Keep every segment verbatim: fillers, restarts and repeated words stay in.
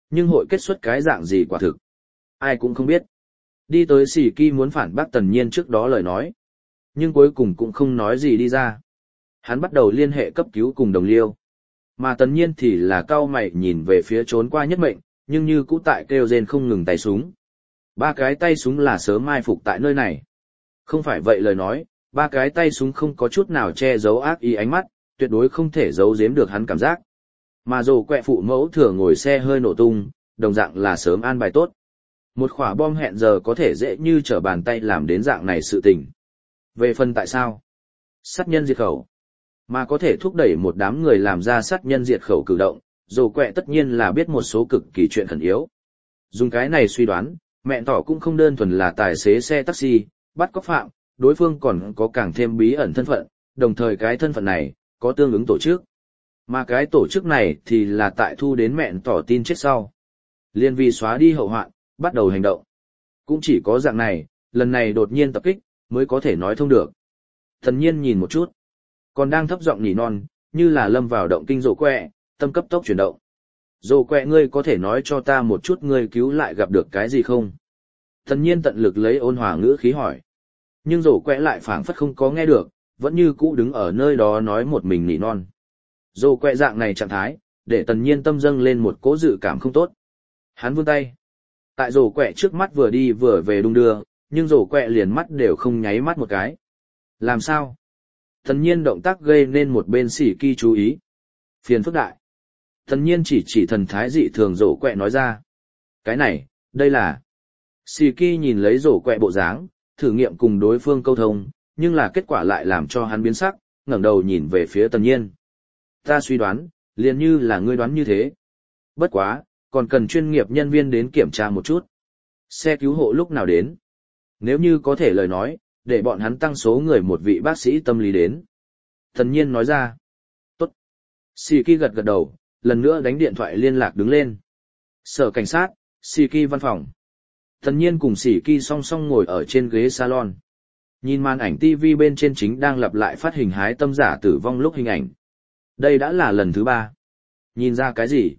nhưng hội kết xuất cái dạng gì quả thực. Ai cũng không biết. Đi tới Sĩ Kỳ muốn phản bác Tần Nhiên trước đó lời nói, nhưng cuối cùng cũng không nói gì đi ra. Hắn bắt đầu liên hệ cấp cứu cùng đồng liêu. Mà Tần Nhiên thì là cao mày nhìn về phía trốn qua Nhất Mệnh, nhưng như cũ tại kêu rên không ngừng tay súng. Ba cái tay súng là sớm mai phục tại nơi này. Không phải vậy lời nói, ba cái tay súng không có chút nào che giấu ác ý ánh mắt, tuyệt đối không thể giấu giếm được hắn cảm giác. Mà dù quẹ phụ mẫu thừa ngồi xe hơi nổ tung, đồng dạng là sớm an bài tốt. Một quả bom hẹn giờ có thể dễ như trở bàn tay làm đến dạng này sự tình. Về phần tại sao? Sát nhân diệt khẩu. Mà có thể thúc đẩy một đám người làm ra sát nhân diệt khẩu cử động, dù quẹ tất nhiên là biết một số cực kỳ chuyện khẩn yếu. Dùng cái này suy đoán, mẹ tỏ cũng không đơn thuần là tài xế xe taxi, bắt cóc phạm, đối phương còn có càng thêm bí ẩn thân phận, đồng thời cái thân phận này, có tương ứng tổ chức. Mà cái tổ chức này thì là tại thu đến mẹ tỏ tin chết sau. Liên vì xóa đi hậu hoạn, bắt đầu hành động. Cũng chỉ có dạng này, lần này đột nhiên tập kích, mới có thể nói thông được. Thần Nhiên nhìn một chút, còn đang thấp giọng nỉ non, như là lâm vào động kinh rồ quẹ, tâm cấp tốc chuyển động. Rồ quẹ ngươi có thể nói cho ta một chút ngươi cứu lại gặp được cái gì không? Thần Nhiên tận lực lấy ôn hòa ngữ khí hỏi. Nhưng rồ quẹ lại phảng phất không có nghe được, vẫn như cũ đứng ở nơi đó nói một mình nỉ non. Rồ quẹ dạng này trạng thái, để Tần Nhiên tâm dâng lên một cỗ dự cảm không tốt. Hắn vươn tay. Tại rổ quẹ trước mắt vừa đi vừa về đung đưa, nhưng rổ quẹ liền mắt đều không nháy mắt một cái. Làm sao? Tần Nhiên động tác gây nên một bên Sĩ Kỳ chú ý. Phiền phức đại. Tần Nhiên chỉ chỉ thần thái dị thường rổ quẹ nói ra. Cái này, đây là... Sĩ Kỳ nhìn lấy rổ quẹ bộ dáng, thử nghiệm cùng đối phương câu thông, nhưng là kết quả lại làm cho hắn biến sắc, ngẩng đầu nhìn về phía Tần Nhiên. Ta suy đoán, liền như là ngươi đoán như thế. Bất quá, còn cần chuyên nghiệp nhân viên đến kiểm tra một chút. Xe cứu hộ lúc nào đến? Nếu như có thể lời nói, để bọn hắn tăng số người một vị bác sĩ tâm lý đến. Tần Nhiên nói ra. Tốt. Sĩ Kỳ gật gật đầu, lần nữa đánh điện thoại liên lạc đứng lên. Sở cảnh sát, Sĩ Kỳ văn phòng. Tần Nhiên cùng Sĩ Kỳ song song ngồi ở trên ghế salon. Nhìn màn ảnh ti vi bên trên chính đang lặp lại phát hình hái tâm giả tử vong lúc hình ảnh. Đây đã là lần thứ ba. Nhìn ra cái gì?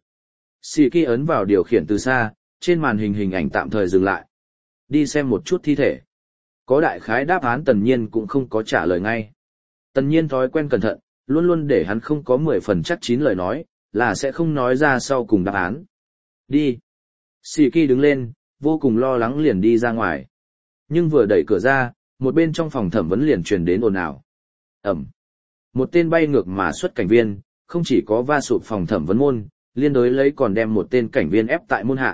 Sĩ Kỳ ấn vào điều khiển từ xa, trên màn hình hình ảnh tạm thời dừng lại. Đi xem một chút thi thể. Có đại khái đáp án Tần Nhiên cũng không có trả lời ngay. Tần Nhiên thói quen cẩn thận, luôn luôn để hắn không có mười phần chắc chín lời nói, là sẽ không nói ra sau cùng đáp án. Đi. Sĩ Kỳ đứng lên, vô cùng lo lắng liền đi ra ngoài. Nhưng vừa đẩy cửa ra, một bên trong phòng thẩm vấn liền truyền đến ồn ào. Ẩm. Một tên bay ngược mà xuất cảnh viên, không chỉ có va sụp phòng thẩm vấn môn, liên đối lấy còn đem một tên cảnh viên ép tại môn hạ.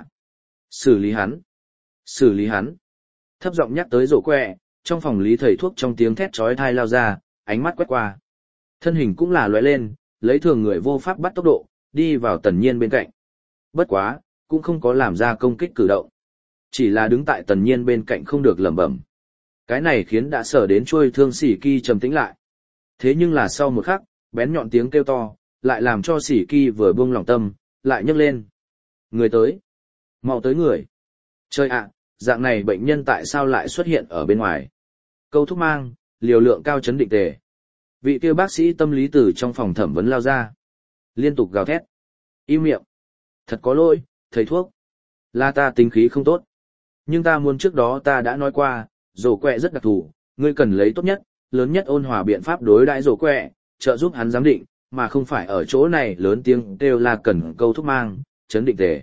Xử lý hắn. Xử lý hắn. Thấp giọng nhắc tới rổ quẹ, trong phòng lý thầy thuốc trong tiếng thét chói tai lao ra, ánh mắt quét qua. Thân hình cũng là lóe lên, lấy thường người vô pháp bắt tốc độ, đi vào Tần Nhiên bên cạnh. Bất quá, cũng không có làm ra công kích cử động. Chỉ là đứng tại Tần Nhiên bên cạnh không được lẩm bẩm. Cái này khiến đã sở đến trôi thương Sĩ Kỳ trầm tĩnh lại. Thế nhưng là sau một khắc, bén nhọn tiếng kêu to, lại làm cho Sĩ Kỳ vừa buông lòng tâm, lại nhấc lên. Người tới. Mau tới người. Trời ạ, dạng này bệnh nhân tại sao lại xuất hiện ở bên ngoài? Câu thuốc mang, liều lượng cao chấn định tề. Vị kia bác sĩ tâm lý từ trong phòng thẩm vấn lao ra. Liên tục gào thét. Im miệng. Thật có lỗi, thầy thuốc. Là ta tính khí không tốt. Nhưng ta muốn trước đó ta đã nói qua, rổ quẹ rất đặc thù, ngươi cần lấy tốt nhất, lớn nhất ôn hòa biện pháp đối đãi rổ quẹ, trợ giúp hắn giám định, mà không phải ở chỗ này lớn tiếng kêu là cần câu thuốc mang, chấn định tề.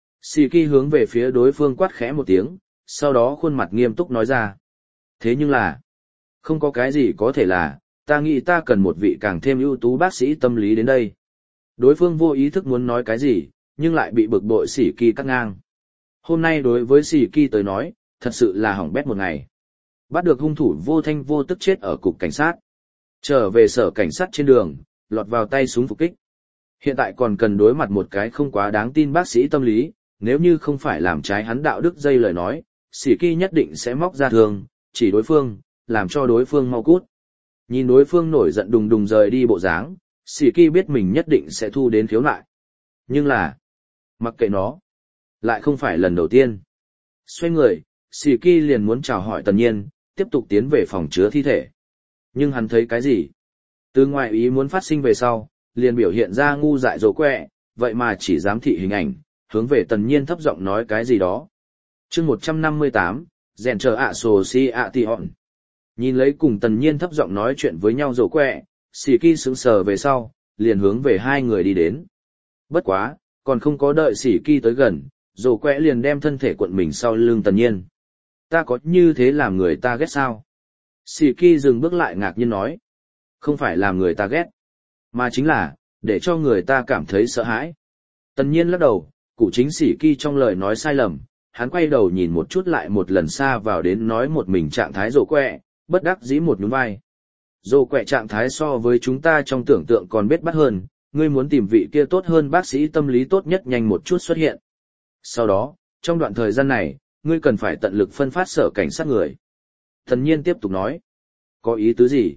Sĩ Kỳ hướng về phía đối phương quát khẽ một tiếng, sau đó khuôn mặt nghiêm túc nói ra. Thế nhưng là, không có cái gì có thể là, ta nghĩ ta cần một vị càng thêm ưu tú bác sĩ tâm lý đến đây. Đối phương vô ý thức muốn nói cái gì, nhưng lại bị bực bội Sĩ Kỳ cắt ngang. Hôm nay đối với Sĩ Kỳ tới nói, thật sự là hỏng bét một ngày. Bắt được hung thủ vô thanh vô tức chết ở cục cảnh sát. Trở về sở cảnh sát trên đường, lọt vào tay súng phục kích. Hiện tại còn cần đối mặt một cái không quá đáng tin bác sĩ tâm lý, nếu như không phải làm trái hắn đạo đức dây lời nói, Sĩ Kỳ nhất định sẽ móc ra thương, chỉ đối phương, làm cho đối phương mau cút. Nhìn đối phương nổi giận đùng đùng rời đi bộ dáng, Sĩ Kỳ biết mình nhất định sẽ thu đến khiếu nại. Nhưng là, mặc kệ nó, lại không phải lần đầu tiên. Xoay người, Sĩ Kỳ liền muốn chào hỏi Tần Nhiên, tiếp tục tiến về phòng chứa thi thể. Nhưng hắn thấy cái gì? Từ ngoại ý muốn phát sinh về sau, liền biểu hiện ra ngu dại rồ quẹ, vậy mà chỉ giám thị hình ảnh, hướng về tần nhiên thấp giọng nói cái gì đó. chương một trăm năm mươi tám, rèn chờ ạ sổ si ạ tì hòn. Nhìn lấy cùng tần nhiên thấp giọng nói chuyện với nhau rổ quẹ, xì kỳ sững sờ về sau, liền hướng về hai người đi đến. Bất quá, còn không có đợi xì kỳ tới gần, rổ quẹ liền đem thân thể cuộn mình sau lưng tần nhiên. Ta có như thế làm người ta ghét sao? Xì kỳ dừng bước lại ngạc nhiên nói. Không phải làm người ta ghét, mà chính là, để cho người ta cảm thấy sợ hãi. Tần nhiên lắc đầu, cụ chính xì kỳ trong lời nói sai lầm, hắn quay đầu nhìn một chút lại một lần xa vào đến nói một mình trạng thái rổ quẹ, bất đắc dĩ một nhún vai. Rổ quẹ trạng thái so với chúng ta trong tưởng tượng còn bết bát hơn, ngươi muốn tìm vị kia tốt hơn bác sĩ tâm lý tốt nhất nhanh một chút xuất hiện. Sau đó, trong đoạn thời gian này, ngươi cần phải tận lực phân phát sở cảnh sát người. Thần nhiên tiếp tục nói. Có ý tứ gì?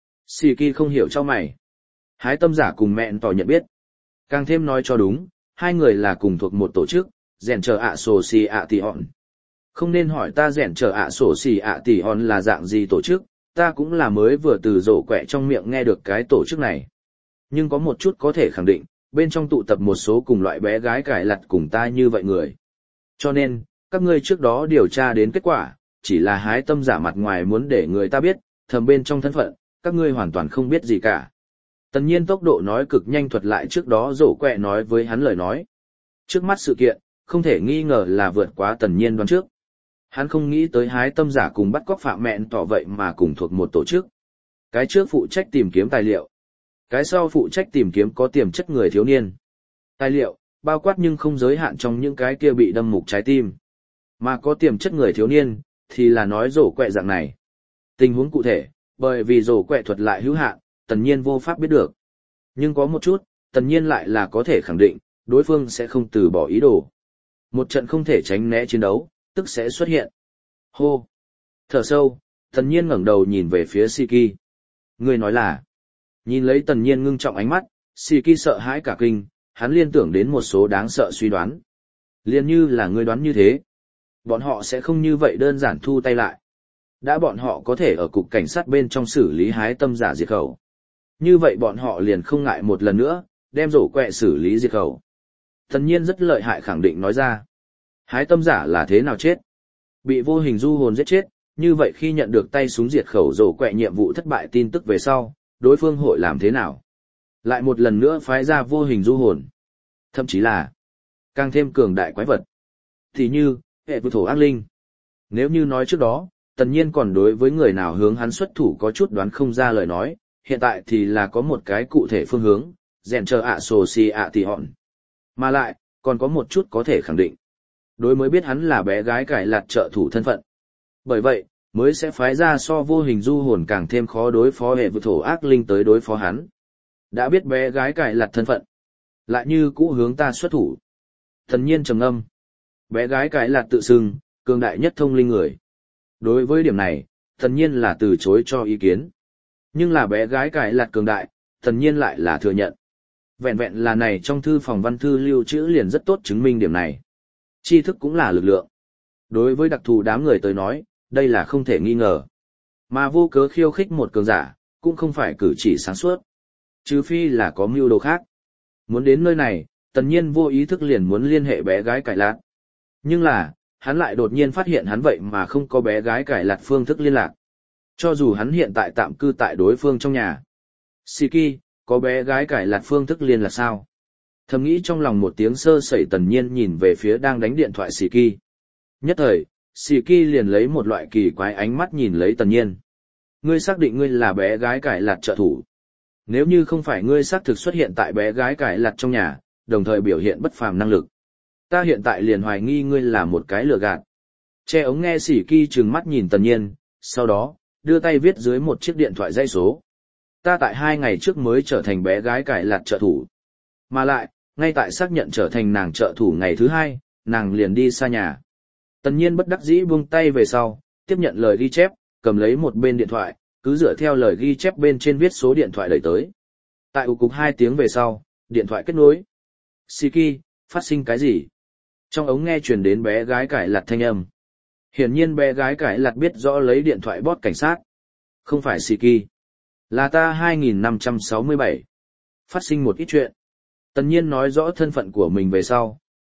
Sì Kỳ không hiểu cho mày. Hái tâm giả cùng mẹn tỏ nhận biết. Càng thêm nói cho đúng, hai người là cùng thuộc một tổ chức, rèn chờ ạ sổ xì ạ tì hòn. Không nên hỏi ta rèn chờ ạ sổ xì ạ tì hòn là dạng gì tổ chức, ta cũng là mới vừa từ rổ quẹ trong miệng nghe được cái tổ chức này. Nhưng có một chút có thể khẳng định, bên trong tụ tập một số cùng loại bé gái cải lặt cùng ta như vậy người. Cho nên, các ngươi trước đó điều tra đến kết quả, chỉ là hái tâm giả mặt ngoài muốn để người ta biết, thầm bên trong thân phận, các ngươi hoàn toàn không biết gì cả. Tần nhiên tốc độ nói cực nhanh thuật lại trước đó rổ quẹ nói với hắn lời nói. Trước mắt sự kiện, không thể nghi ngờ là vượt quá tần nhiên đoán trước. Hắn không nghĩ tới hái tâm giả cùng bắt cóc phạm mẹn tỏ vậy mà cùng thuộc một tổ chức. Cái trước phụ trách tìm kiếm tài liệu. Cái sau phụ trách tìm kiếm có tiềm chất người thiếu niên. Tài liệu, bao quát nhưng không giới hạn trong những cái kia bị đâm mục trái tim. Mà có tiềm chất người thiếu niên, thì là nói rổ quẹ dạng này. Tình huống cụ thể, bởi vì rổ quẹ thuật lại hữu hạn, tần nhiên vô pháp biết được. Nhưng có một chút, tần nhiên lại là có thể khẳng định, đối phương sẽ không từ bỏ ý đồ. Một trận không thể tránh né chiến đấu, tức sẽ xuất hiện. Hô! Thở sâu, tần nhiên ngẩng đầu nhìn về phía Siki. Người nói là, nhìn lấy tần nhiên ngưng trọng ánh mắt, Siki sợ hãi cả kinh, hắn liên tưởng đến một số đáng sợ suy đoán. Liên như là người đoán như thế. Bọn họ sẽ không như vậy đơn giản thu tay lại. Đã bọn họ có thể ở cục cảnh sát bên trong xử lý hái tâm giả diệt khẩu. Như vậy bọn họ liền không ngại một lần nữa, đem rổ quẹ xử lý diệt khẩu. Tần nhiên rất lợi hại khẳng định nói ra. Hái tâm giả là thế nào chết? Bị vô hình du hồn giết chết, như vậy khi nhận được tay súng diệt khẩu rổ quẹ nhiệm vụ thất bại tin tức về sau, đối phương hội làm thế nào? Lại một lần nữa phái ra vô hình du hồn. Thậm chí là càng thêm cường đại quái vật. Thì như, hệ vụ thổ ác linh. Nếu như nói trước đó, tần nhiên còn đối với người nào hướng hắn xuất thủ có chút đoán không ra lời nói, hiện tại thì là có một cái cụ thể phương hướng, rèn chờ ạ sổ xì ạ tì hòn. Mà lại, còn có một chút có thể khẳng định. Đối mới biết hắn là bé gái cải lạt trợ thủ thân phận. Bởi vậy, mới sẽ phái ra so vô hình du hồn càng thêm khó đối phó hệ vụ thổ ác linh tới đối phó hắn. Đã biết bé gái cải lạt thân phận. Lại như cũ hướng ta xuất thủ. Thần nhiên trầm ngâm. Bé gái cải lạt tự xưng, cường đại nhất thông linh người. Đối với điểm này, thần nhiên là từ chối cho ý kiến. Nhưng là bé gái cải lạt cường đại, thần nhiên lại là thừa nhận. Vẹn vẹn là này trong thư phòng văn thư lưu trữ liền rất tốt chứng minh điểm này. Tri thức cũng là lực lượng. Đối với đặc thù đám người tới nói, đây là không thể nghi ngờ. Mà vô cớ khiêu khích một cường giả, cũng không phải cử chỉ sáng suốt. Trừ phi là có mưu đồ khác. Muốn đến nơi này, tần nhiên vô ý thức liền muốn liên hệ bé gái cải lạt. Nhưng là, hắn lại đột nhiên phát hiện hắn vậy mà không có bé gái cải lạt phương thức liên lạc. Cho dù hắn hiện tại tạm cư tại đối phương trong nhà. Siki, có bé gái cải lạt phương thức liên lạc sao? Thầm nghĩ trong lòng một tiếng sơ sẩy tần nhiên nhìn về phía đang đánh điện thoại Siki. Nhất thời, Siki liền lấy một loại kỳ quái ánh mắt nhìn lấy tần nhiên. Ngươi xác định ngươi là bé gái cải lạt trợ thủ. Nếu như không phải ngươi xác thực xuất hiện tại bé gái cải lạt trong nhà, đồng thời biểu hiện bất phàm năng lực. Ta hiện tại liền hoài nghi ngươi là một cái lừa gạt. Che ống nghe Siki trừng mắt nhìn tần nhiên, sau đó, đưa tay viết dưới một chiếc điện thoại dây số. Ta tại hai ngày trước mới trở thành bé gái cải lạt trợ thủ. Mà lại, ngay tại xác nhận trở thành nàng trợ thủ ngày thứ hai, nàng liền đi xa nhà. Tần nhiên bất đắc dĩ buông tay về sau, tiếp nhận lời ghi chép, cầm lấy một bên điện thoại, cứ dựa theo lời ghi chép bên trên viết số điện thoại đẩy tới. Tại ủ cục hai tiếng về sau, điện thoại kết nối. Siki, phát sinh cái gì? Trong ống nghe truyền đến bé gái cải lạt thanh âm. Hiển nhiên bé gái cải lạt biết rõ lấy điện thoại bót cảnh sát. Không phải Siki. Là ta hai nghìn năm trăm sáu mươi bảy. Phát sinh một ít chuyện. Tần nhiên nói rõ thân phận của mình về sau,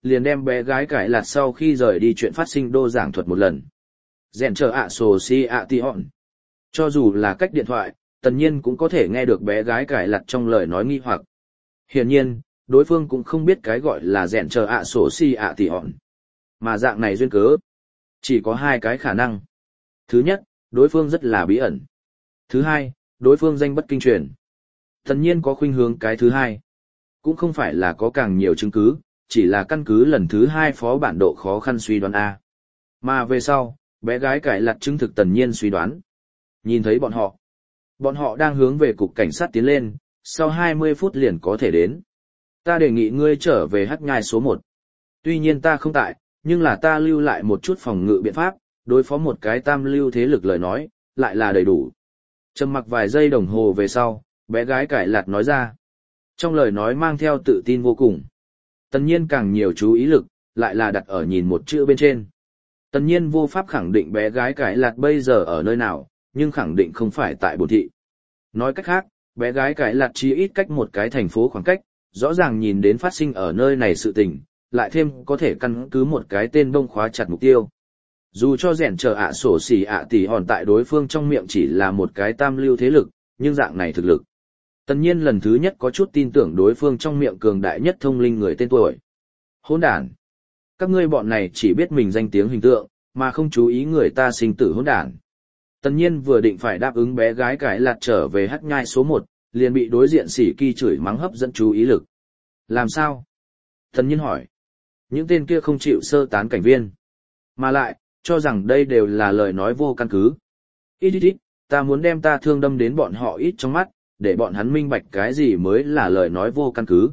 liền đem bé gái cải lạt sau khi rời đi chuyện phát sinh đô giảng thuật một lần. Rèn chờ ạ sổ si ạ tì hòn. Cho dù là cách điện thoại, Tần Nhiên cũng có thể nghe được bé gái cải lạt trong lời nói nghi hoặc. Hiển nhiên, đối phương cũng không biết cái gọi là rèn chờ ạ sổ si ạ tì hòn. Mà dạng này duyên cớ. Chỉ có hai cái khả năng. Thứ nhất, đối phương rất là bí ẩn. Thứ hai, đối phương danh bất kinh truyền. Tần Nhiên có khuynh hướng cái thứ hai. Cũng không phải là có càng nhiều chứng cứ, chỉ là căn cứ lần thứ hai phó bản độ khó khăn suy đoán A. Mà về sau, bé gái cải lặt chứng thực Tần Nhiên suy đoán. Nhìn thấy bọn họ. Bọn họ đang hướng về cục cảnh sát tiến lên, sau hai mươi phút liền có thể đến. Ta đề nghị ngươi trở về hắc nhai số một. Tuy nhiên ta không tại, nhưng là ta lưu lại một chút phòng ngự biện pháp, đối phó một cái tam lưu thế lực lời nói, lại là đầy đủ. Trầm mặc vài giây đồng hồ về sau, bé gái cải lạt nói ra. Trong lời nói mang theo tự tin vô cùng. Tần Nhiên càng nhiều chú ý lực, lại là đặt ở nhìn một chữ bên trên. Tần Nhiên vô pháp khẳng định bé gái cải lạt bây giờ ở nơi nào, nhưng khẳng định không phải tại bồn thị. Nói cách khác, bé gái cải lạt chỉ ít cách một cái thành phố khoảng cách, rõ ràng nhìn đến phát sinh ở nơi này sự tình, lại thêm có thể căn cứ một cái tên bông khóa chặt mục tiêu. Dù cho rèn chờ ạ sổ xỉ ạ tỷ hòn tại đối phương trong miệng chỉ là một cái tam lưu thế lực, nhưng dạng này thực lực. Tần Nhiên lần thứ nhất có chút tin tưởng đối phương trong miệng cường đại nhất thông linh người tên tuổi. Hỗn đản. Các ngươi bọn này chỉ biết mình danh tiếng hình tượng, mà không chú ý người ta sinh tử hỗn đản. Tần Nhiên vừa định phải đáp ứng bé gái cải lạt trở về hắc nhai số một, liền bị đối diện Sỉ Kỳ chửi mắng hấp dẫn chú ý lực. Làm sao? Tần Nhiên hỏi. Những tên kia không chịu sơ tán cảnh viên. Mà lại, cho rằng đây đều là lời nói vô căn cứ. Ít ít ít, ta muốn đem ta thương đâm đến bọn họ ít trong mắt, để bọn hắn minh bạch cái gì mới là lời nói vô căn cứ.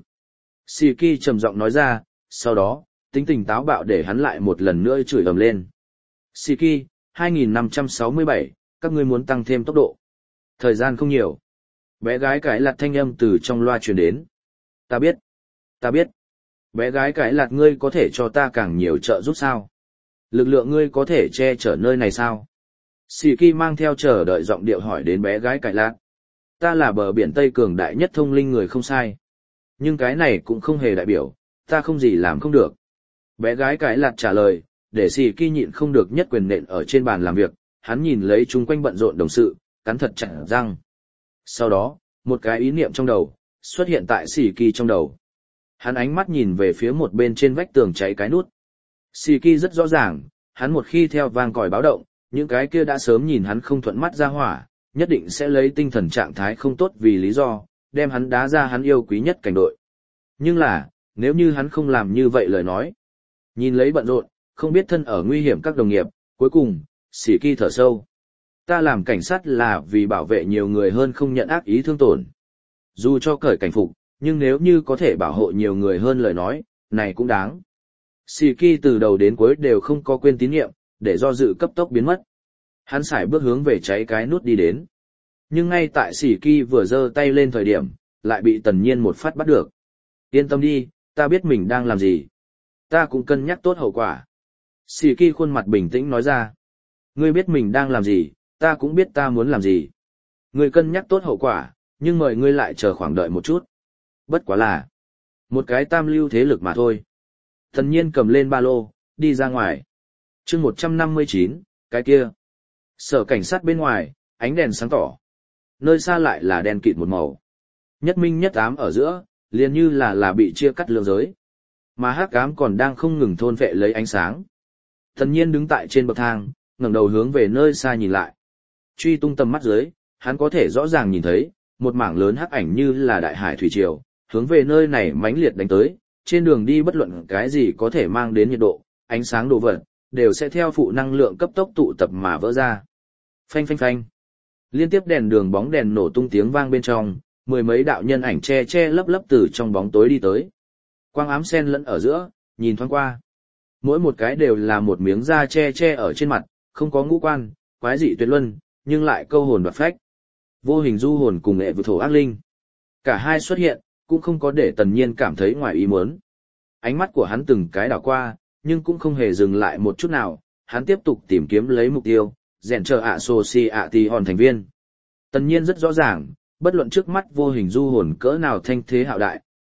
Sỉ Kỳ trầm giọng nói ra, sau đó, tính tình táo bạo để hắn lại một lần nữa chửi ầm lên. Sỉ Kỳ, hai nghìn năm trăm sáu mươi bảy, các ngươi muốn tăng thêm tốc độ. Thời gian không nhiều. Bé gái cải lạt thanh âm từ trong loa truyền đến. Ta biết. Ta biết. Bé gái cải lạt ngươi có thể cho ta càng nhiều trợ giúp sao? Lực lượng ngươi có thể che chở nơi này sao? Sỉ Kỳ mang theo chờ đợi giọng điệu hỏi đến bé gái cải lạt. Ta là bờ biển Tây cường đại nhất thông linh người không sai. Nhưng cái này cũng không hề đại biểu, ta không gì làm không được. Bé gái cải lạt trả lời, để Sỉ Kỳ nhịn không được nhất quyền nện ở trên bàn làm việc, hắn nhìn lấy chúng quanh bận rộn đồng sự, cắn thật chặt răng. Sau đó, một cái ý niệm trong đầu, xuất hiện tại Sỉ Kỳ trong đầu. Hắn ánh mắt nhìn về phía một bên trên vách tường cháy cái nút. Sỉ Kỳ rất rõ ràng, hắn một khi theo vang còi báo động, những cái kia đã sớm nhìn hắn không thuận mắt ra hỏa, nhất định sẽ lấy tinh thần trạng thái không tốt vì lý do, đem hắn đá ra hắn yêu quý nhất cảnh đội. Nhưng là, nếu như hắn không làm như vậy lời nói, nhìn lấy bận rộn, không biết thân ở nguy hiểm các đồng nghiệp, cuối cùng, Sỉ Kỳ thở sâu. Ta làm cảnh sát là vì bảo vệ nhiều người hơn không nhận ác ý thương tổn. Dù cho cởi cảnh phục, nhưng nếu như có thể bảo hộ nhiều người hơn lời nói, này cũng đáng. Sỉ Kỳ từ đầu đến cuối đều không có quên tín nhiệm, để do dự cấp tốc biến mất. Hắn sải bước hướng về cháy cái nút đi đến. Nhưng ngay tại Sỉ Kỳ vừa giơ tay lên thời điểm, lại bị Tần Nhiên một phát bắt được. Yên tâm đi, ta biết mình đang làm gì. Ta cũng cân nhắc tốt hậu quả. Sỉ Kỳ khuôn mặt bình tĩnh nói ra. Ngươi biết mình đang làm gì, ta cũng biết ta muốn làm gì. Ngươi cân nhắc tốt hậu quả, nhưng mời ngươi lại chờ khoảng đợi một chút. Bất quá là một cái tam lưu thế lực mà thôi. Tần Nhiên cầm lên ba lô, đi ra ngoài. chương một trăm năm mươi chín, cái kia. Sở cảnh sát bên ngoài, ánh đèn sáng tỏ. Nơi xa lại là đèn kịt một màu. Nhất minh nhất ám ở giữa, liền như là là bị chia cắt lưỡng giới. Mà hắc ám còn đang không ngừng thôn phệ lấy ánh sáng. Tần Nhiên đứng tại trên bậc thang, ngẩng đầu hướng về nơi xa nhìn lại. Truy tung tầm mắt dưới, hắn có thể rõ ràng nhìn thấy, một mảng lớn hắc ảnh như là đại hải thủy triều, hướng về nơi này mãnh liệt đánh tới, trên đường đi bất luận cái gì có thể mang đến nhiệt độ, ánh sáng đồ vật, đều sẽ theo phụ năng lượng cấp tốc tụ tập mà vỡ ra. Phanh phanh phanh. Liên tiếp đèn đường bóng đèn nổ tung tiếng vang bên trong, mười mấy đạo nhân ảnh che che lấp lấp từ trong bóng tối đi tới. Quang ám xen lẫn ở giữa, nhìn thoáng qua. Mỗi một cái đều là một miếng da che che ở trên mặt, không có ngũ quan, quái dị tuyệt luân, nhưng lại câu hồn đoạt phách. Vô hình du hồn cùng nghệ vực thổ ác linh. Cả hai xuất hiện, cũng không có để Tần Nhiên cảm thấy ngoài ý muốn. Ánh mắt của hắn từng cái đảo qua, nhưng cũng không hề dừng lại một chút nào, hắn tiếp tục tìm kiếm lấy mục tiêu, rèn chờ ạ sô si ạ tì hòn thành viên. Tần Nhiên rất rõ ràng, bất luận trước mắt vô hình du hồn cỡ nào thanh thế hạo đại,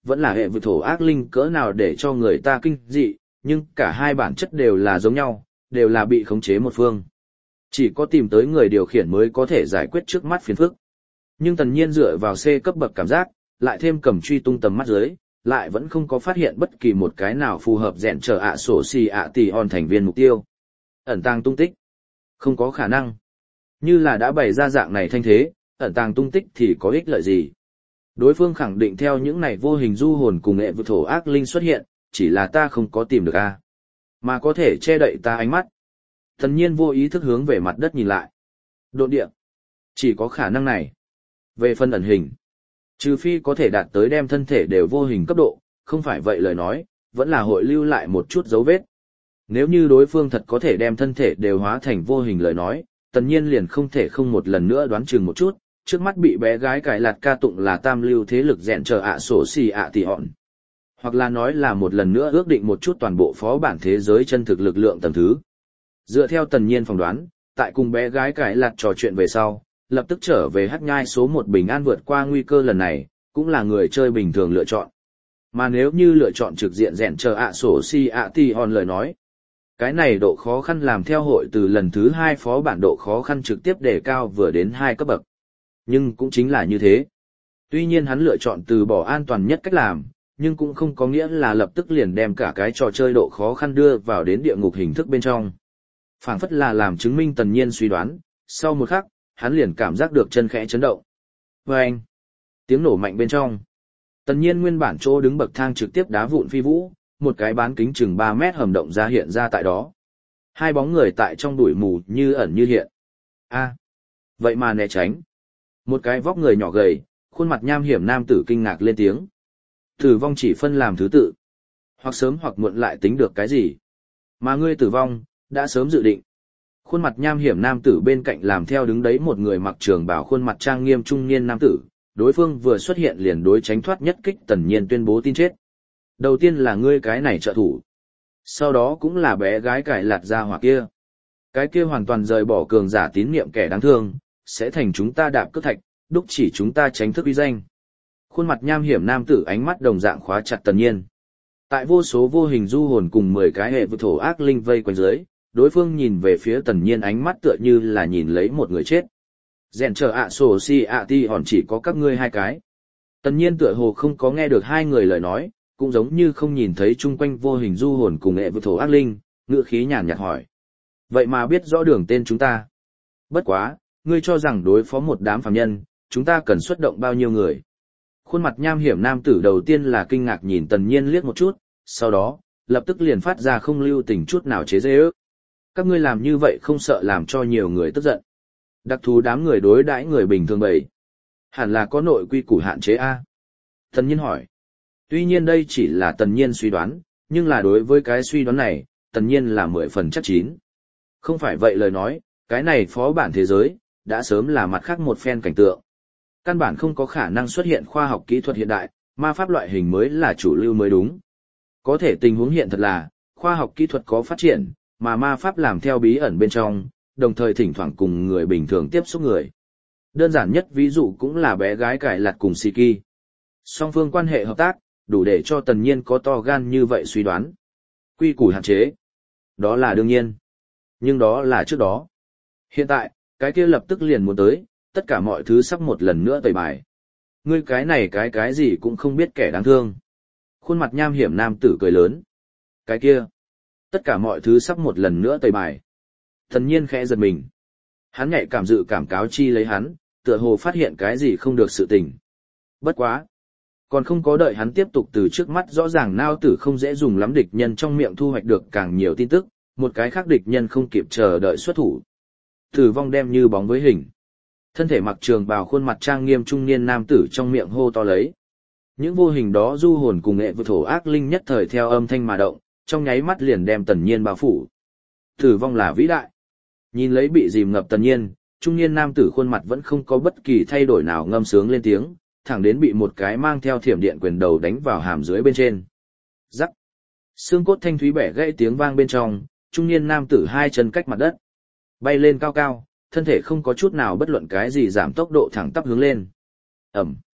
vẫn là hệ vực thổ ác linh cỡ nào để cho người ta kinh dị, nhưng cả hai bản chất đều là giống nhau, đều là bị khống chế một phương. Chỉ có tìm tới người điều khiển mới có thể giải quyết trước mắt phiền phức. Nhưng Tần Nhiên dựa vào C cấp bậc cảm giác, lại thêm cầm truy tung tầm mắt dưới, lại vẫn không có phát hiện bất kỳ một cái nào phù hợp dẹn trở ạ sổ xì ạ tỷ hòn thành viên mục tiêu. Ẩn tàng tung tích. Không có khả năng. Như là đã bày ra dạng này thanh thế, ẩn tàng tung tích thì có ích lợi gì? Đối phương khẳng định theo những này vô hình du hồn cùng hệ vực thổ ác linh xuất hiện, chỉ là ta không có tìm được a, mà có thể che đậy ta ánh mắt. Tần Nhiên vô ý thức hướng về mặt đất nhìn lại. Độn địa. Chỉ có khả năng này. Về phần ẩn hình, trừ phi có thể đạt tới đem thân thể đều vô hình cấp độ, không phải vậy lời nói, vẫn là hội lưu lại một chút dấu vết. Nếu như đối phương thật có thể đem thân thể đều hóa thành vô hình lời nói, Tần Nhiên liền không thể không một lần nữa đoán chừng một chút, trước mắt bị bé gái cải lạt ca tụng là tam lưu thế lực dẹn chờ ạ sổ xì ạ tỷ hòn. Hoặc là nói là một lần nữa ước định một chút toàn bộ phó bản thế giới chân thực lực lượng tầng thứ. Dựa theo Tần Nhiên phỏng đoán, tại cùng bé gái cải lạt trò chuyện về sau, lập tức trở về hắc nhai số một bình an vượt qua nguy cơ lần này, cũng là người chơi bình thường lựa chọn. Mà nếu như lựa chọn trực diện dẹn chờ ạ sổ si ạ tỷ hòn lời nói, cái này độ khó khăn làm theo hội từ lần thứ hai phó bản độ khó khăn trực tiếp đề cao vừa đến hai cấp bậc. Nhưng cũng chính là như thế. Tuy nhiên hắn lựa chọn từ bỏ an toàn nhất cách làm, nhưng cũng không có nghĩa là lập tức liền đem cả cái trò chơi độ khó khăn đưa vào đến địa ngục hình thức bên trong. Phảng phất là làm chứng minh Tần Nhiên suy đoán, sau một khắc, hắn liền cảm giác được chân khẽ chấn động. Vâng! Tiếng nổ mạnh bên trong. Tần Nhiên nguyên bản chỗ đứng bậc thang trực tiếp đá vụn phi vũ, một cái bán kính chừng ba mét hầm động ra hiện ra tại đó. Hai bóng người tại trong bụi mù như ẩn như hiện. A, vậy mà né tránh. Một cái vóc người nhỏ gầy, khuôn mặt nham hiểm nam tử kinh ngạc lên tiếng. Tử vong chỉ phân làm thứ tự. Hoặc sớm hoặc muộn lại tính được cái gì. Mà ngươi tử vong, đã sớm dự định. Khuôn mặt nham hiểm nam tử bên cạnh làm theo đứng đấy một người mặc trường bào khuôn mặt trang nghiêm trung niên nam tử. Đối phương vừa xuất hiện liền đối tránh thoát nhất kích Tần Nhiên tuyên bố tin chết. Đầu tiên là ngươi cái này trợ thủ. Sau đó cũng là bé gái cải lạt ra hoặc kia. Cái kia hoàn toàn rời bỏ cường giả tín niệm kẻ đáng thương, sẽ thành chúng ta đạp cước thạch, đúc chỉ chúng ta tránh thức uy danh. Khuôn mặt nham hiểm nam tử ánh mắt đồng dạng khóa chặt Tần Nhiên. Tại vô số vô hình du hồn cùng mười cái hệ vực thổ ác linh vây quanh dưới, đối phương nhìn về phía Tần Nhiên ánh mắt tựa như là nhìn lấy một người chết. Rèn chờ ạ sổ si ạ ti hòn chỉ có các ngươi hai cái. Tần Nhiên tựa hồ không có nghe được hai người lời nói, cũng giống như không nhìn thấy chung quanh vô hình du hồn cùng hệ vực thổ ác linh, ngựa khí nhàn nhạt hỏi. Vậy mà biết rõ đường tên chúng ta. Bất quá, ngươi cho rằng đối phó một đám phàm nhân, chúng ta cần xuất động bao nhiêu người. Khuôn mặt nham hiểm nam tử đầu tiên là kinh ngạc nhìn Tần Nhiên liếc một chút, sau đó, lập tức liền phát ra không lưu tình chút nào chế giễu. Các ngươi làm như vậy không sợ làm cho nhiều người tức giận. Đặc thù đám người đối đãi người bình thường bầy. Hẳn là có nội quy củ hạn chế A. Tần Nhiên hỏi. Tuy nhiên đây chỉ là Tần Nhiên suy đoán, nhưng là đối với cái suy đoán này, Tần Nhiên là mười phần chắc chín. Không phải vậy lời nói, cái này phó bản thế giới, đã sớm là mặt khác một phen cảnh tượng. Căn bản không có khả năng xuất hiện khoa học kỹ thuật hiện đại, ma pháp loại hình mới là chủ lưu mới đúng. Có thể tình huống hiện thật là, khoa học kỹ thuật có phát triển, mà ma pháp làm theo bí ẩn bên trong, đồng thời thỉnh thoảng cùng người bình thường tiếp xúc người. Đơn giản nhất ví dụ cũng là bé gái cải lạt cùng Siki. Song phương quan hệ hợp tác, đủ để cho Tần Nhiên có to gan như vậy suy đoán. Quy củ hạn chế. Đó là đương nhiên. Nhưng đó là trước đó. Hiện tại, cái kia lập tức liền muốn tới, tất cả mọi thứ sắp một lần nữa tẩy bài. Ngươi cái này cái cái gì cũng không biết kẻ đáng thương. Khuôn mặt nham hiểm nam tử cười lớn. Cái kia. Tất cả mọi thứ sắp một lần nữa tẩy bài. Tần Nhiên khẽ giật mình. Hắn nhạy cảm dự cảm cáo chi lấy hắn, tựa hồ phát hiện cái gì không được sự tình. Bất quá. Còn không có đợi hắn tiếp tục từ trước mắt rõ ràng nao tử không dễ dùng lắm địch nhân trong miệng thu hoạch được càng nhiều tin tức, một cái khác địch nhân không kịp chờ đợi xuất thủ. Tử vong đem như bóng với hình. Thân thể mặc trường bào khuôn mặt trang nghiêm trung niên nam tử trong miệng hô to lấy. Những vô hình đó du hồn cùng nghệ vực thổ ác linh nhất thời theo âm thanh mà động, trong nháy mắt liền đem Tần Nhiên bao phủ. Tử vong là vĩ đại. Nhìn lấy bị dìm ngập Tần Nhiên, trung niên nam tử khuôn mặt vẫn không có bất kỳ thay đổi nào ngâm sướng lên tiếng, thẳng đến bị một cái mang theo thiểm điện quyền đầu đánh vào hàm dưới bên trên. Rắc. Xương cốt thanh thúy bẻ gãy tiếng vang bên trong, trung niên nam tử hai chân cách mặt đất. Bay lên cao cao, thân thể không có chút nào bất luận cái gì giảm tốc độ thẳng tắp hướng lên. Ẩm.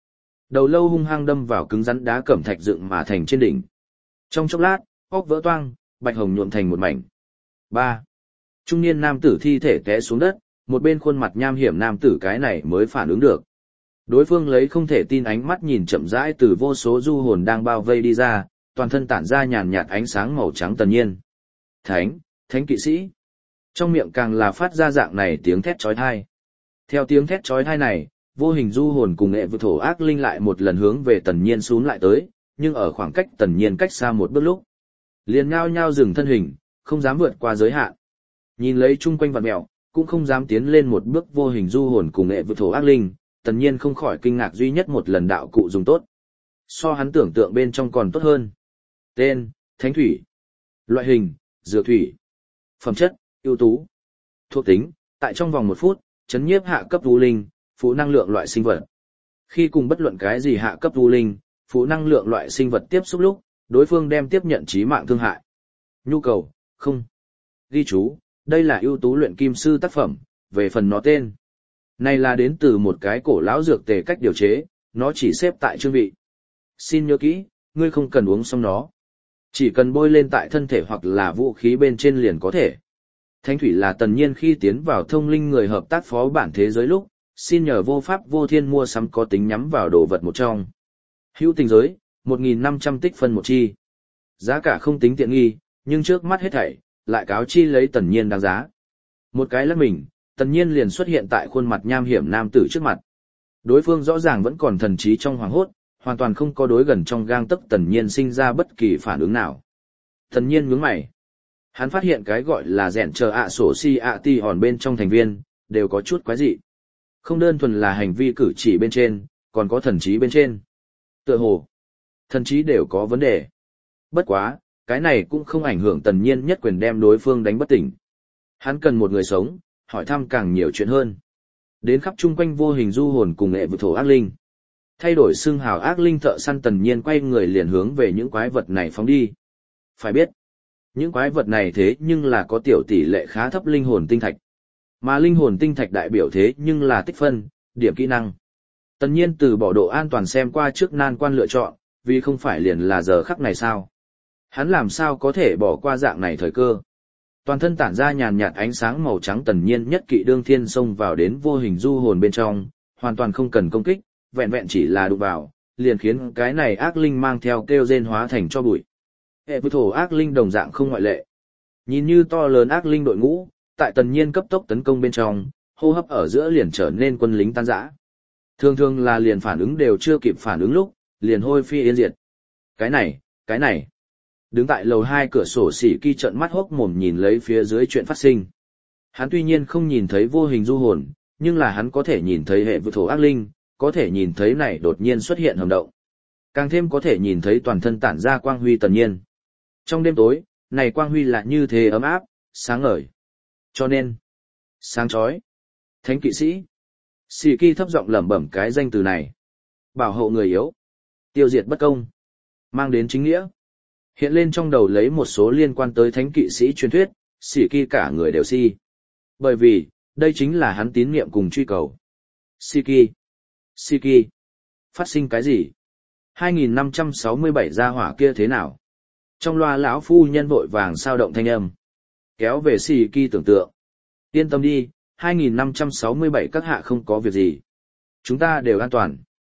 Đầu lâu hung hăng đâm vào cứng rắn đá cẩm thạch dựng mà thành trên đỉnh. Trong chốc lát, óc vỡ toang, bạch hồng nhuộm thành một mảnh. Ba. Trung niên nam tử thi thể té xuống đất, một bên khuôn mặt nham hiểm nam tử cái này mới phản ứng được. Đối phương lấy không thể tin ánh mắt nhìn chậm rãi từ vô số du hồn đang bao vây đi ra, toàn thân tản ra nhàn nhạt ánh sáng màu trắng Tần Nhiên. Thánh, thánh kỵ sĩ. Trong miệng càng là phát ra dạng này tiếng thét chói tai. Theo tiếng thét chói tai này, vô hình du hồn cùng nghệ vực thổ ác linh lại một lần hướng về Tần Nhiên xuống lại tới, nhưng ở khoảng cách Tần Nhiên cách xa một bước lúc, liền nhao nhao dừng thân hình, không dám vượt qua giới hạn. Nhìn lấy chung quanh vạn mèo, cũng không dám tiến lên một bước vô hình du hồn cùng nghệ vực thổ ác linh, Tần Nhiên không khỏi kinh ngạc duy nhất một lần đạo cụ dùng tốt. So hắn tưởng tượng bên trong còn tốt hơn. Tên, Thánh Thủy. Loại hình, Dược Thủy. Phẩm chất, ưu tú. Thuộc tính, tại trong vòng một phút, chấn nhiếp hạ cấp u linh, phụ năng lượng loại sinh vật. Khi cùng bất luận cái gì hạ cấp u linh, phụ năng lượng loại sinh vật tiếp xúc lúc, đối phương đem tiếp nhận chí mạng thương hại. Nhu cầu, không. Ghi chú, đây là ưu tú luyện kim sư tác phẩm, về phần nó tên. Này là đến từ một cái cổ lão dược tề cách điều chế, nó chỉ xếp tại chương vị. Xin nhớ kỹ, ngươi không cần uống xong nó. Chỉ cần bôi lên tại thân thể hoặc là vũ khí bên trên liền có thể. Thánh Thủy là Tần Nhiên khi tiến vào thông linh người hợp tác phó bản thế giới lúc, xin nhờ vô pháp vô thiên mua sắm có tính nhắm vào đồ vật một trong. Hữu tình giới, một nghìn năm trăm tích phân một chi. Giá cả không tính tiện nghi, nhưng trước mắt hết thảy, lại cáo chi lấy Tần Nhiên đáng giá. Một cái lắc mình, Tần Nhiên liền xuất hiện tại khuôn mặt nham hiểm nam tử trước mặt. Đối phương rõ ràng vẫn còn thần trí trong hoàng hốt, hoàn toàn không có đối gần trong gang tấc Tần Nhiên sinh ra bất kỳ phản ứng nào. Tần Nhiên nhướng mày. Hắn phát hiện cái gọi là rèn chờ ạ sổ si ạ ti hòn bên trong thành viên, đều có chút quái dị. Không đơn thuần là hành vi cử chỉ bên trên, còn có thần trí bên trên. Tựa hồ, thần trí đều có vấn đề. Bất quá, cái này cũng không ảnh hưởng Tần Nhiên nhất quyền đem đối phương đánh bất tỉnh. Hắn cần một người sống, hỏi thăm càng nhiều chuyện hơn. Đến khắp chung quanh vô hình du hồn cùng nghệ vực thổ ác linh. Thay đổi xưng hào ác linh thợ săn Tần Nhiên quay người liền hướng về những quái vật này phóng đi. Phải biết, những quái vật này thế nhưng là có tiểu tỷ lệ khá thấp linh hồn tinh thạch. Mà linh hồn tinh thạch đại biểu thế nhưng là tích phân, điểm kỹ năng. Tần Nhiên từ bỏ độ an toàn xem qua trước nan quan lựa chọn, vì không phải liền là giờ khắc này sao. Hắn làm sao có thể bỏ qua dạng này thời cơ. Toàn thân tản ra nhàn nhạt ánh sáng màu trắng Tần Nhiên nhất kỵ đương thiên xông vào đến vô hình du hồn bên trong, hoàn toàn không cần công kích, vẹn vẹn chỉ là đụng vào, liền khiến cái này ác linh mang theo kêu rên hóa thành cho bụi. Hệ với thổ ác linh đồng dạng không ngoại lệ. Nhìn như to lớn ác linh đội ngũ, tại Tần Nhiên cấp tốc tấn công bên trong, hô hấp ở giữa liền trở nên quân lính tan rã. Thường thường là liền phản ứng đều chưa kịp phản ứng lúc, liền hôi phi yên diệt. Cái này, cái này. Đứng tại lầu hai cửa sổ xỉ kỳ trợn mắt hốc mồm nhìn lấy phía dưới chuyện phát sinh. Hắn tuy nhiên không nhìn thấy vô hình du hồn, nhưng là hắn có thể nhìn thấy hệ vực thổ ác linh, có thể nhìn thấy này đột nhiên xuất hiện hầm động. Càng thêm có thể nhìn thấy toàn thân tản ra quang huy Tần Nhiên. Trong đêm tối, này quang huy là như thế ấm áp, sáng ngời. Cho nên, sáng chói. Thánh kỵ sĩ. Xỉ kỳ thấp giọng lẩm bẩm cái danh từ này. Bảo hộ người yếu. Tiêu diệt bất công. Mang đến chính nghĩa. Hiện lên trong đầu lấy một số liên quan tới thánh kỵ sĩ truyền thuyết, xỉ kỳ cả người đều si. Bởi vì, đây chính là hắn tín niệm cùng truy cầu. Siki. Siki. Phát sinh cái gì? hai nghìn năm trăm sáu mươi bảy gia hỏa kia thế nào? Trong loa lão phu nhân vội vàng sao động thanh âm. Kéo về Siki tưởng tượng. Yên tâm đi, hai nghìn năm trăm sáu mươi bảy các hạ không có việc gì. Chúng ta đều an toàn.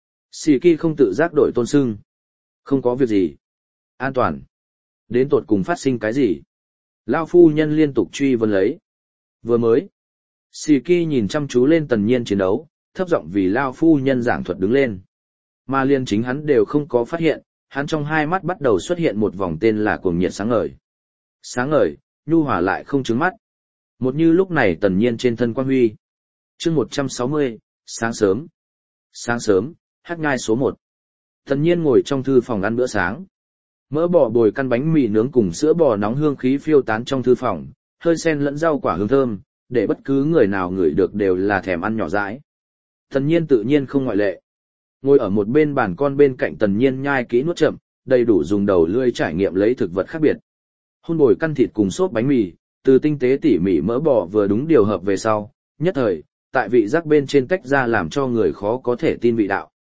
Siki không tự giác đổi tôn xưng. Không có việc gì. An toàn. Đến tột cùng phát sinh cái gì? Lão phu nhân liên tục truy vấn lấy. Vừa mới. Siki nhìn chăm chú lên Tần Nhiên chiến đấu, thấp giọng vì Lão phu nhân giảng thuật đứng lên. Mà liên chính hắn đều không có phát hiện, hắn trong hai mắt bắt đầu xuất hiện một vòng tên là cuồng nhiệt sáng ngời. Sáng ngời, nhu hòa lại không trứng mắt. Một như lúc này Tần Nhiên trên thân quang huy. Chương một trăm sáu mươi, sáng sớm. Sáng sớm, hát ngai số một. Tần Nhiên ngồi trong thư phòng ăn bữa sáng. Mỡ bò bồi căn bánh mì nướng cùng sữa bò nóng hương khí phiêu tán trong thư phòng, hơi sen lẫn rau quả hương thơm, để bất cứ người nào ngửi được đều là thèm ăn nhỏ dãi. Tần Nhiên tự nhiên không ngoại lệ. Ngồi ở một bên bàn con bên cạnh Tần Nhiên nhai kỹ nuốt chậm, đầy đủ dùng đầu lưỡi trải nghiệm lấy thực vật khác biệt. Hun bồi căn thịt cùng xốp bánh mì, từ tinh tế tỉ mỉ mỡ bò vừa đúng điều hợp về sau, nhất thời, tại vị giác bên trên tách ra làm cho người khó có thể tin vị đạo.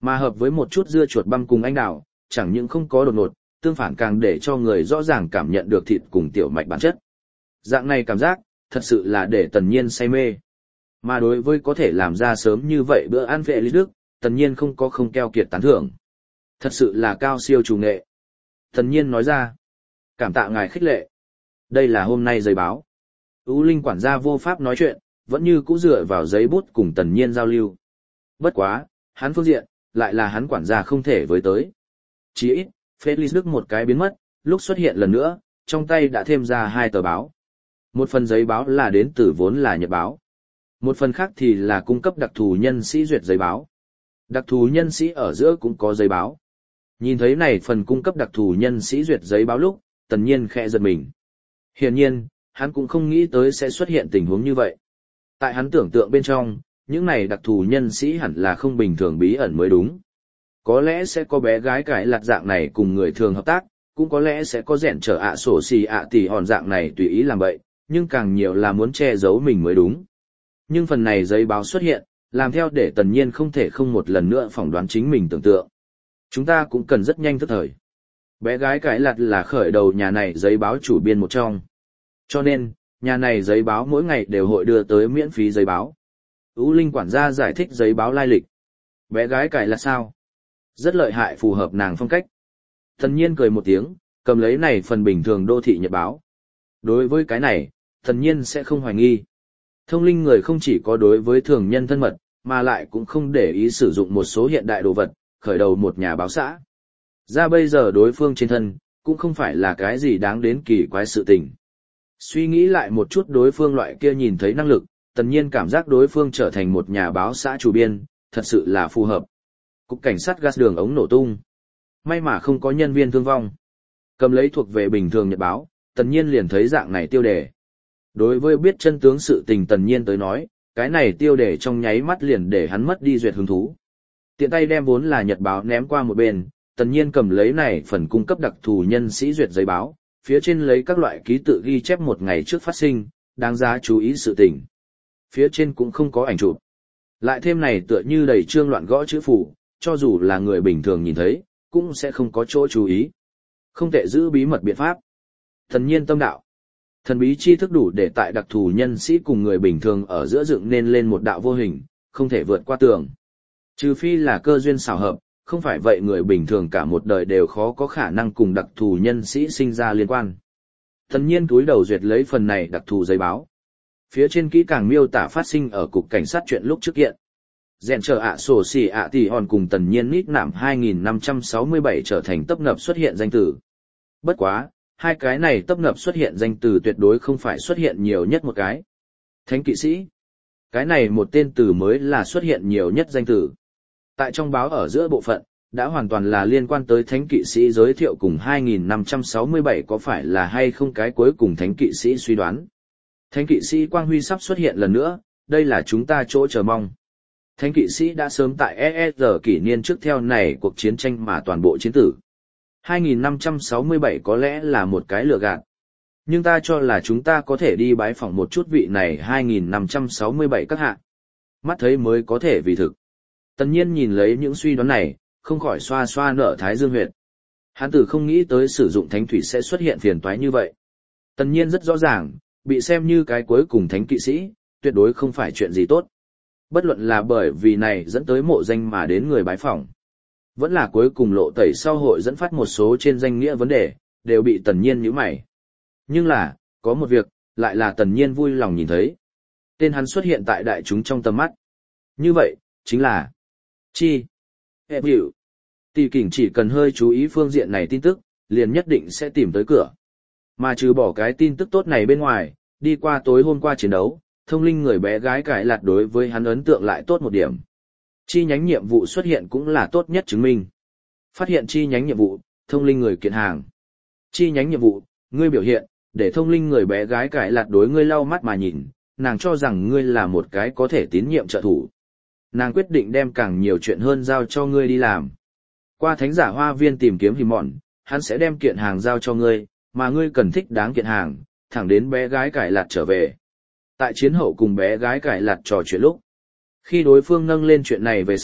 Mà hợp với một chút dưa chuột băm cùng anh đào, chẳng những không có đột ngột, tương phản càng để cho người rõ ràng cảm nhận được thịt cùng tiểu mạch bản chất. Dạng này cảm giác, thật sự là để Tần Nhiên say mê. Mà đối với có thể làm ra sớm như vậy bữa ăn vệ lý đức, Tần Nhiên không có không keo kiệt tán thưởng. Thật sự là cao siêu chủ nghệ. Tần Nhiên nói ra, cảm tạ ngài khích lệ. Đây là hôm nay giấy báo. Ú Linh quản gia vô pháp nói chuyện, vẫn như cũ dựa vào giấy bút cùng Tần Nhiên giao lưu. Bất quá, hắn phương diện, lại là hắn quản gia không thể với tới. Chỉ ít, Felix Đức một cái biến mất, lúc xuất hiện lần nữa, trong tay đã thêm ra hai tờ báo. Một phần giấy báo là đến từ vốn là nhật báo. Một phần khác thì là cung cấp đặc thù nhân sĩ duyệt giấy báo. Đặc thù nhân sĩ ở giữa cũng có giấy báo. Nhìn thấy này phần cung cấp đặc thù nhân sĩ duyệt giấy báo lúc, Tần Nhiên khẽ giật mình. Hiển nhiên, hắn cũng không nghĩ tới sẽ xuất hiện tình huống như vậy. Tại hắn tưởng tượng bên trong, những này đặc thù nhân sĩ hẳn là không bình thường bí ẩn mới đúng. Có lẽ sẽ có bé gái cải lặt dạng này cùng người thường hợp tác, cũng có lẽ sẽ có rèn trở ạ sổ xì ạ tỷ hòn dạng này tùy ý làm bậy, nhưng càng nhiều là muốn che giấu mình mới đúng. Nhưng phần này giấy báo xuất hiện, làm theo để Tần Nhiên không thể không một lần nữa phỏng đoán chính mình tưởng tượng. Chúng ta cũng cần rất nhanh tức thời. Bé gái cải lặt là khởi đầu nhà này giấy báo chủ biên một trong. Cho nên, nhà này giấy báo mỗi ngày đều hội đưa tới miễn phí giấy báo. Ú Linh quản gia giải thích giấy báo lai lịch. Bé gái cải lặt sao? Rất lợi hại, phù hợp nàng phong cách. Tần Nhiên cười một tiếng, cầm lấy này phần bình thường đô thị nhật báo. Đối với cái này, Tần Nhiên sẽ không hoài nghi. Thông linh người không chỉ có đối với thường nhân thân mật, mà lại cũng không để ý sử dụng một số hiện đại đồ vật, khởi đầu một nhà báo xã. Ra bây giờ đối phương trên thân, cũng không phải là cái gì đáng đến kỳ quái sự tình. Suy nghĩ lại một chút đối phương loại kia nhìn thấy năng lực, Tần Nhiên cảm giác đối phương trở thành một nhà báo xã chủ biên, thật sự là phù hợp. Cục cảnh sát gas đường ống nổ tung. May mà không có nhân viên thương vong. Cầm lấy thuộc về bình thường nhật báo, Tần Nhiên liền thấy dạng này tiêu đề. Đối với biết chân tướng sự tình Tần Nhiên tới nói, cái này tiêu đề trong nháy mắt liền để hắn mất đi duyệt hứng thú. Tiện tay đem vốn là nhật báo ném qua một bên, Tần Nhiên cầm lấy này phần cung cấp đặc thù nhân sĩ duyệt giấy báo, phía trên lấy các loại ký tự ghi chép một ngày trước phát sinh, đáng giá chú ý sự tình. Phía trên cũng không có ảnh chụp. Lại thêm này tựa như đầy chương loạn gõ chữ phủ, cho dù là người bình thường nhìn thấy, cũng sẽ không có chỗ chú ý. Không thể giữ bí mật biện pháp. Tần Nhiên tâm đạo. Thần bí tri thức đủ để tại đặc thù nhân sĩ cùng người bình thường ở giữa dựng nên lên một đạo vô hình, không thể vượt qua tường. Trừ phi là cơ duyên xảo hợp, không phải vậy người bình thường cả một đời đều khó có khả năng cùng đặc thù nhân sĩ sinh ra liên quan. Tần Nhiên cúi đầu duyệt lấy phần này đặc thù giấy báo. Phía trên kỹ càng miêu tả phát sinh ở cục cảnh sát chuyện lúc trước kiện. Rèn chờ ạ sổ xỉ ạ tỷ hòn cùng Tần Nhiên nít nạm hai nghìn năm trăm sáu mươi bảy trở thành tấp nập xuất hiện danh từ. Bất quá, hai cái này tấp nập xuất hiện danh từ tuyệt đối không phải xuất hiện nhiều nhất một cái. Thánh kỵ sĩ. Cái này một tên từ mới là xuất hiện nhiều nhất danh từ. Tại trong báo ở giữa bộ phận, đã hoàn toàn là liên quan tới thánh kỵ sĩ giới thiệu cùng hai nghìn năm trăm sáu mươi bảy có phải là hay không cái cuối cùng thánh kỵ sĩ suy đoán. Thánh kỵ sĩ Quang Huy sắp xuất hiện lần nữa, đây là chúng ta chỗ chờ mong. Thánh kỵ sĩ đã sớm tại e ét rờ kỷ niên trước theo này cuộc chiến tranh mà toàn bộ chiến tử. hai nghìn năm trăm sáu mươi bảy có lẽ là một cái lừa gạt. Nhưng ta cho là chúng ta có thể đi bái phỏng một chút vị này hai nghìn năm trăm sáu mươi bảy các hạ. Mắt thấy mới có thể vì thực. Tần Nhiên nhìn lấy những suy đoán này, không khỏi xoa xoa nở thái dương huyệt. Hắn tử không nghĩ tới sử dụng thánh thủy sẽ xuất hiện phiền toái như vậy. Tần Nhiên rất rõ ràng, bị xem như cái cuối cùng thánh kỵ sĩ, tuyệt đối không phải chuyện gì tốt. Bất luận là bởi vì này dẫn tới mộ danh mà đến người bái phỏng. Vẫn là cuối cùng lộ tẩy sau hội dẫn phát một số trên danh nghĩa vấn đề, đều bị Tần Nhiên nhíu mày. Nhưng là, có một việc, lại là Tần Nhiên vui lòng nhìn thấy. Tên hắn xuất hiện tại đại chúng trong tầm mắt. Như vậy, chính là Chi. Hệ biểu. Tỷ kỉnh chỉ cần hơi chú ý phương diện này tin tức, liền nhất định sẽ tìm tới cửa. Mà trừ bỏ cái tin tức tốt này bên ngoài, đi qua tối hôm qua chiến đấu, thông linh người bé gái cải lạt đối với hắn ấn tượng lại tốt một điểm. Chi nhánh nhiệm vụ xuất hiện cũng là tốt nhất chứng minh. Phát hiện chi nhánh nhiệm vụ, thông linh người kiện hàng. Chi nhánh nhiệm vụ, ngươi biểu hiện, để thông linh người bé gái cải lạt đối ngươi lau mắt mà nhìn, nàng cho rằng ngươi là một cái có thể tín nhiệm trợ thủ. Nàng quyết định đem càng nhiều chuyện hơn giao cho ngươi đi làm. Qua thánh giả hoa viên tìm kiếm hình mọn, hắn sẽ đem kiện hàng giao cho ngươi, mà ngươi cần thích đáng kiện hàng, thẳng đến bé gái cải lạt trở về. Tại chiến hậu cùng bé gái cải lạt trò chuyện lúc, khi đối phương nâng lên chuyện này về sau,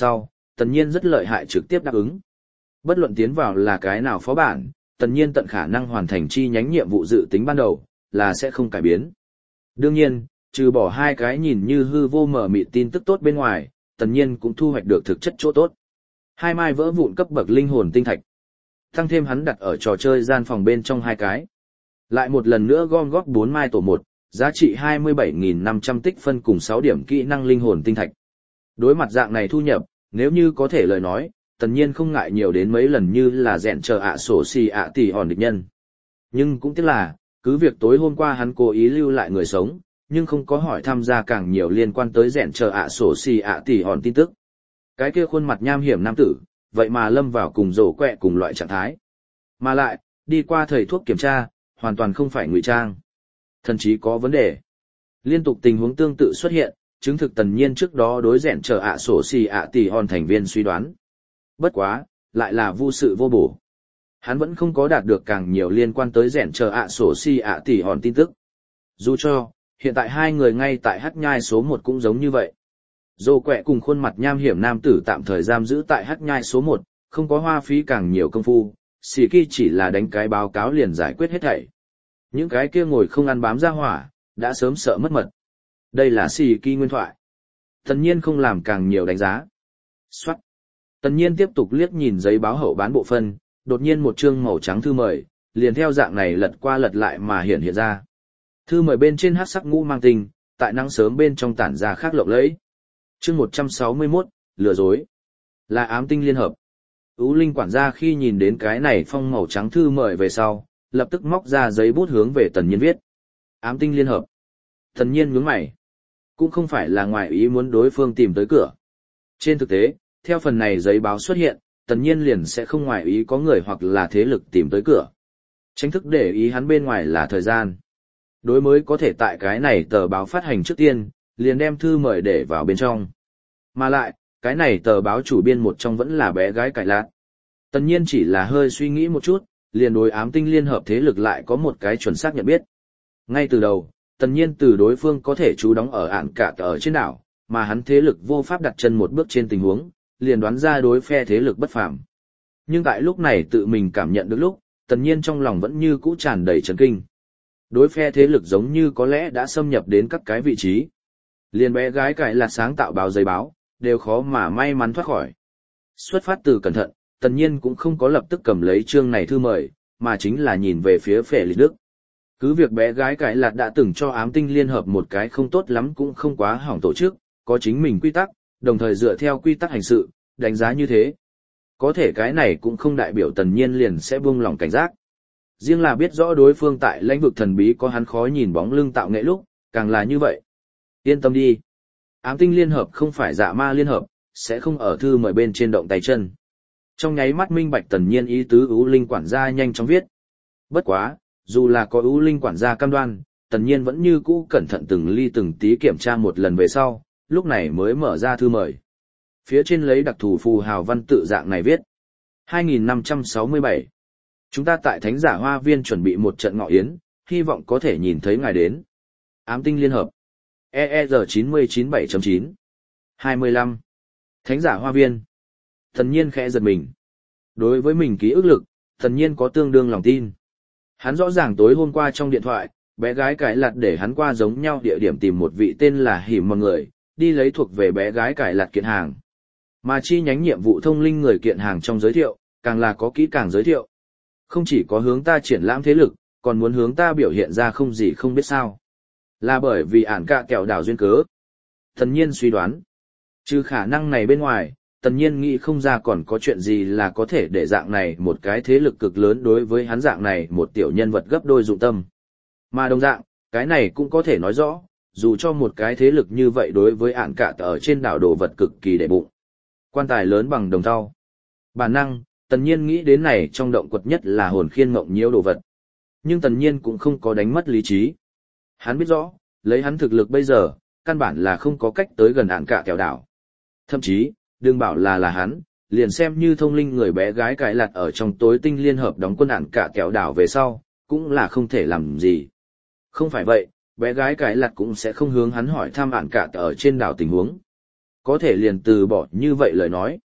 Tần Nhiên rất lợi hại trực tiếp đáp ứng. Bất luận tiến vào là cái nào phó bản, Tần Nhiên tận khả năng hoàn thành chi nhánh nhiệm vụ dự tính ban đầu, là sẽ không cải biến. Đương nhiên, trừ bỏ hai cái nhìn như hư vô mở mịt tin tức tốt bên ngoài, Tần Nhiên cũng thu hoạch được thực chất chỗ tốt. Hai mai vỡ vụn cấp bậc linh hồn tinh thạch. Tăng thêm hắn đặt ở trò chơi gian phòng bên trong hai cái. Lại một lần nữa gom góp bốn mai tổ một, giá trị hai mươi bảy nghìn năm trăm tích phân cùng sáu điểm kỹ năng linh hồn tinh thạch. Đối mặt dạng này thu nhập, nếu như có thể lời nói, Tần Nhiên không ngại nhiều đến mấy lần như là dẹn chờ ạ sổ xì ạ tỷ hòn địch nhân. Nhưng cũng tiếc là, cứ việc tối hôm qua hắn cố ý lưu lại người sống, nhưng không có hỏi tham gia càng nhiều liên quan tới dẹn chờ ạ sổ xì ạ tỷ hòn tin tức. Cái kia khuôn mặt nham hiểm nam tử, vậy mà lâm vào cùng rổ quẹ cùng loại trạng thái. Mà lại, đi qua thầy thuốc kiểm tra, hoàn toàn không phải ngụy trang. Thậm chí có vấn đề. Liên tục tình huống tương tự xuất hiện, chứng thực Tần Nhiên trước đó đối dẹn chờ ạ sổ xì ạ tỷ hòn thành viên suy đoán. Bất quá, lại là vô sự vô bổ. Hắn vẫn không có đạt được càng nhiều liên quan tới dẹn chờ ạ sổ xì ạ tỷ hòn tin tức. Dù cho, hiện tại hai người ngay tại hắc nhai số một cũng giống như vậy. Dô quẹ cùng khuôn mặt nham hiểm nam tử tạm thời giam giữ tại hắc nhai số một, không có hoa phí càng nhiều công phu, xì kỳ chỉ là đánh cái báo cáo liền giải quyết hết thảy. Những cái kia ngồi không ăn bám ra hỏa, đã sớm sợ mất mật. Đây là xì kỳ nguyên thoại. Tần Nhiên không làm càng nhiều đánh giá. Xoát. Tần Nhiên tiếp tục liếc nhìn giấy báo hậu bán bộ phân, đột nhiên một chương màu trắng thư mời, liền theo dạng này lật qua lật lại mà hiện hiện ra. Thư mời bên trên hắc sắc ngũ mang tinh, tại nắng sớm bên trong tản ra khác lộng lẫy. Chương một trăm sáu mươi mốt, lừa dối. Là ám tinh liên hợp. Ú Linh quản gia khi nhìn đến cái này phong màu trắng thư mời về sau, lập tức móc ra giấy bút hướng về Tần Nhiên viết. Ám tinh liên hợp. Tần Nhiên nhướng mày. Cũng không phải là ngoài ý muốn đối phương tìm tới cửa. Trên thực tế, theo phần này giấy báo xuất hiện, Tần Nhiên liền sẽ không ngoài ý có người hoặc là thế lực tìm tới cửa. Tránh thức để ý hắn bên ngoài là thời gian. Đối mới có thể tại cái này tờ báo phát hành trước tiên, liền đem thư mời để vào bên trong. Mà lại, cái này tờ báo chủ biên một trong vẫn là bé gái cải lạt. Tần Nhiên chỉ là hơi suy nghĩ một chút, liền đối ám tinh liên hợp thế lực lại có một cái chuẩn xác nhận biết. Ngay từ đầu, Tần Nhiên từ đối phương có thể trú đóng ở ản cả ở trên đảo, mà hắn thế lực vô pháp đặt chân một bước trên tình huống, liền đoán ra đối phe thế lực bất phàm. Nhưng tại lúc này tự mình cảm nhận được lúc, Tần Nhiên trong lòng vẫn như cũ tràn đầy chấn kinh. Đối phe thế lực giống như có lẽ đã xâm nhập đến các cái vị trí. Liền bé gái cải lạt sáng tạo báo giấy báo, đều khó mà may mắn thoát khỏi. Xuất phát từ cẩn thận, Tần Nhiên cũng không có lập tức cầm lấy chương này thư mời, mà chính là nhìn về phía Phệ Lịch Đức. Cứ việc bé gái cải lạt đã từng cho ám tinh liên hợp một cái không tốt lắm cũng không quá hỏng tổ chức, có chính mình quy tắc, đồng thời dựa theo quy tắc hành sự, đánh giá như thế. Có thể cái này cũng không đại biểu Tần Nhiên liền sẽ buông lòng cảnh giác. Riêng là biết rõ đối phương tại lãnh vực thần bí có hắn khó nhìn bóng lưng tạo nghệ lúc, càng là như vậy. Yên tâm đi. Ám tinh liên hợp không phải dạ ma liên hợp, sẽ không ở thư mời bên trên động tay chân. Trong nháy mắt minh bạch Tần Nhiên ý tứ Ú Linh quản gia nhanh chóng viết. Bất quá, dù là có Ú Linh quản gia cam đoan, Tần Nhiên vẫn như cũ cẩn thận từng ly từng tí kiểm tra một lần về sau, lúc này mới mở ra thư mời. Phía trên lấy đặc thù phù hào văn tự dạng này viết. hai nghìn năm trăm sáu mươi bảy. Chúng ta tại Thánh giả Hoa Viên chuẩn bị một trận ngọ yến, hy vọng có thể nhìn thấy ngài đến. Ám tinh liên hợp. E E R chín chín bảy chín. hai mươi lăm. Thánh giả Hoa Viên. Tần Nhiên khẽ giật mình. Đối với mình ký ức lực, Tần Nhiên có tương đương lòng tin. Hắn rõ ràng tối hôm qua trong điện thoại, bé gái cải lạt để hắn qua giống nhau địa điểm tìm một vị tên là Hỉ Mòn người, đi lấy thuộc về bé gái cải lạt kiện hàng. Mà chi nhánh nhiệm vụ thông linh người kiện hàng trong giới thiệu, càng là có kỹ càng giới thiệu. Không chỉ có hướng ta triển lãm thế lực, còn muốn hướng ta biểu hiện ra không gì không biết sao. Là bởi vì ản cạ kẹo đảo duyên cớ. Tần Nhiên suy đoán. Trừ khả năng này bên ngoài, Tần Nhiên nghĩ không ra còn có chuyện gì là có thể để dạng này một cái thế lực cực lớn đối với hắn dạng này một tiểu nhân vật gấp đôi dụng tâm. Mà đồng dạng, cái này cũng có thể nói rõ, dù cho một cái thế lực như vậy đối với ản cạ ở trên đảo đồ vật cực kỳ để bụng. Quan tài lớn bằng đồng thau. Bản năng, Tần Nhiên nghĩ đến này trong động quật nhất là hồn khiên mộng nhiễu đồ vật. Nhưng Tần Nhiên cũng không có đánh mất lý trí. Hắn biết rõ, lấy hắn thực lực bây giờ, căn bản là không có cách tới gần ản cạ kẹo đảo. Thậm chí, đừng bảo là là hắn, liền xem như thông linh người bé gái cải lạt ở trong tối tinh liên hợp đóng quân ản cạ kẹo đảo về sau, cũng là không thể làm gì. Không phải vậy, bé gái cải lạt cũng sẽ không hướng hắn hỏi thăm ản cạ ở trên đảo tình huống. Có thể liền từ bỏ như vậy lời nói.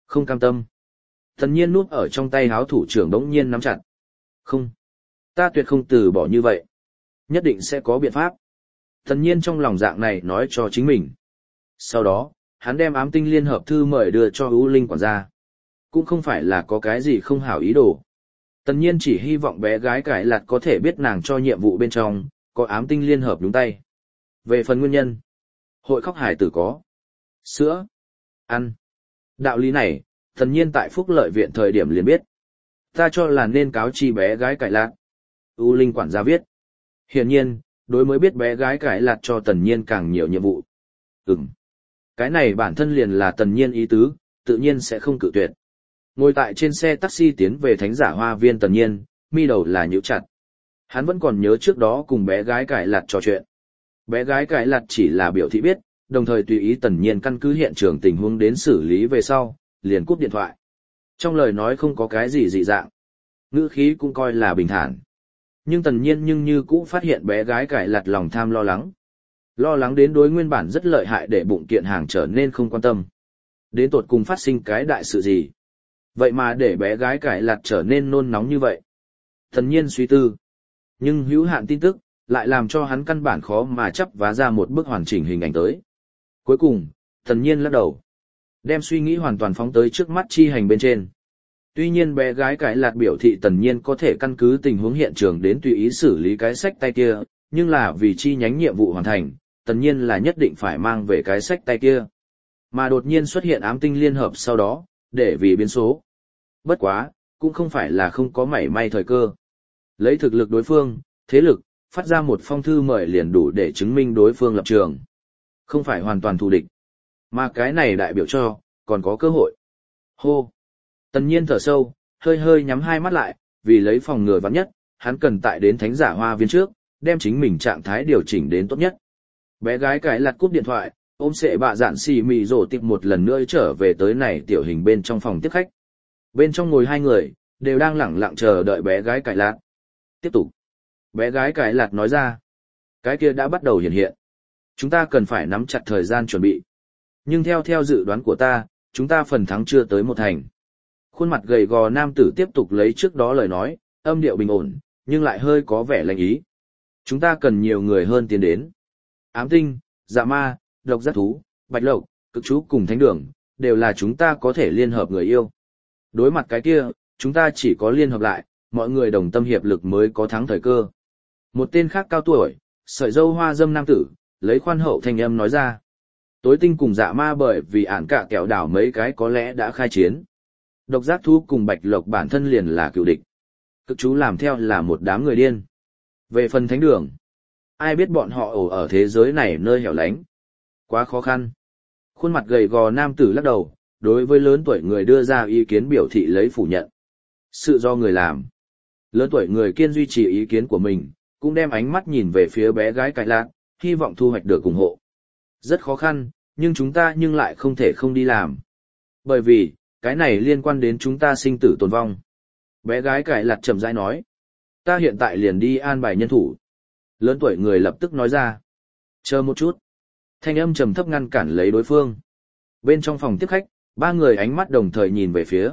Không cam tâm. Tần nhiên nuốt ở trong tay háo thủ trưởng đống nhiên nắm chặt. Không. Ta tuyệt không từ bỏ như vậy. Nhất định sẽ có biện pháp. Tần nhiên trong lòng dạng này nói cho chính mình. Sau đó, hắn đem ám tinh liên hợp thư mời đưa cho U Linh quản gia. Cũng không phải là có cái gì không hảo ý đồ. Tần nhiên chỉ hy vọng bé gái cải lạt có thể biết nàng cho nhiệm vụ bên trong, có ám tinh liên hợp đúng tay. Về phần nguyên nhân, hội khóc hải tử có. Sữa. Ăn. Đạo lý này, tần nhiên tại phúc lợi viện thời điểm liền biết. Ta cho là nên cáo chi bé gái cải lạt. U Linh quản gia viết. Hiển nhiên, đối mới biết bé gái cải lạt cho tần nhiên càng nhiều nhiệm vụ. Ừm. Cái này bản thân liền là tần nhiên ý tứ, tự nhiên sẽ không cự tuyệt. Ngồi tại trên xe taxi tiến về thánh giả hoa viên tần nhiên, mi đầu là nhíu chặt. Hắn vẫn còn nhớ trước đó cùng bé gái cải lạt trò chuyện. Bé gái cải lạt chỉ là biểu thị biết, đồng thời tùy ý tần nhiên căn cứ hiện trường tình huống đến xử lý về sau, liền cúp điện thoại. Trong lời nói không có cái gì dị dạng. Ngữ khí cũng coi là bình thản. Nhưng tần nhiên nhưng như cũ phát hiện bé gái cải lạt lòng tham lo lắng. Lo lắng đến đối nguyên bản rất lợi hại để bụng kiện hàng trở nên không quan tâm. Đến tột cùng phát sinh cái đại sự gì? Vậy mà để bé gái cải lạt trở nên nôn nóng như vậy. Tần nhiên suy tư. Nhưng hữu hạn tin tức, lại làm cho hắn căn bản khó mà chấp vá ra một bức hoàn chỉnh hình ảnh tới. Cuối cùng, tần nhiên lắc đầu. Đem suy nghĩ hoàn toàn phóng tới trước mắt chi hành bên trên. Tuy nhiên bé gái cải lạt biểu thị tần nhiên có thể căn cứ tình huống hiện trường đến tùy ý xử lý cái sách tay kia, nhưng là vì chi nhánh nhiệm vụ hoàn thành, tần nhiên là nhất định phải mang về cái sách tay kia. Mà đột nhiên xuất hiện ám tinh liên hợp sau đó, để vì biến số. Bất quá, cũng không phải là không có mảy may thời cơ. Lấy thực lực đối phương, thế lực, phát ra một phong thư mời liền đủ để chứng minh đối phương lập trường. Không phải hoàn toàn thù địch. Mà cái này đại biểu cho, còn có cơ hội. Hô! Tần nhiên thở sâu, hơi hơi nhắm hai mắt lại, vì lấy phòng ngừa vắng nhất, hắn cần tại đến thánh giả hoa viên trước, đem chính mình trạng thái điều chỉnh đến tốt nhất. Bé gái cái lặt cúp điện thoại, ôm sệ bạ dạn xì mì rổ tiệp một lần nữa trở về tới này tiểu hình bên trong phòng tiếp khách. Bên trong ngồi hai người, đều đang lẳng lặng chờ đợi bé gái cải lạt. Tiếp tục. Bé gái cải lạt nói ra. Cái kia đã bắt đầu hiện hiện. Chúng ta cần phải nắm chặt thời gian chuẩn bị. Nhưng theo theo dự đoán của ta, chúng ta phần thắng chưa tới một thành. Khuôn mặt gầy gò nam tử tiếp tục lấy trước đó lời nói, âm điệu bình ổn, nhưng lại hơi có vẻ lạnh ý. Chúng ta cần nhiều người hơn tiến đến. Ám tinh, dạ ma, độc giác thú, bạch lộc, cực chú cùng thánh đường, đều là chúng ta có thể liên hợp người yêu. Đối mặt cái kia, chúng ta chỉ có liên hợp lại, mọi người đồng tâm hiệp lực mới có thắng thời cơ. Một tên khác cao tuổi, sợi râu hoa dâm nam tử, lấy khoan hậu thanh âm nói ra. Tối tinh cùng dạ ma bởi vì ản cả kẹo đảo mấy cái có lẽ đã khai chiến. Độc giác thú cùng bạch lộc bản thân liền là cựu địch. Cực chú làm theo là một đám người điên. Về phần thánh đường, ai biết bọn họ ổ ở thế giới này nơi hẻo lánh. Quá khó khăn. Khuôn mặt gầy gò nam tử lắc đầu, đối với lớn tuổi người đưa ra ý kiến biểu thị lấy phủ nhận. Sự do người làm. Lớn tuổi người kiên duy trì ý kiến của mình, cũng đem ánh mắt nhìn về phía bé gái cải lạt, hy vọng thu hoạch được ủng hộ. Rất khó khăn, nhưng chúng ta nhưng lại không thể không đi làm. Bởi vì, cái này liên quan đến chúng ta sinh tử tồn vong. Bé gái cải lạt chậm rãi nói. Ta hiện tại liền đi an bài nhân thủ. Lớn tuổi người lập tức nói ra. Chờ một chút. Thanh âm trầm thấp ngăn cản lấy đối phương. Bên trong phòng tiếp khách, ba người ánh mắt đồng thời nhìn về phía.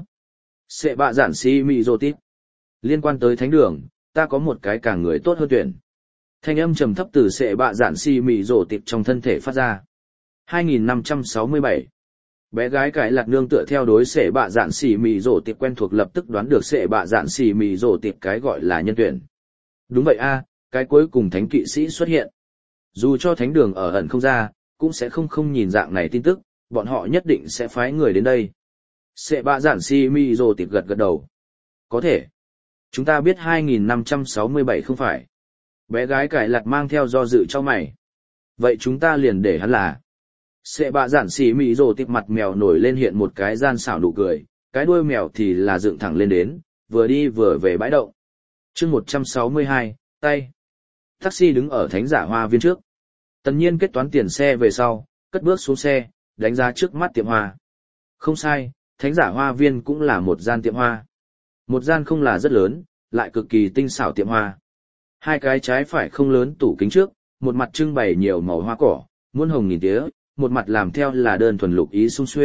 Sệ bạ giản si mị rô tít. Liên quan tới thánh đường, ta có một cái càng người tốt hơn tuyển. Thanh âm trầm thấp từ sệ bạ giản si mị rô tít trong thân thể phát ra. hai nghìn năm trăm sáu mươi bảy. Bé gái cải lạt nương tựa theo đối sệ bạ giản si mị rô tít quen thuộc lập tức đoán được sệ bạ giản si mị rô tít cái gọi là nhân tuyển. Đúng vậy a, cái cuối cùng thánh kỵ sĩ xuất hiện. Dù cho thánh đường ở ẩn không ra, cũng sẽ không không nhìn dạng này tin tức, bọn họ nhất định sẽ phái người đến đây. Sệ bạ giản si mi rồ tịp gật gật đầu. Có thể. Chúng ta biết hai nghìn năm trăm sáu mươi bảy không phải. Bé gái cải lạt mang theo do dự cho mày. Vậy chúng ta liền để hắn là. Sệ bạ giản si mi rồ tịp mặt mèo nổi lên hiện một cái gian xảo nụ cười, cái đuôi mèo thì là dựng thẳng lên đến, vừa đi vừa về bãi động. Chương một trăm sáu mươi hai, tay. Taxi đứng ở thánh giả hoa viên trước. Tần nhiên kết toán tiền xe về sau, cất bước xuống xe, đánh giá trước mắt tiệm hoa. Không sai, thánh giả hoa viên cũng là một gian tiệm hoa. Một gian không là rất lớn, lại cực kỳ tinh xảo tiệm hoa. Hai cái trái phải không lớn tủ kính trước, một mặt trưng bày nhiều màu hoa cỏ, muôn hồng nghìn tía, một mặt làm theo là đơn thuần lục ý sung xuê,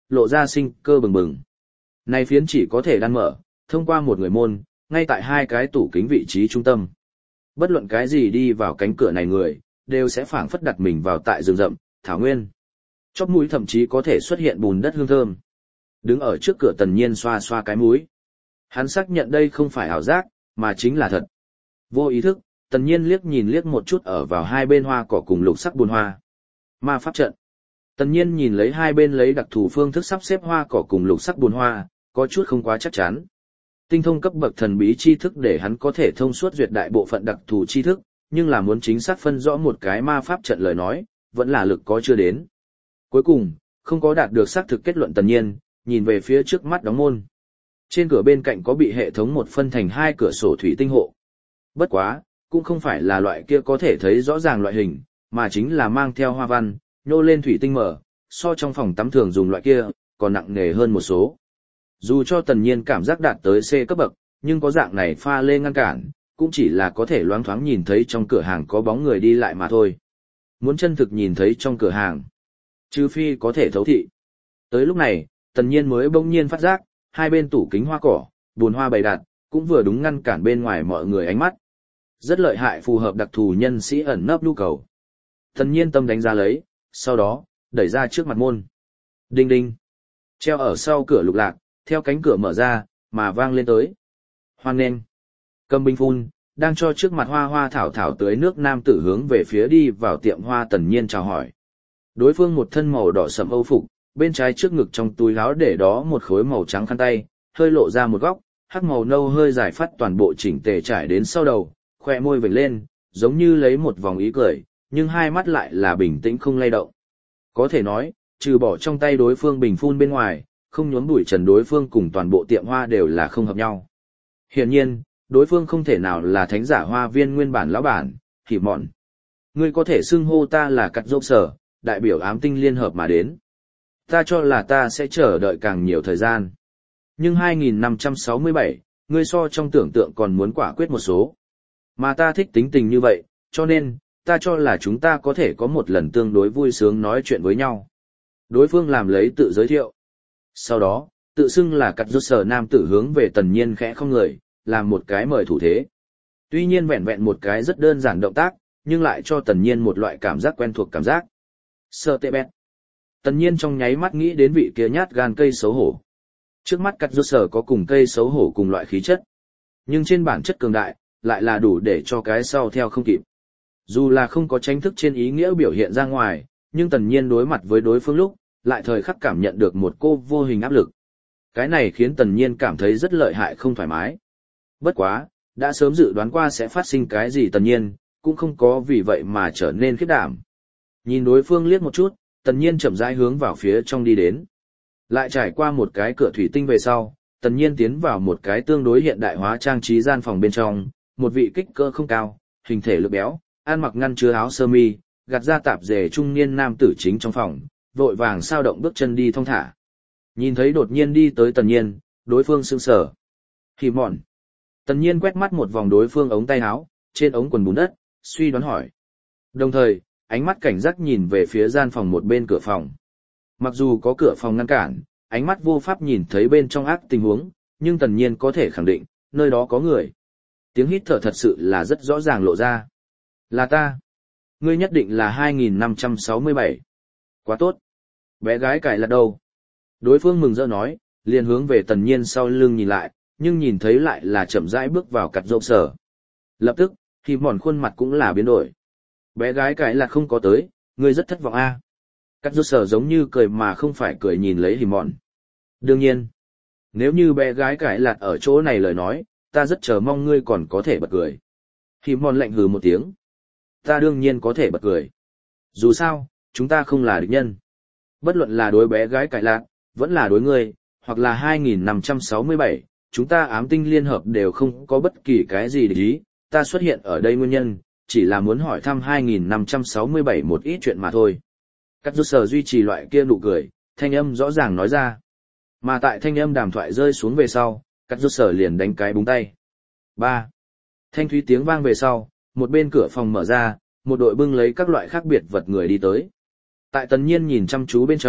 lộ ra sinh cơ bừng bừng. Này phiến chỉ có thể đan mở, thông qua một người môn, ngay tại hai cái tủ kính vị trí trung tâm. Bất luận cái gì đi vào cánh cửa này người, đều sẽ phảng phất đặt mình vào tại rừng rậm, thảo nguyên. Chóp mũi thậm chí có thể xuất hiện bùn đất hương thơm. Đứng ở trước cửa Tần Nhiên xoa xoa cái mũi. Hắn xác nhận đây không phải ảo giác, mà chính là thật. Vô ý thức, Tần Nhiên liếc nhìn liếc một chút ở vào hai bên hoa cỏ cùng lục sắc buồn hoa. Ma pháp trận. Tần Nhiên nhìn lấy hai bên lấy đặc thù phương thức sắp xếp hoa cỏ cùng lục sắc buồn hoa, có chút không quá chắc chắn. Tinh thông cấp bậc thần bí tri thức để hắn có thể thông suốt duyệt đại bộ phận đặc thù tri thức, nhưng là muốn chính xác phân rõ một cái ma pháp trận lời nói, vẫn là lực có chưa đến. Cuối cùng, không có đạt được xác thực kết luận Tần Nhiên, nhìn về phía trước mắt đóng môn. Trên cửa bên cạnh có bị hệ thống một phân thành hai cửa sổ thủy tinh hộ. Bất quá, cũng không phải là loại kia có thể thấy rõ ràng loại hình, mà chính là mang theo hoa văn, nhô lên thủy tinh mở, so trong phòng tắm thường dùng loại kia, còn nặng nề hơn một số. Dù cho Tần Nhiên cảm giác đạt tới C cấp bậc, nhưng có dạng này pha lê ngăn cản, cũng chỉ là có thể loáng thoáng nhìn thấy trong cửa hàng có bóng người đi lại mà thôi. Muốn chân thực nhìn thấy trong cửa hàng, trừ phi có thể thấu thị. Tới lúc này, Tần Nhiên mới bỗng nhiên phát giác, hai bên tủ kính hoa cỏ, bùn hoa bày đặt, cũng vừa đúng ngăn cản bên ngoài mọi người ánh mắt. Rất lợi hại phù hợp đặc thù nhân sĩ ẩn nấp nhu cầu. Tần Nhiên tâm đánh ra lấy, sau đó, đẩy ra trước mặt môn. Đinh đinh. Treo ở sau cửa lục lạc, theo cánh cửa mở ra, mà vang lên tới. Hoan nghênh. Cầm bình phun, đang cho trước mặt hoa hoa thảo thảo tưới nước nam tử hướng về phía đi vào tiệm hoa Tần Nhiên chào hỏi. Đối phương một thân màu đỏ sẫm âu phục, bên trái trước ngực trong túi áo để đó một khối màu trắng khăn tay, hơi lộ ra một góc, hắc màu nâu hơi dài phát toàn bộ chỉnh tề trải đến sau đầu, khoe môi vểnh lên, giống như lấy một vòng ý cười, nhưng hai mắt lại là bình tĩnh không lay động. Có thể nói, trừ bỏ trong tay đối phương bình phun bên ngoài, không nhuốm bụi trần đối phương cùng toàn bộ tiệm hoa đều là không hợp nhau. Hiển nhiên, đối phương không thể nào là thánh giả hoa viên nguyên bản lão bản, Hỉ Mọn. Ngươi có thể xưng hô ta là Cắt Dốc Sở, đại biểu ám tinh liên hợp mà đến. Ta cho là ta sẽ chờ đợi càng nhiều thời gian. Nhưng hai nghìn năm trăm sáu mươi bảy, ngươi so trong tưởng tượng còn muốn quả quyết một số. Mà ta thích tính tình như vậy, cho nên, ta cho là chúng ta có thể có một lần tương đối vui sướng nói chuyện với nhau. Đối phương làm lấy tự giới thiệu. Sau đó, tự xưng là Cắt Dốc Sở nam tử hướng về Tần Nhiên khẽ không người, làm một cái mời thủ thế. Tuy nhiên vẹn vẹn một cái rất đơn giản động tác, nhưng lại cho Tần Nhiên một loại cảm giác quen thuộc cảm giác. Sợ tệ bẹt. Tần Nhiên trong nháy mắt nghĩ đến vị kia nhát gan cây xấu hổ. Trước mắt Cắt Dốc Sở có cùng cây xấu hổ cùng loại khí chất. Nhưng trên bản chất cường đại, lại là đủ để cho cái sau theo không kịp. Dù là không có tranh thức trên ý nghĩa biểu hiện ra ngoài, nhưng Tần Nhiên đối mặt với đối phương lúc, lại thời khắc cảm nhận được một cô vô hình áp lực. Cái này khiến Tần Nhiên cảm thấy rất lợi hại không thoải mái. Bất quá, đã sớm dự đoán qua sẽ phát sinh cái gì Tần Nhiên, cũng không có vì vậy mà trở nên khiếp đảm. Nhìn đối phương liếc một chút, Tần Nhiên chậm rãi hướng vào phía trong đi đến. Lại trải qua một cái cửa thủy tinh về sau, Tần Nhiên tiến vào một cái tương đối hiện đại hóa trang trí gian phòng bên trong, một vị kích cỡ không cao, hình thể lực béo, ăn mặc ngăn chứa áo sơ mi, gạt ra tạp dề trung niên nam tử chính trong phòng, vội vàng sao động bước chân đi thong thả. Nhìn thấy đột nhiên đi tới Tần Nhiên, đối phương sững sờ. Hỉ Mọn. Tần Nhiên quét mắt một vòng đối phương ống tay áo, trên ống quần bùn đất, suy đoán hỏi. Đồng thời, ánh mắt cảnh giác nhìn về phía gian phòng một bên cửa phòng. Mặc dù có cửa phòng ngăn cản, ánh mắt vô pháp nhìn thấy bên trong ác tình huống, nhưng Tần Nhiên có thể khẳng định, nơi đó có người. Tiếng hít thở thật sự là rất rõ ràng lộ ra. Là ta. Ngươi nhất định là hai nghìn năm trăm sáu mươi bảy. Quá tốt. Bé gái cải là đâu? Đối phương mừng rỡ nói, liền hướng về Tần Nhiên sau lưng nhìn lại, nhưng nhìn thấy lại là chậm rãi bước vào Cắt Dốc Sở. Lập tức, Hỉ Mọn khuôn mặt cũng là biến đổi. Bé gái cải là không có tới, ngươi rất thất vọng a. À? Cắt Dốc Sở giống như cười mà không phải cười nhìn lấy Hỉ Mọn. Đương nhiên, nếu như bé gái cải lạt ở chỗ này lời nói, ta rất chờ mong ngươi còn có thể bật cười. Hỉ Mọn lạnh hừ một tiếng. Ta đương nhiên có thể bật cười. Dù sao, chúng ta không là địch nhân. Bất luận là đối bé gái cải lạt, vẫn là đối ngươi, hoặc là hai nghìn năm trăm sáu mươi bảy, chúng ta ám tinh liên hợp đều không có bất kỳ cái gì để ý, ta xuất hiện ở đây nguyên nhân, chỉ là muốn hỏi thăm hai nghìn năm trăm sáu mươi bảy một ít chuyện mà thôi. Cắt Dốc Sở duy trì loại kia nụ cười, thanh âm rõ ràng nói ra. Mà tại thanh âm đàm thoại rơi xuống về sau, Cắt Dốc Sở liền đánh cái búng tay. ba. Thanh thúy tiếng vang về sau, một bên cửa phòng mở ra, một đội bưng lấy các loại khác biệt vật người đi tới. Tại Tần Nhiên nhìn chăm chú bên trong,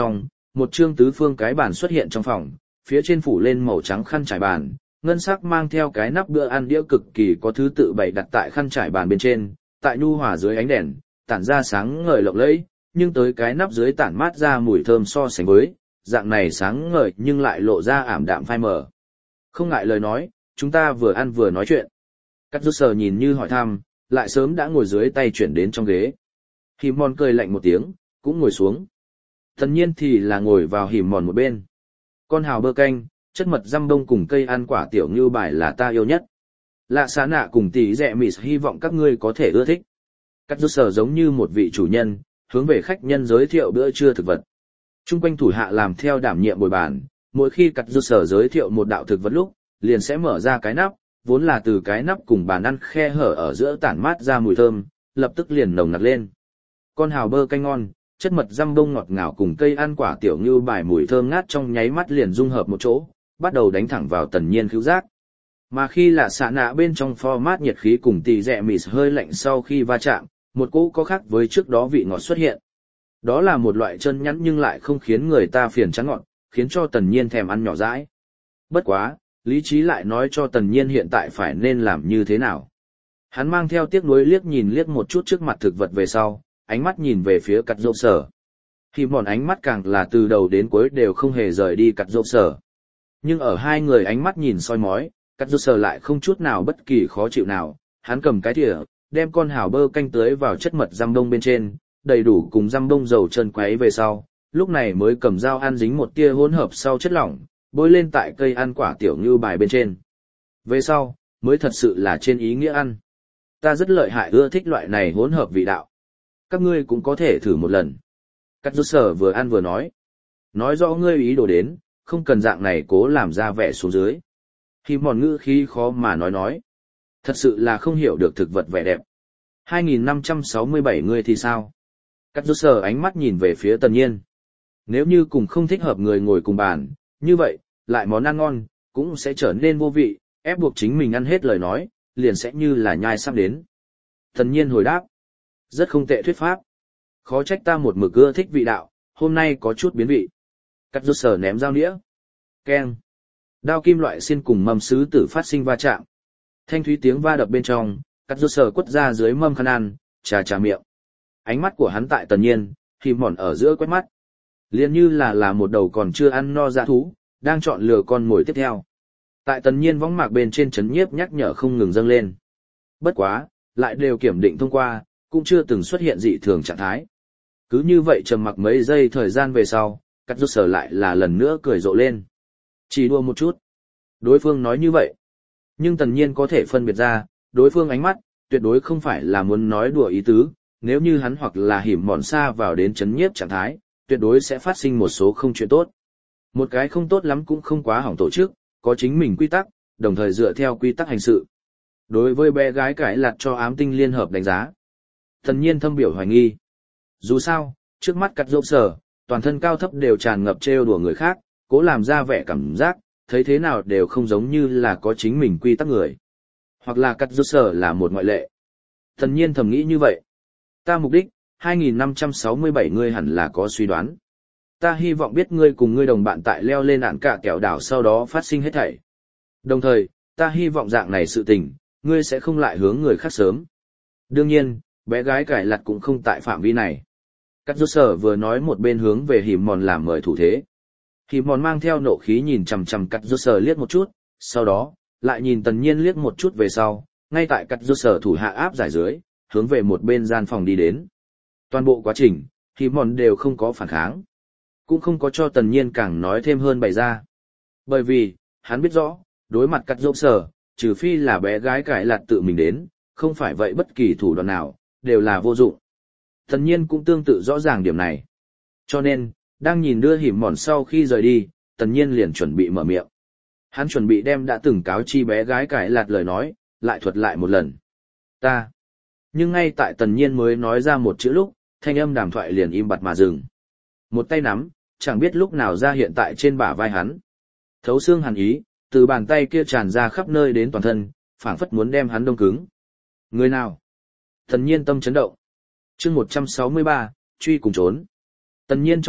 một chương tứ phương cái bàn xuất hiện trong phòng, phía trên phủ lên màu trắng khăn trải bàn, ngân sắc mang theo cái nắp bữa ăn đĩa cực kỳ có thứ tự bày đặt tại khăn trải bàn bên trên, tại nhu hòa dưới ánh đèn, tản ra sáng ngời lộng lẫy, nhưng tới cái nắp dưới tản mát ra mùi thơm so sánh với, dạng này sáng ngời nhưng lại lộ ra ảm đạm phai mờ. Không ngại lời nói, chúng ta vừa ăn vừa nói chuyện. Cắt rút sờ nhìn như hỏi thăm, lại sớm đã ngồi dưới tay chuyển đến trong ghế. Hìm mòn cười lạnh một tiếng, cũng ngồi xuống. Thần nhiên thì là ngồi vào hìm mòn một bên. Con hào bơ canh, chất mật răm đông cùng cây ăn quả tiểu như bài là ta yêu nhất. Lạ xá nạ cùng tí rẹ mịt hy vọng các ngươi có thể ưa thích. Cắt rút sờ giống như một vị chủ nhân, hướng về khách nhân giới thiệu bữa trưa thực vật. Trung quanh thủ hạ làm theo đảm nhiệm bồi bàn, mỗi khi cắt rút sờ giới thiệu một đạo thực vật lúc, liền sẽ mở ra cái nắp, vốn là từ cái nắp cùng bàn ăn khe hở ở giữa tản mát ra mùi thơm, lập tức liền nồng nặc lên. Con hào bơ canh ngon, chất mật răm bông ngọt ngào cùng cây ăn quả tiểu như bài mùi thơm ngát trong nháy mắt liền dung hợp một chỗ, bắt đầu đánh thẳng vào tần nhiên khứu giác. Mà khi là xạ nạ bên trong format nhiệt khí cùng tì rẹ mịt hơi lạnh sau khi va chạm, một cỗ có khác với trước đó vị ngọt xuất hiện. Đó là một loại chân nhẵn nhưng lại không khiến người ta phiền chán ngọt, khiến cho tần nhiên thèm ăn nhỏ dãi. Bất quá, lý trí lại nói cho tần nhiên hiện tại phải nên làm như thế nào. Hắn mang theo tiếc nuối liếc nhìn liếc một chút trước mặt thực vật về sau, ánh mắt nhìn về phía cắt râu sở. Khi bọn ánh mắt càng là từ đầu đến cuối đều không hề rời đi cắt râu sở. Nhưng ở hai người ánh mắt nhìn soi mói, cắt râu sở lại không chút nào bất kỳ khó chịu nào, hắn cầm cái thìa, đem con hào bơ canh tưới vào chất mật răm đông bên trên, đầy đủ cùng răm đông dầu chân quấy về sau, lúc này mới cầm dao ăn dính một tia hỗn hợp sau chất lỏng, bôi lên tại cây ăn quả tiểu như bài bên trên. Về sau, mới thật sự là trên ý nghĩa ăn. Ta rất lợi hại ưa thích loại này hỗn hợp vị đạo. Các ngươi cũng có thể thử một lần. Cắt rút sở vừa ăn vừa nói. Nói rõ ngươi ý đồ đến, không cần dạng này cố làm ra vẻ xuống dưới. Khi mòn ngữ khí khó mà nói nói. Thật sự là không hiểu được thực vật vẻ đẹp. hai nghìn năm trăm sáu mươi bảy người thì sao? Cắt rút sở ánh mắt nhìn về phía tần nhiên. Nếu như cùng không thích hợp người ngồi cùng bàn, như vậy, lại món ăn ngon, cũng sẽ trở nên vô vị, ép buộc chính mình ăn hết lời nói, liền sẽ như là nhai sắp đến. Tần nhiên hồi đáp. Rất không tệ thuyết pháp. Khó trách ta một mực ưa thích vị đạo, hôm nay có chút biến vị. Cắt rút sở ném dao nĩa. Keng. Đao kim loại xiên cùng mâm sứ tử phát sinh va chạm. Thanh thúy tiếng va đập bên trong, cắt rút sở quất ra dưới mâm khăn ăn, trà trà miệng. Ánh mắt của hắn tại tần nhiên, thì mòn ở giữa quét mắt. Liên như là là một đầu còn chưa ăn no dã thú, đang chọn lựa con mồi tiếp theo. Tại tần nhiên võng mạc bên trên chấn nhiếp nhắc nhở không ngừng dâng lên. Bất quá, lại đều kiểm định thông qua, cũng chưa từng xuất hiện dị thường trạng thái. Cứ như vậy trầm mặc mấy giây thời gian về sau, cắt rút sở lại là lần nữa cười rộ lên. Chỉ đùa một chút. Đối phương nói như vậy. Nhưng tần nhiên có thể phân biệt ra, đối phương ánh mắt, tuyệt đối không phải là muốn nói đùa ý tứ, nếu như hắn hoặc là hiểm mòn xa vào đến chấn nhiếp trạng thái, tuyệt đối sẽ phát sinh một số không chuyện tốt. Một cái không tốt lắm cũng không quá hỏng tổ chức, có chính mình quy tắc, đồng thời dựa theo quy tắc hành sự. Đối với bé gái cải lặt cho ám tinh liên hợp đánh giá. Tần nhiên thâm biểu hoài nghi. Dù sao, trước mắt cắt rộp sở, toàn thân cao thấp đều tràn ngập trêu đùa người khác, cố làm ra vẻ cảm giác, thấy thế nào đều không giống như là có chính mình quy tắc người. Hoặc là cắt rộp sở là một ngoại lệ. Tần nhiên thầm nghĩ như vậy. Ta mục đích, hai nghìn năm trăm sáu mươi bảy ngươi hẳn là có suy đoán. Ta hy vọng biết ngươi cùng ngươi đồng bạn tại leo lên ạn cả kẹo đảo sau đó phát sinh hết thảy. Đồng thời, ta hy vọng dạng này sự tình, ngươi sẽ không lại hướng người khác sớm. Đương nhiên, bé gái cải lặt cũng không tại phạm vi này. Cắt rút sở vừa nói một bên hướng về hìm mòn làm mời thủ thế. Hìm mòn mang theo nộ khí nhìn chằm chằm cắt rút sở liếc một chút, sau đó, lại nhìn tần nhiên liếc một chút về sau, ngay tại cắt rút sở thủ hạ áp giải dưới, hướng về một bên gian phòng đi đến. Toàn bộ quá trình, hìm mòn đều không có phản kháng. Cũng không có cho tần nhiên càng nói thêm hơn bày ra. Bởi vì, hắn biết rõ, đối mặt cắt rút sở, trừ phi là bé gái cải lặt tự mình đến, không phải vậy bất kỳ thủ đoạn nào, đều là vô dụng. Tần nhiên cũng tương tự rõ ràng điểm này. Cho nên, đang nhìn đưa hìm mòn sau khi rời đi, tần nhiên liền chuẩn bị mở miệng. Hắn chuẩn bị đem đã từng cáo chi bé gái cải lặt lời nói, lại thuật lại một lần. Ta. Nhưng ngay tại tần nhiên mới nói ra một chữ lúc, thanh âm đàm thoại liền im bặt mà dừng. Một tay nắm, chẳng biết lúc nào ra hiện tại trên bả vai hắn. Thấu xương hàn ý, từ bàn tay kia tràn ra khắp nơi đến toàn thân, phảng phất muốn đem hắn đông cứng. Người nào? Tần nhiên tâm chấn động. Chương một trăm sáu mươi ba, truy cùng trốn. Tần nhiên trong mắt,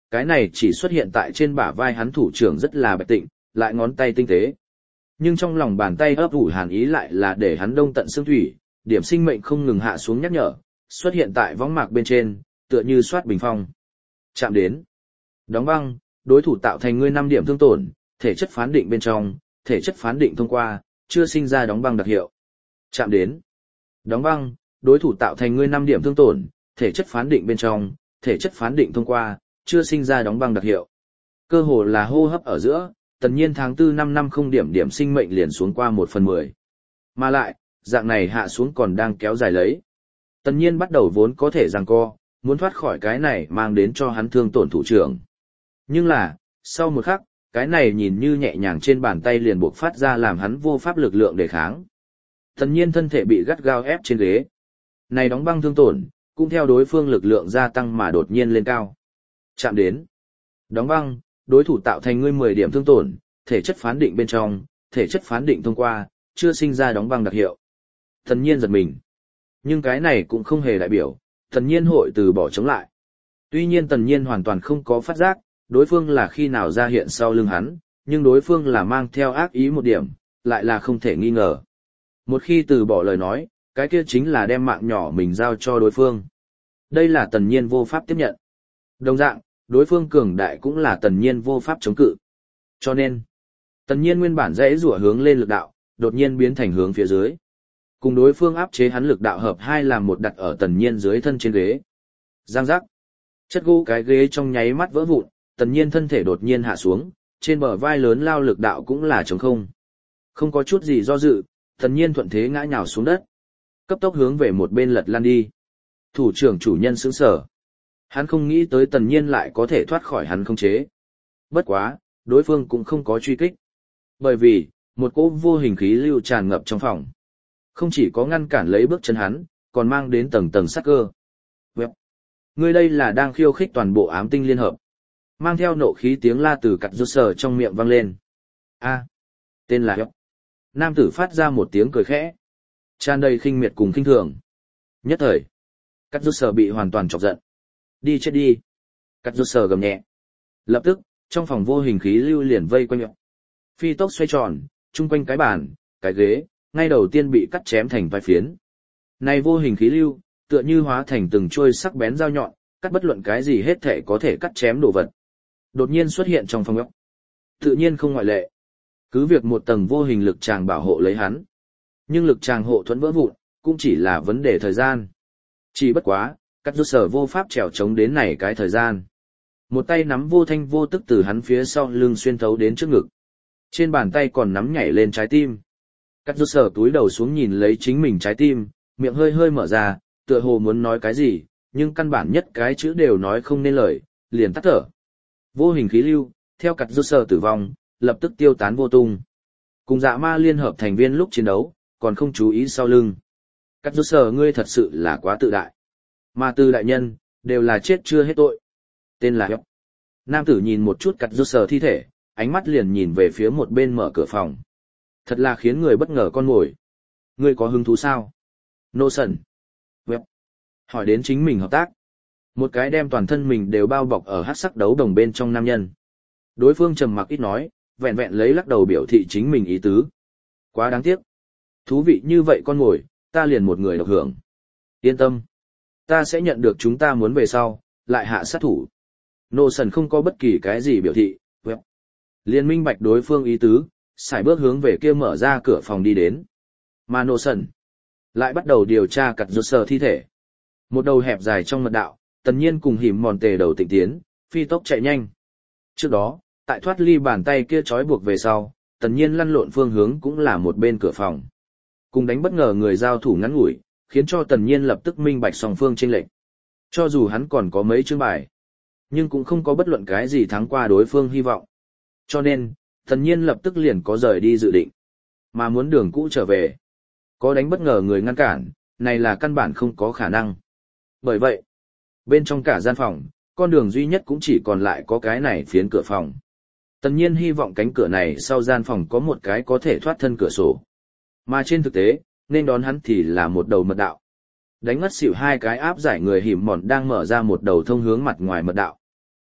cái này chỉ xuất hiện tại trên bả vai hắn thủ trưởng rất là bạch tịnh, lại ngón tay tinh tế. Nhưng trong lòng bàn tay ấp ủ hàn ý lại là để hắn đông tận xương thủy, điểm sinh mệnh không ngừng hạ xuống nhắc nhở, xuất hiện tại võng mạc bên trên, tựa như soát bình phong. Chạm đến. Đóng băng, đối thủ tạo thành ngươi năm điểm thương tổn, thể chất phán định bên trong, thể chất phán định thông qua, chưa sinh ra đóng băng đặc hiệu. Chạm đến. Đóng băng, đối thủ tạo thành ngươi năm điểm thương tổn, thể chất phán định bên trong, thể chất phán định thông qua, chưa sinh ra đóng băng đặc hiệu. Cơ hồ là hô hấp ở giữa, Tần Nhiên tháng tư năm năm không điểm điểm sinh mệnh liền xuống qua một phần mười. Mà lại, dạng này hạ xuống còn đang kéo dài lấy. Tần Nhiên bắt đầu vốn có thể giằng co, muốn thoát khỏi cái này mang đến cho hắn thương tổn thủ trưởng. Nhưng là, sau một khắc, cái này nhìn như nhẹ nhàng trên bàn tay liền buộc phát ra làm hắn vô pháp lực lượng đề kháng. Tần Nhiên thân thể bị gắt gao ép trên ghế. Này đóng băng thương tổn, cũng theo đối phương lực lượng gia tăng mà đột nhiên lên cao. Chạm đến. Đóng băng, đối thủ tạo thành ngươi mười điểm thương tổn, thể chất phán định bên trong, thể chất phán định thông qua, chưa sinh ra đóng băng đặc hiệu. Tần Nhiên giật mình. Nhưng cái này cũng không hề đại biểu, Tần Nhiên hội từ bỏ chống lại. Tuy nhiên Tần Nhiên hoàn toàn không có phát giác, đối phương là khi nào ra hiện sau lưng hắn, nhưng đối phương là mang theo ác ý một điểm, lại là không thể nghi ngờ. Một khi từ bỏ lời nói, cái kia chính là đem mạng nhỏ mình giao cho đối phương. Đây là Tần Nhiên vô pháp tiếp nhận. Đồng dạng, đối phương cường đại cũng là Tần Nhiên vô pháp chống cự. Cho nên, Tần Nhiên nguyên bản dễ rủa hướng lên lực đạo, đột nhiên biến thành hướng phía dưới. Cùng đối phương áp chế hắn lực đạo hợp hai làm một đặt ở Tần Nhiên dưới thân trên ghế. Giang giác. Chất gỗ cái ghế trong nháy mắt vỡ vụn, Tần Nhiên thân thể đột nhiên hạ xuống, trên bờ vai lớn lao lực đạo cũng là trống không. Không có chút gì do dự, Tần Nhiên thuận thế ngã nhào xuống đất. Cấp tốc hướng về một bên lật lăn đi. Thủ trưởng chủ nhân sững sờ. Hắn không nghĩ tới Tần Nhiên lại có thể thoát khỏi hắn khống chế. Bất quá, đối phương cũng không có truy kích. Bởi vì, một cỗ vô hình khí lưu tràn ngập trong phòng. Không chỉ có ngăn cản lấy bước chân hắn, còn mang đến tầng tầng sát cơ. Web. Ngươi đây là đang khiêu khích toàn bộ ám tinh liên hợp. Mang theo nộ khí tiếng la từ cặt rút sờ trong miệng vang lên. A. Tên là Web. Nam tử phát ra một tiếng cười khẽ. Tràn đầy khinh miệt cùng khinh thường. Nhất thời, cắt rút sờ bị hoàn toàn chọc giận. Đi chết đi. Cắt rút sờ gầm nhẹ. Lập tức, trong phòng vô hình khí lưu liền vây quanh Web. Phi tốc xoay tròn, chung quanh cái bàn, cái ghế, ngay đầu tiên bị cắt chém thành vài phiến. Này vô hình khí lưu, tựa như hóa thành từng chuôi sắc bén dao nhọn, cắt bất luận cái gì hết thể có thể cắt chém đồ vật. Đột nhiên xuất hiện trong phòng ốc. Tự nhiên không ngoại lệ. Cứ việc một tầng vô hình lực tràng bảo hộ lấy hắn. Nhưng lực tràng hộ thuẫn vỡ vụn, cũng chỉ là vấn đề thời gian. Chỉ bất quá, cắt rút sở vô pháp trèo chống đến này cái thời gian. Một tay nắm vô thanh vô tức từ hắn phía sau lưng xuyên thấu đến trước ngực. Trên bàn tay còn nắm nhảy lên trái tim. Cắt rút sở túi đầu xuống nhìn lấy chính mình trái tim, miệng hơi hơi mở ra, tựa hồ muốn nói cái gì, nhưng căn bản nhất cái chữ đều nói không nên lời, liền tắt thở. Vô hình khí lưu, theo cắt rút sở tử vong, lập tức tiêu tán vô tung. Cùng dạ ma liên hợp thành viên lúc chiến đấu, còn không chú ý sau lưng. Cắt rút sở ngươi thật sự là quá tự đại. Mà từ đại nhân, đều là chết chưa hết tội. Tên là Hep. Nam tử nhìn một chút cắt rút sở thi thể, ánh mắt liền nhìn về phía một bên mở cửa phòng. Thật là khiến người bất ngờ con ngồi. Ngươi có hứng thú sao? Nô sần. Web. Hỏi đến chính mình hợp tác. Một cái đem toàn thân mình đều bao bọc ở hắc sắc đấu đồng bên trong nam nhân. Đối phương trầm mặc ít nói, vẹn vẹn lấy lắc đầu biểu thị chính mình ý tứ. Quá đáng tiếc. Thú vị như vậy con ngồi, ta liền một người độc hưởng. Yên tâm. Ta sẽ nhận được chúng ta muốn về sau, lại hạ sát thủ. Nô sần không có bất kỳ cái gì biểu thị. Web. Liên minh bạch đối phương ý tứ, sải bước hướng về kia mở ra cửa phòng đi đến. Mà nô sần lại bắt đầu điều tra cặt rút sờ thi thể. Một đầu hẹp dài trong mật đạo, Tần Nhiên cùng hìm mòn tề đầu tịnh tiến, phi tốc chạy nhanh. Trước đó, tại thoát ly bàn tay kia trói buộc về sau, Tần Nhiên lăn lộn phương hướng cũng là một bên cửa phòng. Cùng đánh bất ngờ người giao thủ ngắn ngủi, khiến cho Tần Nhiên lập tức minh bạch song phương chênh lệch. Cho dù hắn còn có mấy chương bài, nhưng cũng không có bất luận cái gì thắng qua đối phương hy vọng. Cho nên, Tần Nhiên lập tức liền có rời đi dự định. Mà muốn đường cũ trở về, có đánh bất ngờ người ngăn cản, này là căn bản không có khả năng. Bởi vậy, bên trong cả gian phòng, con đường duy nhất cũng chỉ còn lại có cái này phiến cửa phòng. Tần Nhiên hy vọng cánh cửa này sau gian phòng có một cái có thể thoát thân cửa sổ. Mà trên thực tế, nên đón hắn thì là một đầu mật đạo. Đánh ngất xỉu hai cái áp giải người hiểm mòn đang mở ra một đầu thông hướng mặt ngoài mật đạo.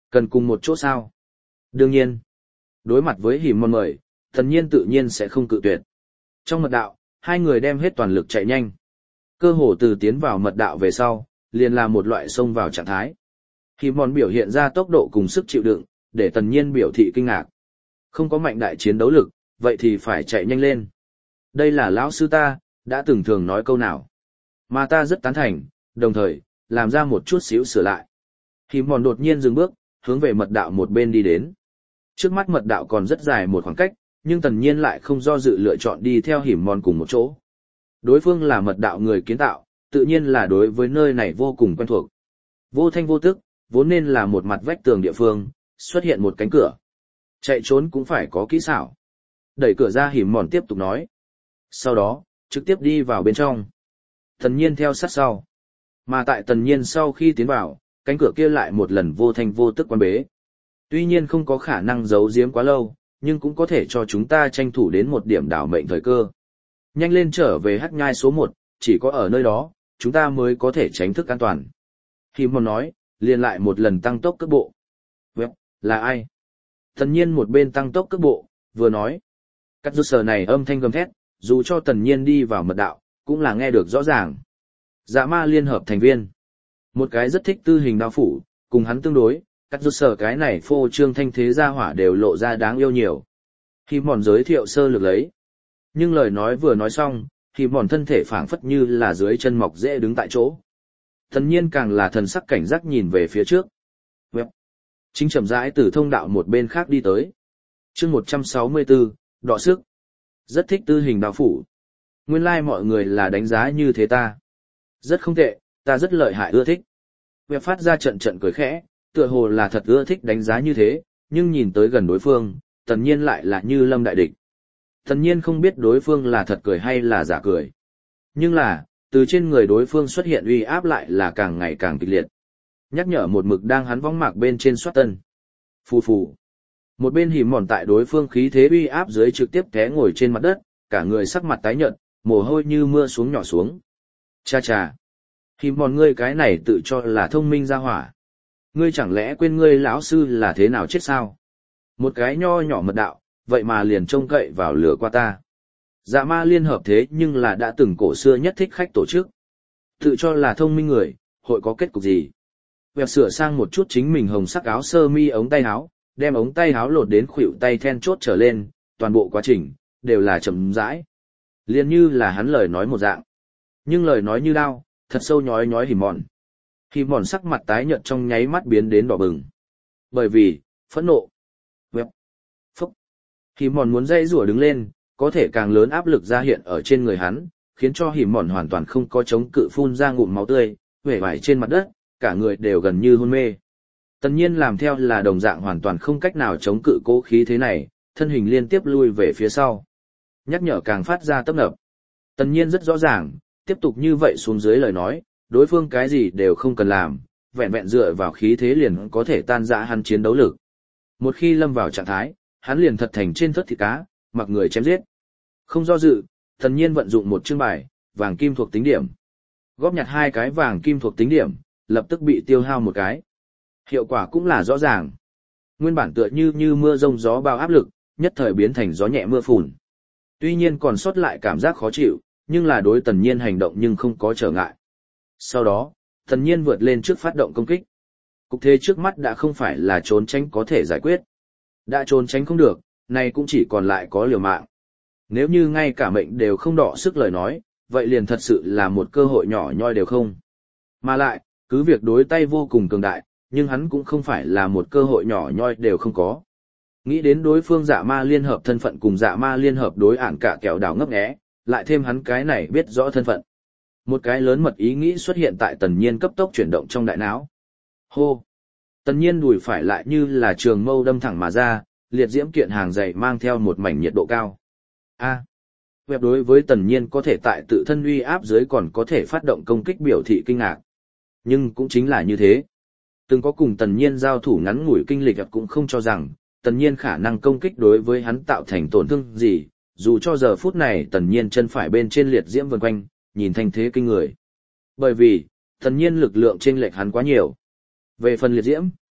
Cần cùng một chỗ sao? Đương nhiên. Đối mặt với hiểm mòn mời, thần nhiên tự nhiên sẽ không cự tuyệt. Trong mật đạo, hai người đem hết toàn lực chạy nhanh. Cơ hồ từ tiến vào mật đạo về sau, liền là một loại xông vào trạng thái. Hiểm mòn biểu hiện ra tốc độ cùng sức chịu đựng, để tần nhiên biểu thị kinh ngạc. Không có mạnh đại chiến đấu lực, vậy thì phải chạy nhanh lên. Đây là lão sư ta, đã từng thường nói câu nào. Mà ta rất tán thành, đồng thời, làm ra một chút xíu sửa lại. Hiểm mòn đột nhiên dừng bước, hướng về mật đạo một bên đi đến. Trước mắt mật đạo còn rất dài một khoảng cách, nhưng tần nhiên lại không do dự lựa chọn đi theo hiểm mòn cùng một chỗ. Đối phương là mật đạo người kiến tạo, tự nhiên là đối với nơi này vô cùng quen thuộc. Vô thanh vô tức, vốn nên là một mặt vách tường địa phương, xuất hiện một cánh cửa. Chạy trốn cũng phải có kỹ xảo. Đẩy cửa ra hiểm mòn tiếp tục nói. Sau đó, trực tiếp đi vào bên trong. Tần nhiên theo sát sau. Mà tại tần nhiên sau khi tiến vào, cánh cửa kia lại một lần vô thanh vô tức quan bế. Tuy nhiên không có khả năng giấu giếm quá lâu, nhưng cũng có thể cho chúng ta tranh thủ đến một điểm đảo mệnh thời cơ. Nhanh lên trở về hắc nhai số một, chỉ có ở nơi đó, chúng ta mới có thể tránh thức an toàn. Hiểm mòn nói, liền lại một lần tăng tốc cước bộ. Vậy, là ai? Tần nhiên một bên tăng tốc cước bộ, vừa nói. Cắt rút sờ này âm thanh gầm thét, dù cho tần nhiên đi vào mật đạo, cũng là nghe được rõ ràng. Dạ ma liên hợp thành viên. Một cái rất thích tư hình đao phủ, cùng hắn tương đối, cắt rút sờ cái này phô trương thanh thế gia hỏa đều lộ ra đáng yêu nhiều. Hiểm mòn giới thiệu sơ lược lấy. Nhưng lời nói vừa nói xong, hiểm mòn thân thể phảng phất như là dưới chân mọc dễ đứng tại chỗ. Tần nhiên càng là thần sắc cảnh giác nhìn về phía trước. Vậy, chính chậm rãi từ thông đạo một bên khác đi tới. Chương một trăm sáu mươi tư, đọ sức. Rất thích tư hình đao phủ. Nguyên lai like mọi người là đánh giá như thế ta. Rất không tệ, ta rất lợi hại ưa thích. Vậy phát ra trận trận cười khẽ, tựa hồ là thật ưa thích đánh giá như thế, nhưng nhìn tới gần đối phương, tần nhiên lại là như lâm đại địch. Tần nhiên không biết đối phương là thật cười hay là giả cười. Nhưng là, từ trên người đối phương xuất hiện uy áp lại là càng ngày càng kịch liệt. Nhắc nhở một mực đang hắn võng mạc bên trên soát tân. Phù phù. Một bên hiểm mòn tại đối phương khí thế uy áp dưới trực tiếp té ngồi trên mặt đất, cả người sắc mặt tái nhợt, mồ hôi như mưa xuống nhỏ xuống. Cha cha. Hiểm mòn ngươi cái này tự cho là thông minh ra hỏa. Ngươi chẳng lẽ quên ngươi lão sư là thế nào chết sao? Một cái nho nhỏ mật đạo, vậy mà liền trông cậy vào lửa qua ta. Dạ ma liên hợp thế nhưng là đã từng cổ xưa nhất thích khách tổ chức. Tự cho là thông minh người, hội có kết cục gì? Vẹo sửa sang một chút chính mình hồng sắc áo sơ mi ống tay áo, đem ống tay áo lột đến khuỷu tay then chốt trở lên, toàn bộ quá trình, đều là chậm rãi. Liên như là hắn lời nói một dạng. Nhưng lời nói như đao, thật sâu nhói nhói hiểm mòn. Hiểm mòn sắc mặt tái nhợt trong nháy mắt biến đến đỏ bừng. Bởi vì, phẫn nộ. Vẹo. Phúc. Hiểm mòn muốn dây rủa đứng lên, có thể càng lớn áp lực ra hiện ở trên người hắn, khiến cho hiểm mòn hoàn toàn không có chống cự phun ra ngụm máu tươi, huệ vải trên mặt đất, cả người đều gần như hôn mê. Tần nhiên làm theo là đồng dạng hoàn toàn không cách nào chống cự cố khí thế này, thân hình liên tiếp lui về phía sau. Nhắc nhở càng phát ra tấp nập. Tần nhiên rất rõ ràng, tiếp tục như vậy xuống dưới lời nói, đối phương cái gì đều không cần làm, vẹn vẹn dựa vào khí thế liền có thể tan rã hắn chiến đấu lực. Một khi lâm vào trạng thái, hắn liền thật thành trên thớt thịt cá, mặc người chém giết. Không do dự, Tần nhiên vận dụng một chương bài, vàng kim thuộc tính điểm. Góp nhặt hai cái vàng kim thuộc tính điểm, lập tức bị tiêu hao một cái. Hiệu quả cũng là rõ ràng. Nguyên bản tựa như như mưa rông gió bao áp lực, nhất thời biến thành gió nhẹ mưa phùn. Tuy nhiên còn sót lại cảm giác khó chịu, nhưng là đối Tần nhiên hành động nhưng không có trở ngại. Sau đó, Tần nhiên vượt lên trước phát động công kích. Cục thế trước mắt đã không phải là trốn tránh có thể giải quyết. Đã trốn tránh không được, nay cũng chỉ còn lại có liều mạng. Nếu như ngay cả mệnh đều không đọ sức lời nói, vậy liền thật sự là một cơ hội nhỏ nhoi đều không. Mà lại, cứ việc đối tay vô cùng cường đại, nhưng hắn cũng không phải là một cơ hội nhỏ nhoi đều không có. Nghĩ đến đối phương dạ ma liên hợp thân phận cùng dạ ma liên hợp đối ản cả kẹo đào ngấp nghé, lại thêm hắn cái này biết rõ thân phận. Một cái lớn mật ý nghĩ xuất hiện tại Tần nhiên cấp tốc chuyển động trong đại não. Hô! Tần nhiên đùi phải lại như là trường mâu đâm thẳng mà ra, liệt diễm kiện hàng dày mang theo một mảnh nhiệt độ cao. A. Web đối với Tần nhiên có thể tại tự thân uy áp dưới còn có thể phát động công kích biểu thị kinh ngạc. Nhưng cũng chính là như thế. Từng có cùng Tần nhiên giao thủ ngắn ngủi kinh lịch cũng không cho rằng, Tần nhiên khả năng công kích đối với hắn tạo thành tổn thương gì, dù cho giờ phút này Tần nhiên chân phải bên trên liệt diễm vần quanh, nhìn thanh thế kinh người. Bởi vì, Tần nhiên lực lượng chênh lệch hắn quá nhiều. Về phần liệt diễm,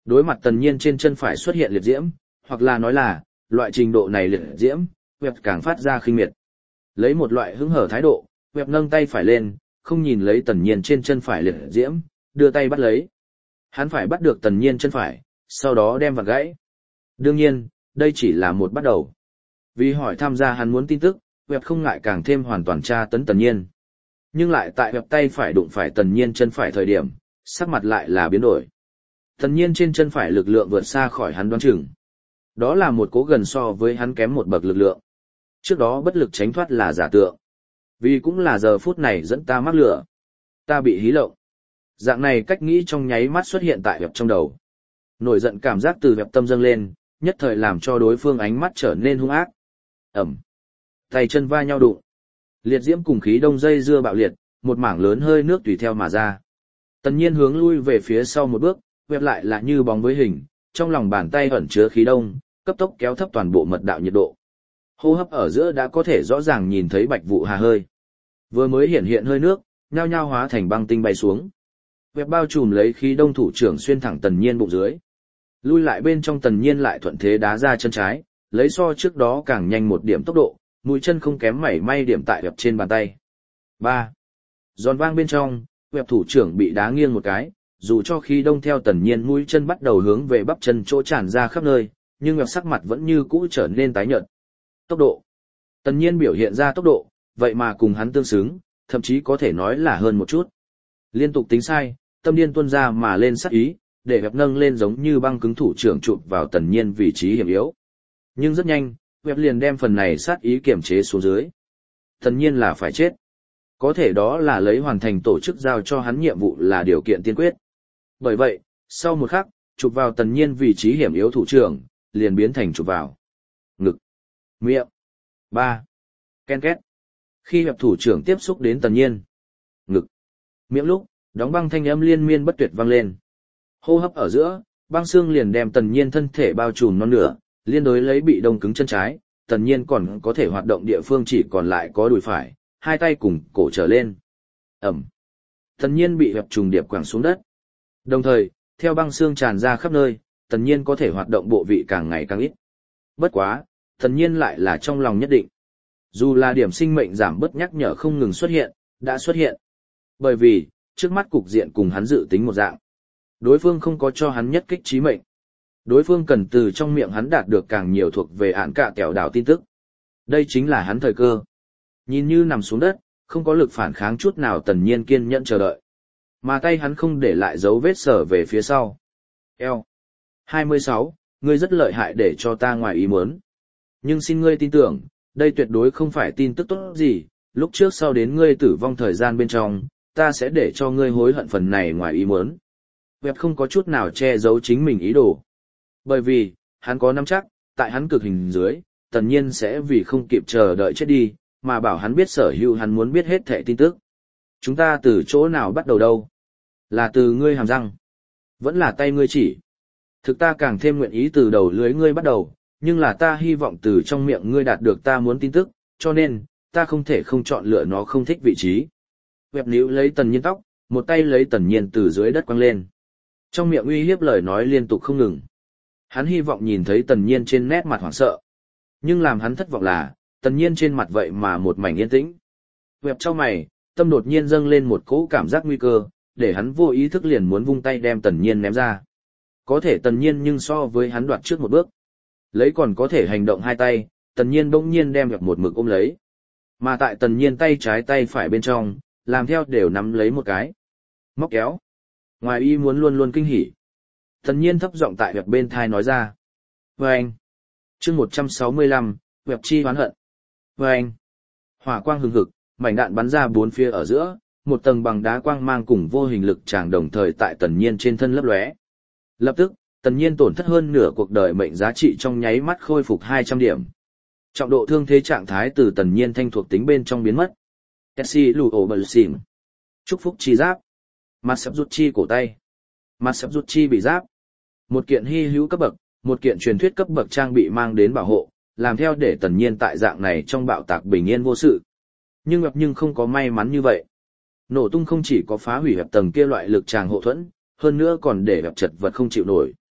Đối mặt tần nhiên trên chân phải xuất hiện liệt diễm, hoặc là nói là, loại trình độ này liệt diễm, Web càng phát ra khinh miệt. Lấy một loại hứng hở thái độ, Web nâng tay phải lên, không nhìn lấy tần nhiên trên chân phải liệt diễm, đưa tay bắt lấy. Hắn phải bắt được tần nhiên chân phải, sau đó đem vặn gãy. Đương nhiên, đây chỉ là một bắt đầu. Vì hỏi tham gia hắn muốn tin tức, Web không ngại càng thêm hoàn toàn tra tấn tần nhiên. Nhưng lại tại Web tay phải đụng phải tần nhiên chân phải thời điểm, sắc mặt lại là biến đổi. Tần nhiên trên chân phải lực lượng vượt xa khỏi hắn đoán chừng. Đó là một cố gần so với hắn kém một bậc lực lượng. Trước đó bất lực tránh thoát là giả tượng. Vì cũng là giờ phút này dẫn ta mắc lửa. Ta bị hí lộng. Dạng này cách nghĩ trong nháy mắt xuất hiện tại Web trong đầu. Nổi giận cảm giác từ Web tâm dâng lên, nhất thời làm cho đối phương ánh mắt trở nên hung ác. Ẩm. Tay chân va nhau đụng. Liệt diễm cùng khí đông dây dưa bạo liệt, một mảng lớn hơi nước tùy theo mà ra. Tần nhiên hướng lui về phía sau một bước, Web lại là như bóng với hình, trong lòng bàn tay ẩn chứa khí đông, cấp tốc kéo thấp toàn bộ mật đạo nhiệt độ. Hô hấp ở giữa đã có thể rõ ràng nhìn thấy bạch vụ hà hơi. Vừa mới hiện hiện hơi nước, nhao nhao hóa thành băng tinh bay xuống. Web bao trùm lấy khí đông thủ trưởng xuyên thẳng tần nhiên bụng dưới. Lui lại bên trong tần nhiên lại thuận thế đá ra chân trái, lấy so trước đó càng nhanh một điểm tốc độ, mũi chân không kém mảy may điểm tại Web trên bàn tay. ba. Giòn vang bên trong, Web thủ trưởng bị đá nghiêng một cái, dù cho khí đông theo tần nhiên mũi chân bắt đầu hướng về bắp chân chỗ tràn ra khắp nơi, nhưng Web sắc mặt vẫn như cũ trở nên tái nhợt. Tốc độ. Tần nhiên biểu hiện ra tốc độ, vậy mà cùng hắn tương xứng, thậm chí có thể nói là hơn một chút. Liên tục tính sai, tâm điên tuôn ra mà lên sát ý, để Web nâng lên giống như băng cứng thủ trưởng chụp vào tần nhiên vị trí hiểm yếu. Nhưng rất nhanh, Web liền đem phần này sát ý kiểm chế xuống dưới. Tần nhiên là phải chết. Có thể đó là lấy hoàn thành tổ chức giao cho hắn nhiệm vụ là điều kiện tiên quyết. Bởi vậy, sau một khắc, chụp vào tần nhiên vị trí hiểm yếu thủ trưởng, liền biến thành chụp vào ngực, miệng. ba. Ken két. Khi Web thủ trưởng tiếp xúc đến tần nhiên, ngực, miệng lúc, đóng băng thanh âm liên miên bất tuyệt vang lên. Hô hấp ở giữa, băng xương liền đem tần nhiên thân thể bao trùm non nửa, liên đối lấy bị đông cứng chân trái, tần nhiên còn có thể hoạt động địa phương chỉ còn lại có đùi phải, hai tay cùng cổ trở lên. Ẩm. Tần nhiên bị Web trùng điệp quẳng xuống đất. Đồng thời, theo băng xương tràn ra khắp nơi, tần nhiên có thể hoạt động bộ vị càng ngày càng ít. Bất quá, tần nhiên lại là trong lòng nhất định. Dù là điểm sinh mệnh giảm bớt nhắc nhở không ngừng xuất hiện, đã xuất hiện. Bởi vì, trước mắt cục diện cùng hắn dự tính một dạng. Đối phương không có cho hắn nhất kích chí mệnh. Đối phương cần từ trong miệng hắn đạt được càng nhiều thuộc về án cạ kẹo đảo tin tức. Đây chính là hắn thời cơ. Nhìn như nằm xuống đất, không có lực phản kháng chút nào tần nhiên kiên nhẫn chờ đợi. Mà tay hắn không để lại dấu vết sở về phía sau. Eo. hai mươi sáu, ngươi rất lợi hại để cho ta ngoài ý muốn. Nhưng xin ngươi tin tưởng, đây tuyệt đối không phải tin tức tốt gì, lúc trước sau đến ngươi tử vong thời gian bên trong, ta sẽ để cho ngươi hối hận phần này ngoài ý muốn. Web không có chút nào che giấu chính mình ý đồ. Bởi vì, hắn có nắm chắc, tại hắn cực hình dưới, tần nhiên sẽ vì không kịp chờ đợi chết đi, mà bảo hắn biết sở hữu hắn muốn biết hết thẻ tin tức. Chúng ta từ chỗ nào bắt đầu đâu? Là từ ngươi hàm răng. Vẫn là tay ngươi chỉ. Thực ta càng thêm nguyện ý từ đầu lưới ngươi bắt đầu, nhưng là ta hy vọng từ trong miệng ngươi đạt được ta muốn tin tức, cho nên, ta không thể không chọn lựa nó không thích vị trí. Web níu lấy tần nhiên tóc, một tay lấy tần nhiên từ dưới đất quăng lên. Trong miệng uy hiếp lời nói liên tục không ngừng. Hắn hy vọng nhìn thấy tần nhiên trên nét mặt hoảng sợ. Nhưng làm hắn thất vọng là, tần nhiên trên mặt vậy mà một mảnh yên tĩnh. Web cho mày, tâm đột nhiên dâng lên một cỗ cảm giác nguy cơ, để hắn vô ý thức liền muốn vung tay đem tần nhiên ném ra. Có thể tần nhiên nhưng so với hắn đoạt trước một bước. Lấy còn có thể hành động hai tay, tần nhiên bỗng nhiên đem Web một mực ôm lấy. Mà tại tần nhiên tay trái tay phải bên trong, làm theo đều nắm lấy một cái. Móc kéo. Ngoài ý muốn luôn luôn kinh hỉ. Tần nhiên thấp giọng tại Web bên thai nói ra. Vâng. Chương một trăm sáu mươi lăm, Web chi hoán hận. Vâng. Hỏa quang hừng hực, mảnh đạn bắn ra bốn phía ở giữa, một tầng bằng đá quang mang cùng vô hình lực tràng đồng thời tại tần nhiên trên thân lấp lóe. Lập tức, tần nhiên tổn thất hơn nửa cuộc đời mệnh giá trị trong nháy mắt khôi phục hai trăm điểm. Trọng độ thương thế trạng thái từ tần nhiên thanh thuộc tính bên trong biến mất. Tessie lù ổ bật xỉm. Chúc phúc chi giáp. Mặt sập rút chi cổ tay. Mặt sập rút chi bị giáp. Một kiện hy hữu cấp bậc, một kiện truyền thuyết cấp bậc trang bị mang đến bảo hộ, làm theo để tần nhiên tại dạng này trong bạo tạc bình yên vô sự. Nhưng Web nhưng không có may mắn như vậy. Nổ tung không chỉ có phá hủy Web tầng kia loại lực tràng hộ thuẫn, hơn nữa còn để Web chật vật không chịu nổi.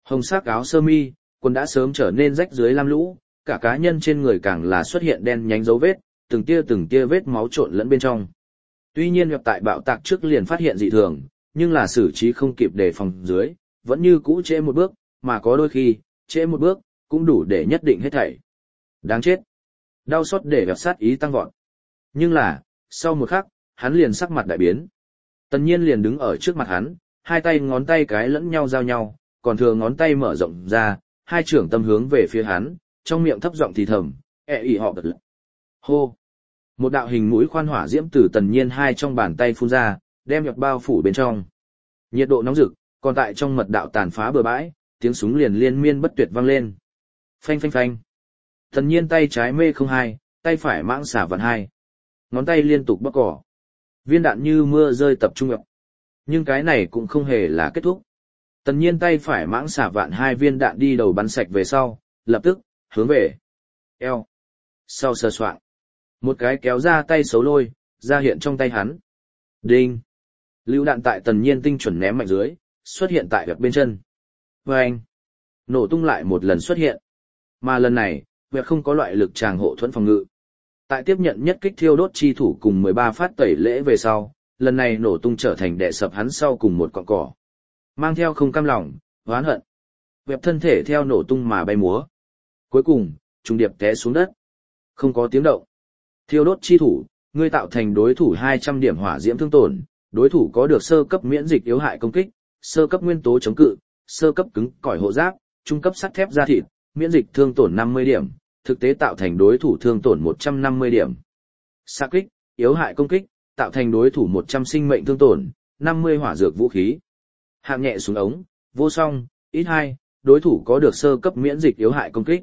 Hồng sắc áo sơ mi, quần đã sớm trở nên rách dưới lam lũ, cả cá nhân trên người càng là xuất hiện đen nhánh dấu vết, từng tia từng tia vết máu trộn lẫn bên trong. Tuy nhiên gặp tại bạo tạc trước liền phát hiện dị thường, nhưng là xử trí không kịp đề phòng dưới, vẫn như cũ trễ một bước, mà có đôi khi, trễ một bước, cũng đủ để nhất định hết thảy. Đáng chết. Đau xót để gặp sát ý tăng vọt. Nhưng là, sau một khắc, hắn liền sắc mặt đại biến. Tần Nhiên liền đứng ở trước mặt hắn, hai tay ngón tay cái lẫn nhau giao nhau, còn thừa ngón tay mở rộng ra, hai trưởng tâm hướng về phía hắn, trong miệng thấp giọng thì thầm, ẹ ỉ họ bật lực. Hô. Một đạo hình mũi khoan hỏa diễm từ Tần Nhiên hai trong bàn tay phun ra, đem nhập bao phủ bên trong. Nhiệt độ nóng rực, còn tại trong mật đạo tàn phá bừa bãi, tiếng súng liền liên miên bất tuyệt vang lên. Phanh phanh phanh. Tần Nhiên tay trái mê không hai, tay phải mãng xả vặn hai. Ngón tay liên tục bóc cỏ. Viên đạn như mưa rơi tập trung nhập. Nhưng cái này cũng không hề là kết thúc. Tần Nhiên tay phải mãng xả vạn hai viên đạn đi đầu bắn sạch về sau, lập tức, hướng về. Eo. Sau sờ soạng. Một cái kéo ra tay xấu lôi, ra hiện trong tay hắn. Đinh. Lưu đạn tại Tần Nhiên tinh chuẩn ném mạnh dưới, xuất hiện tại vẹt bên chân. Vâng. Nổ tung lại một lần xuất hiện. Mà lần này, vẹt không có loại lực tràng hộ thuẫn phòng ngự. Tại tiếp nhận nhất kích thiêu đốt chi thủ cùng mười ba phát tẩy lễ về sau, lần này nổ tung trở thành đè sập hắn sau cùng một cọng cỏ. Mang theo không cam lòng, oán hận. Vẹt thân thể theo nổ tung mà bay múa. Cuối cùng, trùng điệp té xuống đất. Không có tiếng động. Thiêu đốt chi thủ, ngươi tạo thành đối thủ hai trăm điểm hỏa diễm thương tổn, đối thủ có được sơ cấp miễn dịch yếu hại công kích, sơ cấp nguyên tố chống cự, sơ cấp cứng cỏi hộ giáp, trung cấp sắt thép da thịt, miễn dịch thương tổn năm mươi điểm, thực tế tạo thành đối thủ thương tổn một trăm năm mươi điểm. Xạ kích, yếu hại công kích, tạo thành đối thủ một trăm sinh mệnh thương tổn, năm mươi hỏa dược vũ khí. Hạng nhẹ súng ống, vô song, ít hai, đối thủ có được sơ cấp miễn dịch yếu hại công kích.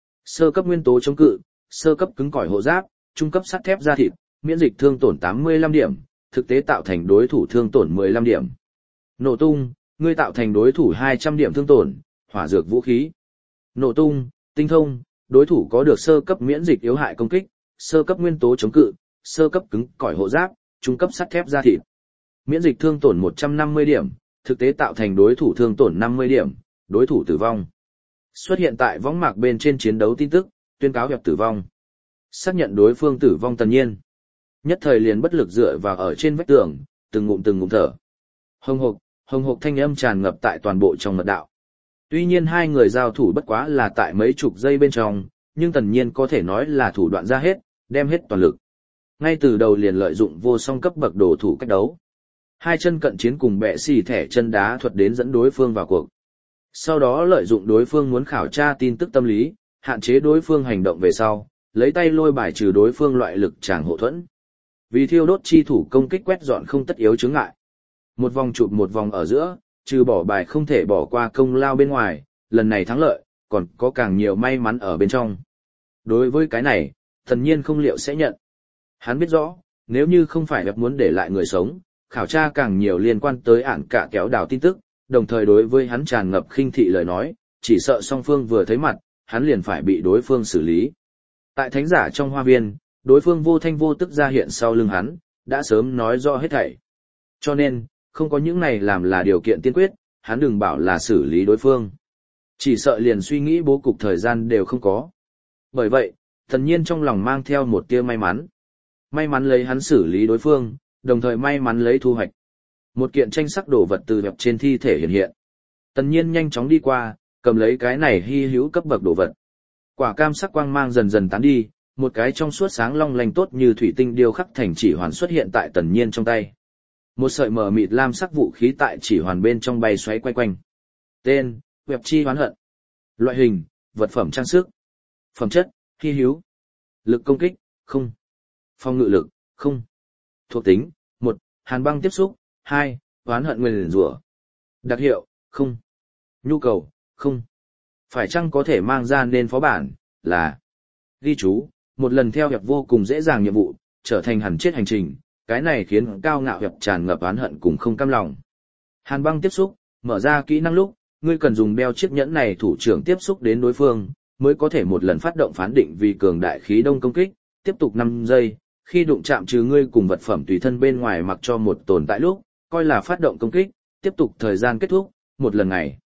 Sơ cấp nguyên tố chống cự, sơ cấp cứng cỏi hộ giáp, trung cấp sắt thép da thịt, miễn dịch thương tổn tám mươi lăm điểm, thực tế tạo thành đối thủ thương tổn mười lăm điểm. Nổ tung, ngươi tạo thành đối thủ hai trăm điểm thương tổn, hỏa dược vũ khí. Nổ tung, tinh thông, đối thủ có được sơ cấp miễn dịch yếu hại công kích, sơ cấp nguyên tố chống cự, sơ cấp cứng cỏi hộ giáp, trung cấp sắt thép da thịt. Miễn dịch thương tổn một trăm năm mươi điểm, thực tế tạo thành đối thủ thương tổn năm mươi điểm, đối thủ tử vong. Xuất hiện tại võng mạc bên trên chiến đấu tin tức, tuyên cáo việc tử vong. Xác nhận đối phương tử vong Tần Nhiên. Nhất thời liền bất lực dựa vào ở trên vách tường, từng ngụm từng ngụm thở. Hồng hộc, hồng hộc thanh âm tràn ngập tại toàn bộ trong mật đạo. Tuy nhiên hai người giao thủ bất quá là tại mấy chục giây bên trong, nhưng Tần Nhiên có thể nói là thủ đoạn ra hết, đem hết toàn lực. Ngay từ đầu liền lợi dụng vô song cấp bậc đồ thủ cách đấu. Hai chân cận chiến cùng bẻ xì thẻ chân đá thuật đến dẫn đối phương vào cuộc. Sau đó lợi dụng đối phương muốn khảo tra tin tức tâm lý, hạn chế đối phương hành động về sau, lấy tay lôi bài trừ đối phương loại lực tràng hộ thuẫn. Vì thiêu đốt chi thủ công kích quét dọn không tất yếu chướng ngại. Một vòng chụp một vòng ở giữa, trừ bỏ bài không thể bỏ qua công lao bên ngoài, lần này thắng lợi, còn có càng nhiều may mắn ở bên trong. Đối với cái này, Tần Nhiên không liệu sẽ nhận. Hắn biết rõ, nếu như không phải gặp muốn để lại người sống, khảo tra càng nhiều liên quan tới ản cả kéo đào tin tức, đồng thời đối với hắn tràn ngập khinh thị lời nói, chỉ sợ song phương vừa thấy mặt, hắn liền phải bị đối phương xử lý. Tại thánh giả trong hoa viên, đối phương vô thanh vô tức ra hiện sau lưng hắn, đã sớm nói rõ hết thảy. Cho nên, không có những này làm là điều kiện tiên quyết, hắn đừng bảo là xử lý đối phương. Chỉ sợ liền suy nghĩ bố cục thời gian đều không có. Bởi vậy, Tần Nhiên trong lòng mang theo một tia may mắn. May mắn lấy hắn xử lý đối phương, đồng thời may mắn lấy thu hoạch. Một kiện tranh sắc đồ vật từ đẹp trên thi thể hiện hiện. Tần Nhiên nhanh chóng đi qua, cầm lấy cái này hy hữu cấp bậc đồ vật. Quả cam sắc quang mang dần dần tán đi, một cái trong suốt sáng long lanh tốt như thủy tinh điêu khắc thành chỉ hoàn xuất hiện tại Tần Nhiên trong tay. Một sợi mờ mịt lam sắc vũ khí tại chỉ hoàn bên trong bay xoáy quay quanh. Tên, Web chi hoán hận. Loại hình, vật phẩm trang sức. Phẩm chất, hy hữu. Lực công kích, không. Phòng ngự lực, không. Thuộc tính, một, hàn băng tiếp xúc, hai, hoán hận nguyền rủa. Đặc hiệu, không. Nhu cầu, không. Phải chăng có thể mang ra nên phó bản, là. Ghi chú, một lần theo hiệp vô cùng dễ dàng nhiệm vụ, trở thành hẳn chết hành trình, cái này khiến cao ngạo hiệp tràn ngập oán hận cùng không cam lòng. Hàn băng tiếp xúc, mở ra kỹ năng lúc, ngươi cần dùng đeo chiếc nhẫn này thủ trưởng tiếp xúc đến đối phương, mới có thể một lần phát động phán định vì cường đại khí đông công kích, tiếp tục năm giây, khi đụng chạm trừ ngươi cùng vật phẩm tùy thân bên ngoài mặc cho một tồn tại lúc, coi là phát động công kích, tiếp tục thời gian kết thúc, một lần ngày.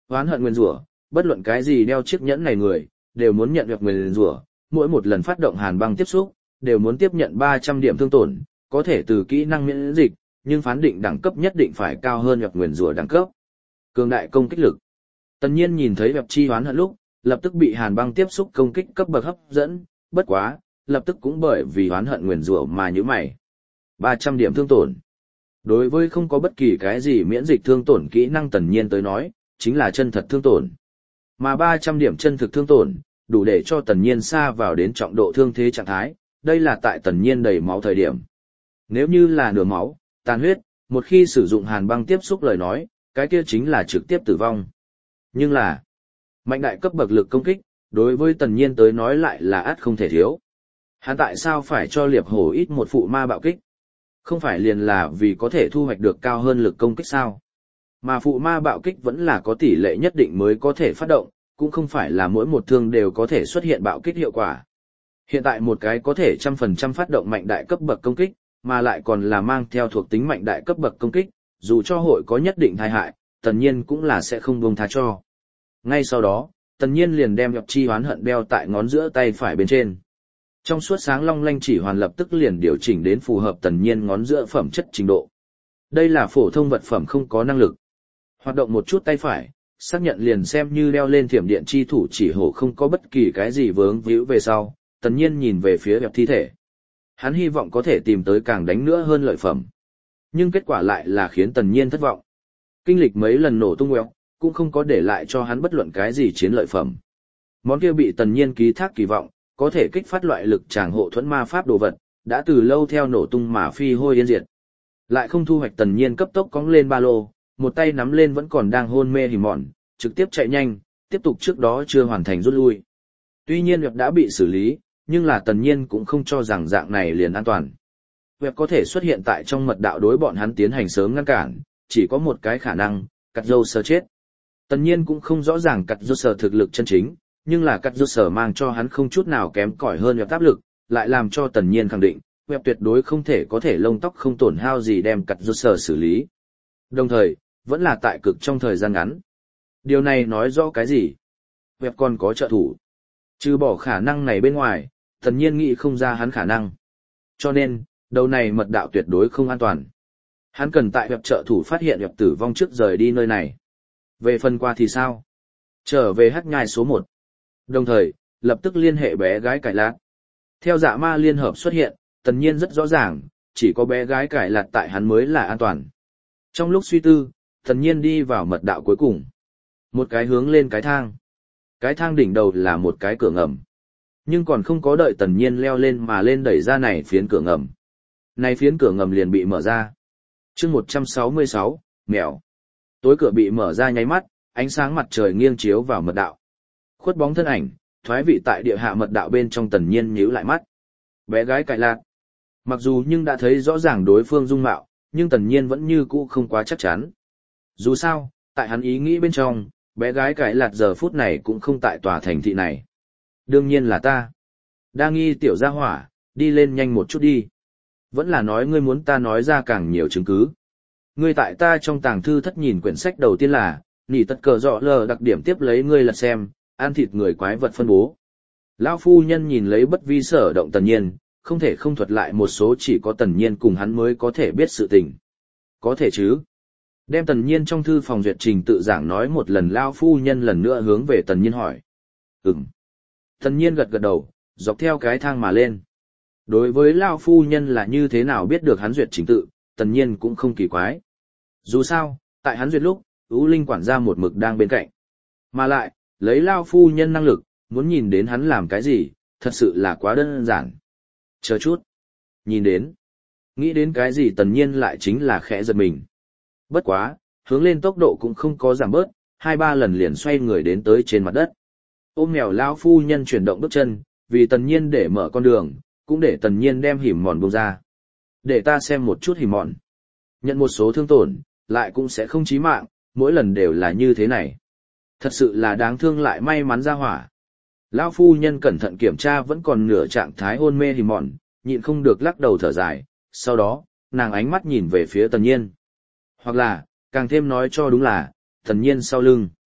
Oán hận nguyền rủa, bất luận cái gì đeo chiếc nhẫn này người, đều muốn nhận được nguyền rủa, mỗi một lần phát động hàn băng tiếp xúc, đều muốn tiếp nhận ba trăm điểm thương tổn, có thể từ kỹ năng miễn dịch, nhưng phán định đẳng cấp nhất định phải cao hơn nhập nguyền rủa đẳng cấp. Cường đại công kích lực. Tần Nhiên nhìn thấy Vẹp Chi Hoán Hận lúc, lập tức bị hàn băng tiếp xúc công kích cấp bậc hấp dẫn, bất quá, lập tức cũng bởi vì hoán hận nguyền rủa mà nhíu mày. ba trăm điểm thương tổn. Đối với không có bất kỳ cái gì miễn dịch thương tổn kỹ năng Tần Nhiên tới nói, chính là chân thật thương tổn. Mà ba trăm điểm chân thực thương tổn, đủ để cho Tần Nhiên xa vào đến trọng độ thương thế trạng thái, đây là tại Tần Nhiên đầy máu thời điểm. Nếu như là nửa máu, tàn huyết, một khi sử dụng hàn băng tiếp xúc lời nói, cái kia chính là trực tiếp tử vong. Nhưng là, mạnh đại cấp bậc lực công kích, đối với Tần Nhiên tới nói lại là ắt không thể thiếu. Hắn tại sao phải cho liệp hổ ít một phụ ma bạo kích? Không phải liền là vì có thể thu hoạch được cao hơn lực công kích sao? Mà phụ ma bạo kích vẫn là có tỷ lệ nhất định mới có thể phát động, cũng không phải là mỗi một thương đều có thể xuất hiện bạo kích hiệu quả. Hiện tại một cái có thể trăm phần trăm phát động mạnh đại cấp bậc công kích, mà lại còn là mang theo thuộc tính mạnh đại cấp bậc công kích, dù cho hội có nhất định tai hại, Tần Nhiên cũng là sẽ không buông tha cho. Ngay sau đó, Tần Nhiên liền đem Vẹp Chi Hoán Hận đeo tại ngón giữa tay phải bên trên. Trong suốt sáng long lanh chỉ hoàn lập tức liền điều chỉnh đến phù hợp Tần Nhiên ngón giữa phẩm chất trình độ. Đây là phổ thông vật phẩm không có năng lực. Hoạt động một chút tay phải, xác nhận liền xem như đeo lên thiểm điện chi thủ chỉ hổ không có bất kỳ cái gì vướng víu về sau, Tần Nhiên nhìn về phía Vẹp thi thể. Hắn hy vọng có thể tìm tới càng đánh nữa hơn lợi phẩm. Nhưng kết quả lại là khiến Tần Nhiên thất vọng. Kinh lịch mấy lần nổ tung quẹo, cũng không có để lại cho hắn bất luận cái gì chiến lợi phẩm. Món kia bị Tần Nhiên ký thác kỳ vọng, có thể kích phát loại lực tràng hộ thuẫn ma pháp đồ vật, đã từ lâu theo nổ tung mà phi hôi yên diệt. Lại không thu hoạch Tần Nhiên cấp tốc cong lên ba lô, một tay nắm lên vẫn còn đang hôn mê Hỉ Mọn, trực tiếp chạy nhanh, tiếp tục trước đó chưa hoàn thành rút lui. Tuy nhiên Vẹp đã bị xử lý, nhưng là Tần Nhiên cũng không cho rằng dạng này liền an toàn. Vẹp có thể xuất hiện tại trong mật đạo đối bọn hắn tiến hành sớm ngăn cản, chỉ có một cái khả năng, Cắt Dâu Sờ chết. Tần Nhiên cũng không rõ ràng Cắt Dâu Sờ thực lực chân chính, nhưng là Cắt Dâu Sờ mang cho hắn không chút nào kém cỏi hơn Vẹp áp lực, lại làm cho Tần Nhiên khẳng định, Vẹp tuyệt đối không thể có thể lông tóc không tổn hao gì đem Cắt Dâu Sờ xử lý. Đồng thời, vẫn là tại cực trong thời gian ngắn. Điều này nói rõ cái gì? Vẹp còn có trợ thủ. Trừ bỏ khả năng này bên ngoài, Tần Nhiên nghĩ không ra hắn khả năng. Cho nên, đầu này mật đạo tuyệt đối không an toàn. Hắn cần tại Vẹp trợ thủ phát hiện Vẹp tử vong trước rời đi nơi này. Về phần qua thì sao? Trở về hắc nhai số một. Đồng thời, lập tức liên hệ bé gái cải lạt. Theo dạ ma liên hợp xuất hiện, Tần Nhiên rất rõ ràng, chỉ có bé gái cải lạt tại hắn mới là an toàn. Trong lúc suy tư, Tần Nhiên đi vào mật đạo cuối cùng. Một cái hướng lên cái thang. Cái thang đỉnh đầu là một cái cửa ngầm. Nhưng còn không có đợi Tần Nhiên leo lên mà lên đẩy ra này phiến cửa ngầm. Này phiến cửa ngầm liền bị mở ra. chương một trăm sáu mươi sáu, mèo. Tối cửa bị mở ra nháy mắt, ánh sáng mặt trời nghiêng chiếu vào mật đạo. Khuất bóng thân ảnh, thoái vị tại địa hạ mật đạo bên trong Tần Nhiên nhíu lại mắt. Bé gái cải lạc. Mặc dù nhưng đã thấy rõ ràng đối phương dung mạo, nhưng Tần Nhiên vẫn như cũ không quá chắc chắn. Dù sao, tại hắn ý nghĩ bên trong, bé gái cải lạc giờ phút này cũng không tại tòa thành thị này. Đương nhiên là ta. Đa nghi tiểu gia hỏa, đi lên nhanh một chút đi. Vẫn là nói ngươi muốn ta nói ra càng nhiều chứng cứ. Ngươi tại ta trong tàng thư thất nhìn quyển sách đầu tiên là, nỉ tất cờ dọ lờ đặc điểm tiếp lấy ngươi lật xem, ăn thịt người quái vật phân bố. Lão phu nhân nhìn lấy bất vi sở động Tần Nhiên, không thể không thuật lại một số chỉ có Tần Nhiên cùng hắn mới có thể biết sự tình. Có thể chứ. Đem Tần Nhiên trong thư phòng duyệt trình tự giảng nói một lần Lão phu nhân lần nữa hướng về Tần Nhiên hỏi. Ừm. Tần Nhiên gật gật đầu, dọc theo cái thang mà lên. Đối với Lão phu nhân là như thế nào biết được hắn duyệt trình tự, Tần Nhiên cũng không kỳ quái. Dù sao, tại hắn duyệt lúc, Ú Linh quản gia một mực đang bên cạnh. Mà lại, lấy Lão phu nhân năng lực, muốn nhìn đến hắn làm cái gì, thật sự là quá đơn giản. Chờ chút. Nhìn đến. Nghĩ đến cái gì Tần Nhiên lại chính là khẽ giật mình. Bất quá, hướng lên tốc độ cũng không có giảm bớt, hai ba lần liền xoay người đến tới trên mặt đất. Ôm mèo Lão phu nhân chuyển động bước chân, vì Tần Nhiên để mở con đường, cũng để Tần Nhiên đem Hỉ Mọn buông ra. Để ta xem một chút Hỉ Mọn. Nhận một số thương tổn, lại cũng sẽ không chí mạng, mỗi lần đều là như thế này. Thật sự là đáng thương lại may mắn ra hỏa. Lão phu nhân cẩn thận kiểm tra vẫn còn nửa trạng thái hôn mê Hỉ Mọn, nhịn không được lắc đầu thở dài, sau đó, nàng ánh mắt nhìn về phía Tần Nhiên. Hoặc là, càng thêm nói cho đúng là, Tần Nhiên sau lưng.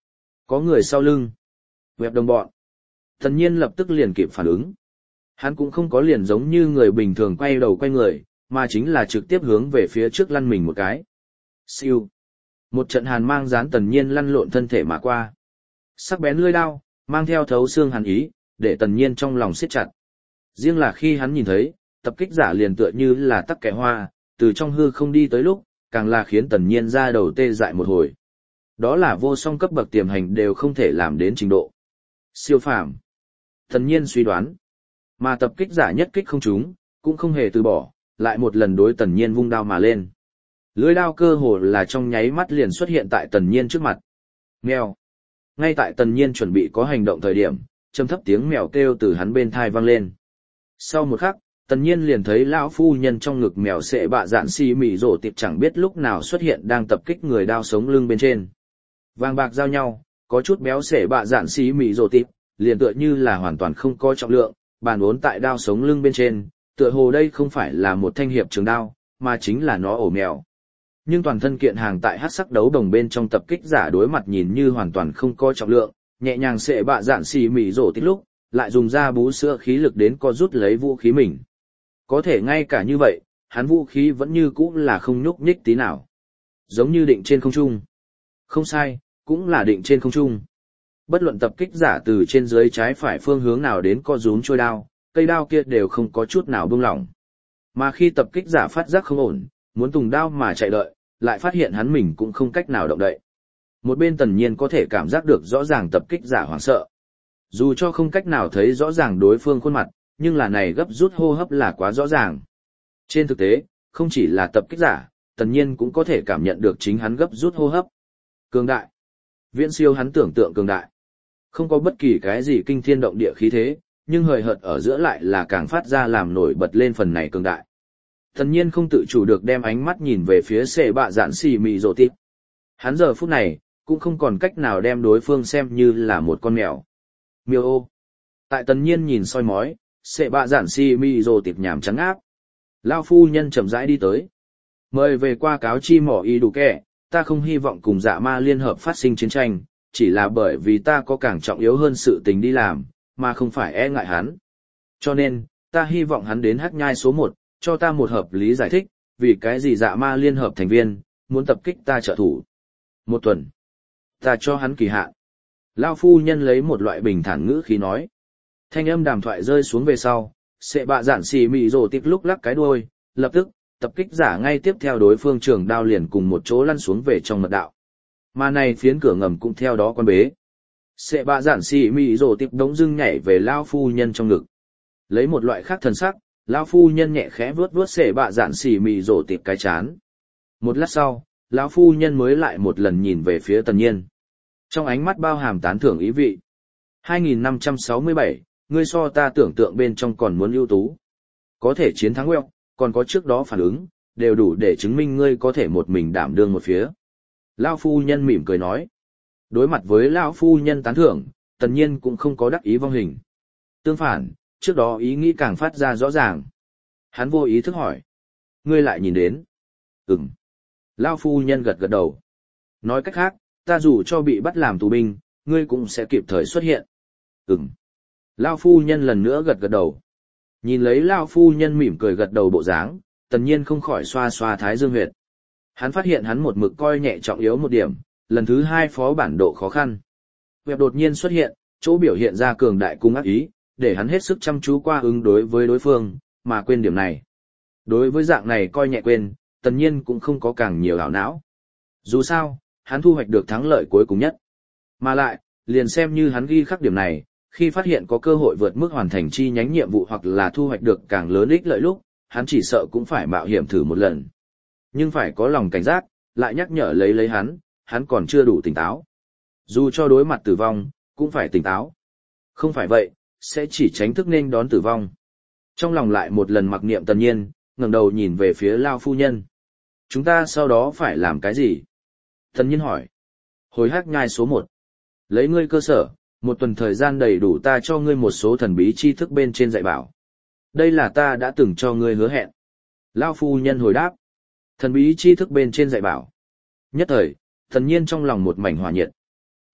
Có người sau lưng. Vẹp đồng bọn. Tần nhiên lập tức liền kịp phản ứng. Hắn cũng không có liền giống như người bình thường quay đầu quay người, mà chính là trực tiếp hướng về phía trước lăn mình một cái. Siêu. Một trận hàn mang dán tần nhiên lăn lộn thân thể mà qua. Sắc bén lưỡi đao, mang theo thấu xương hàn ý, để tần nhiên trong lòng siết chặt. Riêng là khi hắn nhìn thấy, tập kích giả liền tựa như là tắc kẻ hoa, từ trong hư không đi tới lúc, càng là khiến tần nhiên ra đầu tê dại một hồi. Đó là vô song cấp bậc tiềm hành đều không thể làm đến trình độ. Siêu phàm. Tần nhiên suy đoán. Mà tập kích giả nhất kích không trúng, cũng không hề từ bỏ, lại một lần đối tần nhiên vung đao mà lên. Lưỡi đao cơ hồ là trong nháy mắt liền xuất hiện tại tần nhiên trước mặt. Mèo. Ngay tại tần nhiên chuẩn bị có hành động thời điểm, trầm thấp tiếng mèo kêu từ hắn bên thai vang lên. Sau một khắc, tần nhiên liền thấy lão phu nhân trong ngực mèo sệ bạ dạn xì mị rổ tiệp chẳng biết lúc nào xuất hiện đang tập kích người đao sống lưng bên trên. Vàng bạc giao nhau, có chút béo sệ bạ dạn xì mị rổ tiệp, liền tựa như là hoàn toàn không có trọng lượng, bàn uốn tại đao sống lưng bên trên, tựa hồ đây không phải là một thanh hiệp trường đao, mà chính là nó ổ mèo. Nhưng toàn thân kiện hàng tại hắc sắc đấu đồng bên trong tập kích giả đối mặt nhìn như hoàn toàn không có trọng lượng, nhẹ nhàng sệ bạ dạn xì mị rổ tiệp lúc, lại dùng ra bú sữa khí lực đến co rút lấy vũ khí mình. Có thể ngay cả như vậy, hắn vũ khí vẫn như cũ là không nhúc nhích tí nào. Giống như định trên không trung. Không sai, cũng là định trên không trung. Bất luận tập kích giả từ trên dưới trái phải phương hướng nào đến co rúm trôi đao, cây đao kia đều không có chút nào buông lỏng. Mà khi tập kích giả phát giác không ổn, muốn tùng đao mà chạy đợi, lại phát hiện hắn mình cũng không cách nào động đậy. Một bên tần nhiên có thể cảm giác được rõ ràng tập kích giả hoảng sợ. Dù cho không cách nào thấy rõ ràng đối phương khuôn mặt, nhưng là này gấp rút hô hấp là quá rõ ràng. Trên thực tế, không chỉ là tập kích giả, tần nhiên cũng có thể cảm nhận được chính hắn gấp rút hô hấp. Cường đại. Viễn siêu hắn tưởng tượng cường đại. Không có bất kỳ cái gì kinh thiên động địa khí thế, nhưng hời hợt ở giữa lại là càng phát ra làm nổi bật lên phần này cường đại. Tần nhiên không tự chủ được đem ánh mắt nhìn về phía sệ bạ dạn xì mị rổ tịp. Hắn giờ phút này, cũng không còn cách nào đem đối phương xem như là một con mèo. Miêu ô. Tại tần nhiên nhìn soi mói, sệ bạ dạn xì mị rổ tịp nhảm trắng áp. Lao phu nhân chậm rãi đi tới. Mời về qua cáo chi mỏ y đủ kẻ, ta không hy vọng cùng dạ ma liên hợp phát sinh chiến tranh, chỉ là bởi vì ta có càng trọng yếu hơn sự tình đi làm, mà không phải e ngại hắn. Cho nên, ta hy vọng hắn đến hắc nhai số một, cho ta một hợp lý giải thích, vì cái gì dạ ma liên hợp thành viên, muốn tập kích ta trợ thủ. Một tuần. Ta cho hắn kỳ hạn. Lao phu nhân lấy một loại bình thản ngữ khí nói. Thanh âm đàm thoại rơi xuống về sau, sệ bạ dạn xì mị rổ tịp lúc lắc cái đuôi, lập tức, tập kích giả ngay tiếp theo đối phương trường đao liền cùng một chỗ lăn xuống về trong mật đạo. Mà này phiến cửa ngầm cũng theo đó quan bế. Sệ bạ dạn xì mị rổ tịp đống dưng nhảy về Lao phu nhân trong ngực. Lấy một loại khác thần sắc, Lao phu nhân nhẹ khẽ vuốt vuốt sệ bạ dạn xì mị rổ tịp cái chán. Một lát sau, lão phu nhân mới lại một lần nhìn về phía tần nhiên. Trong ánh mắt bao hàm tán thưởng ý vị. hai nghìn năm trăm sáu mươi bảy, ngươi so ta tưởng tượng bên trong còn muốn ưu tú. Có thể chiến thắng Well, còn có trước đó phản ứng, đều đủ để chứng minh ngươi có thể một mình đảm đương một phía. Lão phu nhân mỉm cười nói. Đối mặt với lão phu nhân tán thưởng, tần nhiên cũng không có đắc ý vong hình. Tương phản, trước đó ý nghĩ càng phát ra rõ ràng. Hắn vô ý thức hỏi. Ngươi lại nhìn đến. Ừm. Lão phu nhân gật gật đầu. Nói cách khác, ta dù cho bị bắt làm tù binh, ngươi cũng sẽ kịp thời xuất hiện. Ừm. Lão phu nhân lần nữa gật gật đầu. Nhìn lấy Lão phu nhân mỉm cười gật đầu bộ dáng, tần nhiên không khỏi xoa xoa thái dương huyệt. Hắn phát hiện hắn một mực coi nhẹ trọng yếu một điểm, lần thứ hai phó bản độ khó khăn. Web đột nhiên xuất hiện, chỗ biểu hiện ra cường đại cung ác ý, để hắn hết sức chăm chú qua ứng đối với đối phương, mà quên điểm này. Đối với dạng này coi nhẹ quên, tần nhiên cũng không có càng nhiều ảo não. Dù sao, hắn thu hoạch được thắng lợi cuối cùng nhất. Mà lại, liền xem như hắn ghi khắc điểm này, khi phát hiện có cơ hội vượt mức hoàn thành chi nhánh nhiệm vụ hoặc là thu hoạch được càng lớn ích lợi lúc, hắn chỉ sợ cũng phải mạo hiểm thử một lần. Nhưng phải có lòng cảnh giác, lại nhắc nhở lấy lấy hắn, hắn còn chưa đủ tỉnh táo. Dù cho đối mặt tử vong, cũng phải tỉnh táo. Không phải vậy, sẽ chỉ tránh thức nên đón tử vong. Trong lòng lại một lần mặc niệm tần nhiên, ngẩng đầu nhìn về phía Lao phu nhân. Chúng ta sau đó phải làm cái gì? Tần nhiên hỏi. Hồi hắc nhai số một. Lấy ngươi cơ sở, một tuần thời gian đầy đủ ta cho ngươi một số thần bí tri thức bên trên dạy bảo. Đây là ta đã từng cho ngươi hứa hẹn. Lao phu nhân hồi đáp. Thần bí tri thức bên trên dạy bảo. Nhất thời, thần nhiên trong lòng một mảnh hòa nhiệt.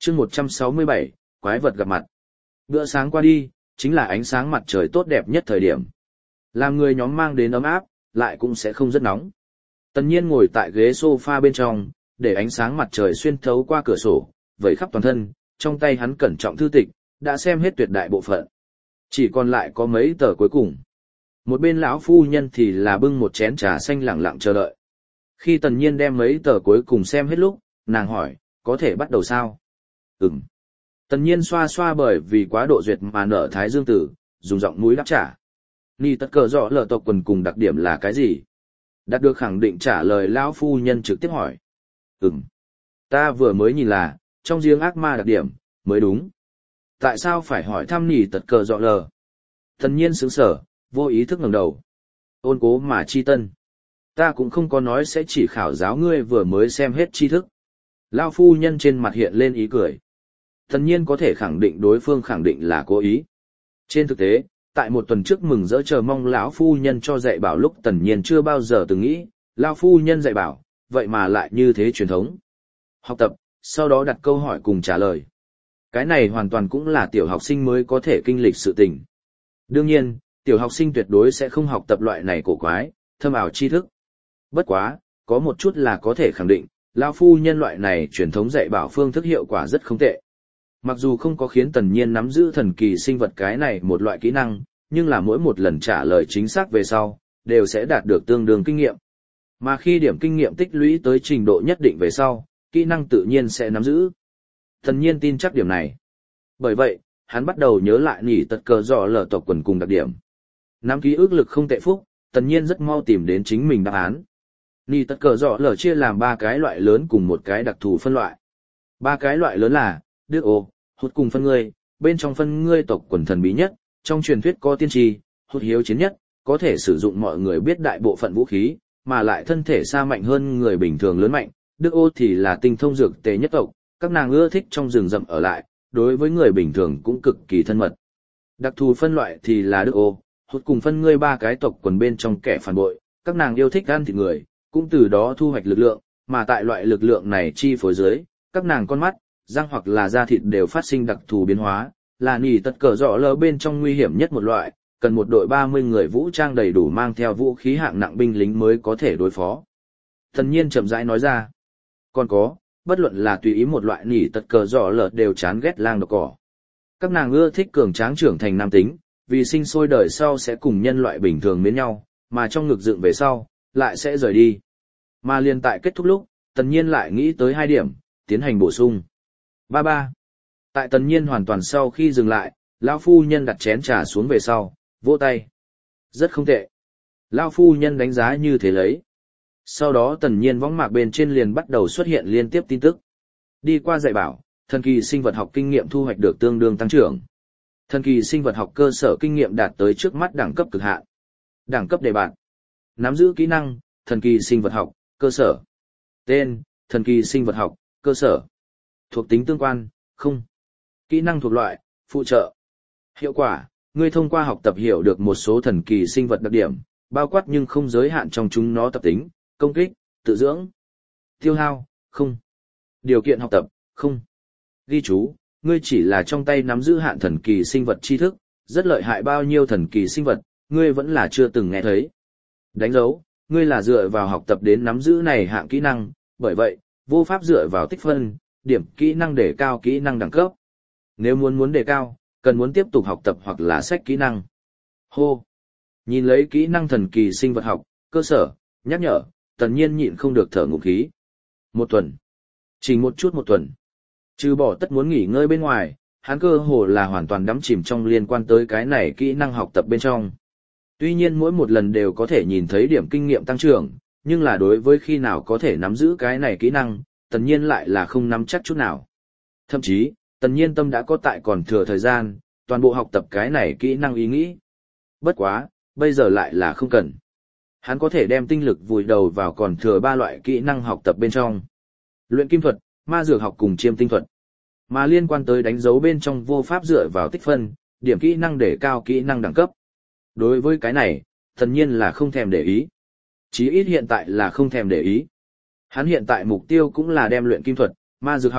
chương một trăm sáu mươi bảy, quái vật gặp mặt. Bữa sáng qua đi, chính là ánh sáng mặt trời tốt đẹp nhất thời điểm. Làm người nhóm mang đến ấm áp, lại cũng sẽ không rất nóng. Tần Nhiên ngồi tại ghế sofa bên trong, để ánh sáng mặt trời xuyên thấu qua cửa sổ, vẩy khắp toàn thân, trong tay hắn cẩn trọng thư tịch, đã xem hết tuyệt đại bộ phận. Chỉ còn lại có mấy tờ cuối cùng. Một bên lão phu nhân thì là bưng một chén trà xanh lặng lặng chờ đợi. Khi Tần Nhiên đem mấy tờ cuối cùng xem hết lúc, nàng hỏi, có thể bắt đầu sao? Ừm. Tần Nhiên xoa xoa bởi vì quá độ duyệt mà nở thái dương tử, dùng giọng mũi đáp trả. Ni tất cờ rõ lở tộc quần cùng đặc điểm là cái gì? Đạt được khẳng định trả lời lão phu nhân trực tiếp hỏi. Ừm. Ta vừa mới nhìn là, trong riêng ác ma đặc điểm, mới đúng. Tại sao phải hỏi thăm nỉ tật cờ rõ lờ? Tần Nhiên sững sở, vô ý thức ngẩng đầu. Ôn cố mà chi tân. Ta cũng không có nói sẽ chỉ khảo giáo ngươi vừa mới xem hết tri thức. Lão phu nhân trên mặt hiện lên ý cười. Tần Nhiên có thể khẳng định đối phương khẳng định là cố ý. Trên thực tế, tại một tuần trước mừng rỡ chờ mong lão phu nhân cho dạy bảo lúc Tần Nhiên chưa bao giờ từng nghĩ, lão phu nhân dạy bảo, vậy mà lại như thế truyền thống. Học tập, sau đó đặt câu hỏi cùng trả lời. Cái này hoàn toàn cũng là tiểu học sinh mới có thể kinh lịch sự tình. Đương nhiên, tiểu học sinh tuyệt đối sẽ không học tập loại này cổ quái, thâm ảo tri thức. Bất quá, có một chút là có thể khẳng định, lão phu nhân loại này truyền thống dạy bảo phương thức hiệu quả rất không tệ. Mặc dù không có khiến Tần Nhiên nắm giữ thần kỳ sinh vật cái này một loại kỹ năng, nhưng là mỗi một lần trả lời chính xác về sau, đều sẽ đạt được tương đương kinh nghiệm. Mà khi điểm kinh nghiệm tích lũy tới trình độ nhất định về sau, kỹ năng tự nhiên sẽ nắm giữ. Tần Nhiên tin chắc điểm này. Bởi vậy, hắn bắt đầu nhớ lại nỉ tật cờ rõ lở tộc quần cùng đặc điểm. Nắm ký ức lực không tệ phúc, Tần Nhiên rất mau tìm đến chính mình đáp án. Nỉ tật cờ rõ lở chia làm ba cái loại lớn cùng một cái đặc thù phân loại. Ba cái loại lớn là Đức ô, hút cùng phân ngươi, bên trong phân ngươi tộc quần thần bí nhất, trong truyền thuyết có tiên tri, hút hiếu chiến nhất, có thể sử dụng mọi người biết đại bộ phận vũ khí, mà lại thân thể xa mạnh hơn người bình thường lớn mạnh. Đức ô thì là tinh thông dược tế nhất tộc, các nàng ưa thích trong rừng rậm ở lại, đối với người bình thường cũng cực kỳ thân mật. Đặc thù phân loại thì là Đức ô, hút cùng phân ngươi ba cái tộc quần bên trong kẻ phản bội, các nàng yêu thích ăn thịt người, cũng từ đó thu hoạch lực lượng, mà tại loại lực lượng này chi phối dưới, các nàng con mắt, răng hoặc là da thịt đều phát sinh đặc thù biến hóa, là nỉ tật cờ rõ lỡ bên trong nguy hiểm nhất một loại, cần một đội ba mươi người vũ trang đầy đủ mang theo vũ khí hạng nặng binh lính mới có thể đối phó. Tần Nhiên chậm rãi nói ra, còn có, bất luận là tùy ý một loại nỉ tật cờ rõ lỡ đều chán ghét lang độc cỏ. Các nàng ưa thích cường tráng trưởng thành nam tính, vì sinh sôi đời sau sẽ cùng nhân loại bình thường miến nhau, mà trong ngực dựng về sau, lại sẽ rời đi. Mà liên tại kết thúc lúc, Tần Nhiên lại nghĩ tới hai điểm, tiến hành bổ sung. Ba ba. Tại Tần Nhiên hoàn toàn sau khi dừng lại, lão phu nhân đặt chén trà xuống về sau, vỗ tay. Rất không tệ. Lão phu nhân đánh giá như thế lấy. Sau đó Tần Nhiên võng mạc bên trên liền bắt đầu xuất hiện liên tiếp tin tức. Đi qua dạy bảo, thần kỳ sinh vật học kinh nghiệm thu hoạch được tương đương tăng trưởng. Thần kỳ sinh vật học cơ sở kinh nghiệm đạt tới trước mắt đẳng cấp cực hạn. Đẳng cấp đề bạt. Nắm giữ kỹ năng, thần kỳ sinh vật học, cơ sở. Tên, thần kỳ sinh vật học, cơ sở. Thuộc tính tương quan, không. Kỹ năng thuộc loại, phụ trợ. Hiệu quả, ngươi thông qua học tập hiểu được một số thần kỳ sinh vật đặc điểm, bao quát nhưng không giới hạn trong chúng nó tập tính, công kích, tự dưỡng. Tiêu hao, không. Điều kiện học tập, không. Ghi chú, ngươi chỉ là trong tay nắm giữ hạn thần kỳ sinh vật tri thức, rất lợi hại bao nhiêu thần kỳ sinh vật, ngươi vẫn là chưa từng nghe thấy. Đánh dấu, ngươi là dựa vào học tập đến nắm giữ này hạng kỹ năng, bởi vậy, vô pháp dựa vào tích phân, điểm kỹ năng để cao kỹ năng đẳng cấp. Nếu muốn muốn đề cao, cần muốn tiếp tục học tập hoặc là sách kỹ năng. Hô! Nhìn lấy kỹ năng thần kỳ sinh vật học, cơ sở, nhắc nhở, Tần Nhiên nhịn không được thở ngụm khí. Một tuần. Chỉ một chút một tuần. Trừ bỏ tất muốn nghỉ ngơi bên ngoài, hắn cơ hồ là hoàn toàn đắm chìm trong liên quan tới cái này kỹ năng học tập bên trong. Tuy nhiên mỗi một lần đều có thể nhìn thấy điểm kinh nghiệm tăng trưởng, nhưng là đối với khi nào có thể nắm giữ cái này kỹ năng, Tần Nhiên lại là không nắm chắc chút nào. Thậm chí, Tần Nhiên tâm đã có tại còn thừa thời gian, toàn bộ học tập cái này kỹ năng ý nghĩ. Bất quá, bây giờ lại là không cần. Hắn có thể đem tinh lực vùi đầu vào còn thừa ba loại kỹ năng học tập bên trong. Luyện kim thuật, ma dược học cùng chiêm tinh thuật. Mà liên quan tới đánh dấu bên trong vô pháp dựa vào tích phân, điểm kỹ năng để cao kỹ năng đẳng cấp. Đối với cái này, Tần Nhiên là không thèm để ý. Chí ít hiện tại là không thèm để ý. Hắn hiện tại mục tiêu cũng là đem luyện kim thuật, ma dược học,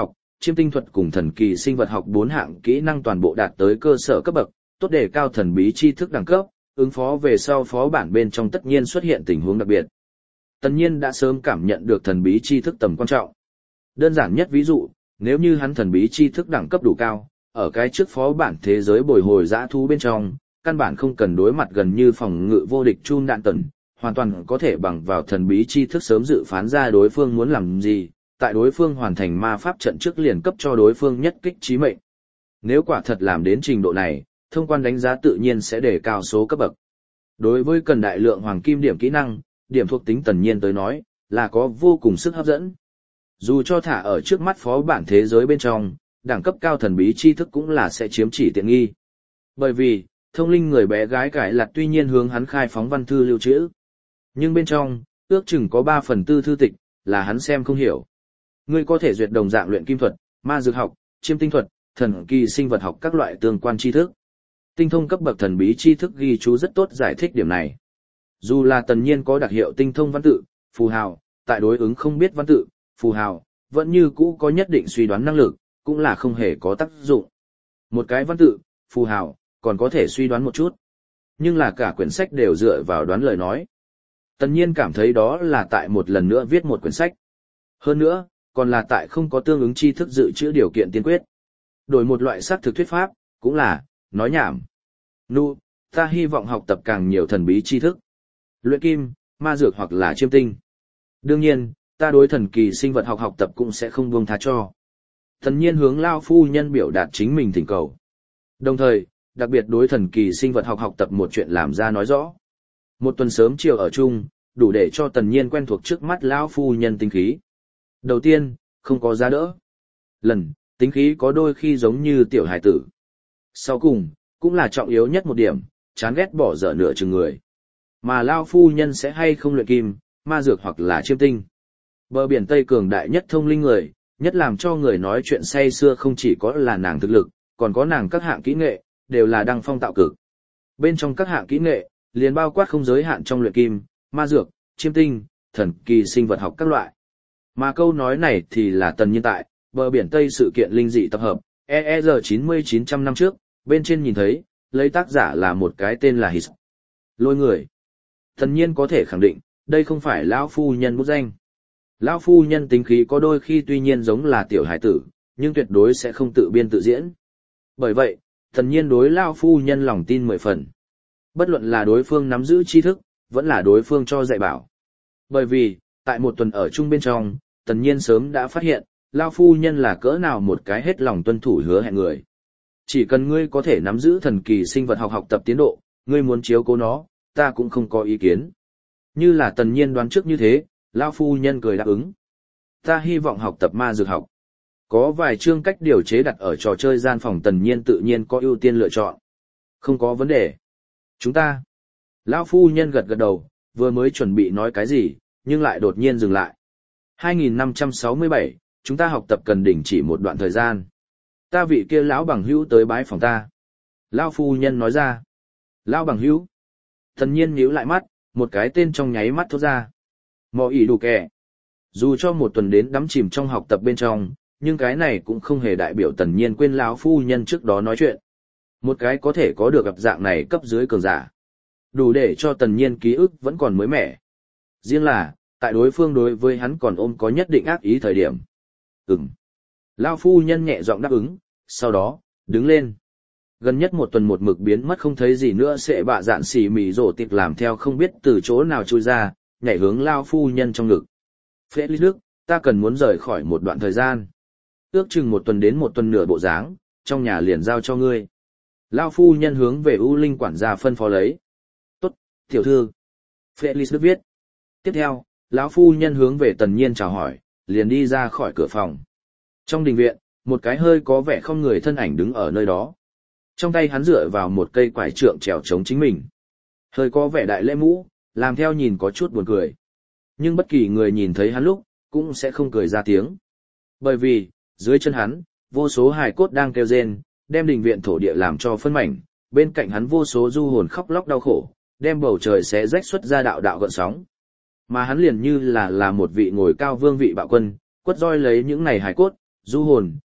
chiêm tinh thuật cùng thần kỳ sinh vật học bốn hạng kỹ năng toàn bộ đạt tới cơ sở cấp bậc, tốt để cao thần bí tri thức đẳng cấp, ứng phó về sau phó bản bên trong tất nhiên xuất hiện tình huống đặc biệt. Tần Nhiên đã sớm cảm nhận được thần bí tri thức tầm quan trọng. Đơn giản nhất ví dụ, nếu như hắn thần bí tri thức đẳng cấp đủ cao, ở cái trước phó bản thế giới bồi hồi dã thú bên trong, căn bản không cần đối mặt gần như phòng ngự vô địch chun đạn tần, hoàn toàn có thể bằng vào thần bí tri thức sớm dự phán ra đối phương muốn làm gì, tại đối phương hoàn thành ma pháp trận trước liền cấp cho đối phương nhất kích chí mệnh. Nếu quả thật làm đến trình độ này, thông quan đánh giá tự nhiên sẽ đề cao số cấp bậc. Đối với cần đại lượng hoàng kim điểm kỹ năng, điểm thuộc tính Tần Nhiên tới nói, là có vô cùng sức hấp dẫn. Dù cho thả ở trước mắt phó bản thế giới bên trong, đẳng cấp cao thần bí tri thức cũng là sẽ chiếm chỉ tiện nghi. Bởi vì, thông linh người bé gái cải lặt tuy nhiên hướng hắn khai phóng văn thư lưu trữ. Nhưng bên trong, ước chừng có ba phần tư thư tịch, là hắn xem không hiểu. Ngươi có thể duyệt đồng dạng luyện kim thuật, ma dược học, chiêm tinh thuật, thần kỳ sinh vật học các loại tương quan tri thức. Tinh thông cấp bậc thần bí tri thức ghi chú rất tốt giải thích điểm này. Dù là Tần Nhiên có đặc hiệu tinh thông văn tự, phù hào, tại đối ứng không biết văn tự, phù hào, vẫn như cũ có nhất định suy đoán năng lực, cũng là không hề có tác dụng. Một cái văn tự, phù hào, còn có thể suy đoán một chút. Nhưng là cả quyển sách đều dựa vào đoán lời nói. Tần Nhiên cảm thấy đó là tại một lần nữa viết một quyển sách. Hơn nữa, còn là tại không có tương ứng tri thức dự trữ điều kiện tiên quyết. Đổi một loại xác thực thuyết pháp, cũng là, nói nhảm. Nu, ta hy vọng học tập càng nhiều thần bí tri thức. Luyện kim, ma dược hoặc là chiêm tinh. Đương nhiên, ta đối thần kỳ sinh vật học học tập cũng sẽ không buông tha cho. Tần Nhiên hướng Lao phu nhân biểu đạt chính mình thỉnh cầu. Đồng thời, đặc biệt đối thần kỳ sinh vật học học tập một chuyện làm ra nói rõ. Một tuần sớm chiều ở chung, đủ để cho Tần Nhiên quen thuộc trước mắt Lão phu nhân tính khí. Đầu tiên, không có giá đỡ. Lần, tính khí có đôi khi giống như tiểu hải tử. Sau cùng, cũng là trọng yếu nhất một điểm, chán ghét bỏ dở nửa chừng người. Mà Lao phu nhân sẽ hay không luyện kim, ma dược hoặc là chiêm tinh. Bờ biển Tây cường đại nhất thông linh người, nhất làm cho người nói chuyện say xưa không chỉ có là nàng thực lực, còn có nàng các hạng kỹ nghệ, đều là đăng phong tạo cực. Bên trong các hạng kỹ nghệ, liền bao quát không giới hạn trong luyện kim, ma dược, chiêm tinh, thần kỳ sinh vật học các loại. Mà câu nói này thì là Tần Nhiên tại, bờ biển Tây sự kiện linh dị tập hợp, E E R chín mươi chín trăm năm trước, bên trên nhìn thấy, lấy tác giả là một cái tên là His. Lôi người. Tần Nhiên có thể khẳng định, đây không phải Lão phu nhân bút danh. Lão phu nhân tính khí có đôi khi tuy nhiên giống là tiểu hải tử, nhưng tuyệt đối sẽ không tự biên tự diễn. Bởi vậy, Tần Nhiên đối Lão phu nhân lòng tin mười phần. Bất luận là đối phương nắm giữ tri thức, vẫn là đối phương cho dạy bảo. Bởi vì, tại một tuần ở chung bên trong, Tần Nhiên sớm đã phát hiện, Lão phu nhân là cỡ nào một cái hết lòng tuân thủ hứa hẹn người. Chỉ cần ngươi có thể nắm giữ thần kỳ sinh vật học học tập tiến độ, ngươi muốn chiếu cố nó, ta cũng không có ý kiến. Như là Tần Nhiên đoán trước như thế, Lão phu nhân cười đáp ứng. Ta hy vọng học tập ma dược học. Có vài chương cách điều chế đặt ở trò chơi gian phòng Tần Nhiên tự nhiên có ưu tiên lựa chọn. Không có vấn đề. Chúng ta. Lão phu nhân gật gật đầu, vừa mới chuẩn bị nói cái gì, nhưng lại đột nhiên dừng lại. hai nghìn năm trăm sáu mươi bảy, chúng ta học tập cần đình chỉ một đoạn thời gian. Ta vị kia lão bằng hữu tới bái phòng ta. Lão phu nhân nói ra. Lão bằng hữu. Tần Nhiên nhíu lại mắt, một cái tên trong nháy mắt thốt ra. Mò ỉ đủ kẻ. Dù cho một tuần đến đắm chìm trong học tập bên trong, nhưng cái này cũng không hề đại biểu Tần Nhiên quên lão phu nhân trước đó nói chuyện. Một cái có thể có được gặp dạng này cấp dưới cường giả. Đủ để cho Tần Nhiên ký ức vẫn còn mới mẻ. Riêng là, tại đối phương đối với hắn còn ôm có nhất định ác ý thời điểm. Ừm. Lão phu nhân nhẹ giọng đáp ứng, sau đó, đứng lên. Gần nhất một tuần một mực biến mất không thấy gì nữa sẽ bạ dạn xỉ mỉ rổ tịch làm theo không biết từ chỗ nào chui ra, nhảy hướng Lão phu nhân trong ngực. Phết Lý Đức, ta cần muốn rời khỏi một đoạn thời gian. Ước chừng một tuần đến một tuần nửa bộ dáng, trong nhà liền giao cho ngươi. Lão phu nhân hướng về U Linh quản gia phân phó lấy. Tốt, tiểu thư. Felix Đức viết. Tiếp theo, lão phu nhân hướng về Tần Nhiên chào hỏi, liền đi ra khỏi cửa phòng. Trong đình viện, một cái hơi có vẻ không người thân ảnh đứng ở nơi đó. Trong tay hắn dựa vào một cây quải trượng trèo chống chính mình. Hơi có vẻ đại lễ mũ, làm theo nhìn có chút buồn cười. Nhưng bất kỳ người nhìn thấy hắn lúc, cũng sẽ không cười ra tiếng. Bởi vì, dưới chân hắn, vô số hài cốt đang kêu rên, đem đình viện thổ địa làm cho phân mảnh, bên cạnh hắn vô số du hồn khóc lóc đau khổ, đem bầu trời xé rách xuất ra đạo đạo gợn sóng. Mà hắn liền như là là một vị ngồi cao vương vị bạo quân, quất roi lấy những này hài cốt, du hồn,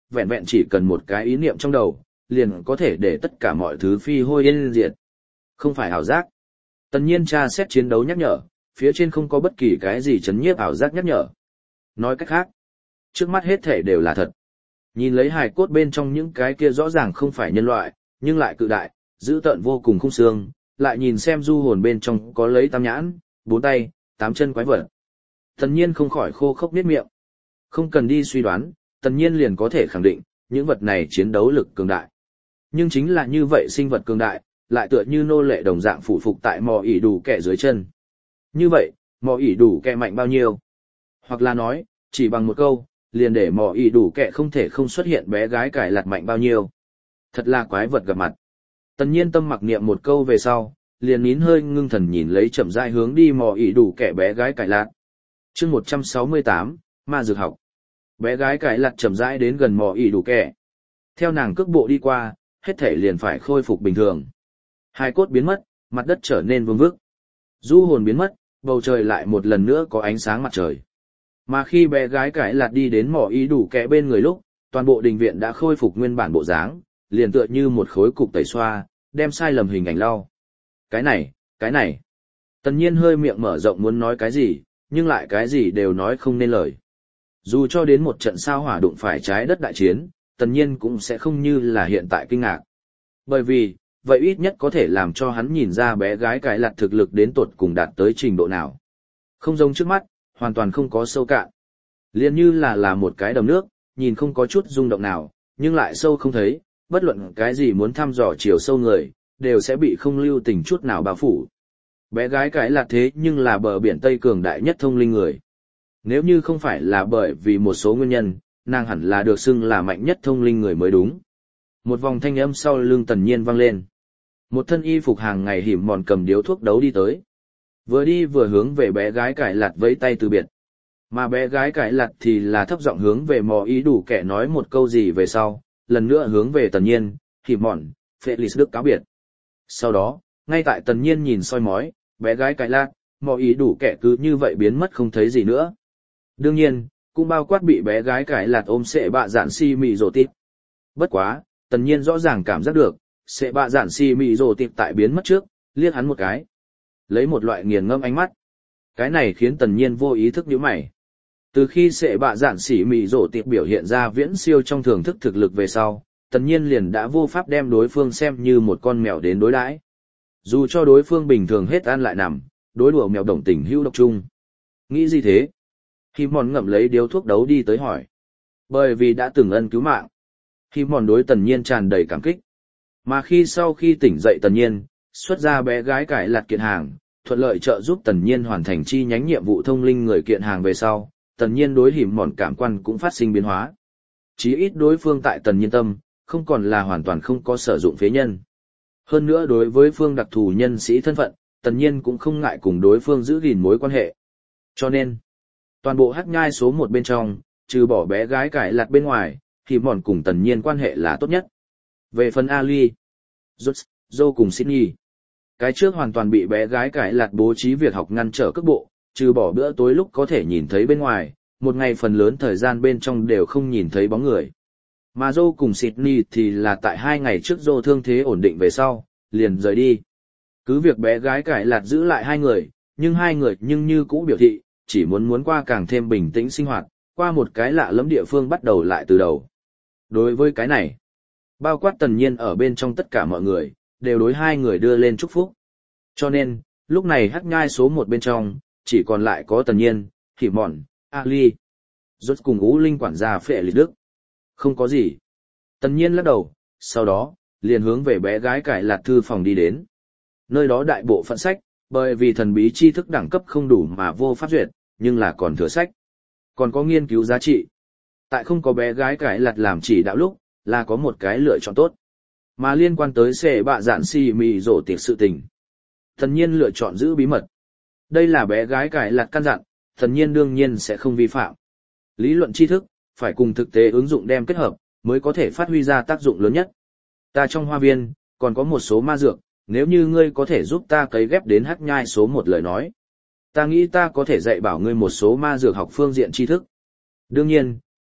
vẹn vẹn chỉ cần một cái ý niệm trong đầu, liền có thể để tất cả mọi thứ phi hôi yên diệt. Không phải ảo giác. Tần Nhiên tra xét chiến đấu nhắc nhở, phía trên không có bất kỳ cái gì chấn nhiếp ảo giác nhắc nhở. Nói cách khác, trước mắt hết thể đều là thật. Nhìn lấy hài cốt bên trong những cái kia rõ ràng không phải nhân loại, nhưng lại cự đại, dữ tợn vô cùng khung xương, lại nhìn xem du hồn bên trong có lấy tam nhãn, bốn tay, tám chân quái vật. Tần Nhiên không khỏi khô khốc niết miệng. Không cần đi suy đoán, Tần Nhiên liền có thể khẳng định, những vật này chiến đấu lực cường đại. Nhưng chính là như vậy sinh vật cường đại, lại tựa như nô lệ đồng dạng phụ phục tại mò ỉ đủ kẻ dưới chân. Như vậy, mò ỉ đủ kẻ mạnh bao nhiêu? Hoặc là nói, chỉ bằng một câu, liền để mò ỉ đủ kẻ không thể không xuất hiện bé gái cải lạt mạnh bao nhiêu. Thật là quái vật gặp mặt. Tần Nhiên tâm mặc niệm một câu về sau, liền nín hơi ngưng thần nhìn lấy chậm rãi hướng đi mò ỉ đủ kẻ bé gái cải lạt. Chương một trăm sáu mươi tám, ma dược học. Bé gái cải lạt chậm rãi đến gần mò ỉ đủ kẻ. Theo nàng cước bộ đi qua, hết thể liền phải khôi phục bình thường. Hai cốt biến mất, mặt đất trở nên vương vức. Du hồn biến mất, bầu trời lại một lần nữa có ánh sáng mặt trời. Mà khi bé gái cải lạt đi đến mỏ ý đủ kẻ bên người lúc, toàn bộ đình viện đã khôi phục nguyên bản bộ dáng, liền tựa như một khối cục tẩy xoa, đem sai lầm hình ảnh lau. Cái này, cái này. Tần Nhiên hơi miệng mở rộng muốn nói cái gì, nhưng lại cái gì đều nói không nên lời. Dù cho đến một trận sao hỏa đụng phải trái đất đại chiến, Tần Nhiên cũng sẽ không như là hiện tại kinh ngạc. Bởi vì, vậy ít nhất có thể làm cho hắn nhìn ra bé gái cải lạt thực lực đến tột cùng đạt tới trình độ nào. Không giống trước mắt, hoàn toàn không có sâu cạn. Liên như là là một cái đầm nước, nhìn không có chút rung động nào, nhưng lại sâu không thấy, bất luận cái gì muốn thăm dò chiều sâu người, đều sẽ bị không lưu tình chút nào bao phủ. Bé gái cải lạt thế nhưng là bờ biển Tây cường đại nhất thông linh người. Nếu như không phải là bởi vì một số nguyên nhân, nàng hẳn là được xưng là mạnh nhất thông linh người mới đúng. Một vòng thanh âm sau lưng Tần Nhiên vang lên. Một thân y phục hàng ngày hiểm mòn cầm điếu thuốc đấu đi tới. Vừa đi vừa hướng về bé gái cải lạt vẫy tay từ biệt. Mà bé gái cải lạt thì là thấp giọng hướng về mò ý đủ kẻ nói một câu gì về sau, lần nữa hướng về Tần Nhiên, hiểm mòn, Felix Đức cáo biệt. Sau đó, ngay tại Tần Nhiên nhìn soi mói, bé gái cải lạt, mò ý đủ kẻ cứ như vậy biến mất không thấy gì nữa. Đương nhiên, cũng bao quát bị bé gái cải lạt ôm sệ bạ dạn si mị rổ tít. Bất quá, Tần Nhiên rõ ràng cảm giác được, sệ bạ dạn si mị rổ tít tại biến mất trước, liếc hắn một cái. Lấy một loại nghiền ngẫm ánh mắt. Cái này khiến Tần Nhiên vô ý thức nhíu mày. Từ khi sệ bạ dạn si mị rổ tít biểu hiện ra viễn siêu trong thưởng thức thực lực về sau, Tần Nhiên liền đã vô pháp đem đối phương xem như một con mèo đến đối đãi. Dù cho đối phương bình thường hết ăn lại nằm, đối đùa mèo đồng tình hữu độc chung. Nghĩ gì thế? Khi mòn ngậm lấy điếu thuốc đấu đi tới hỏi. Bởi vì đã từng ân cứu mạng. Khi mòn đối Tần Nhiên tràn đầy cảm kích. Mà khi sau khi tỉnh dậy Tần Nhiên, xuất ra bé gái cải lạt kiện hàng, thuận lợi trợ giúp Tần Nhiên hoàn thành chi nhánh nhiệm vụ thông linh người kiện hàng về sau, Tần Nhiên đối hiểm mòn cảm quan cũng phát sinh biến hóa. Chí ít đối phương tại Tần Nhiên tâm, không còn là hoàn toàn không có sử dụng phế nhân. Hơn nữa đối với phương đặc thù nhân sĩ thân phận, Tần Nhiên cũng không ngại cùng đối phương giữ gìn mối quan hệ. Cho nên, toàn bộ hắc nhai số một bên trong, trừ bỏ bé gái cải lạt bên ngoài, thì mòn cùng Tần Nhiên quan hệ là tốt nhất. Về phần Ali, Joe, Joe cùng Sydney, cái trước hoàn toàn bị bé gái cải lạt bố trí việc học ngăn trở cước bộ, trừ bỏ bữa tối lúc có thể nhìn thấy bên ngoài, một ngày phần lớn thời gian bên trong đều không nhìn thấy bóng người. Mà Joe cùng Sydney thì là tại hai ngày trước Joe thương thế ổn định về sau, liền rời đi. Cứ việc bé gái cải lạt giữ lại hai người, nhưng hai người nhưng như cũ biểu thị, chỉ muốn muốn qua càng thêm bình tĩnh sinh hoạt, qua một cái lạ lẫm địa phương bắt đầu lại từ đầu. Đối với cái này, bao quát Tần Nhiên ở bên trong tất cả mọi người, đều đối hai người đưa lên chúc phúc. Cho nên, lúc này hắc nhai số một bên trong, chỉ còn lại có Tần Nhiên, Hỉ Mòn, Ali, rốt cùng Ú Linh quản gia Phệ Lịch Đức. Không có gì. Tần Nhiên lắc đầu, sau đó, liền hướng về bé gái cải lạt thư phòng đi đến. Nơi đó đại bộ phận sách, bởi vì thần bí tri thức đẳng cấp không đủ mà vô pháp duyệt, nhưng là còn thừa sách. Còn có nghiên cứu giá trị. Tại không có bé gái cải lạt làm chỉ đạo lúc, là có một cái lựa chọn tốt. Mà liên quan tới xệ bạ dạn si mì rổ tiệc sự tình. Thần Nhiên lựa chọn giữ bí mật. Đây là bé gái cải lạt căn dặn, Thần Nhiên đương nhiên sẽ không vi phạm. Lý luận tri thức, phải cùng thực tế ứng dụng đem kết hợp, mới có thể phát huy ra tác dụng lớn nhất. Ta trong hoa viên, còn có một số ma dược, nếu như ngươi có thể giúp ta cấy ghép đến hắc nhai số một lời nói. Ta nghĩ ta có thể dạy bảo ngươi một số ma dược học phương diện tri thức. Đương nhiên,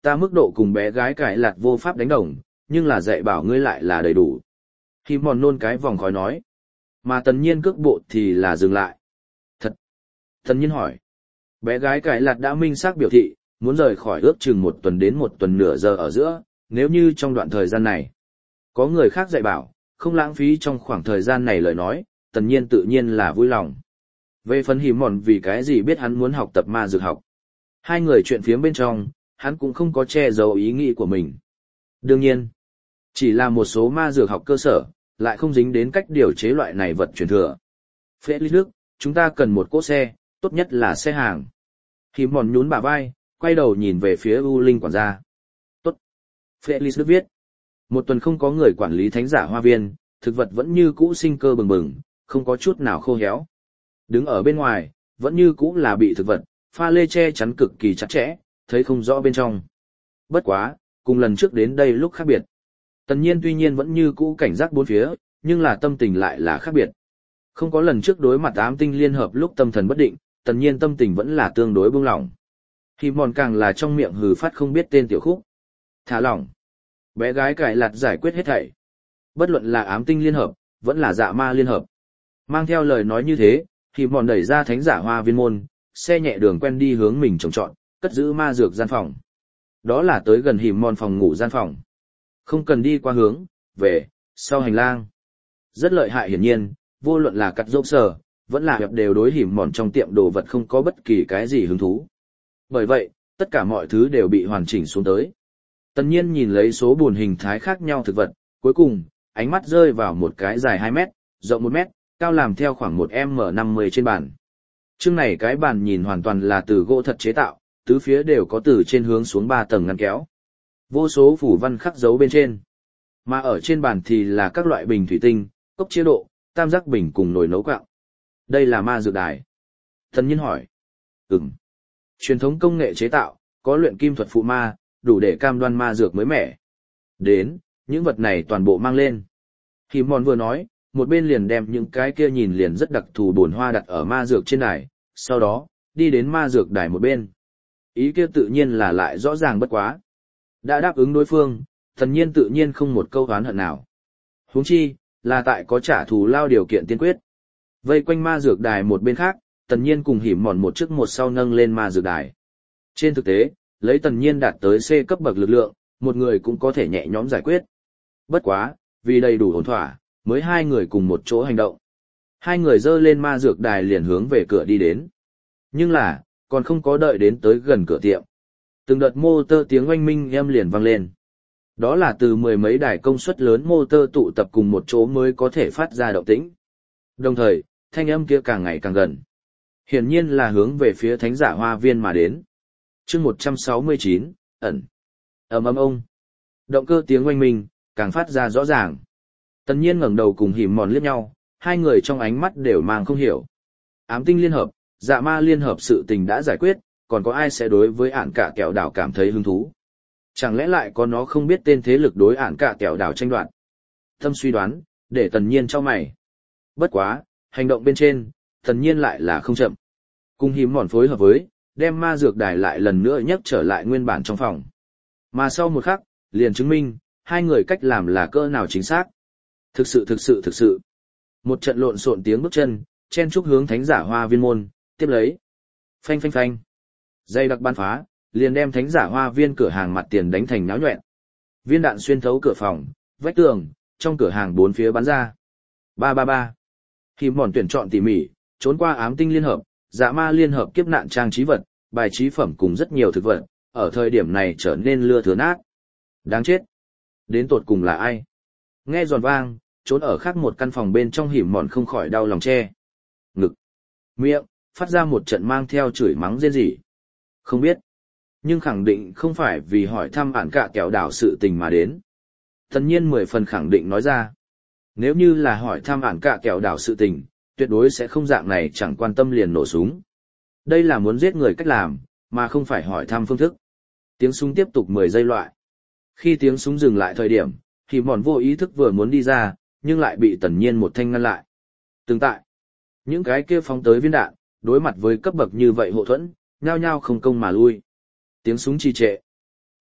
ta mức độ cùng bé gái cải lạt vô pháp đánh đồng, nhưng là dạy bảo ngươi lại là đầy đủ. Hìm mòn nôn cái vòng khói nói. Mà tần nhiên cước bộ thì là dừng lại. Thật. Tần nhiên hỏi. Bé gái cải lạt đã minh xác biểu thị, muốn rời khỏi ước chừng một tuần đến một tuần nửa giờ ở giữa, nếu như trong đoạn thời gian này, có người khác dạy bảo, không lãng phí trong khoảng thời gian này lời nói, tần nhiên tự nhiên là vui lòng. Về phần hìm mòn vì cái gì biết hắn muốn học tập ma dược học. Hai người chuyện phiếm bên trong, hắn cũng không có che giấu ý nghĩ của mình. Đương nhiên, chỉ là một số ma dược học cơ sở, lại không dính đến cách điều chế loại này vật truyền thừa. Felix Đức, chúng ta cần một cỗ xe, tốt nhất là xe hàng. Hìm mòn nhún bả vai, quay đầu nhìn về phía U Linh quản gia. Tốt. Felix Đức viết. Một tuần không có người quản lý thánh giả hoa viên, thực vật vẫn như cũ sinh cơ bừng bừng, không có chút nào khô héo. Đứng ở bên ngoài, vẫn như cũ là bị thực vật, pha lê che chắn cực kỳ chặt chẽ, thấy không rõ bên trong. Bất quá, cùng lần trước đến đây lúc khác biệt. Tần nhiên tuy nhiên vẫn như cũ cảnh giác bốn phía, nhưng là tâm tình lại là khác biệt. Không có lần trước đối mặt ám tinh liên hợp lúc tâm thần bất định, tần nhiên tâm tình vẫn là tương đối buông lỏng. Thì mòn càng là trong miệng hừ phát không biết tên tiểu khúc. Thả lỏng. Bé gái cải lạt giải quyết hết thảy. Bất luận là ám tinh liên hợp, vẫn là dạ ma liên hợp. Mang theo lời nói như thế, thì mòn đẩy ra thánh giả hoa viên môn, xe nhẹ đường quen đi hướng mình trồng trọt, cất giữ ma dược gian phòng. Đó là tới gần hìm mòn phòng ngủ gian phòng. Không cần đi qua hướng, về, sau hành lang. Rất lợi hại hiển nhiên, vô luận là cắt dốc sở, vẫn là hiệp đều đối hìm mòn trong tiệm đồ vật không có bất kỳ cái gì hứng thú. Bởi vậy, tất cả mọi thứ đều bị hoàn chỉnh xuống tới. Tần nhiên nhìn lấy số buồn hình thái khác nhau thực vật, cuối cùng, ánh mắt rơi vào một cái dài hai mét, rộng một mét, cao làm theo khoảng một em em năm mươi trên bàn. Chương này cái bàn nhìn hoàn toàn là từ gỗ thật chế tạo, tứ phía đều có từ trên hướng xuống ba tầng ngăn kéo. Vô số phủ văn khắc dấu bên trên. Mà ở trên bàn thì là các loại bình thủy tinh, cốc chế độ, tam giác bình cùng nồi nấu quặng. Đây là ma dược đài. Thần nhiên hỏi. Ừm. Truyền thống công nghệ chế tạo, có luyện kim thuật phụ ma, đủ để cam đoan ma dược mới mẻ. Đến, những vật này toàn bộ mang lên. Hỉ mòn vừa nói, một bên liền đem những cái kia nhìn liền rất đặc thù bồn hoa đặt ở ma dược trên đài, sau đó, đi đến ma dược đài một bên. Ý kia tự nhiên là lại rõ ràng bất quá. Đã đáp ứng đối phương, thần nhiên tự nhiên không một câu oán hận nào. Huống chi, là tại có trả thù lao điều kiện tiên quyết. Vây quanh ma dược đài một bên khác, tần nhiên cùng hỉm mòn một trước một sau nâng lên ma dược đài. Trên thực tế, lấy tần nhiên đạt tới C cấp bậc lực lượng, một người cũng có thể nhẹ nhõm giải quyết. Bất quá, vì đầy đủ ổn thỏa, mới hai người cùng một chỗ hành động. Hai người dơ lên ma dược đài liền hướng về cửa đi đến. Nhưng là, còn không có đợi đến tới gần cửa tiệm. Từng đợt motor tiếng oanh minh em liền vang lên. Đó là từ mười mấy đài công suất lớn motor tụ tập cùng một chỗ mới có thể phát ra động tĩnh. Đồng thời, thanh âm kia càng ngày càng gần. Hiển nhiên là hướng về phía thánh giả hoa viên mà đến. Chương một trăm sáu mươi chín, ẩn. Ầm ầm ông. Động cơ tiếng oanh minh, càng phát ra rõ ràng. Tần nhiên ngẩng đầu cùng hỉm mòn liếc nhau, hai người trong ánh mắt đều mang không hiểu. Ám tinh liên hợp, dạ ma liên hợp sự tình đã giải quyết, còn có ai sẽ đối với ản cả kẹo đảo cảm thấy hứng thú? Chẳng lẽ lại có nó không biết tên thế lực đối ản cả kẹo đảo tranh đoạt? Tâm suy đoán, để tần nhiên cho mày. Bất quá, hành động bên trên, tần nhiên lại là không chậm. Cùng hỉm mòn phối hợp với, đem ma dược đài lại lần nữa nhấc trở lại nguyên bản trong phòng. Mà sau một khắc, liền chứng minh, hai người cách làm là cỡ nào chính xác. Thực sự thực sự thực sự. Một trận lộn xộn tiếng bước chân, chen chúc hướng thánh giả hoa viên môn, tiếp lấy. Phanh phanh phanh. Dây đặc ban phá, liền đem thánh giả hoa viên cửa hàng mặt tiền đánh thành náo nhuẹn. Viên đạn xuyên thấu cửa phòng, vách tường, trong cửa hàng bốn phía bắn ra. Ba ba ba. Khi mòn tuyển chọn tỉ mỉ, trốn qua ám tinh liên hợp, dạ ma liên hợp kiếp nạn trang trí vật, bài trí phẩm cùng rất nhiều thực vật, ở thời điểm này trở nên lưa thưa nát. Đáng chết. Đến tột cùng là ai? Nghe giòn vang, trốn ở khác một căn phòng bên trong hỉm mòn không khỏi đau lòng che. Ngực. Miệng, phát ra một trận mang theo chửi mắng rên rỉ. Không biết. Nhưng khẳng định không phải vì hỏi thăm ản cả kẹo đảo sự tình mà đến. Tần nhiên mười phần khẳng định nói ra. Nếu như là hỏi thăm ản cả kẹo đảo sự tình, tuyệt đối sẽ không dạng này chẳng quan tâm liền nổ súng. Đây là muốn giết người cách làm, mà không phải hỏi thăm phương thức. Tiếng súng tiếp tục mười giây loại. Khi tiếng súng dừng lại thời điểm, thì mòn vô ý thức vừa muốn đi ra, nhưng lại bị tần nhiên một thanh ngăn lại. Tương tại, những cái kia phóng tới viên đạn, đối mặt với cấp bậc như vậy hộ thuẫn, nhao nhao không công mà lui. Tiếng súng trì trệ.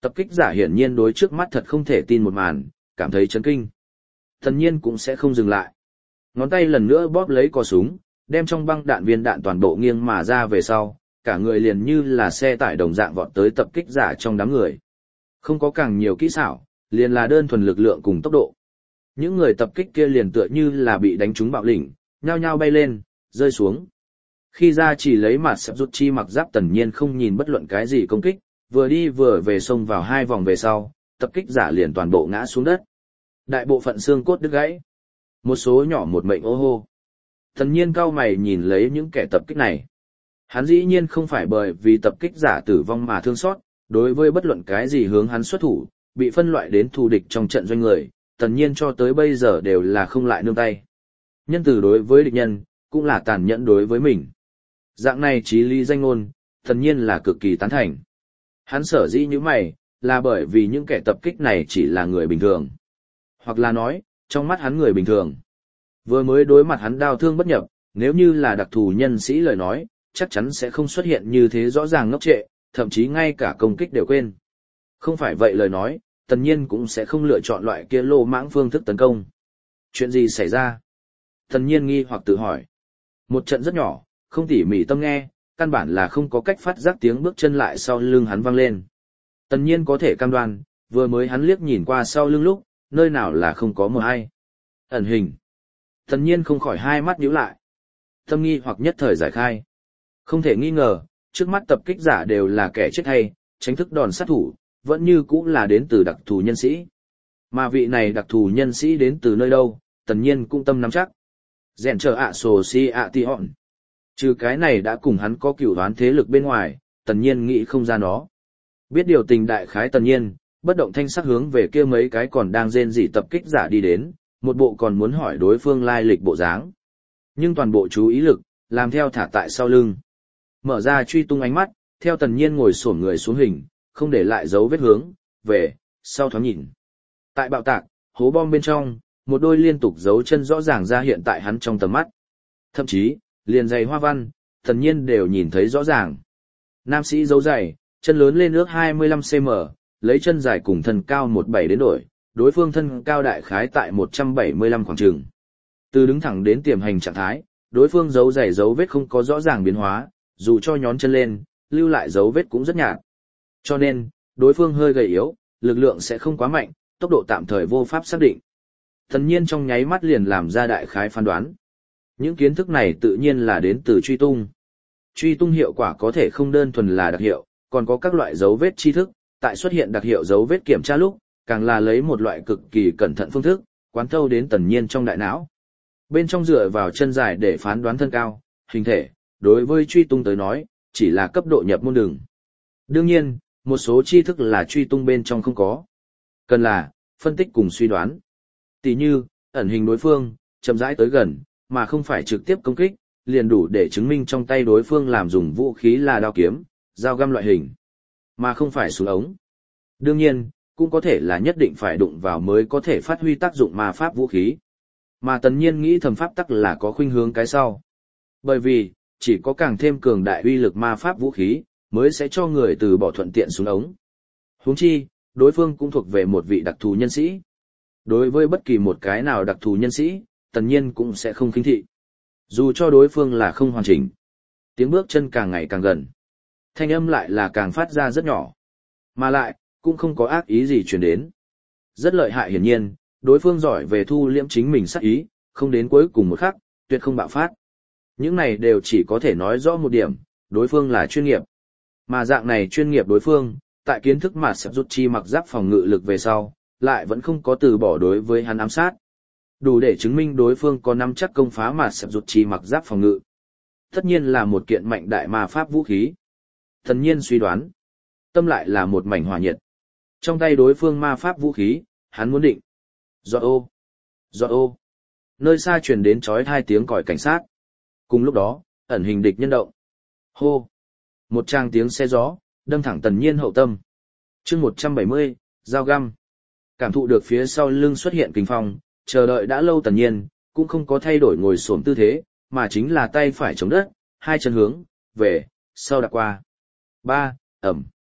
Tập kích giả hiển nhiên đối trước mắt thật không thể tin một màn, cảm thấy chấn kinh. Tần nhiên cũng sẽ không dừng lại. Ngón tay lần nữa bóp lấy cò súng, đem trong băng đạn viên đạn toàn bộ nghiêng mà ra về sau, cả người liền như là xe tải đồng dạng vọt tới tập kích giả trong đám người. Không có càng nhiều kỹ xảo, liền là đơn thuần lực lượng cùng tốc độ. Những người tập kích kia liền tựa như là bị đánh trúng bạo lĩnh, nhao nhao bay lên, rơi xuống. Khi ra chỉ lấy mặt sập rút chi mặc giáp Tần nhiên không nhìn bất luận cái gì công kích, vừa đi vừa về xông vào hai vòng về sau, tập kích giả liền toàn bộ ngã xuống đất. Đại bộ phận xương cốt đứt gãy. Một số nhỏ một mệnh ô hô. Tần nhiên cao mày nhìn lấy những kẻ tập kích này. Hắn dĩ nhiên không phải bởi vì tập kích giả tử vong mà thương xót, đối với bất luận cái gì hướng hắn xuất thủ, bị phân loại đến thù địch trong trận doanh người, tần nhiên cho tới bây giờ đều là không lại nương tay. Nhân từ đối với địch nhân, cũng là tàn nhẫn đối với mình. Dạng này chí lý danh ngôn, tần nhiên là cực kỳ tán thành. Hắn sở dĩ như mày, là bởi vì những kẻ tập kích này chỉ là người bình thường. Hoặc là nói, trong mắt hắn người bình thường. Vừa mới đối mặt hắn đau thương bất nhập, nếu như là đặc thù nhân sĩ lời nói, chắc chắn sẽ không xuất hiện như thế rõ ràng ngốc trệ, thậm chí ngay cả công kích đều quên. Không phải vậy lời nói, tần nhiên cũng sẽ không lựa chọn loại kia lô mãng phương thức tấn công. Chuyện gì xảy ra? Tần nhiên nghi hoặc tự hỏi. Một trận rất nhỏ, không tỉ mỉ tâm nghe, căn bản là không có cách phát giác tiếng bước chân lại sau lưng hắn vang lên. Tần nhiên có thể cam đoan, vừa mới hắn liếc nhìn qua sau lưng lúc, nơi nào là không có một ai. Ẩn hình. Tần nhiên không khỏi hai mắt nhíu lại. Tâm nghi hoặc nhất thời giải khai. Không thể nghi ngờ, trước mắt tập kích giả đều là kẻ chết hay, tránh thức đòn sát thủ, vẫn như cũng là đến từ đặc thù nhân sĩ. Mà vị này đặc thù nhân sĩ đến từ nơi đâu, tần nhiên cũng tâm nắm chắc. Rèn chờ ạ sổ si ạ ti họn. Trừ cái này đã cùng hắn có cửu đoán thế lực bên ngoài, tần nhiên nghĩ không ra nó. Biết điều tình đại khái tần nhiên, bất động thanh sắc hướng về kia mấy cái còn đang rên rỉ tập kích giả đi đến, một bộ còn muốn hỏi đối phương lai lịch bộ dáng. Nhưng toàn bộ chú ý lực, làm theo thả tại sau lưng. Mở ra truy tung ánh mắt, theo tần nhiên ngồi xổm người xuống hình, không để lại dấu vết hướng, về, sau thoáng nhìn. Tại bạo tạc, hố bom bên trong, một đôi liên tục dấu chân rõ ràng ra hiện tại hắn trong tầm mắt. Thậm chí, liền giày hoa văn, tần nhiên đều nhìn thấy rõ ràng. Nam sĩ dấu giày, chân lớn lên ước hai mươi lăm xăng-ti-mét, lấy chân dài cùng thân cao một bảy đến đổi, đối phương thân cao đại khái tại một trăm bảy mươi lăm khoảng trường. Từ đứng thẳng đến tiềm hành trạng thái, đối phương dấu giày dấu vết không có rõ ràng biến hóa, dù cho nhón chân lên, lưu lại dấu vết cũng rất nhạt. Cho nên, đối phương hơi gầy yếu, lực lượng sẽ không quá mạnh, tốc độ tạm thời vô pháp xác định. Tần nhiên trong nháy mắt liền làm ra đại khái phán đoán. Những kiến thức này tự nhiên là đến từ truy tung. Truy tung hiệu quả có thể không đơn thuần là đặc hiệu, còn có các loại dấu vết tri thức, tại xuất hiện đặc hiệu dấu vết kiểm tra lúc, càng là lấy một loại cực kỳ cẩn thận phương thức, quán thâu đến tần nhiên trong đại não. Bên trong dựa vào chân dài để phán đoán thân cao, hình thể, đối với truy tung tới nói, chỉ là cấp độ nhập môn đường. Đương nhiên, một số tri thức là truy tung bên trong không có. Cần là, phân tích cùng suy đoán. Tỷ như, ẩn hình đối phương, chậm rãi tới gần, mà không phải trực tiếp công kích, liền đủ để chứng minh trong tay đối phương làm dùng vũ khí là đao kiếm, dao găm loại hình, mà không phải súng ống. Đương nhiên, cũng có thể là nhất định phải đụng vào mới có thể phát huy tác dụng ma pháp vũ khí. Mà tần nhiên nghĩ thầm pháp tắc là có khuynh hướng cái sau. Bởi vì, chỉ có càng thêm cường đại uy lực ma pháp vũ khí, mới sẽ cho người từ bỏ thuận tiện súng ống. Huống chi, đối phương cũng thuộc về một vị đặc thù nhân sĩ. Đối với bất kỳ một cái nào đặc thù nhân sĩ, tần nhiên cũng sẽ không khinh thị. Dù cho đối phương là không hoàn chỉnh. Tiếng bước chân càng ngày càng gần. Thanh âm lại là càng phát ra rất nhỏ. Mà lại, cũng không có ác ý gì truyền đến. Rất lợi hại hiển nhiên, đối phương giỏi về thu liễm chính mình sát ý, không đến cuối cùng một khắc, tuyệt không bạo phát. Những này đều chỉ có thể nói rõ một điểm, đối phương là chuyên nghiệp. Mà dạng này chuyên nghiệp đối phương, tại kiến thức mà sắp rút chi mặc giáp phòng ngự lực về sau, lại vẫn không có từ bỏ đối với hắn ám sát. Đủ để chứng minh đối phương có nắm chắc công phá mà sắp rút chi mặc giáp phòng ngự. Tất nhiên là một kiện mạnh đại ma pháp vũ khí. Thần nhiên suy đoán, tâm lại là một mảnh hỏa nhiệt. Trong tay đối phương ma pháp vũ khí, hắn muốn định. Giọt ô, giọt ô. Nơi xa truyền đến chói hai tiếng còi cảnh sát. Cùng lúc đó, ẩn hình địch nhân động. Hô. Một tràng tiếng xe gió, đâm thẳng tần nhiên hậu tâm. chương một trăm bảy mươi, dao găm. Cảm thụ được phía sau lưng xuất hiện kinh phong, chờ đợi đã lâu tần nhiên, cũng không có thay đổi ngồi xổm tư thế, mà chính là tay phải chống đất, hai chân hướng, về, sau đạp qua. Ba, ẩm.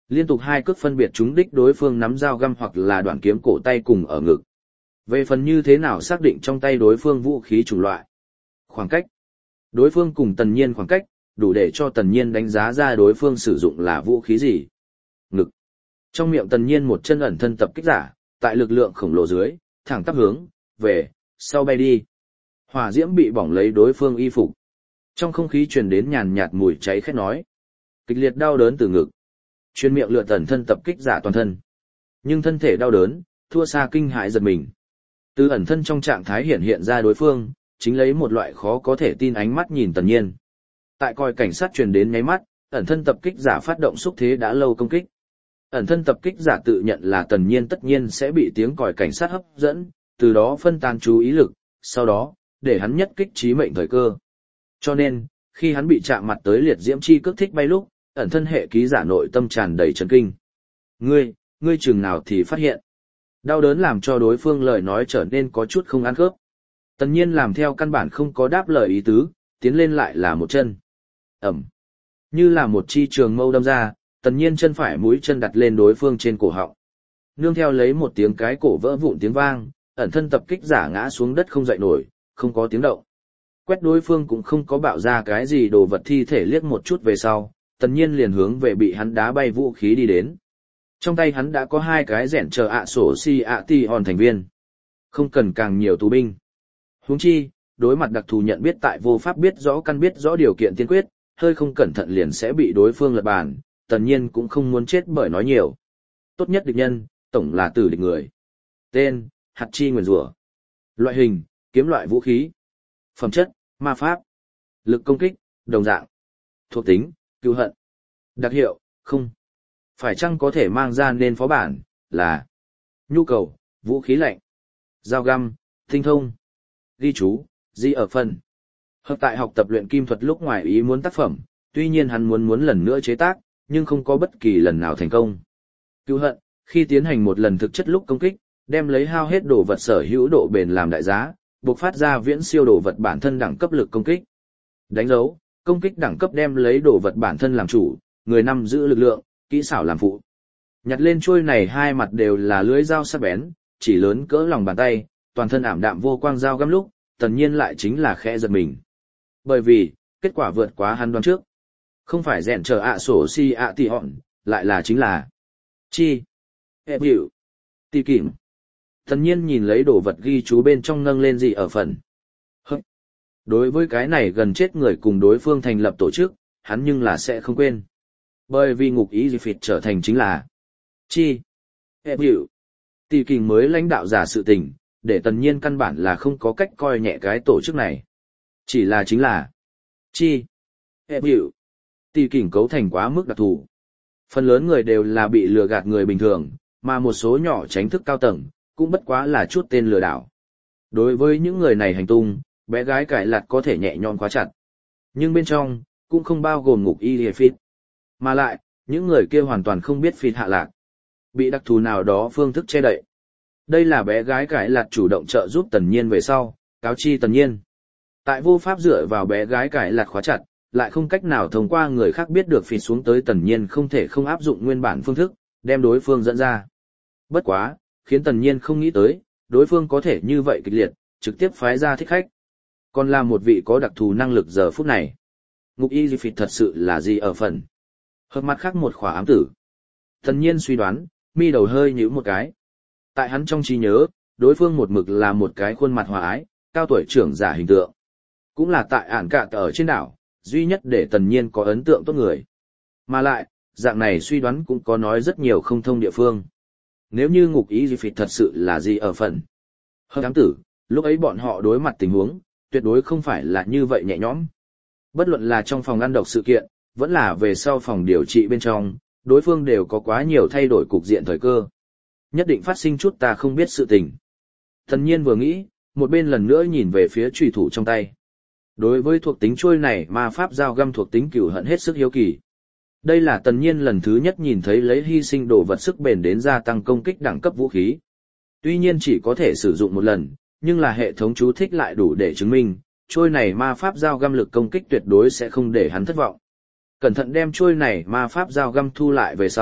Liên tục hai cước phân biệt trúng đích đối phương nắm dao găm hoặc là đoạn kiếm cổ tay cùng ở ngực. Về phần như thế nào xác định trong tay đối phương vũ khí chủng loại. Khoảng cách. Đối phương cùng Tần Nhiên khoảng cách, đủ để cho Tần Nhiên đánh giá ra đối phương sử dụng là vũ khí gì. Ngực. Trong miệng Tần Nhiên một chân ẩn thân tập kích giả, tại lực lượng khổng lồ dưới, thẳng tắp hướng, về, sau bay đi. Hỏa diễm bị bỏng lấy đối phương y phục. Trong không khí truyền đến nhàn nhạt mùi cháy khét nói. Kịch liệt đau đớn từ ngực. Chuyên miệng lựa tần thân tập kích giả toàn thân. Nhưng thân thể đau đớn, thua xa kinh hãi giật mình. Từ ẩn thân trong trạng thái hiện hiện ra đối phương, chính lấy một loại khó có thể tin ánh mắt nhìn Tần Nhiên. Tại coi cảnh sát truyền đến nháy mắt, ẩn thân tập kích giả phát động xúc thế đã lâu công kích. Ẩn thân tập kích giả tự nhận là Tần Nhiên tất nhiên sẽ bị tiếng còi cảnh sát hấp dẫn, từ đó phân tán chú ý lực, sau đó, để hắn nhất kích chí mệnh thời cơ. Cho nên, khi hắn bị chạm mặt tới liệt diễm chi cước thích bay lúc, ẩn thân hệ ký giả nội tâm tràn đầy chấn kinh. Ngươi, ngươi chừng nào thì phát hiện. Đau đớn làm cho đối phương lời nói trở nên có chút không ăn khớp. Tần Nhiên làm theo căn bản không có đáp lời ý tứ, tiến lên lại là một chân. Ẩm. Như là một chi trường mâu đâm ra, Tần Nhiên chân phải mũi chân đặt lên đối phương trên cổ họng. Nương theo lấy một tiếng cái cổ vỡ vụn tiếng vang, ẩn thân tập kích giả ngã xuống đất không dậy nổi, không có tiếng động. Quét đối phương cũng không có bạo ra cái gì đồ vật thi thể liếc một chút về sau, Tần Nhiên liền hướng về bị hắn đá bay vũ khí đi đến. Trong tay hắn đã có hai cái rẻn chờ ạ sổ si ạ ti hòn thành viên. Không cần càng nhiều tù binh. Huống chi, đối mặt đặc thù nhận biết tại vô pháp biết rõ căn biết rõ điều kiện tiên quyết, hơi không cẩn thận liền sẽ bị đối phương lật bàn, Tần Nhiên cũng không muốn chết bởi nói nhiều. Tốt nhất địch nhân, tổng là tử địch người. Tên, hạt chi nguyền rủa. Loại hình, kiếm loại vũ khí. Phẩm chất, ma pháp. Lực công kích, đồng dạng. Thuộc tính, cứu hận. Đặc hiệu, không. Phải chăng có thể mang ra nên phó bản, là nhu cầu, vũ khí lạnh. Dao găm, tinh thông. Ghi chú, di ở phần. Hợp tại học tập luyện kim thuật lúc ngoài ý muốn tác phẩm, tuy nhiên hắn muốn muốn lần nữa chế tác, nhưng không có bất kỳ lần nào thành công. Cứu hận, khi tiến hành một lần thực chất lúc công kích, đem lấy hao hết đồ vật sở hữu độ bền làm đại giá, buộc phát ra viễn siêu đồ vật bản thân đẳng cấp lực công kích. Đánh dấu, công kích đẳng cấp đem lấy đồ vật bản thân làm chủ, người nắm giữ lực lượng, kỹ xảo làm phụ. Nhặt lên chuôi này hai mặt đều là lưỡi dao sắc bén, chỉ lớn cỡ lòng bàn tay, toàn thân ảm đạm vô quang dao găm lúc, Tần Nhiên lại chính là khẽ giật mình. Bởi vì, kết quả vượt quá hắn đoán trước. Không phải rèn chờ ạ sổ si ạ tì hòn, lại là chính là chi, ép hiệu, tì kìm. Tần Nhiên nhìn lấy đồ vật ghi chú bên trong nâng lên gì ở phần. Hức. Đối với cái này gần chết người cùng đối phương thành lập tổ chức, hắn nhưng là sẽ không quên. Bởi vì ngục ý gì phịt trở thành chính là chi, ép hiệu, tì kìm mới lãnh đạo giả sự tình, để Tần Nhiên căn bản là không có cách coi nhẹ cái tổ chức này. Chỉ là chính là chi, ép hiệu, tì kìm cấu thành quá mức đặc thù. Phần lớn người đều là bị lừa gạt người bình thường, mà một số nhỏ tránh thức cao tầng, cũng bất quá là chút tên lừa đảo. Đối với những người này hành tung, bé gái cải lạt có thể nhẹ nhõm quá chặt. Nhưng bên trong, cũng không bao gồm ngục y hề phít. Mà lại, những người kia hoàn toàn không biết phít hạ lạc. Bị đặc thù nào đó phương thức che đậy. Đây là bé gái cải lạt chủ động trợ giúp Tần Nhiên về sau, cáo chi Tần Nhiên. Tại vô pháp dựa vào bé gái cải lạt khóa chặt, lại không cách nào thông qua người khác biết được phít xuống tới Tần Nhiên không thể không áp dụng nguyên bản phương thức, đem đối phương dẫn ra. Bất quá, khiến Tần Nhiên không nghĩ tới, đối phương có thể như vậy kịch liệt, trực tiếp phái ra thích khách. Còn là một vị có đặc thù năng lực giờ phút này. Ngục y phịt thật sự là gì ở phần. Hợp mặt khác một khỏa ám tử. Tần Nhiên suy đoán, mi đầu hơi nhíu một cái. Tại hắn trong trí nhớ, đối phương một mực là một cái khuôn mặt hòa ái, cao tuổi trưởng giả hình tượng. Cũng là tại ản cạ ở trên đảo, duy nhất để Tần Nhiên có ấn tượng tốt người. Mà lại, dạng này suy đoán cũng có nói rất nhiều không thông địa phương. Nếu như ngục ý gì phịt thật sự là gì ở phần. Hơn ám tử, lúc ấy bọn họ đối mặt tình huống, tuyệt đối không phải là như vậy nhẹ nhõm. Bất luận là trong phòng ăn độc sự kiện, vẫn là về sau phòng điều trị bên trong, đối phương đều có quá nhiều thay đổi cục diện thời cơ. Nhất định phát sinh chút ta không biết sự tình. Tần Nhiên vừa nghĩ, một bên lần nữa nhìn về phía trùy thủ trong tay. Đối với thuộc tính trôi này ma pháp dao găm thuộc tính cửu hận hết sức hiếu kỳ. Đây là Tần Nhiên lần thứ nhất nhìn thấy lấy hy sinh đồ vật sức bền đến gia tăng công kích đẳng cấp vũ khí. Tuy nhiên chỉ có thể sử dụng một lần, nhưng là hệ thống chú thích lại đủ để chứng minh, trôi này ma pháp dao găm lực công kích tuyệt đối sẽ không để hắn thất vọng. Cẩn thận đem trôi này ma pháp dao găm thu lại về sau,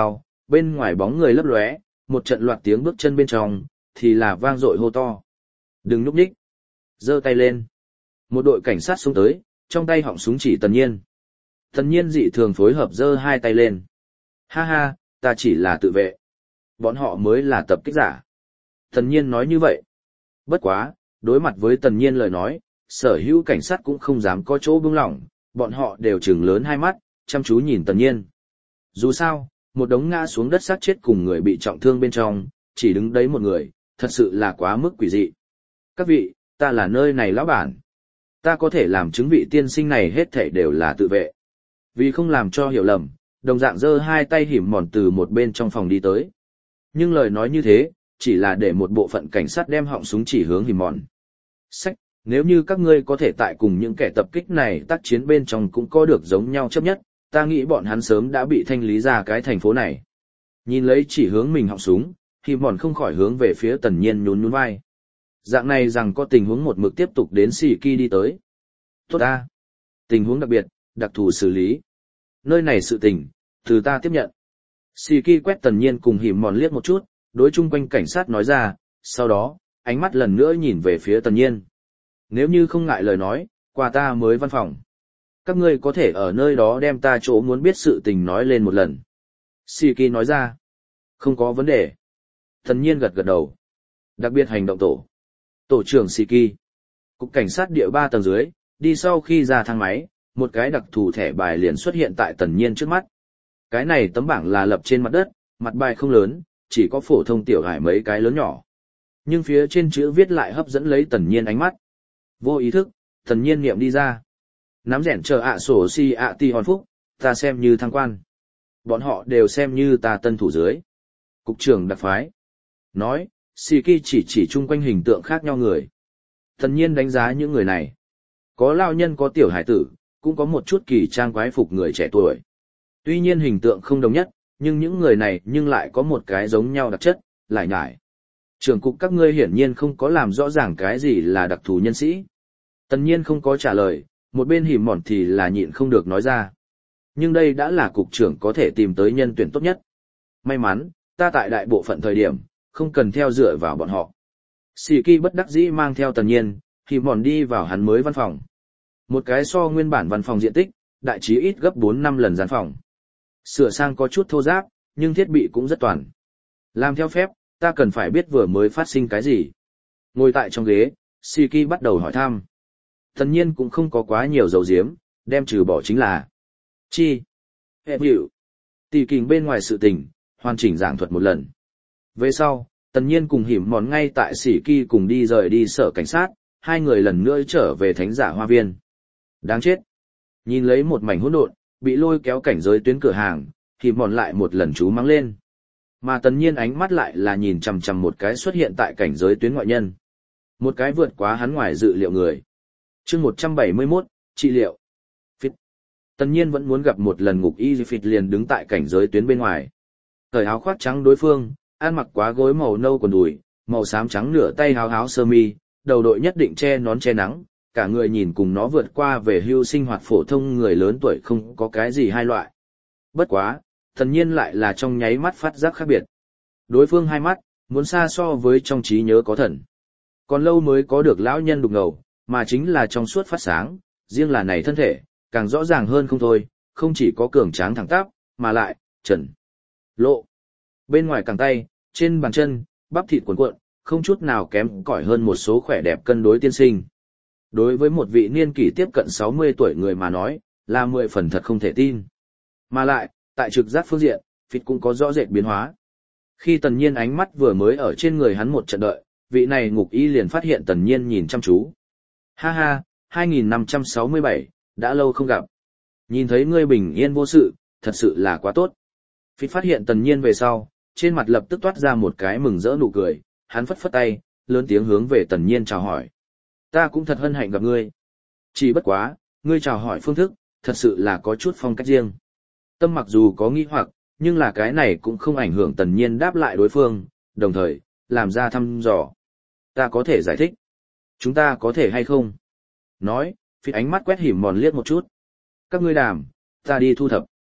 bên ngoài bóng người lấp lóe, một trận loạt tiếng bước chân bên trong, thì là vang dội hô to. Đừng núp đích. Giơ tay lên. Một đội cảnh sát xông tới, trong tay họng súng chỉ Tần Nhiên. Tần Nhiên dị thường phối hợp giơ hai tay lên. Ha ha, ta chỉ là tự vệ. Bọn họ mới là tập kích giả. Tần Nhiên nói như vậy. Bất quá, đối mặt với Tần Nhiên lời nói, sở hữu cảnh sát cũng không dám có chỗ buông lỏng, bọn họ đều trừng lớn hai mắt, chăm chú nhìn Tần Nhiên. Dù sao, một đống ngã xuống đất xác chết cùng người bị trọng thương bên trong, chỉ đứng đấy một người, thật sự là quá mức quỷ dị. Các vị, ta là nơi này lão bản. Ta có thể làm chứng vị tiên sinh này hết thảy đều là tự vệ. Vì không làm cho hiểu lầm, đồng dạng giơ hai tay hỉm mòn từ một bên trong phòng đi tới. Nhưng lời nói như thế, chỉ là để một bộ phận cảnh sát đem họng súng chỉ hướng hỉm mòn. Sách, nếu như các ngươi có thể tại cùng những kẻ tập kích này tác chiến bên trong cũng có được giống nhau chấp nhất, ta nghĩ bọn hắn sớm đã bị thanh lý ra cái thành phố này. Nhìn lấy chỉ hướng mình họng súng, hỉm mòn không khỏi hướng về phía Tần Nhiên nhún nhún vai. Dạng này rằng có tình huống một mực tiếp tục đến Sĩ Kỳ đi tới. Tốt ta. Tình huống đặc biệt, đặc thù xử lý. Nơi này sự tình, từ ta tiếp nhận. Sĩ Kỳ quét Tần Nhiên cùng hỉm mòn liếc một chút, đối chung quanh cảnh sát nói ra, sau đó, ánh mắt lần nữa nhìn về phía Tần Nhiên. Nếu như không ngại lời nói, qua ta mới văn phòng. Các ngươi có thể ở nơi đó đem ta chỗ muốn biết sự tình nói lên một lần. Sĩ Kỳ nói ra. Không có vấn đề. Tần Nhiên gật gật đầu. Đặc biệt hành động tổ. Tổ trưởng Sĩ Kỳ. Cục cảnh sát địa ba tầng dưới, đi sau khi ra thang máy, một cái đặc thù thẻ bài liền xuất hiện tại Tần Nhiên trước mắt. Cái này tấm bảng là lập trên mặt đất, mặt bài không lớn, chỉ có phổ thông tiểu hải mấy cái lớn nhỏ. Nhưng phía trên chữ viết lại hấp dẫn lấy Tần Nhiên ánh mắt. Vô ý thức, Tần Nhiên niệm đi ra. Nắm rẻn chờ ạ sổ si ạ ti hòn phúc, ta xem như thăng quan. Bọn họ đều xem như ta tân thủ dưới. Cục trưởng đặc phái. Nói, Sĩ Kỳ chỉ chỉ chung quanh hình tượng khác nhau người. Tần Nhiên đánh giá những người này. Có lao nhân có tiểu hải tử, cũng có một chút kỳ trang quái phục người trẻ tuổi. Tuy nhiên hình tượng không đồng nhất, nhưng những người này nhưng lại có một cái giống nhau đặc chất, lại nhải. Trưởng cục các ngươi hiển nhiên không có làm rõ ràng cái gì là đặc thù nhân sĩ. Tần Nhiên không có trả lời, một bên hỉm mòn thì là nhịn không được nói ra. Nhưng đây đã là cục trưởng có thể tìm tới nhân tuyển tốt nhất. May mắn, ta tại đại bộ phận thời điểm, không cần theo dựa vào bọn họ. Sĩ Kỳ bất đắc dĩ mang theo Tần Nhiên, hỉm mòn đi vào hắn mới văn phòng. Một cái so nguyên bản văn phòng diện tích, đại trí ít gấp bốn năm lần gian phòng. Sửa sang có chút thô ráp, nhưng thiết bị cũng rất toàn. Làm theo phép, ta cần phải biết vừa mới phát sinh cái gì. Ngồi tại trong ghế, Sĩ Kỳ bắt đầu hỏi thăm. Tần Nhiên cũng không có quá nhiều dầu diếm, đem trừ bỏ chính là chi, hệ hiệu, tỉ kình bên ngoài sự tình, hoàn chỉnh giảng thuật một lần. Về sau, Tần Nhiên cùng hỉm mòn ngay tại Sĩ Kỳ cùng đi rời đi sở cảnh sát, hai người lần nữa trở về thánh giả hoa viên. Đáng chết. Nhìn lấy một mảnh hỗn độn, bị lôi kéo cảnh giới tuyến cửa hàng, hỉm mòn lại một lần chú mắng lên. Mà Tần Nhiên ánh mắt lại là nhìn chằm chằm một cái xuất hiện tại cảnh giới tuyến ngoại nhân. Một cái vượt quá hắn ngoài dự liệu người. Chương một trăm bảy mươi mốt, trị liệu. Phít. Tần Nhiên vẫn muốn gặp một lần ngục y phít liền đứng tại cảnh giới tuyến bên ngoài. Thời áo khoác trắng đối phương, ăn mặc quá gối màu nâu quần đùi, màu xám trắng nửa tay háo háo sơ mi, đầu đội nhất định che nón che nắng, cả người nhìn cùng nó vượt qua về hưu sinh hoạt phổ thông người lớn tuổi không có cái gì hai loại. Bất quá, Tần Nhiên lại là trong nháy mắt phát giác khác biệt. Đối phương hai mắt, muốn xa so với trong trí nhớ có thần. Còn lâu mới có được lão nhân đục ngầu, mà chính là trong suốt phát sáng, riêng là này thân thể, càng rõ ràng hơn không thôi, không chỉ có cường tráng thẳng tắp, mà lại, trần, lộ. Bên ngoài cẳng tay, trên bàn chân, bắp thịt cuộn cuộn, không chút nào kém cỏi hơn một số khỏe đẹp cân đối tiên sinh. Đối với một vị niên kỷ tiếp cận sáu mươi tuổi người mà nói, là mười phần thật không thể tin. Mà lại, tại trực giác phương diện, Phít cũng có rõ rệt biến hóa. Khi Tần Nhiên ánh mắt vừa mới ở trên người hắn một trận đợi, vị này ngục y liền phát hiện Tần Nhiên nhìn chăm chú. Ha ha, hai nghìn năm trăm sáu mươi bảy, đã lâu không gặp. Nhìn thấy ngươi bình yên vô sự, thật sự là quá tốt. Phít phát hiện Tần Nhiên về sau, trên mặt lập tức toát ra một cái mừng rỡ nụ cười, hắn phất phất tay, lớn tiếng hướng về Tần Nhiên chào hỏi. Ta cũng thật hân hạnh gặp ngươi. Chỉ bất quá, ngươi chào hỏi phương thức, thật sự là có chút phong cách riêng. Tâm mặc dù có nghi hoặc, nhưng là cái này cũng không ảnh hưởng Tần Nhiên đáp lại đối phương, đồng thời, làm ra thăm dò. Ta có thể giải thích. Chúng ta có thể hay không? Nói, Phít ánh mắt quét hỉm mòn liếc một chút. Các ngươi đàm, ta đi thu thập.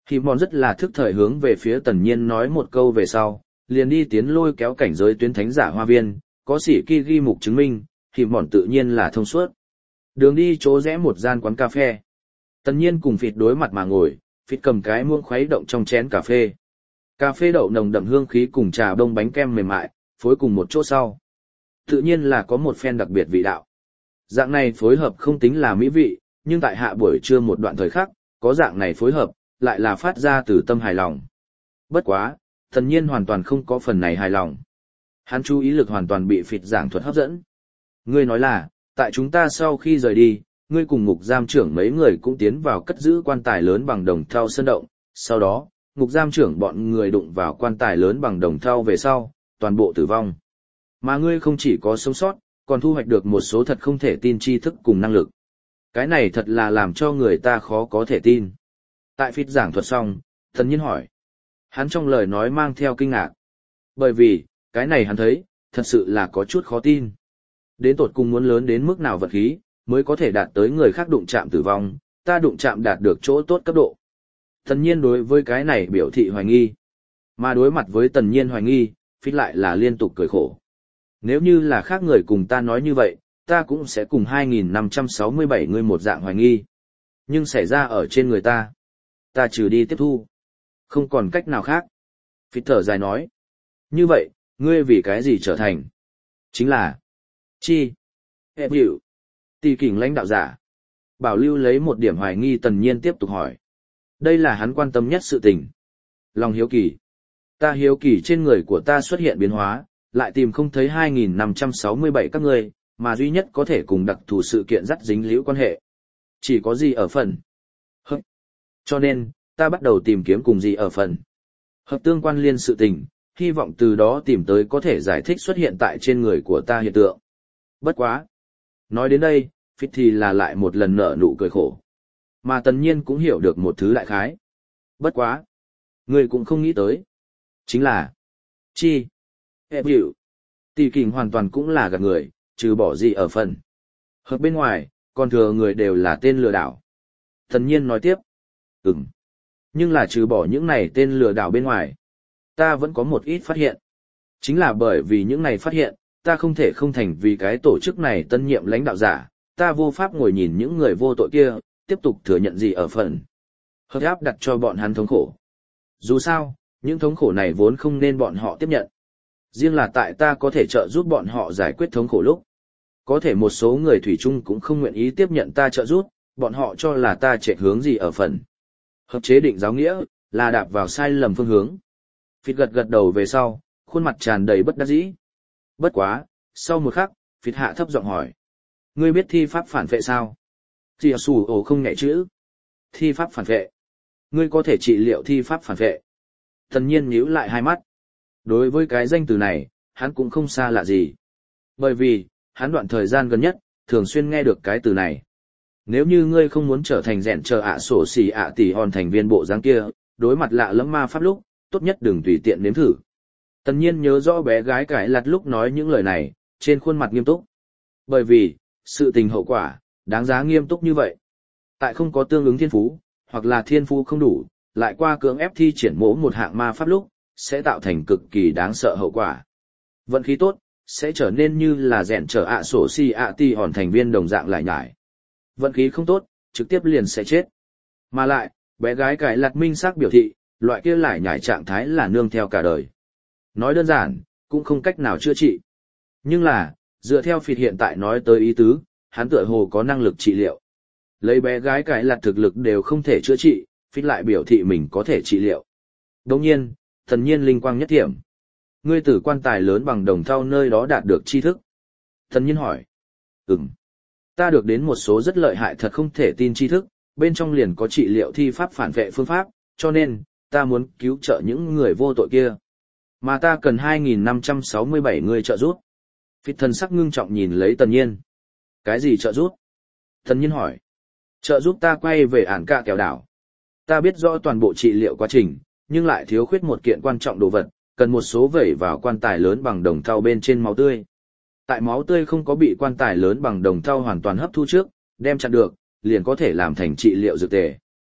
Hỉ mòn rất là thức thời hướng về phía Tần Nhiên nói một câu về sau, liền đi tiến lôi kéo cảnh giới tuyến thánh giả hoa viên, có sĩ kỳ ghi mục chứng minh, Hỉ mòn tự nhiên là thông suốt. Đường đi chỗ rẽ một gian quán cà phê. Tần Nhiên cùng Phịt đối mặt mà ngồi, Phịt cầm cái muỗng khuấy động trong chén cà phê. Cà phê đậu nồng đậm hương khí cùng trà bông bánh kem mềm mại, phối cùng một chỗ sau. Tự nhiên là có một phen đặc biệt vị đạo. Dạng này phối hợp không tính là mỹ vị, nhưng tại hạ buổi trưa một đoạn thời khắc, có dạng này phối hợp, lại là phát ra từ tâm hài lòng. Bất quá, Tần Nhiên hoàn toàn không có phần này hài lòng. Hắn chú ý lực hoàn toàn bị Phịt giảng thuật hấp dẫn. Ngươi nói là, tại chúng ta sau khi rời đi, ngươi cùng ngục giam trưởng mấy người cũng tiến vào cất giữ quan tài lớn bằng đồng thau sơn động, sau đó, ngục giam trưởng bọn người đụng vào quan tài lớn bằng đồng thau về sau, toàn bộ tử vong. Mà ngươi không chỉ có sống sót, còn thu hoạch được một số thật không thể tin tri thức cùng năng lực. Cái này thật là làm cho người ta khó có thể tin. Tại Phịt giảng thuật xong, Tần Nhiên hỏi. Hắn trong lời nói mang theo kinh ngạc. Bởi vì, cái này hắn thấy, thật sự là có chút khó tin. Đến tột cùng muốn lớn đến mức nào vật khí, mới có thể đạt tới người khác đụng chạm tử vong, ta đụng chạm đạt được chỗ tốt cấp độ. Tần Nhiên đối với cái này biểu thị hoài nghi. Mà đối mặt với Tần Nhiên hoài nghi, Phịt lại là liên tục cười khổ. Nếu như là khác người cùng ta nói như vậy, ta cũng sẽ cùng hai nghìn năm trăm sáu mươi bảy người một dạng hoài nghi. Nhưng xảy ra ở trên người ta. Ta trừ đi tiếp thu. Không còn cách nào khác. Phịt thở dài nói. Như vậy, ngươi vì cái gì trở thành? Chính là... Chi? Hệ biểu. Tì kỉnh lãnh đạo giả. Bảo lưu lấy một điểm hoài nghi Tần Nhiên tiếp tục hỏi. Đây là hắn quan tâm nhất sự tình. Lòng hiếu kỳ. Ta hiếu kỳ trên người của ta xuất hiện biến hóa, lại tìm không thấy hai nghìn năm trăm sáu mươi bảy các ngươi, mà duy nhất có thể cùng đặc thù sự kiện dắt dính liễu quan hệ. Chỉ có gì ở phần. Hấp. Cho nên, ta bắt đầu tìm kiếm cùng gì ở phần. Hợp tương quan liên sự tình, hy vọng từ đó tìm tới có thể giải thích xuất hiện tại trên người của ta hiện tượng. Bất quá. Nói đến đây, Phịt thì là lại một lần nở nụ cười khổ. Mà Tần Nhiên cũng hiểu được một thứ đại khái. Bất quá. Người cũng không nghĩ tới. Chính là. Chi. Hệ biểu. Tỷ kình hoàn toàn cũng là gạt người, trừ bỏ gì ở phần. Hợp bên ngoài, còn thừa người đều là tên lừa đảo. Tần Nhiên nói tiếp. Ừm. Nhưng là trừ bỏ những này tên lừa đảo bên ngoài. Ta vẫn có một ít phát hiện. Chính là bởi vì những này phát hiện, ta không thể không thành vì cái tổ chức này tân nhiệm lãnh đạo giả, ta vô pháp ngồi nhìn những người vô tội kia, tiếp tục thừa nhận gì ở phần. Hợp áp đặt cho bọn hắn thống khổ. Dù sao, những thống khổ này vốn không nên bọn họ tiếp nhận. Riêng là tại ta có thể trợ giúp bọn họ giải quyết thống khổ lúc. Có thể một số người thủy chung cũng không nguyện ý tiếp nhận ta trợ giúp, bọn họ cho là ta chạy hướng gì ở phần. Hợp chế định giáo nghĩa, là đạp vào sai lầm phương hướng. Phịt gật gật đầu về sau, khuôn mặt tràn đầy bất đắc dĩ. Bất quá, sau một khắc, Phịt hạ thấp giọng hỏi. Ngươi biết thi pháp phản vệ sao? Tìa sủ ổ không nhẹ chữ. Thi pháp phản vệ. Ngươi có thể trị liệu thi pháp phản vệ. Tần Nhiên nhíu lại hai mắt. Đối với cái danh từ này, hắn cũng không xa lạ gì. Bởi vì, hắn đoạn thời gian gần nhất, thường xuyên nghe được cái từ này. Nếu như ngươi không muốn trở thành rèn chờ ạ sổ xì ạ tỷ hòn thành viên bộ dáng kia, đối mặt lạ lẫm ma pháp lúc, tốt nhất đừng tùy tiện nếm thử. Tần Nhiên nhớ rõ bé gái cải lặt lúc nói những lời này, trên khuôn mặt nghiêm túc. Bởi vì, sự tình hậu quả, đáng giá nghiêm túc như vậy. Tại không có tương ứng thiên phú, hoặc là thiên phú không đủ, lại qua cưỡng ép thi triển mỗ một hạng ma pháp lúc, sẽ tạo thành cực kỳ đáng sợ hậu quả. Vận khí tốt, sẽ trở nên như là rèn trở ạ sổ si ạ ti hòn thành viên đồng dạng lại nhải. Vận khí không tốt, trực tiếp liền sẽ chết. Mà lại, bé gái cải lặt minh xác biểu thị, loại kia lại nhải trạng thái là nương theo cả đời. Nói đơn giản, cũng không cách nào chữa trị. Nhưng là, dựa theo Phịt hiện tại nói tới ý tứ, hắn tựa hồ có năng lực trị liệu. Lấy bé gái cải lặt thực lực đều không thể chữa trị, Phịt lại biểu thị mình có thể trị liệu. Đồng nhiên, Tần Nhiên linh quang nhất thiểm. Ngươi từ quan tài lớn bằng đồng thau nơi đó đạt được tri thức. Tần Nhiên hỏi. Ừm. Ta được đến một số rất lợi hại thật không thể tin tri thức, bên trong liền có trị liệu thi pháp phản vệ phương pháp, cho nên, ta muốn cứu trợ những người vô tội kia. Mà ta cần hai nghìn năm trăm sáu mươi bảy người trợ giúp. Phịt thần sắc ngưng trọng nhìn lấy Tần Nhiên. Cái gì trợ giúp? Tần Nhiên hỏi. Trợ giúp ta quay về ản cạ kèo đảo. Ta biết rõ toàn bộ trị liệu quá trình, nhưng lại thiếu khuyết một kiện quan trọng đồ vật, cần một số vẩy vào quan tài lớn bằng đồng thau bên trên máu tươi. Tại máu tươi không có bị quan tài lớn bằng đồng thau hoàn toàn hấp thu trước, đem chặn được, liền có thể làm thành trị liệu dược tề.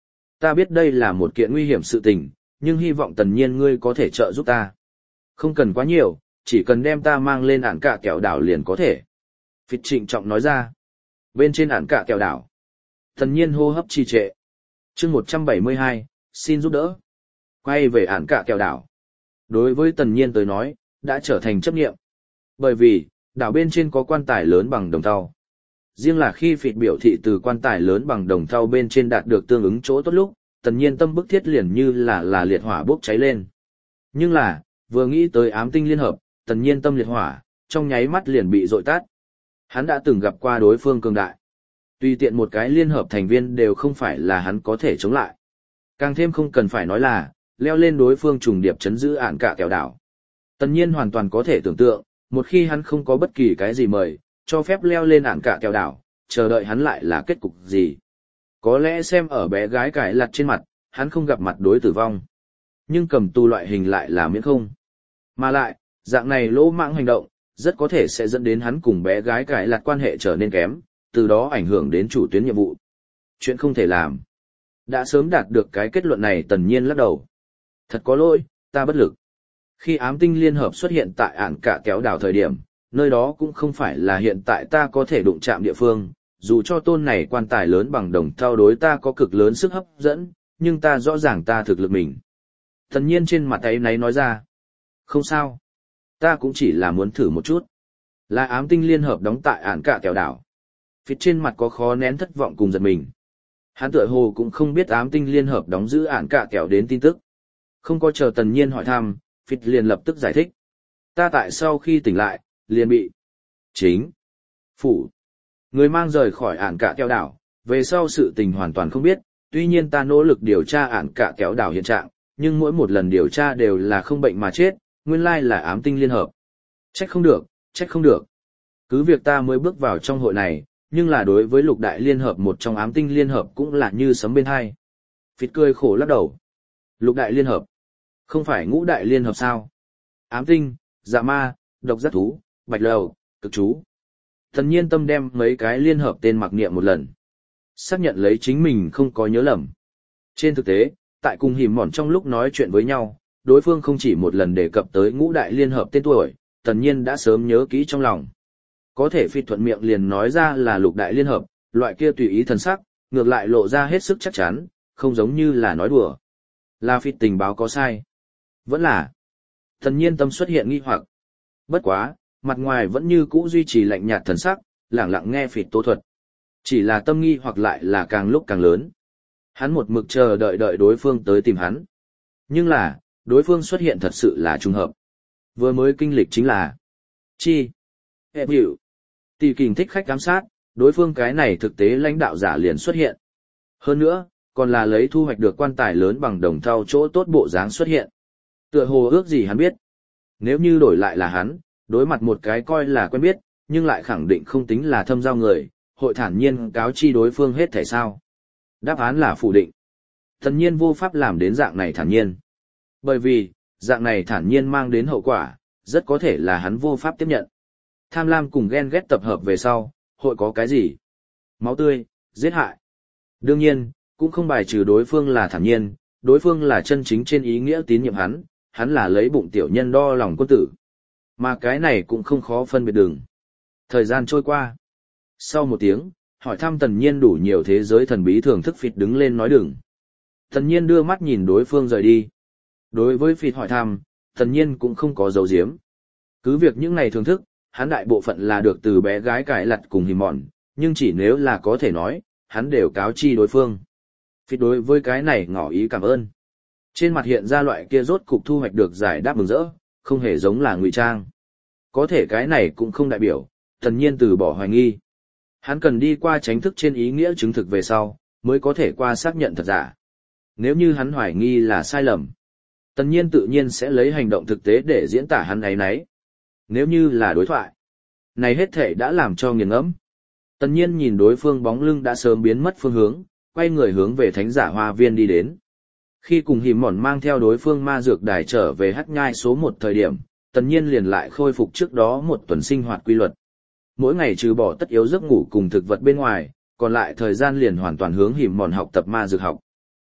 Ta biết đây là một kiện nguy hiểm sự tình, nhưng hy vọng tần nhiên ngươi có thể trợ giúp ta. Không cần quá nhiều, chỉ cần đem ta mang lên ản cả kẹo đảo liền có thể. Phịt trịnh trọng nói ra. Bên trên ản cả kẹo đảo. Tần nhiên hô hấp trì trệ. chương một trăm bảy mươi hai, xin giúp đỡ. Quay về ản cả kẹo đảo. Đối với tần nhiên tới nói, đã trở thành chấp nghiệm. Bởi vì, đảo bên trên có quan tài lớn bằng đồng thau. Riêng là khi phịt biểu thị từ quan tài lớn bằng đồng thau bên trên đạt được tương ứng chỗ tốt lúc, tần nhiên tâm bức thiết liền như là là liệt hỏa bốc cháy lên. Nhưng là, vừa nghĩ tới ám tinh liên hợp, tần nhiên tâm liệt hỏa, trong nháy mắt liền bị dội tắt. Hắn đã từng gặp qua đối phương cường đại. Tùy tiện một cái liên hợp thành viên đều không phải là hắn có thể chống lại. Càng thêm không cần phải nói là, leo lên đối phương trùng điệp chấn giữ ản cả kẹo đảo. Tần nhiên hoàn toàn có thể tưởng tượng, một khi hắn không có bất kỳ cái gì mời, cho phép leo lên ản cả kẹo đảo, chờ đợi hắn lại là kết cục gì. Có lẽ xem ở bé gái cải lặt trên mặt, hắn không gặp mặt đối tử vong. Nhưng cầm tù loại hình lại là miễn không. Mà lại, dạng này lỗ mãng hành động, rất có thể sẽ dẫn đến hắn cùng bé gái cải lặt quan hệ trở nên kém, từ đó ảnh hưởng đến chủ tuyến nhiệm vụ. Chuyện không thể làm. Đã sớm đạt được cái kết luận này tần nhiên lắc đầu. Thật có lỗi, ta bất lực. Khi ám tinh liên hợp xuất hiện tại ản cả kéo đảo thời điểm, nơi đó cũng không phải là hiện tại ta có thể đụng chạm địa phương, dù cho tôn này quan tài lớn bằng đồng thau đối ta có cực lớn sức hấp dẫn, nhưng ta rõ ràng ta thực lực mình. Tần nhiên trên mặt ấy náy nói ra. Không sao. Ta cũng chỉ là muốn thử một chút. Là ám tinh liên hợp đóng tại ản cả kéo đảo. Phía trên mặt có khó nén thất vọng cùng giật mình. Hắn tựa hồ cũng không biết ám tinh liên hợp đóng giữ ản cả kéo đến tin tức. Không có chờ tần nhiên hỏi thăm, Phịt liền lập tức giải thích. Ta tại sau khi tỉnh lại, liền bị chính phủ người mang rời khỏi ản cả kéo đảo, về sau sự tình hoàn toàn không biết, tuy nhiên ta nỗ lực điều tra ản cả kéo đảo hiện trạng, nhưng mỗi một lần điều tra đều là không bệnh mà chết, nguyên lai là ám tinh liên hợp. Trách không được, trách không được. Cứ việc ta mới bước vào trong hội này, nhưng là đối với lục đại liên hợp một trong ám tinh liên hợp cũng là như sấm bên hai. Phịt cười khổ lắc đầu. Lục đại liên hợp. Không phải ngũ đại liên hợp sao? Ám tinh, dạ ma, độc giác thú, bạch lầu, cực chú. Thần nhiên tâm đem mấy cái liên hợp tên mặc niệm một lần. Xác nhận lấy chính mình không có nhớ lầm. Trên thực tế, tại cùng hìm mòn trong lúc nói chuyện với nhau, đối phương không chỉ một lần đề cập tới ngũ đại liên hợp tên tuổi, tần nhiên đã sớm nhớ kỹ trong lòng. Có thể phi thuận miệng liền nói ra là lục đại liên hợp, loại kia tùy ý thần sắc, ngược lại lộ ra hết sức chắc chắn, không giống như là nói đùa. Là phi tình báo có sai. Vẫn là. Tần nhiên tâm xuất hiện nghi hoặc. Bất quá, mặt ngoài vẫn như cũ duy trì lạnh nhạt thần sắc, lẳng lặng nghe phịt tố thuật. Chỉ là tâm nghi hoặc lại là càng lúc càng lớn. Hắn một mực chờ đợi đợi đối phương tới tìm hắn. Nhưng là, đối phương xuất hiện thật sự là trùng hợp. Vừa mới kinh lịch chính là chi hệ hiệu. Tỷ kình thích khách giám sát, đối phương cái này thực tế lãnh đạo giả liền xuất hiện. Hơn nữa, còn là lấy thu hoạch được quan tài lớn bằng đồng thau chỗ tốt bộ dáng xuất hiện. Tựa hồ ước gì hắn biết. Nếu như đổi lại là hắn, đối mặt một cái coi là quen biết, nhưng lại khẳng định không tính là thâm giao người, hội thản nhiên cáo chi đối phương hết thể sao. Đáp án là phủ định. Thần nhiên vô pháp làm đến dạng này thản nhiên. Bởi vì, dạng này thản nhiên mang đến hậu quả, rất có thể là hắn vô pháp tiếp nhận. Tham lam cùng ghen ghét tập hợp về sau, hội có cái gì? Máu tươi, giết hại. Đương nhiên, cũng không bài trừ đối phương là thản nhiên, đối phương là chân chính trên ý nghĩa tín nhiệm hắn, hắn là lấy bụng tiểu nhân đo lòng quân tử. Mà cái này cũng không khó phân biệt đường. Thời gian trôi qua. Sau một tiếng, hỏi thăm tần nhiên đủ nhiều thế giới thần bí thưởng thức phịt đứng lên nói đừng. Tần nhiên đưa mắt nhìn đối phương rời đi. Đối với phịt hỏi thăm, tần nhiên cũng không có dấu diếm. Cứ việc những này thưởng thức, hắn đại bộ phận là được từ bé gái cải lặt cùng hìm mòn, nhưng chỉ nếu là có thể nói, hắn đều cáo chi đối phương. Phịt đối với cái này ngỏ ý cảm ơn. Trên mặt hiện ra loại kia rốt cục thu hoạch được giải đáp mừng rỡ, không hề giống là ngụy trang. Có thể cái này cũng không đại biểu, tần nhiên từ bỏ hoài nghi. Hắn cần đi qua tránh thức trên ý nghĩa chứng thực về sau, mới có thể qua xác nhận thật giả. Nếu như hắn hoài nghi là sai lầm, tần nhiên tự nhiên sẽ lấy hành động thực tế để diễn tả hắn ấy nấy. Nếu như là đối thoại, này hết thể đã làm cho nghiền ngẫm. Tần nhiên nhìn đối phương bóng lưng đã sớm biến mất phương hướng, quay người hướng về thánh giả hoa viên đi đến. Khi cùng hìm mòn mang theo đối phương ma dược đài trở về hắc nhai số một thời điểm, tần nhiên liền lại khôi phục trước đó một tuần sinh hoạt quy luật. Mỗi ngày trừ bỏ tất yếu giấc ngủ cùng thực vật bên ngoài, còn lại thời gian liền hoàn toàn hướng hìm mòn học tập ma dược học.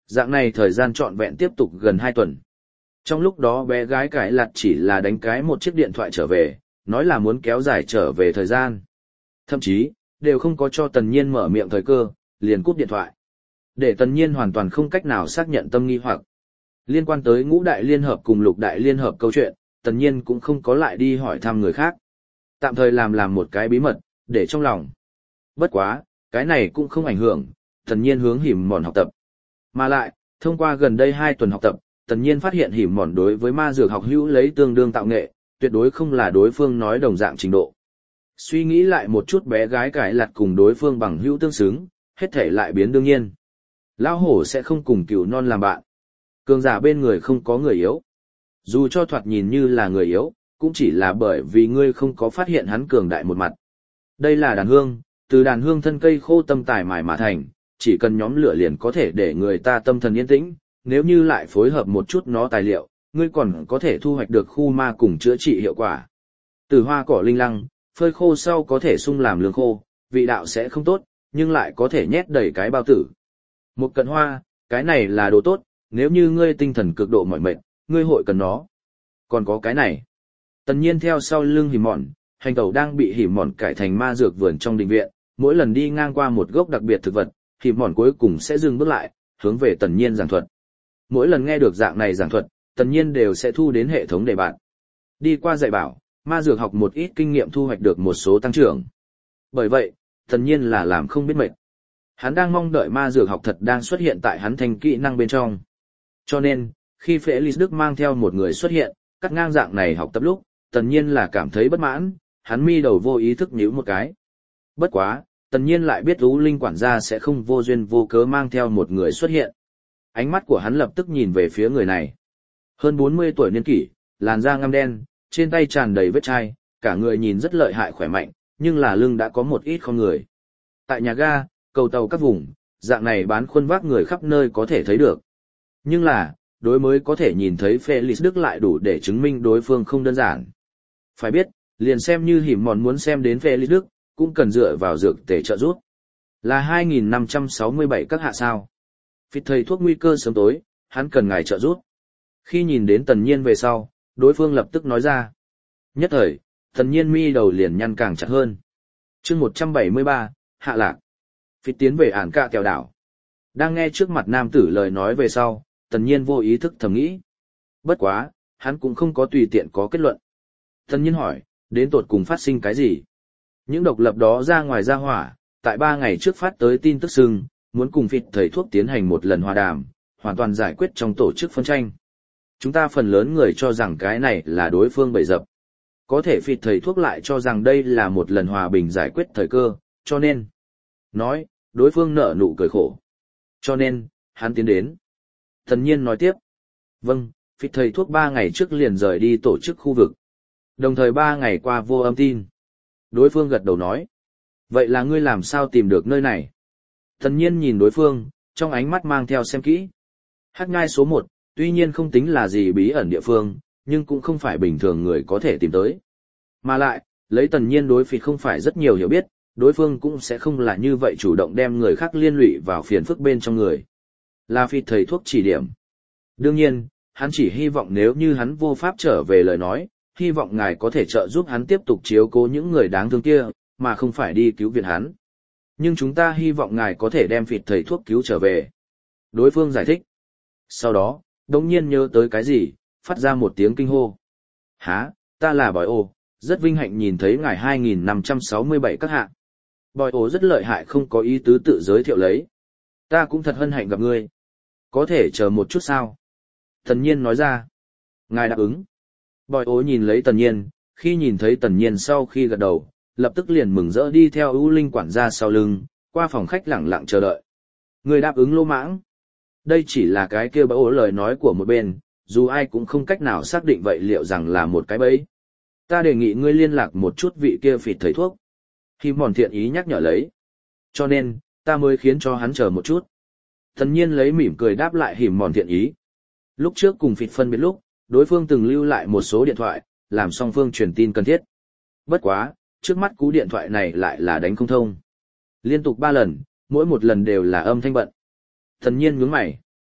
Dạng này thời gian trọn vẹn tiếp tục gần hai tuần. Trong lúc đó bé gái cải lặt chỉ là đánh cái một chiếc điện thoại trở về, nói là muốn kéo dài trở về thời gian. Thậm chí, đều không có cho Tần Nhiên mở miệng thời cơ, liền cúp điện thoại. Để Tần Nhiên hoàn toàn không cách nào xác nhận tâm nghi hoặc. Liên quan tới ngũ đại liên hợp cùng lục đại liên hợp câu chuyện, Tần Nhiên cũng không có lại đi hỏi thăm người khác. Tạm thời làm làm một cái bí mật, để trong lòng. Bất quá, cái này cũng không ảnh hưởng, Tần Nhiên hướng Hỉm Mòn học tập. Mà lại, thông qua gần đây hai tuần học tập, Tần Nhiên phát hiện Hỉm Mòn đối với ma dược học hữu lấy tương đương tạo nghệ, tuyệt đối không là đối phương nói đồng dạng trình độ. Suy nghĩ lại một chút bé gái cải lặt cùng đối phương bằng hữu tương xứng, hết thể lại biến đương nhiên. Lão hổ sẽ không cùng cừu non làm bạn. Cường giả bên người không có người yếu. Dù cho thoạt nhìn như là người yếu, cũng chỉ là bởi vì ngươi không có phát hiện hắn cường đại một mặt. Đây là đàn hương, từ đàn hương thân cây khô tâm tài mài mà thành, chỉ cần nhóm lửa liền có thể để người ta tâm thần yên tĩnh, nếu như lại phối hợp một chút nó tài liệu, ngươi còn có thể thu hoạch được khu ma cùng chữa trị hiệu quả. Từ hoa cỏ linh lăng, phơi khô sau có thể sung làm lương khô, vị đạo sẽ không tốt, nhưng lại có thể nhét đầy cái bao tử. Một cận hoa, cái này là đồ tốt, nếu như ngươi tinh thần cực độ mỏi mệt, ngươi hội cần nó. Còn có cái này. Tần Nhiên theo sau lưng Hỉm Mòn, hành tẩu đang bị Hỉm Mòn cải thành ma dược vườn trong đình viện, mỗi lần đi ngang qua một gốc đặc biệt thực vật, Hỉm Mòn cuối cùng sẽ dừng bước lại, hướng về Tần Nhiên giảng thuật. Mỗi lần nghe được dạng này giảng thuật, Tần Nhiên đều sẽ thu đến hệ thống đề bạn. Đi qua dạy bảo, ma dược học một ít kinh nghiệm thu hoạch được một số tăng trưởng. Bởi vậy, Tần Nhiên là làm không biết mệt. Hắn đang mong đợi ma dược học thật đang xuất hiện tại hắn thành kỹ năng bên trong. Cho nên, khi Felix Đức mang theo một người xuất hiện, cắt ngang dạng này học tập lúc, Tần Nhiên là cảm thấy bất mãn, hắn mi đầu vô ý thức nhíu một cái. Bất quá, Tần Nhiên lại biết U Linh quản gia sẽ không vô duyên vô cớ mang theo một người xuất hiện. Ánh mắt của hắn lập tức nhìn về phía người này. Hơn bốn mươi tuổi niên kỷ, làn da ngăm đen, trên tay tràn đầy vết chai, cả người nhìn rất lợi hại khỏe mạnh, nhưng là lưng đã có một ít không người. Tại nhà ga, cầu tàu các vùng, dạng này bán khuôn vác người khắp nơi có thể thấy được. Nhưng là, đối mới có thể nhìn thấy Felix Đức lại đủ để chứng minh đối phương không đơn giản. Phải biết, liền xem như Hỉm Mòn muốn xem đến Felix Đức, cũng cần dựa vào dược tề trợ giúp. Là hai nghìn năm trăm sáu mươi bảy các hạ sao. Phịt thầy thuốc nguy cơ sớm tối, hắn cần ngài trợ giúp. Khi nhìn đến Tần Nhiên về sau, đối phương lập tức nói ra. Nhất thời, Tần Nhiên mi đầu liền nhăn càng chặt hơn. chương một trăm bảy mươi ba, hạ lạc. Phịt tiến về ản cạ kèo đảo. Đang nghe trước mặt nam tử lời nói về sau, Tần Nhiên vô ý thức thầm nghĩ. Bất quá, hắn cũng không có tùy tiện có kết luận. Tần Nhiên hỏi, đến tột cùng phát sinh cái gì? Những độc lập đó ra ngoài ra hỏa, tại ba ngày trước phát tới tin tức sưng, muốn cùng Phịt thầy thuốc tiến hành một lần hòa đàm, hoàn toàn giải quyết trong tổ chức phân tranh. Chúng ta phần lớn người cho rằng cái này là đối phương bày dập. Có thể Phịt thầy thuốc lại cho rằng đây là một lần hòa bình giải quyết thời cơ, cho nên. Nói, đối phương nở nụ cười khổ. Cho nên, hắn tiến đến. Tần Nhiên nói tiếp. Vâng, Phịt thầy thuốc ba ngày trước liền rời đi tổ chức khu vực. Đồng thời ba ngày qua vô âm tin. Đối phương gật đầu nói. Vậy là ngươi làm sao tìm được nơi này? Tần Nhiên nhìn đối phương, trong ánh mắt mang theo xem kỹ. Hắc nhai số một, tuy nhiên không tính là gì bí ẩn địa phương, nhưng cũng không phải bình thường người có thể tìm tới. Mà lại, lấy Tần Nhiên đối Phịt không phải rất nhiều hiểu biết, đối phương cũng sẽ không là như vậy chủ động đem người khác liên lụy vào phiền phức bên trong người. Là Phịt thầy thuốc chỉ điểm. Đương nhiên, hắn chỉ hy vọng nếu như hắn vô pháp trở về lời nói, hy vọng ngài có thể trợ giúp hắn tiếp tục chiếu cố những người đáng thương kia, mà không phải đi cứu viện hắn. Nhưng chúng ta hy vọng ngài có thể đem Phịt thầy thuốc cứu trở về. Đối phương giải thích. Sau đó, đống nhiên nhớ tới cái gì, phát ra một tiếng kinh hô. Hả, ta là Bòi Ô, rất vinh hạnh nhìn thấy ngài hai nghìn năm trăm sáu mươi bảy các hạ. Bòi Ô rất lợi hại không có ý tứ tự giới thiệu lấy. Ta cũng thật hân hạnh gặp ngươi. Có thể chờ một chút sao? Tần Nhiên nói ra. Ngài đáp ứng. Bòi Ô nhìn lấy Tần Nhiên, khi nhìn thấy Tần Nhiên sau khi gật đầu, lập tức liền mừng rỡ đi theo U Linh quản gia sau lưng, qua phòng khách lẳng lặng chờ đợi. Người đáp ứng lô mãng. Đây chỉ là cái kia Bòi Ô lời nói của một bên, dù ai cũng không cách nào xác định vậy liệu rằng là một cái bẫy. Ta đề nghị ngươi liên lạc một chút vị kia Phịt thầy thuốc. Hỉm Mòn thiện ý nhắc nhở lấy. Cho nên, ta mới khiến cho hắn chờ một chút. Tần Nhiên lấy mỉm cười đáp lại Hỉm Mòn thiện ý. Lúc trước cùng Phịt phân biệt lúc, đối phương từng lưu lại một số điện thoại, làm song phương truyền tin cần thiết. Bất quá, trước mắt cú điện thoại này lại là đánh không thông. Liên tục ba lần, mỗi một lần đều là âm thanh bận. Tần Nhiên nhướng mày.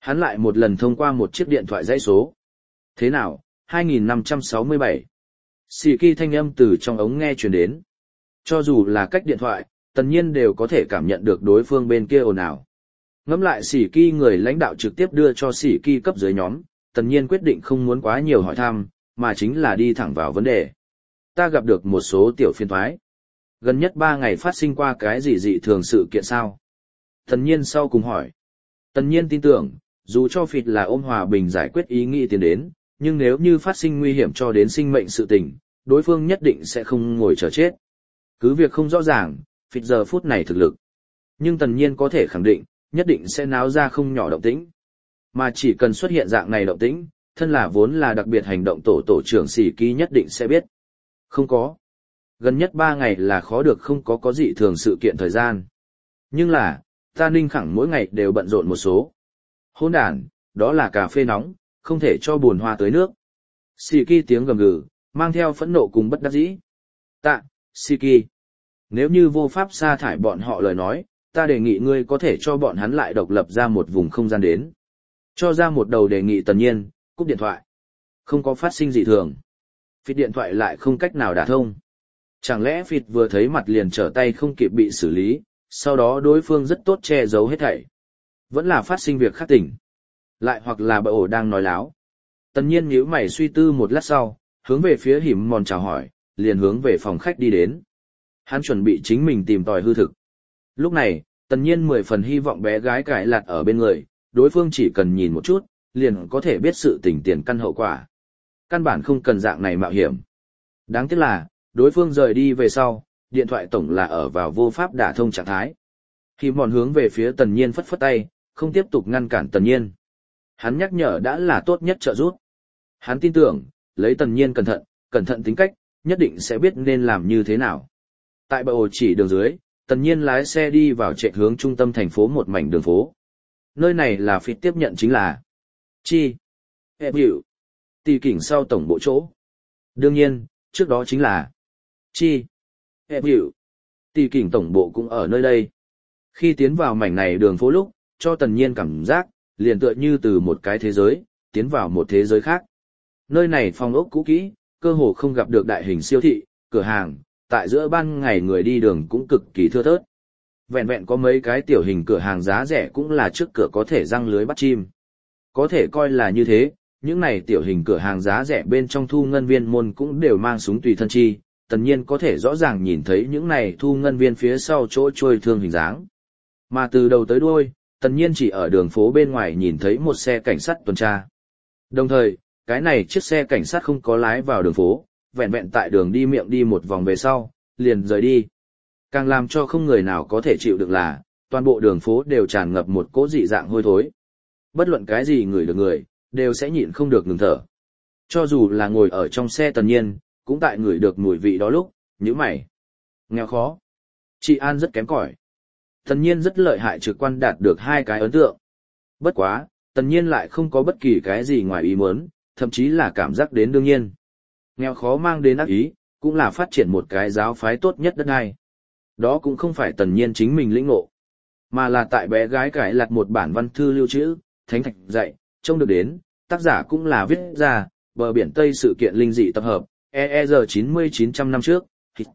Hắn lại một lần thông qua một chiếc điện thoại dãy số. Thế nào, hai nghìn năm trăm sáu mươi bảy. Sĩ kỳ thanh âm từ trong ống nghe truyền đến. Cho dù là cách điện thoại, Tần Nhiên đều có thể cảm nhận được đối phương bên kia ồn ào. Ngẫm lại Sĩ kỳ người lãnh đạo trực tiếp đưa cho Sĩ kỳ cấp dưới nhóm, Tần Nhiên quyết định không muốn quá nhiều hỏi thăm, mà chính là đi thẳng vào vấn đề. Ta gặp được một số tiểu phiên thoái. Gần nhất ba ngày phát sinh qua cái gì dị thường sự kiện sao? Tần Nhiên sau cùng hỏi. Tần Nhiên tin tưởng, dù cho phịt là ôm hòa bình giải quyết ý nghĩ tiến đến, nhưng nếu như phát sinh nguy hiểm cho đến sinh mệnh sự tình, đối phương nhất định sẽ không ngồi chờ chết. Cứ việc không rõ ràng, phịt giờ phút này thực lực. Nhưng Tần Nhiên có thể khẳng định, nhất định sẽ náo ra không nhỏ động tĩnh. Mà chỉ cần xuất hiện dạng này động tĩnh, thân là vốn là đặc biệt hành động tổ tổ trưởng Sĩ Kỳ nhất định sẽ biết. Không có. Gần nhất ba ngày là khó được không có có dị thường sự kiện thời gian. Nhưng là, ta Ninh Khẳng mỗi ngày đều bận rộn một số. Hôn đàn, đó là cà phê nóng, không thể cho buồn hoa tới nước. Sĩ Kỳ tiếng gầm gừ, mang theo phẫn nộ cùng bất đắc dĩ. Tạ, Sĩ Kỳ. Nếu như vô pháp sa thải bọn họ lời nói, ta đề nghị ngươi có thể cho bọn hắn lại độc lập ra một vùng không gian đến. Cho ra một đầu đề nghị Tần Nhiên, cúp điện thoại. Không có phát sinh dị thường. Phịt điện thoại lại không cách nào đả thông. Chẳng lẽ Phịt vừa thấy mặt liền trở tay không kịp bị xử lý, sau đó đối phương rất tốt che giấu hết thảy. Vẫn là phát sinh việc khác tỉnh. Lại hoặc là bợ ổ đang nói láo. Tần Nhiên nhíu mày suy tư một lát sau, hướng về phía Hiểm Mòn chào hỏi, liền hướng về phòng khách đi đến. Hắn chuẩn bị chính mình tìm tòi hư thực. Lúc này, Tần Nhiên mười phần hy vọng bé gái cải lạt ở bên người, đối phương chỉ cần nhìn một chút, liền có thể biết sự tình tiền căn hậu quả. Căn bản không cần dạng này mạo hiểm. Đáng tiếc là, đối phương rời đi về sau, điện thoại tổng là ở vào vô pháp đả thông trạng thái. Khi mòn hướng về phía Tần Nhiên phất phất tay, không tiếp tục ngăn cản Tần Nhiên. Hắn nhắc nhở đã là tốt nhất trợ giúp. Hắn tin tưởng, lấy Tần Nhiên cẩn thận, cẩn thận tính cách, nhất định sẽ biết nên làm như thế nào. Tại bờ chỉ đường dưới, Tần Nhiên lái xe đi vào trệ hướng trung tâm thành phố một mảnh đường phố. Nơi này là phía tiếp nhận chính là Chi, Ế Biểu, Tỷ Kỉnh sau tổng bộ chỗ. Đương nhiên, trước đó chính là Chi, Ế Biểu, Tỷ Kỉnh tổng bộ cũng ở nơi đây. Khi tiến vào mảnh này đường phố lúc, cho Tần Nhiên cảm giác, liền tựa như từ một cái thế giới, tiến vào một thế giới khác. Nơi này phòng ốc cũ kỹ, cơ hồ không gặp được đại hình siêu thị, cửa hàng, tại giữa ban ngày người đi đường cũng cực kỳ thưa thớt. Vẹn vẹn có mấy cái tiểu hình cửa hàng giá rẻ cũng là trước cửa có thể răng lưới bắt chim. Có thể coi là như thế, những này tiểu hình cửa hàng giá rẻ bên trong thu ngân viên môn cũng đều mang súng tùy thân chi, Tần Nhiên có thể rõ ràng nhìn thấy những này thu ngân viên phía sau chỗ trôi thương hình dáng. Mà từ đầu tới đuôi, Tần Nhiên chỉ ở đường phố bên ngoài nhìn thấy một xe cảnh sát tuần tra. Đồng thời, cái này chiếc xe cảnh sát không có lái vào đường phố, vẹn vẹn tại đường đi miệng đi một vòng về sau, liền rời đi. Càng làm cho không người nào có thể chịu được là, toàn bộ đường phố đều tràn ngập một cỗ dị dạng hôi thối. Bất luận cái gì người được người, đều sẽ nhịn không được ngừng thở. Cho dù là ngồi ở trong xe Tần Nhiên, cũng tại ngửi được mùi vị đó lúc, nhíu mày. Nghèo khó. Trị an rất kém cỏi. Tần Nhiên rất lợi hại trực quan đạt được hai cái ấn tượng. Bất quá, Tần Nhiên lại không có bất kỳ cái gì ngoài ý muốn, thậm chí là cảm giác đến đương nhiên. Nghèo khó mang đến ác ý, cũng là phát triển một cái giáo phái tốt nhất đất này. Đó cũng không phải Tần Nhiên chính mình lĩnh ngộ, mà là tại bé gái cải lặt một bản văn thư lưu trữ, thánh thạch dạy, trông được đến, tác giả cũng là viết ra, bờ biển Tây sự kiện linh dị tập hợp, E E R chín mươi chín trăm năm trước.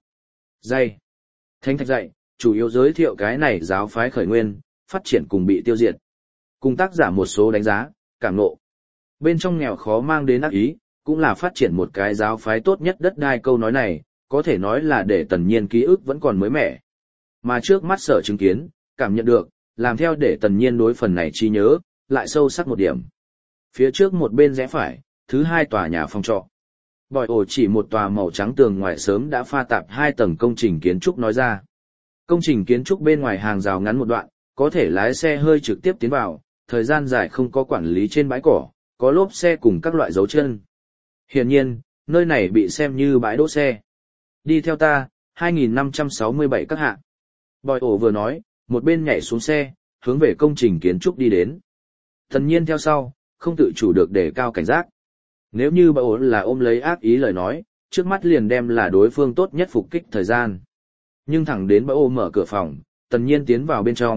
Dạy. Thánh thạch dạy, chủ yếu giới thiệu cái này giáo phái khởi nguyên, phát triển cùng bị tiêu diệt. Cùng tác giả một số đánh giá, cảm ngộ. Bên trong nghèo khó mang đến ác ý, cũng là phát triển một cái giáo phái tốt nhất đất đai câu nói này, có thể nói là để Tần Nhiên ký ức vẫn còn mới mẻ. Mà trước mắt sở chứng kiến, cảm nhận được, làm theo để Tần Nhiên đối phần này trí nhớ, lại sâu sắc một điểm. Phía trước một bên rẽ phải, thứ hai tòa nhà phòng trọ. Bòi ổ chỉ một tòa màu trắng tường ngoài sớm đã pha tạp hai tầng công trình kiến trúc nói ra. Công trình kiến trúc bên ngoài hàng rào ngắn một đoạn, có thể lái xe hơi trực tiếp tiến vào, thời gian dài không có quản lý trên bãi cỏ, có lốp xe cùng các loại dấu chân. Hiển nhiên, nơi này bị xem như bãi đỗ xe. Đi theo ta, hai nghìn năm trăm sáu mươi bảy các hạ. Bòi ổ vừa nói, một bên nhảy xuống xe, hướng về công trình kiến trúc đi đến. Tần Nhiên theo sau, không tự chủ được để cao cảnh giác. Nếu như bòi ổ là ôm lấy ác ý lời nói, trước mắt liền đem là đối phương tốt nhất phục kích thời gian. Nhưng thẳng đến bòi ổ mở cửa phòng, Tần Nhiên tiến vào bên trong,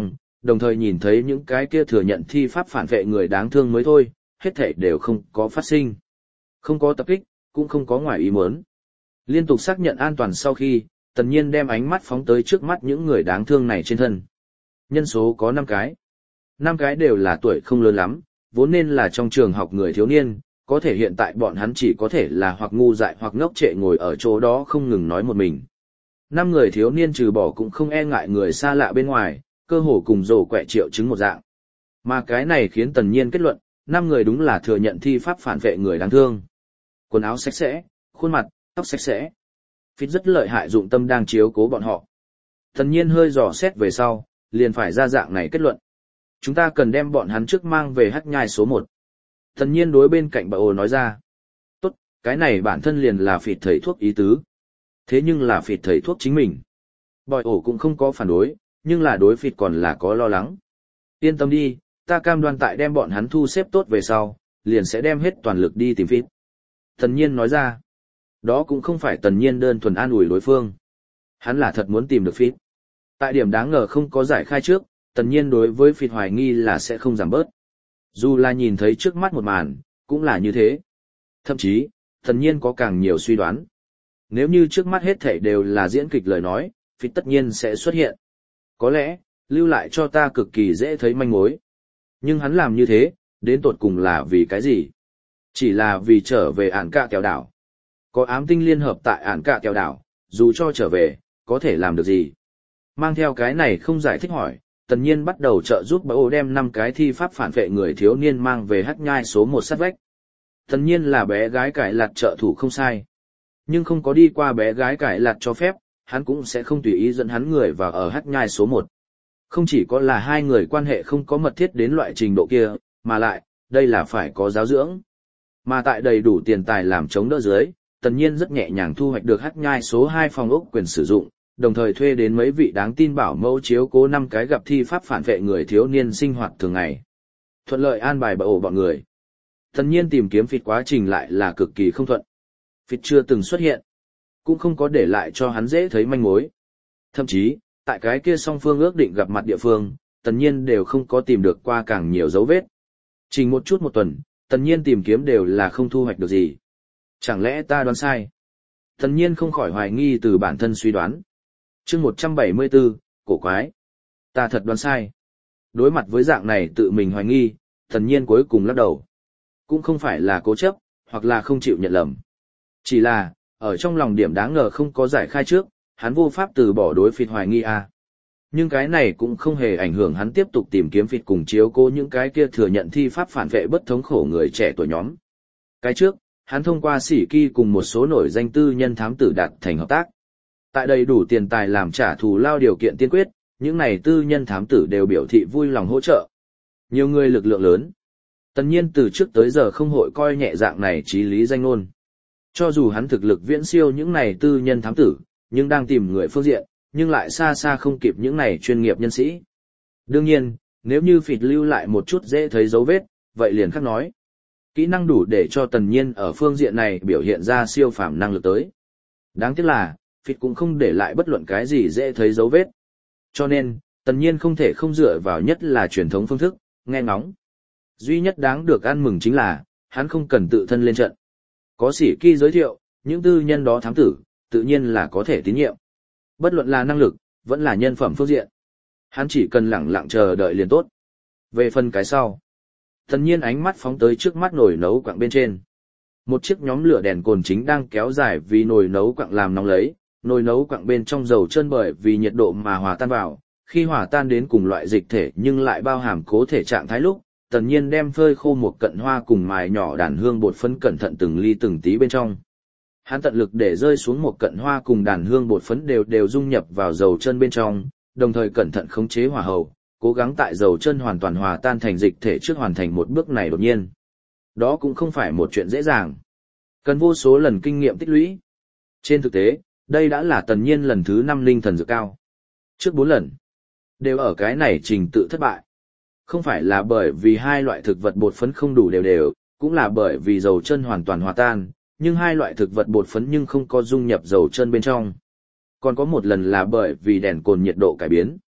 đồng thời nhìn thấy những cái kia thừa nhận thi pháp phản vệ người đáng thương mới thôi, hết thảy đều không có phát sinh. Không có tập kích, cũng không có ngoài ý muốn. Liên tục xác nhận an toàn sau khi, Tần Nhiên đem ánh mắt phóng tới trước mắt những người đáng thương này trên thân. Nhân số có năm cái. năm cái đều là tuổi không lớn lắm, vốn nên là trong trường học người thiếu niên, có thể hiện tại bọn hắn chỉ có thể là hoặc ngu dại hoặc ngốc trệ ngồi ở chỗ đó không ngừng nói một mình. Năm người thiếu niên trừ bỏ cũng không e ngại người xa lạ bên ngoài, cơ hồ cùng rổ quẹ triệu chứng một dạng. Mà cái này khiến Tần Nhiên kết luận, năm người đúng là thừa nhận thi pháp phản vệ người đáng thương. Quần áo sạch sẽ, khuôn mặt, tóc sạch sẽ. Phít rất lợi hại dụng tâm đang chiếu cố bọn họ. Tần Nhiên hơi dò xét về sau, liền phải ra dạng này kết luận. Chúng ta cần đem bọn hắn trước mang về hắc nhai số một. Tần Nhiên đối bên cạnh bà ồ nói ra. Tốt, cái này bản thân liền là phịt thầy thuốc ý tứ. Thế nhưng là phịt thầy thuốc chính mình. Bòi ổ cũng không có phản đối, nhưng là đối phịt còn là có lo lắng. Yên tâm đi, ta cam đoan tại đem bọn hắn thu xếp tốt về sau, liền sẽ đem hết toàn lực đi tìm phịt. Tần Nhiên nói ra. Đó cũng không phải Tần Nhiên đơn thuần an ủi đối phương. Hắn là thật muốn tìm được phịt. Tại điểm đáng ngờ không có giải khai trước, Tần Nhiên đối với phịt hoài nghi là sẽ không giảm bớt. Dù là nhìn thấy trước mắt một màn, cũng là như thế. Thậm chí, Tần Nhiên có càng nhiều suy đoán. Nếu như trước mắt hết thảy đều là diễn kịch lời nói, phịt tất nhiên sẽ xuất hiện. Có lẽ, lưu lại cho ta cực kỳ dễ thấy manh mối. Nhưng hắn làm như thế, đến tột cùng là vì cái gì? Chỉ là vì trở về ản cạ kẹo đảo. Có ám tinh liên hợp tại ản cạ kẹo đảo, dù cho trở về, có thể làm được gì? Mang theo cái này không giải thích hỏi, Tần Nhiên bắt đầu trợ giúp bà ổ đem năm cái thi pháp phản vệ người thiếu niên mang về hắc nhai số một sát vách. Tần Nhiên là bé gái cải lạt trợ thủ không sai. Nhưng không có đi qua bé gái cải lạt cho phép, hắn cũng sẽ không tùy ý dẫn hắn người vào ở hắc nhai số một. Không chỉ có là hai người quan hệ không có mật thiết đến loại trình độ kia, mà lại, đây là phải có giáo dưỡng. Mà tại đầy đủ tiền tài làm chống đỡ dưới, Tần Nhiên rất nhẹ nhàng thu hoạch được hắc nhai số hai phòng ốc quyền sử dụng, đồng thời thuê đến mấy vị đáng tin bảo mẫu chiếu cố năm cái gặp thi pháp phản vệ người thiếu niên sinh hoạt thường ngày. Thuận lợi an bài bà ổ bọn người. Tần Nhiên tìm kiếm phịt quá trình lại là cực kỳ không thuận. Phịt chưa từng xuất hiện, cũng không có để lại cho hắn dễ thấy manh mối. Thậm chí, tại cái kia song phương ước định gặp mặt địa phương, Tần Nhiên đều không có tìm được qua càng nhiều dấu vết. Chỉ một chút một tuần, Tần Nhiên tìm kiếm đều là không thu hoạch được gì. Chẳng lẽ ta đoán sai? Tần Nhiên không khỏi hoài nghi từ bản thân suy đoán. Chương một trăm bảy mươi bốn, cổ quái. Ta thật đoán sai. Đối mặt với dạng này tự mình hoài nghi, Tần Nhiên cuối cùng lắc đầu. Cũng không phải là cố chấp, hoặc là không chịu nhận lầm. Chỉ là, ở trong lòng điểm đáng ngờ không có giải khai trước, hắn vô pháp từ bỏ đối phịt hoài nghi à. Nhưng cái này cũng không hề ảnh hưởng hắn tiếp tục tìm kiếm phịt cùng chiếu cố những cái kia thừa nhận thi pháp phản vệ bất thống khổ người trẻ tuổi nhóm. Cái trước, hắn thông qua sỉ kỳ cùng một số nổi danh tư nhân thám tử đạt thành hợp tác. Tại đầy đủ tiền tài làm trả thù lao điều kiện tiên quyết, những này tư nhân thám tử đều biểu thị vui lòng hỗ trợ. Nhiều người lực lượng lớn. Tần Nhiên từ trước tới giờ không hội coi nhẹ dạng này chí lý danh ngôn. Cho dù hắn thực lực viễn siêu những này tư nhân thám tử, nhưng đang tìm người phương diện, nhưng lại xa xa không kịp những này chuyên nghiệp nhân sĩ. Đương nhiên, nếu như phịt lưu lại một chút dễ thấy dấu vết, vậy liền khác nói. Kỹ năng đủ để cho Tần Nhiên ở phương diện này biểu hiện ra siêu phàm năng lực tới. Đáng tiếc là, phịt cũng không để lại bất luận cái gì dễ thấy dấu vết. Cho nên, Tần Nhiên không thể không dựa vào nhất là truyền thống phương thức, nghe ngóng. Duy nhất đáng được ăn mừng chính là, hắn không cần tự thân lên trận. Có sĩ kỳ giới thiệu, những tư nhân đó thám tử, tự nhiên là có thể tín nhiệm. Bất luận là năng lực, vẫn là nhân phẩm phương diện. Hắn chỉ cần lẳng lặng chờ đợi liền tốt. Về phần cái sau, Tần Nhiên ánh mắt phóng tới trước mắt nồi nấu quặng bên trên. Một chiếc nhóm lửa đèn cồn chính đang kéo dài vì nồi nấu quặng làm nóng lấy, nồi nấu quặng bên trong dầu trơn bởi vì nhiệt độ mà hòa tan vào, khi hòa tan đến cùng loại dịch thể nhưng lại bao hàm cố thể trạng thái lúc, Tần Nhiên đem phơi khô một cận hoa cùng mài nhỏ đàn hương bột phấn cẩn thận từng ly từng tí bên trong. Hắn tận lực để rơi xuống một cận hoa cùng đàn hương bột phấn đều đều dung nhập vào dầu chân bên trong, đồng thời cẩn thận khống chế hỏa hầu, cố gắng tại dầu chân hoàn toàn hòa tan thành dịch thể trước hoàn thành một bước này đột nhiên. Đó cũng không phải một chuyện dễ dàng. Cần vô số lần kinh nghiệm tích lũy. Trên thực tế, đây đã là Tần Nhiên lần thứ năm linh thần dược cao. Trước bốn lần, đều ở cái này trình tự thất bại. Không phải là bởi vì hai loại thực vật bột phấn không đủ đều đều, cũng là bởi vì dầu chân hoàn toàn hòa tan, nhưng hai loại thực vật bột phấn nhưng không có dung nhập dầu chân bên trong. Còn có một lần là bởi vì đèn cồn nhiệt độ cải biến.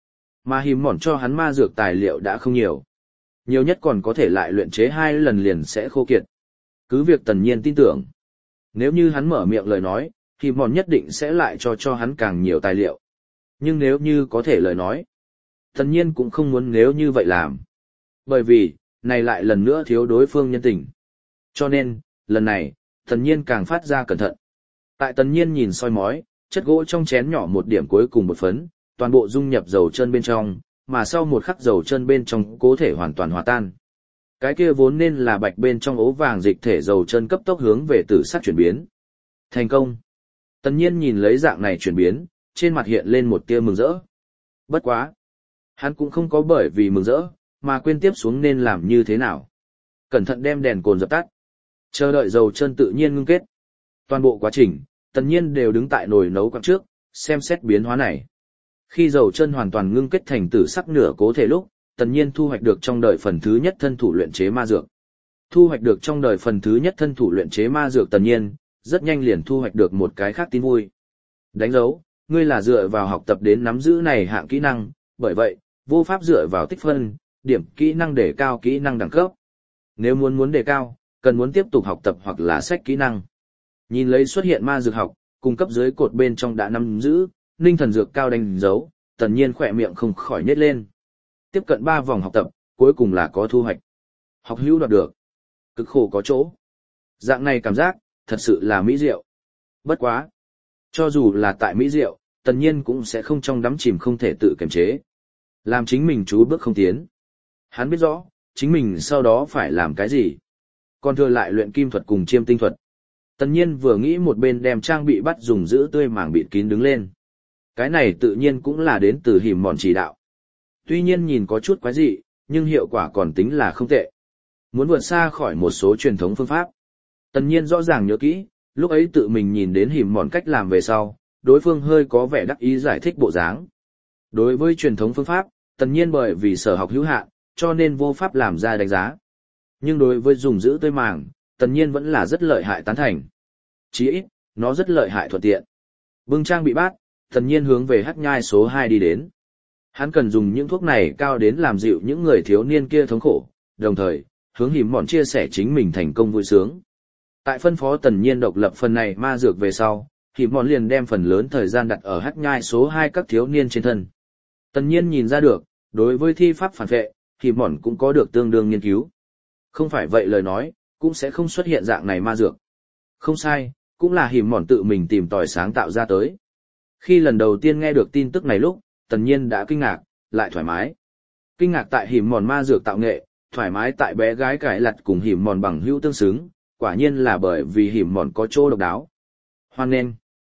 Mà hìm mòn cho hắn ma dược tài liệu đã không nhiều. Nhiều nhất còn có thể lại luyện chế hai lần liền sẽ khô kiệt. Cứ việc Tần Nhiên tin tưởng. Nếu như hắn mở miệng lời nói, hìm mòn nhất định sẽ lại cho cho hắn càng nhiều tài liệu. Nhưng nếu như có thể lời nói, Tần Nhiên cũng không muốn nếu như vậy làm. Bởi vì, này lại lần nữa thiếu đối phương nhân tình. Cho nên, lần này, Tần Nhiên càng phát ra cẩn thận. Tại Tần Nhiên nhìn soi mói, chất gỗ trong chén nhỏ một điểm cuối cùng một phấn, toàn bộ dung nhập dầu chân bên trong, mà sau một khắc dầu chân bên trong có thể hoàn toàn hòa tan. Cái kia vốn nên là bạch bên trong ố vàng dịch thể dầu chân cấp tốc hướng về tử sắc chuyển biến. Thành công. Tần Nhiên nhìn lấy dạng này chuyển biến, trên mặt hiện lên một tia mừng rỡ. Bất quá. Hắn cũng không có bởi vì mừng rỡ, mà quên tiếp xuống nên làm như thế nào. Cẩn thận đem đèn cồn dập tắt. Chờ đợi dầu chân tự nhiên ngưng kết. Toàn bộ quá trình, Tần Nhiên đều đứng tại nồi nấu quặng trước, xem xét biến hóa này. Khi dầu chân hoàn toàn ngưng kết thành tử sắc nửa cố thể lúc, Tần Nhiên thu hoạch được trong đời phần thứ nhất thân thủ luyện chế ma dược. Thu hoạch được trong đời phần thứ nhất thân thủ luyện chế ma dược Tần Nhiên, rất nhanh liền thu hoạch được một cái khác tin vui. Đánh dấu, ngươi là dựa vào học tập đến nắm giữ này hạng kỹ năng, bởi vậy, vô pháp dựa vào tích phân, điểm kỹ năng để cao kỹ năng đẳng cấp. Nếu muốn muốn đề cao, cần muốn tiếp tục học tập hoặc là sách kỹ năng. Nhìn lấy xuất hiện ma dược học, cung cấp dưới cột bên trong đã nắm giữ, ninh thần dược cao đánh dấu, Tần Nhiên khỏe miệng không khỏi nhếch lên. Tiếp cận ba vòng học tập, cuối cùng là có thu hoạch. Học hữu đoạt được. Cực khổ có chỗ. Dạng này cảm giác, thật sự là mỹ diệu. Bất quá. Cho dù là tại mỹ diệu, Tần Nhiên cũng sẽ không trong đắm chìm không thể tự kiềm chế. Làm chính mình chú bước không tiến. Hắn biết rõ, chính mình sau đó phải làm cái gì. Còn thừa lại luyện kim thuật cùng chiêm tinh thuật. Tần Nhiên vừa nghĩ một bên đem trang bị bắt dùng giữ tươi màng bịt kín đứng lên. Cái này tự nhiên cũng là đến từ hìm mòn chỉ đạo. Tuy nhiên nhìn có chút quái dị, nhưng hiệu quả còn tính là không tệ. Muốn vượt xa khỏi một số truyền thống phương pháp. Tần Nhiên rõ ràng nhớ kỹ, lúc ấy tự mình nhìn đến hìm mòn cách làm về sau, đối phương hơi có vẻ đắc ý giải thích bộ dáng. Đối với truyền thống phương pháp, Tần Nhiên bởi vì sở học hữu hạn, cho nên vô pháp làm ra đánh giá. Nhưng đối với dùng giữ tươi màng, Tần Nhiên vẫn là rất lợi hại tán thành. Chỉ ít, nó rất lợi hại thuận tiện. Bưng trang bị bát, Tần Nhiên hướng về hắc nhai số hai đi đến. Hắn cần dùng những thuốc này cao đến làm dịu những người thiếu niên kia thống khổ, đồng thời, hướng hìm mòn chia sẻ chính mình thành công vui sướng. Tại phân phó Tần Nhiên độc lập phần này ma dược về sau, hìm mòn liền đem phần lớn thời gian đặt ở hắc nhai số hai các thiếu niên trên thân. Tần Nhiên nhìn ra được, đối với thi pháp phản vệ, hìm mòn cũng có được tương đương nghiên cứu. Không phải vậy lời nói, cũng sẽ không xuất hiện dạng này ma dược. Không sai, cũng là hìm mòn tự mình tìm tòi sáng tạo ra tới. Khi lần đầu tiên nghe được tin tức này lúc, Tần Nhiên đã kinh ngạc, lại thoải mái. Kinh ngạc tại hìm mòn ma dược tạo nghệ, thoải mái tại bé gái cải lặt cùng hìm mòn bằng hữu tương xứng, quả nhiên là bởi vì hìm mòn có chỗ độc đáo. Hoan nghênh.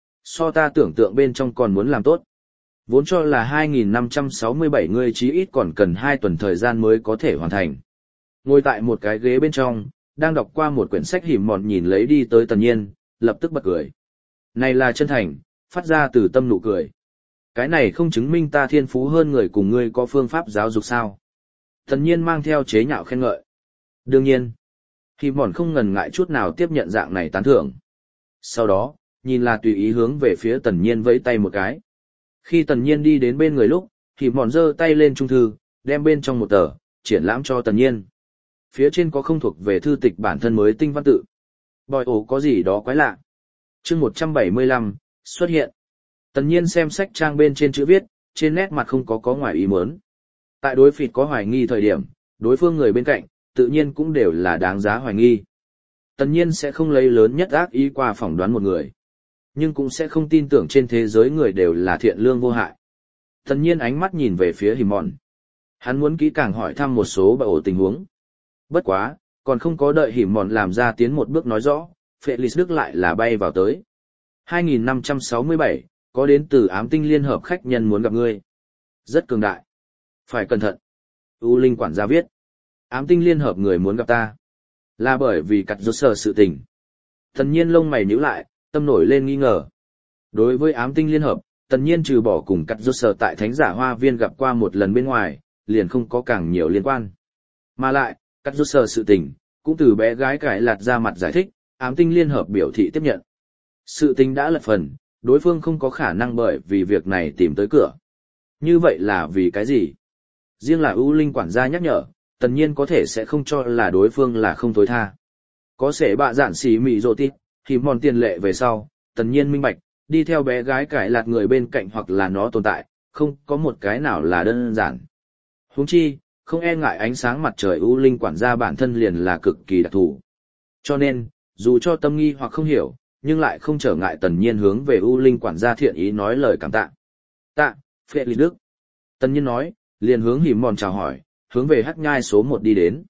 So ta tưởng tượng bên trong còn muốn làm tốt. Vốn cho là hai nghìn năm trăm sáu mươi bảy người chí ít còn cần hai tuần thời gian mới có thể hoàn thành. Ngồi tại một cái ghế bên trong, đang đọc qua một quyển sách hìm mòn nhìn lấy đi tới Tần Nhiên, lập tức bật cười. Này là chân thành, phát ra từ tâm nụ cười. Cái này không chứng minh ta thiên phú hơn người cùng ngươi có phương pháp giáo dục sao. Tần Nhiên mang theo chế nhạo khen ngợi. Đương nhiên, hìm mòn không ngần ngại chút nào tiếp nhận dạng này tán thưởng. Sau đó, nhìn là tùy ý hướng về phía Tần Nhiên vẫy tay một cái. Khi Tần Nhiên đi đến bên người lúc, hìm mòn giơ tay lên trung thư, đem bên trong một tờ, triển lãm cho Tần Nhiên. Phía trên có không thuộc về thư tịch bản thân mới tinh văn tự. Bòi ổ có gì đó quái lạ. Chương một trăm bảy mươi lăm, xuất hiện. Tần Nhiên xem sách trang bên trên chữ viết, trên nét mặt không có có ngoài ý muốn. Tại đối phịt có hoài nghi thời điểm, đối phương người bên cạnh, tự nhiên cũng đều là đáng giá hoài nghi. Tần Nhiên sẽ không lấy lớn nhất ác ý qua phỏng đoán một người. Nhưng cũng sẽ không tin tưởng trên thế giới người đều là thiện lương vô hại. Tần Nhiên ánh mắt nhìn về phía hìm mòn. Hắn muốn kỹ càng hỏi thăm một số bại ổ tình huống. Bất quá, còn không có đợi hìm mòn làm ra tiến một bước nói rõ, Felix Đức lại là bay vào tới. hai nghìn năm trăm sáu mươi bảy, có đến từ ám tinh liên hợp khách nhân muốn gặp ngươi. Rất cường đại. Phải cẩn thận. U Linh quản gia viết. Ám tinh liên hợp người muốn gặp ta. Là bởi vì cắt rốt sở sự tình. Tần Nhiên lông mày nhíu lại, tâm nổi lên nghi ngờ. Đối với ám tinh liên hợp, Tần Nhiên trừ bỏ cùng cắt rốt sở tại Thánh giả Hoa Viên gặp qua một lần bên ngoài, liền không có càng nhiều liên quan. Mà lại, cắt rốt sở sự tình, cũng từ bé gái cải lạt ra mặt giải thích, ám tinh liên hợp biểu thị tiếp nhận. Sự tình đã lật phần, đối phương không có khả năng bởi vì việc này tìm tới cửa. Như vậy là vì cái gì? Riêng là ưu linh quản gia nhắc nhở, tần nhiên có thể sẽ không cho là đối phương là không tối tha. Có sẽ bạ dạn xỉ mị rộ tít, thì mòn tiền lệ về sau, tần nhiên minh bạch, đi theo bé gái cải lạt người bên cạnh hoặc là nó tồn tại, không có một cái nào là đơn giản. Huống chi, không e ngại ánh sáng mặt trời ưu linh quản gia bản thân liền là cực kỳ đặc thù. Cho nên, dù cho tâm nghi hoặc không hiểu, nhưng lại không trở ngại tần nhiên hướng về ưu linh quản gia thiện ý nói lời cảm tạ. Tạ, phệ lý đức. Tần nhiên nói, liền hướng hìm mòn chào hỏi, hướng về hắc nhai số một đi đến.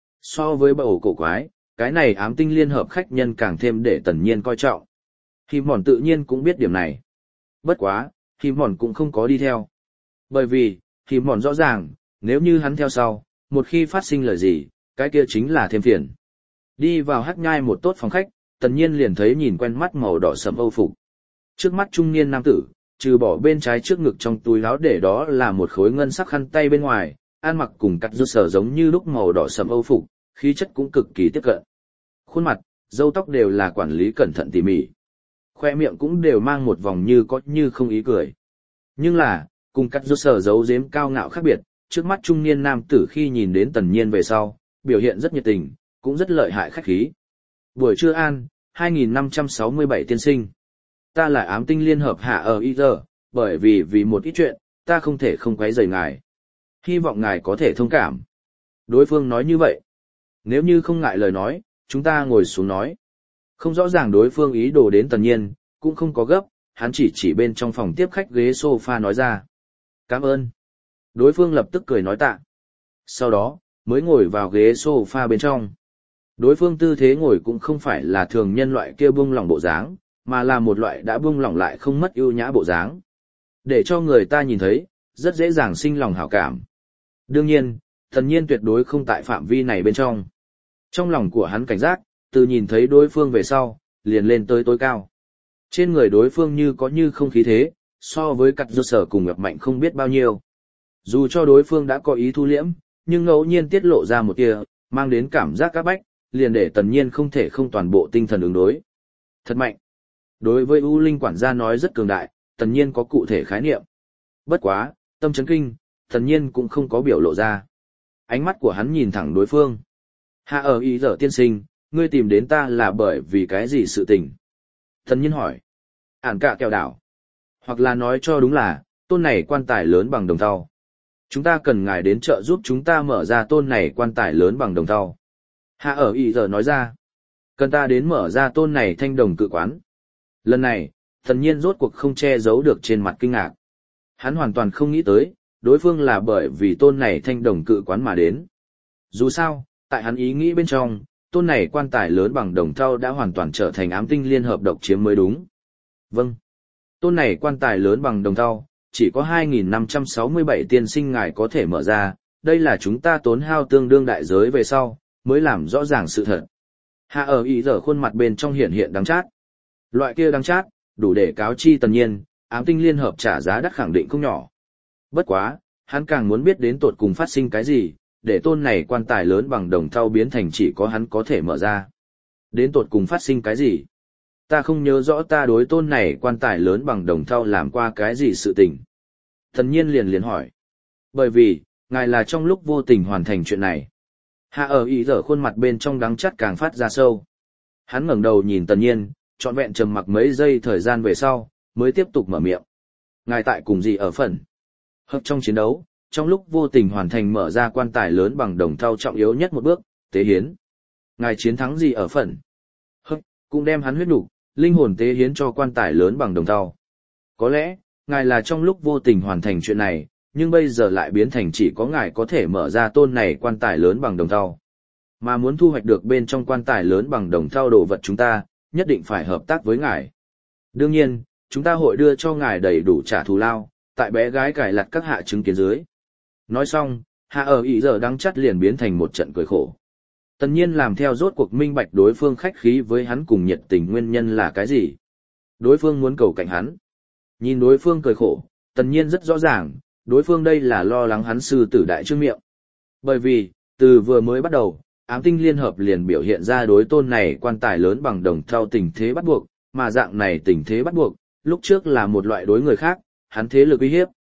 So với bầu cổ quái, cái này ám tinh liên hợp khách nhân càng thêm để tần nhiên coi trọng. Hìm mòn tự nhiên cũng biết điểm này. Bất quá, hìm mòn cũng không có đi theo. Bởi vì, hìm mòn rõ ràng, nếu như hắn theo sau, một khi phát sinh lời gì, cái kia chính là thêm phiền. Đi vào hắc nhai một tốt phòng khách, tần nhiên liền thấy nhìn quen mắt màu đỏ sẫm âu phục. Trước mắt trung niên nam tử, trừ bỏ bên trái trước ngực trong túi áo để đó là một khối ngân sắc khăn tay bên ngoài, ăn mặc cùng cắt rút sở giống như lúc màu đỏ sẫm âu phục, khí chất cũng cực kỳ tiếp cận. Khuôn mặt, râu tóc đều là quản lý cẩn thận tỉ mỉ. Khoe miệng cũng đều mang một vòng như có như không ý cười. Nhưng là, cùng cắt rút sở giấu giếm cao ngạo khác biệt, trước mắt trung niên nam tử khi nhìn đến tần nhiên về sau, biểu hiện rất nhiệt tình, cũng rất lợi hại khách khí. Buổi trưa an, hai nghìn năm trăm sáu mươi bảy tiên sinh. Ta là ám tinh liên hợp hạ ở y giờ, bởi vì vì một ít chuyện, ta không thể không quấy rầy ngài. Hy vọng ngài có thể thông cảm. Đối phương nói như vậy. Nếu như không ngại lời nói, chúng ta ngồi xuống nói. Không rõ ràng đối phương ý đồ đến tần nhiên, cũng không có gấp, hắn chỉ chỉ bên trong phòng tiếp khách ghế sofa nói ra. Cảm ơn. Đối phương lập tức cười nói tạ. Sau đó, mới ngồi vào ghế sofa bên trong. Đối phương tư thế ngồi cũng không phải là thường nhân loại kia buông lỏng bộ dáng, mà là một loại đã buông lỏng lại không mất ưu nhã bộ dáng. Để cho người ta nhìn thấy, rất dễ dàng sinh lòng hảo cảm. Đương nhiên, thần nhiên tuyệt đối không tại phạm vi này bên trong. Trong lòng của hắn cảnh giác, từ nhìn thấy đối phương về sau, liền lên tới tối cao. Trên người đối phương như có như không khí thế, so với cắt rốt sở cùng gặp mạnh không biết bao nhiêu. Dù cho đối phương đã có ý thu liễm, nhưng ngẫu nhiên tiết lộ ra một tia, mang đến cảm giác các bách, liền để tần nhiên không thể không toàn bộ tinh thần ứng đối. Thật mạnh. Đối với U Linh quản gia nói rất cường đại, tần nhiên có cụ thể khái niệm. Bất quá, tâm chấn kinh, tần nhiên cũng không có biểu lộ ra. Ánh mắt của hắn nhìn thẳng đối phương. Hạ ở ý giờ tiên sinh, ngươi tìm đến ta là bởi vì cái gì sự tình? Tần nhiên hỏi. Ản cạ kẹo đảo. Hoặc là nói cho đúng là, tôn này quan tài lớn bằng đồng thau. Chúng ta cần ngài đến trợ giúp chúng ta mở ra tôn này quan tài lớn bằng đồng thau. Hạ ở ý giờ nói ra. Cần ta đến mở ra tôn này thanh đồng cự quán. Lần này, thần nhiên rốt cuộc không che giấu được trên mặt kinh ngạc. Hắn hoàn toàn không nghĩ tới, đối phương là bởi vì tôn này thanh đồng cự quán mà đến. Dù sao, tại hắn ý nghĩ bên trong, tôn này quan tài lớn bằng đồng thau đã hoàn toàn trở thành ám tinh liên hợp độc chiếm mới đúng. Vâng. Tôn này quan tài lớn bằng đồng thau, chỉ có hai nghìn năm trăm sáu mươi bảy tiên sinh ngài có thể mở ra, đây là chúng ta tốn hao tương đương đại giới về sau, mới làm rõ ràng sự thật. Hạ ở ý giờ khuôn mặt bên trong hiện hiện đắng chát. Loại kia đắng chát, đủ để cáo chi tần nhiên, ám tinh liên hợp trả giá đắt khẳng định không nhỏ. Bất quá, hắn càng muốn biết đến tột cùng phát sinh cái gì, để tôn này quan tài lớn bằng đồng thau biến thành chỉ có hắn có thể mở ra. Đến tột cùng phát sinh cái gì? Ta không nhớ rõ ta đối tôn này quan tài lớn bằng đồng thau làm qua cái gì sự tình. Tần nhiên liền liền hỏi. Bởi vì, ngài là trong lúc vô tình hoàn thành chuyện này. Hạ ở ý giờ khuôn mặt bên trong đắng chát càng phát ra sâu. Hắn ngẩng đầu nhìn tần nhiên, trọn vẹn trầm mặc mấy giây thời gian về sau, mới tiếp tục mở miệng. Ngài tại cùng gì ở phần? Hợp trong chiến đấu, trong lúc vô tình hoàn thành mở ra quan tài lớn bằng đồng thau trọng yếu nhất một bước, tế hiến. Ngài chiến thắng gì ở phần? Hợp, cũng đem hắn huyết nục, linh hồn tế hiến cho quan tài lớn bằng đồng thau. Có lẽ, ngài là trong lúc vô tình hoàn thành chuyện này, nhưng bây giờ lại biến thành chỉ có ngài có thể mở ra tôn này quan tài lớn bằng đồng thau. Mà muốn thu hoạch được bên trong quan tài lớn bằng đồng thau đồ vật chúng ta, nhất định phải hợp tác với ngài. Đương nhiên, chúng ta hội đưa cho ngài đầy đủ trả thù lao, tại bé gái cải lặt các hạ chứng kiến dưới. Nói xong, hạ ở ý giờ đang chắt liền biến thành một trận cười khổ. Tần nhiên làm theo rốt cuộc minh bạch đối phương khách khí với hắn cùng nhiệt tình nguyên nhân là cái gì. Đối phương muốn cầu cạnh hắn. Nhìn đối phương cười khổ, tần nhiên rất rõ ràng, đối phương đây là lo lắng hắn sư tử đại trương miệng. Bởi vì, từ vừa mới bắt đầu, ám tinh liên hợp liền biểu hiện ra đối tôn này quan tài lớn bằng đồng thau tình thế bắt buộc, mà dạng này tình thế bắt buộc, lúc trước là một loại đối người khác, hắn thế lực uy hiếp.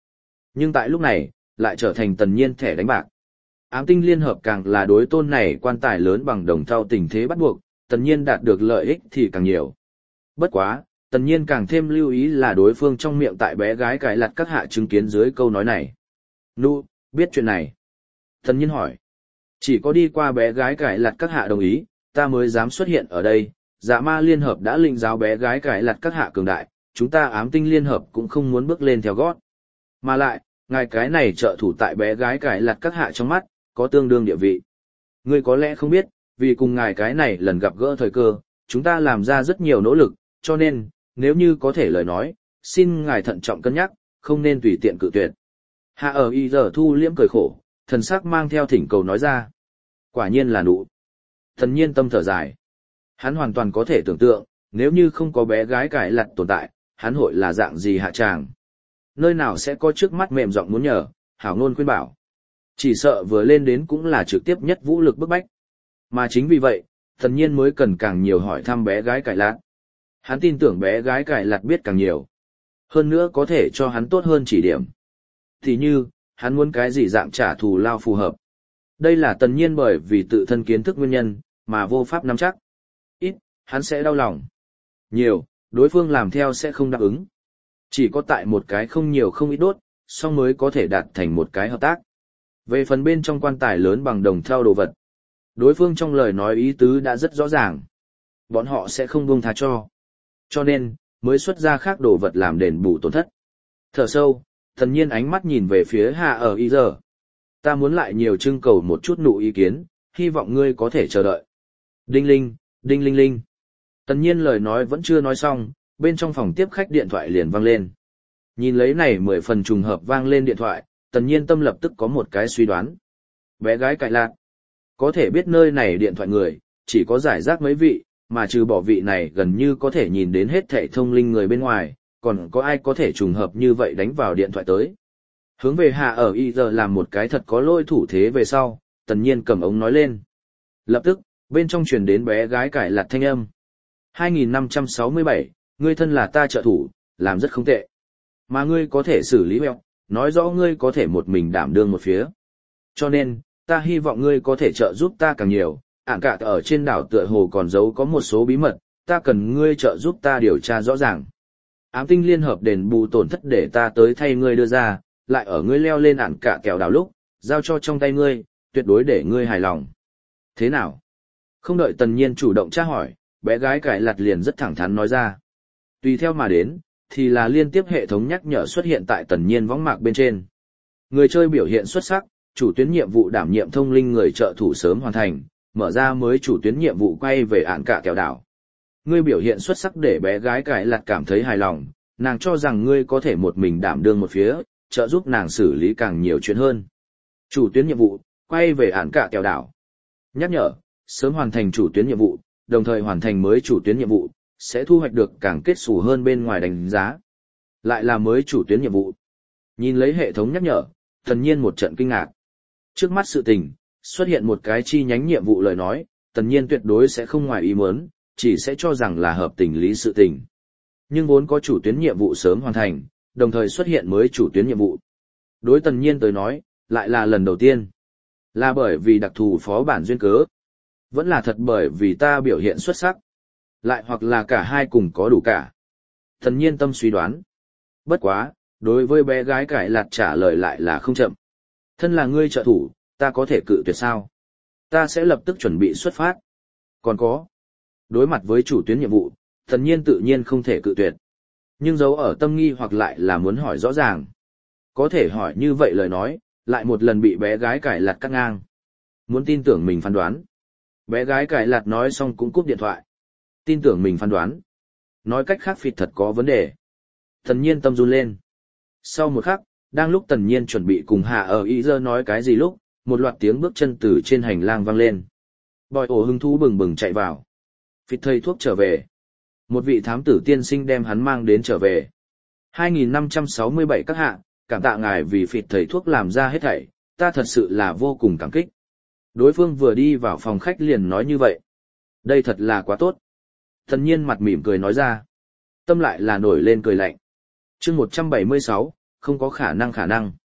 Nhưng tại lúc này, lại trở thành tần nhiên thẻ đánh bạc. Ám tinh liên hợp càng là đối tôn này quan tài lớn bằng đồng thau tình thế bắt buộc, tần nhiên đạt được lợi ích thì càng nhiều. Bất quá, tần nhiên càng thêm lưu ý là đối phương trong miệng tại bé gái cải lặt các hạ chứng kiến dưới câu nói này. Nụ, biết chuyện này. Tần nhiên hỏi. Chỉ có đi qua bé gái cải lặt các hạ đồng ý, ta mới dám xuất hiện ở đây. Dạ ma liên hợp đã linh giáo bé gái cải lặt các hạ cường đại, chúng ta ám tinh liên hợp cũng không muốn bước lên theo gót. Mà lại, ngài cái này trợ thủ tại bé gái cải lặt các hạ trong mắt, có tương đương địa vị. Ngươi có lẽ không biết, vì cùng ngài cái này lần gặp gỡ thời cơ, chúng ta làm ra rất nhiều nỗ lực, cho nên, nếu như có thể lời nói, xin ngài thận trọng cân nhắc, không nên tùy tiện cự tuyệt. Hạ ở y giờ thu liễm cười khổ, thần sắc mang theo thỉnh cầu nói ra. Quả nhiên là nụ. Thần nhiên tâm thở dài. Hắn hoàn toàn có thể tưởng tượng, nếu như không có bé gái cải lặt tồn tại, hắn hội là dạng gì hạ tràng. Nơi nào sẽ có trước mắt mềm giọng muốn nhờ, hảo ngôn khuyên bảo. Chỉ sợ vừa lên đến cũng là trực tiếp nhất vũ lực bức bách. Mà chính vì vậy, thần nhiên mới cần càng nhiều hỏi thăm bé gái cải lạt. Hắn tin tưởng bé gái cải lạt biết càng nhiều. Hơn nữa có thể cho hắn tốt hơn chỉ điểm. Thì như, hắn muốn cái gì dạng trả thù lao phù hợp. Đây là tần nhiên bởi vì tự thân kiến thức nguyên nhân, mà vô pháp nắm chắc. Ít, hắn sẽ đau lòng. Nhiều, đối phương làm theo sẽ không đáp ứng. Chỉ có tại một cái không nhiều không ít đốt, song mới có thể đạt thành một cái hợp tác. Về phần bên trong quan tài lớn bằng đồng theo đồ vật, đối phương trong lời nói ý tứ đã rất rõ ràng. Bọn họ sẽ không buông tha cho. Cho nên, mới xuất ra khác đồ vật làm đền bù tổn thất. Thở sâu, thần nhiên ánh mắt nhìn về phía Hạ ở y giờ. Ta muốn lại nhiều trưng cầu một chút nụ ý kiến, hy vọng ngươi có thể chờ đợi. Đinh linh, đinh linh linh. Tần nhiên lời nói vẫn chưa nói xong, bên trong phòng tiếp khách điện thoại liền vang lên. Nhìn lấy này mười phần trùng hợp vang lên điện thoại, tần nhiên tâm lập tức có một cái suy đoán. Bé gái cải lạc. Có thể biết nơi này điện thoại người, chỉ có giải rác mấy vị, mà trừ bỏ vị này gần như có thể nhìn đến hết thảy thông linh người bên ngoài, còn có ai có thể trùng hợp như vậy đánh vào điện thoại tới. Hướng về Hạ ở y giờ làm một cái thật có lôi thủ thế về sau, tần nhiên cầm ống nói lên. Lập tức, bên trong truyền đến bé gái cải lặt thanh âm. hai nghìn năm trăm sáu mươi bảy, ngươi thân là ta trợ thủ, làm rất không tệ. Mà ngươi có thể xử lý mẹo, nói rõ ngươi có thể một mình đảm đương một phía. Cho nên, ta hy vọng ngươi có thể trợ giúp ta càng nhiều, ản cả ở trên đảo tựa hồ còn giấu có một số bí mật, ta cần ngươi trợ giúp ta điều tra rõ ràng. Ám tinh liên hợp đền bù tổn thất để ta tới thay ngươi đưa ra, lại ở ngươi leo lên ản cả kẹo đảo lúc, giao cho trong tay ngươi, tuyệt đối để ngươi hài lòng. Thế nào? Không đợi tần nhiên chủ động tra hỏi, bé gái cải lặt liền rất thẳng thắn nói ra. Tùy theo mà đến, thì là liên tiếp hệ thống nhắc nhở xuất hiện tại tần nhiên võng mạc bên trên. Người chơi biểu hiện xuất sắc, chủ tuyến nhiệm vụ đảm nhiệm thông linh người trợ thủ sớm hoàn thành, mở ra mới chủ tuyến nhiệm vụ quay về ản cả kẹo đảo. Ngươi biểu hiện xuất sắc để bé gái cải lặt cảm thấy hài lòng, nàng cho rằng ngươi có thể một mình đảm đương một phía, trợ giúp nàng xử lý càng nhiều chuyện hơn. Chủ tuyến nhiệm vụ, quay về ản cả kẹo đảo. Nhắc nhở, sớm hoàn thành chủ tuyến nhiệm vụ, đồng thời hoàn thành mới chủ tuyến nhiệm vụ, sẽ thu hoạch được càng kết xù hơn bên ngoài đánh giá. Lại là mới chủ tuyến nhiệm vụ. Nhìn lấy hệ thống nhắc nhở, tần nhiên một trận kinh ngạc. Trước mắt sự tình, xuất hiện một cái chi nhánh nhiệm vụ lời nói, tần nhiên tuyệt đối sẽ không ngoài ý muốn, chỉ sẽ cho rằng là hợp tình lý sự tình. Nhưng vốn có chủ tuyến nhiệm vụ sớm hoàn thành, đồng thời xuất hiện mới chủ tuyến nhiệm vụ. Đối tần nhiên tới nói, lại là lần đầu tiên. Là bởi vì đặc thù phó bản duyên cớ. Vẫn là thật bởi vì ta biểu hiện xuất sắc. Lại hoặc là cả hai cùng có đủ cả. Tần nhiên tâm suy đoán. Bất quá, đối với bé gái cải lạt trả lời lại là không chậm. Thân là ngươi trợ thủ, ta có thể cự tuyệt sao? Ta sẽ lập tức chuẩn bị xuất phát. Còn có, đối mặt với chủ tuyến nhiệm vụ, tần nhiên tự nhiên không thể cự tuyệt. Nhưng dấu ở tâm nghi hoặc lại là muốn hỏi rõ ràng. Có thể hỏi như vậy lời nói, lại một lần bị bé gái cải lạt cắt ngang. Muốn tin tưởng mình phán đoán. Bé gái cải lạt nói xong cũng cúp điện thoại. Tin tưởng mình phán đoán. Nói cách khác phịt thật có vấn đề. Tần nhiên tâm run lên. Sau một khắc, đang lúc tần nhiên chuẩn bị cùng Hạ ở y giờ nói cái gì lúc, một loạt tiếng bước chân từ trên hành lang vang lên. Bòi ổ hứng thú bừng bừng chạy vào. Phịt thầy thuốc trở về. Một vị thám tử tiên sinh đem hắn mang đến trở về. hai nghìn năm trăm sáu mươi bảy các hạ, cảm tạ ngài vì phịt thầy thuốc làm ra hết thảy, ta thật sự là vô cùng cảm kích. Đối phương vừa đi vào phòng khách liền nói như vậy. Đây thật là quá tốt. Tần nhiên mặt mỉm cười nói ra. Tâm lại là nổi lên cười lạnh. chương một trăm bảy mươi sáu, không có khả năng khả năng.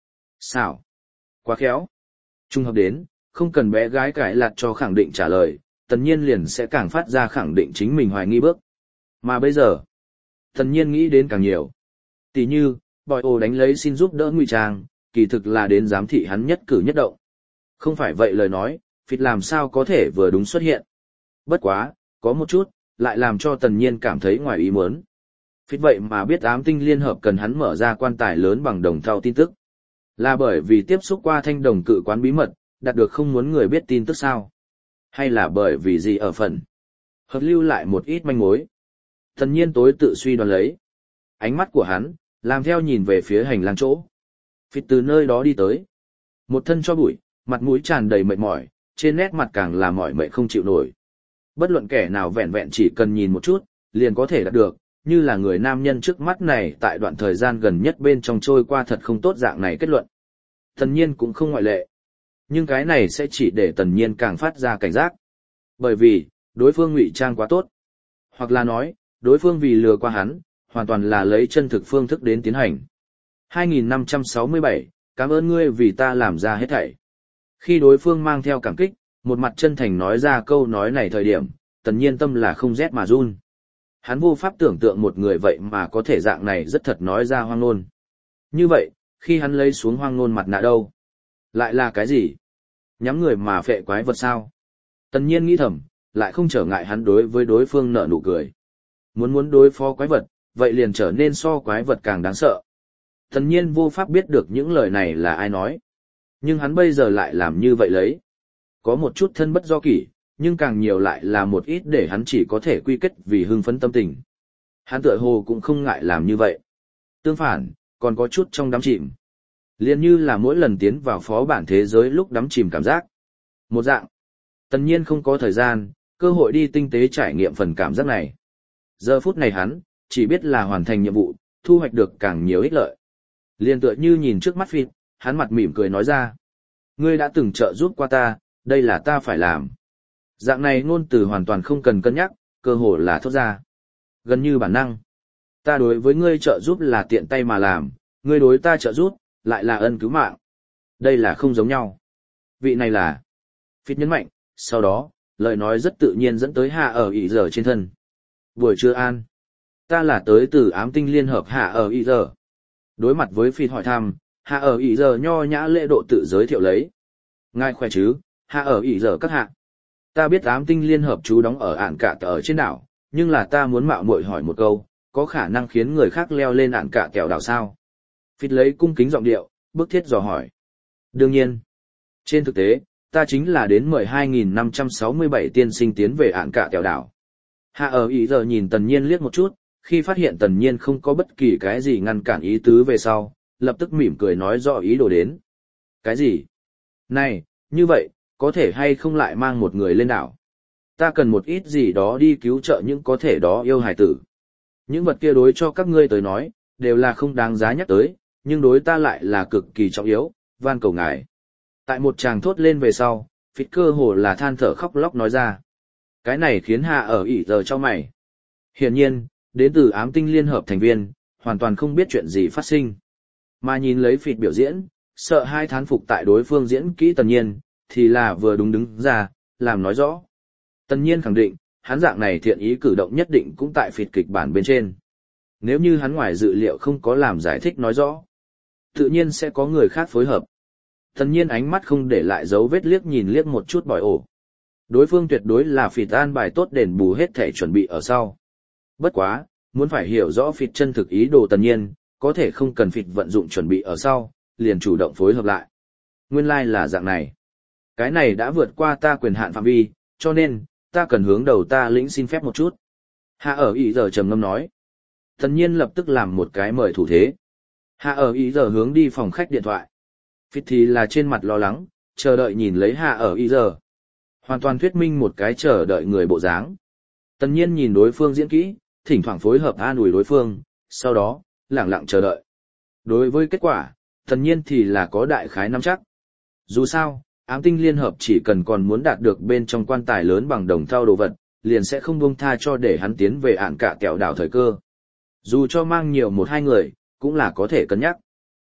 Sao? Quá khéo. Trung hợp đến, không cần bé gái cãi lạt cho khẳng định trả lời, tần nhiên liền sẽ càng phát ra khẳng định chính mình hoài nghi bước. Mà bây giờ, tần nhiên nghĩ đến càng nhiều. Tỷ như, bòi ồ đánh lấy xin giúp đỡ ngụy trang, kỳ thực là đến giám thị hắn nhất cử nhất động. Không phải vậy lời nói, phịt làm sao có thể vừa đúng xuất hiện. Bất quá, có một chút, lại làm cho tần nhiên cảm thấy ngoài ý muốn. Phịt vậy mà biết ám tinh liên hợp cần hắn mở ra quan tài lớn bằng đồng thau tin tức. Là bởi vì tiếp xúc qua thanh đồng cự quán bí mật, đạt được không muốn người biết tin tức sao? Hay là bởi vì gì ở phần? Hợp lưu lại một ít manh mối. Tần nhiên tối tự suy đoán lấy. Ánh mắt của hắn, làm theo nhìn về phía hành lang chỗ. Phịt từ nơi đó đi tới. Một thân cho bụi, mặt mũi tràn đầy mệt mỏi, trên nét mặt càng là mỏi mệt không chịu nổi. Bất luận kẻ nào vẹn vẹn chỉ cần nhìn một chút, liền có thể đạt được, như là người nam nhân trước mắt này tại đoạn thời gian gần nhất bên trong trôi qua thật không tốt dạng này kết luận. Tần nhiên cũng không ngoại lệ. Nhưng cái này sẽ chỉ để tần nhiên càng phát ra cảnh giác. Bởi vì, đối phương ngụy trang quá tốt. Hoặc là nói, đối phương vì lừa qua hắn, hoàn toàn là lấy chân thực phương thức đến tiến hành. hai nghìn năm trăm sáu mươi bảy, cảm ơn ngươi vì ta làm ra hết thảy. Khi đối phương mang theo cảm kích, một mặt chân thành nói ra câu nói này thời điểm, tần nhiên tâm là không rét mà run. Hắn vô pháp tưởng tượng một người vậy mà có thể dạng này rất thật nói ra hoang ngôn. Như vậy, khi hắn lấy xuống hoang ngôn mặt nạ đâu? Lại là cái gì? Nhắm người mà phệ quái vật sao? Tần nhiên nghĩ thầm, lại không trở ngại hắn đối với đối phương nở nụ cười. Muốn muốn đối phó quái vật, vậy liền trở nên so quái vật càng đáng sợ. Tần nhiên vô pháp biết được những lời này là ai nói. Nhưng hắn bây giờ lại làm như vậy lấy. Có một chút thân bất do kỷ, nhưng càng nhiều lại là một ít để hắn chỉ có thể quy kết vì hưng phấn tâm tình. Hắn tựa hồ cũng không ngại làm như vậy. Tương phản, còn có chút trong đắm chìm. Liên như là mỗi lần tiến vào phó bản thế giới lúc đắm chìm cảm giác. Một dạng. Tần nhiên không có thời gian, cơ hội đi tinh tế trải nghiệm phần cảm giác này. Giờ phút này hắn, chỉ biết là hoàn thành nhiệm vụ, thu hoạch được càng nhiều ích lợi. Liên tựa như nhìn trước mắt Phịt, hắn mặt mỉm cười nói ra. Ngươi đã từng trợ giúp qua ta, đây là ta phải làm. Dạng này ngôn từ hoàn toàn không cần cân nhắc, cơ hồ là thốt ra. Gần như bản năng. Ta đối với ngươi trợ giúp là tiện tay mà làm, ngươi đối ta trợ giúp, lại là ân cứu mạng. Đây là không giống nhau. Vị này là... Phịt nhấn mạnh, sau đó, lời nói rất tự nhiên dẫn tới hạ ở ý giờ trên thân. Buổi trưa an. Ta là tới từ ám tinh liên hợp hạ ở ý giờ. Đối mặt với Phịt hỏi thăm, hạ ở ý giờ nho nhã lễ độ tự giới thiệu lấy. Ngài khỏe chứ, hạ ở ý giờ các hạ. Ta biết ám tinh liên hợp chú đóng ở ạn cả ở trên đảo, nhưng là ta muốn mạo muội hỏi một câu, có khả năng khiến người khác leo lên ạn cả kẹo đảo sao? Phịt lấy cung kính giọng điệu, bức thiết dò hỏi. Đương nhiên. Trên thực tế, ta chính là đến mời hai nghìn năm trăm sáu mươi bảy tiên sinh tiến về ạn cả kẹo đảo. Hạ ở ý giờ nhìn tần nhiên liếc một chút, khi phát hiện tần nhiên không có bất kỳ cái gì ngăn cản ý tứ về sau, lập tức mỉm cười nói rõ ý đồ đến. Cái gì? Này, như vậy, có thể hay không lại mang một người lên đảo? Ta cần một ít gì đó đi cứu trợ những có thể đó yêu hài tử. Những vật kia đối cho các ngươi tới nói, đều là không đáng giá nhắc tới, nhưng đối ta lại là cực kỳ trọng yếu, van cầu ngài. Tại một chàng thốt lên về sau, Phịt cơ hồ là than thở khóc lóc nói ra. Cái này khiến hạ ở ỉ giờ cho mày. Hiển nhiên, đến từ ám tinh liên hợp thành viên, hoàn toàn không biết chuyện gì phát sinh. Mà nhìn lấy Phịt biểu diễn, sợ hai thán phục tại đối phương diễn kỹ tần nhiên, thì là vừa đúng đứng ra, làm nói rõ. Tần nhiên khẳng định, hắn dạng này thiện ý cử động nhất định cũng tại Phịt kịch bản bên trên. Nếu như hắn ngoài dự liệu không có làm giải thích nói rõ, tự nhiên sẽ có người khác phối hợp. Tần nhiên ánh mắt không để lại dấu vết liếc nhìn liếc một chút bỏi ổ. Đối phương tuyệt đối là Phịt an bài tốt đền bù hết thể chuẩn bị ở sau. Bất quá, muốn phải hiểu rõ Phịt chân thực ý đồ tần nhiên, có thể không cần Phịt vận dụng chuẩn bị ở sau, liền chủ động phối hợp lại. Nguyên lai like là dạng này. Cái này đã vượt qua ta quyền hạn phạm vi, cho nên, ta cần hướng đầu ta lĩnh xin phép một chút. Hạ ở ý giờ trầm ngâm nói. Tần nhiên lập tức làm một cái mời thủ thế. Hạ ở ý giờ hướng đi phòng khách điện thoại. Phịt thì là trên mặt lo lắng, chờ đợi nhìn lấy hạ ở ý giờ. Hoàn toàn thuyết minh một cái chờ đợi người bộ dáng. Tần nhiên nhìn đối phương diễn kỹ, thỉnh thoảng phối hợp an ủi đối phương, sau đó, lẳng lặng chờ đợi. Đối với kết quả, tần nhiên thì là có đại khái nắm chắc. Dù sao, ám tinh liên hợp chỉ cần còn muốn đạt được bên trong quan tài lớn bằng đồng thau đồ vật, liền sẽ không buông tha cho để hắn tiến về ạn cả kẹo đảo thời cơ. Dù cho mang nhiều một hai người, cũng là có thể cân nhắc.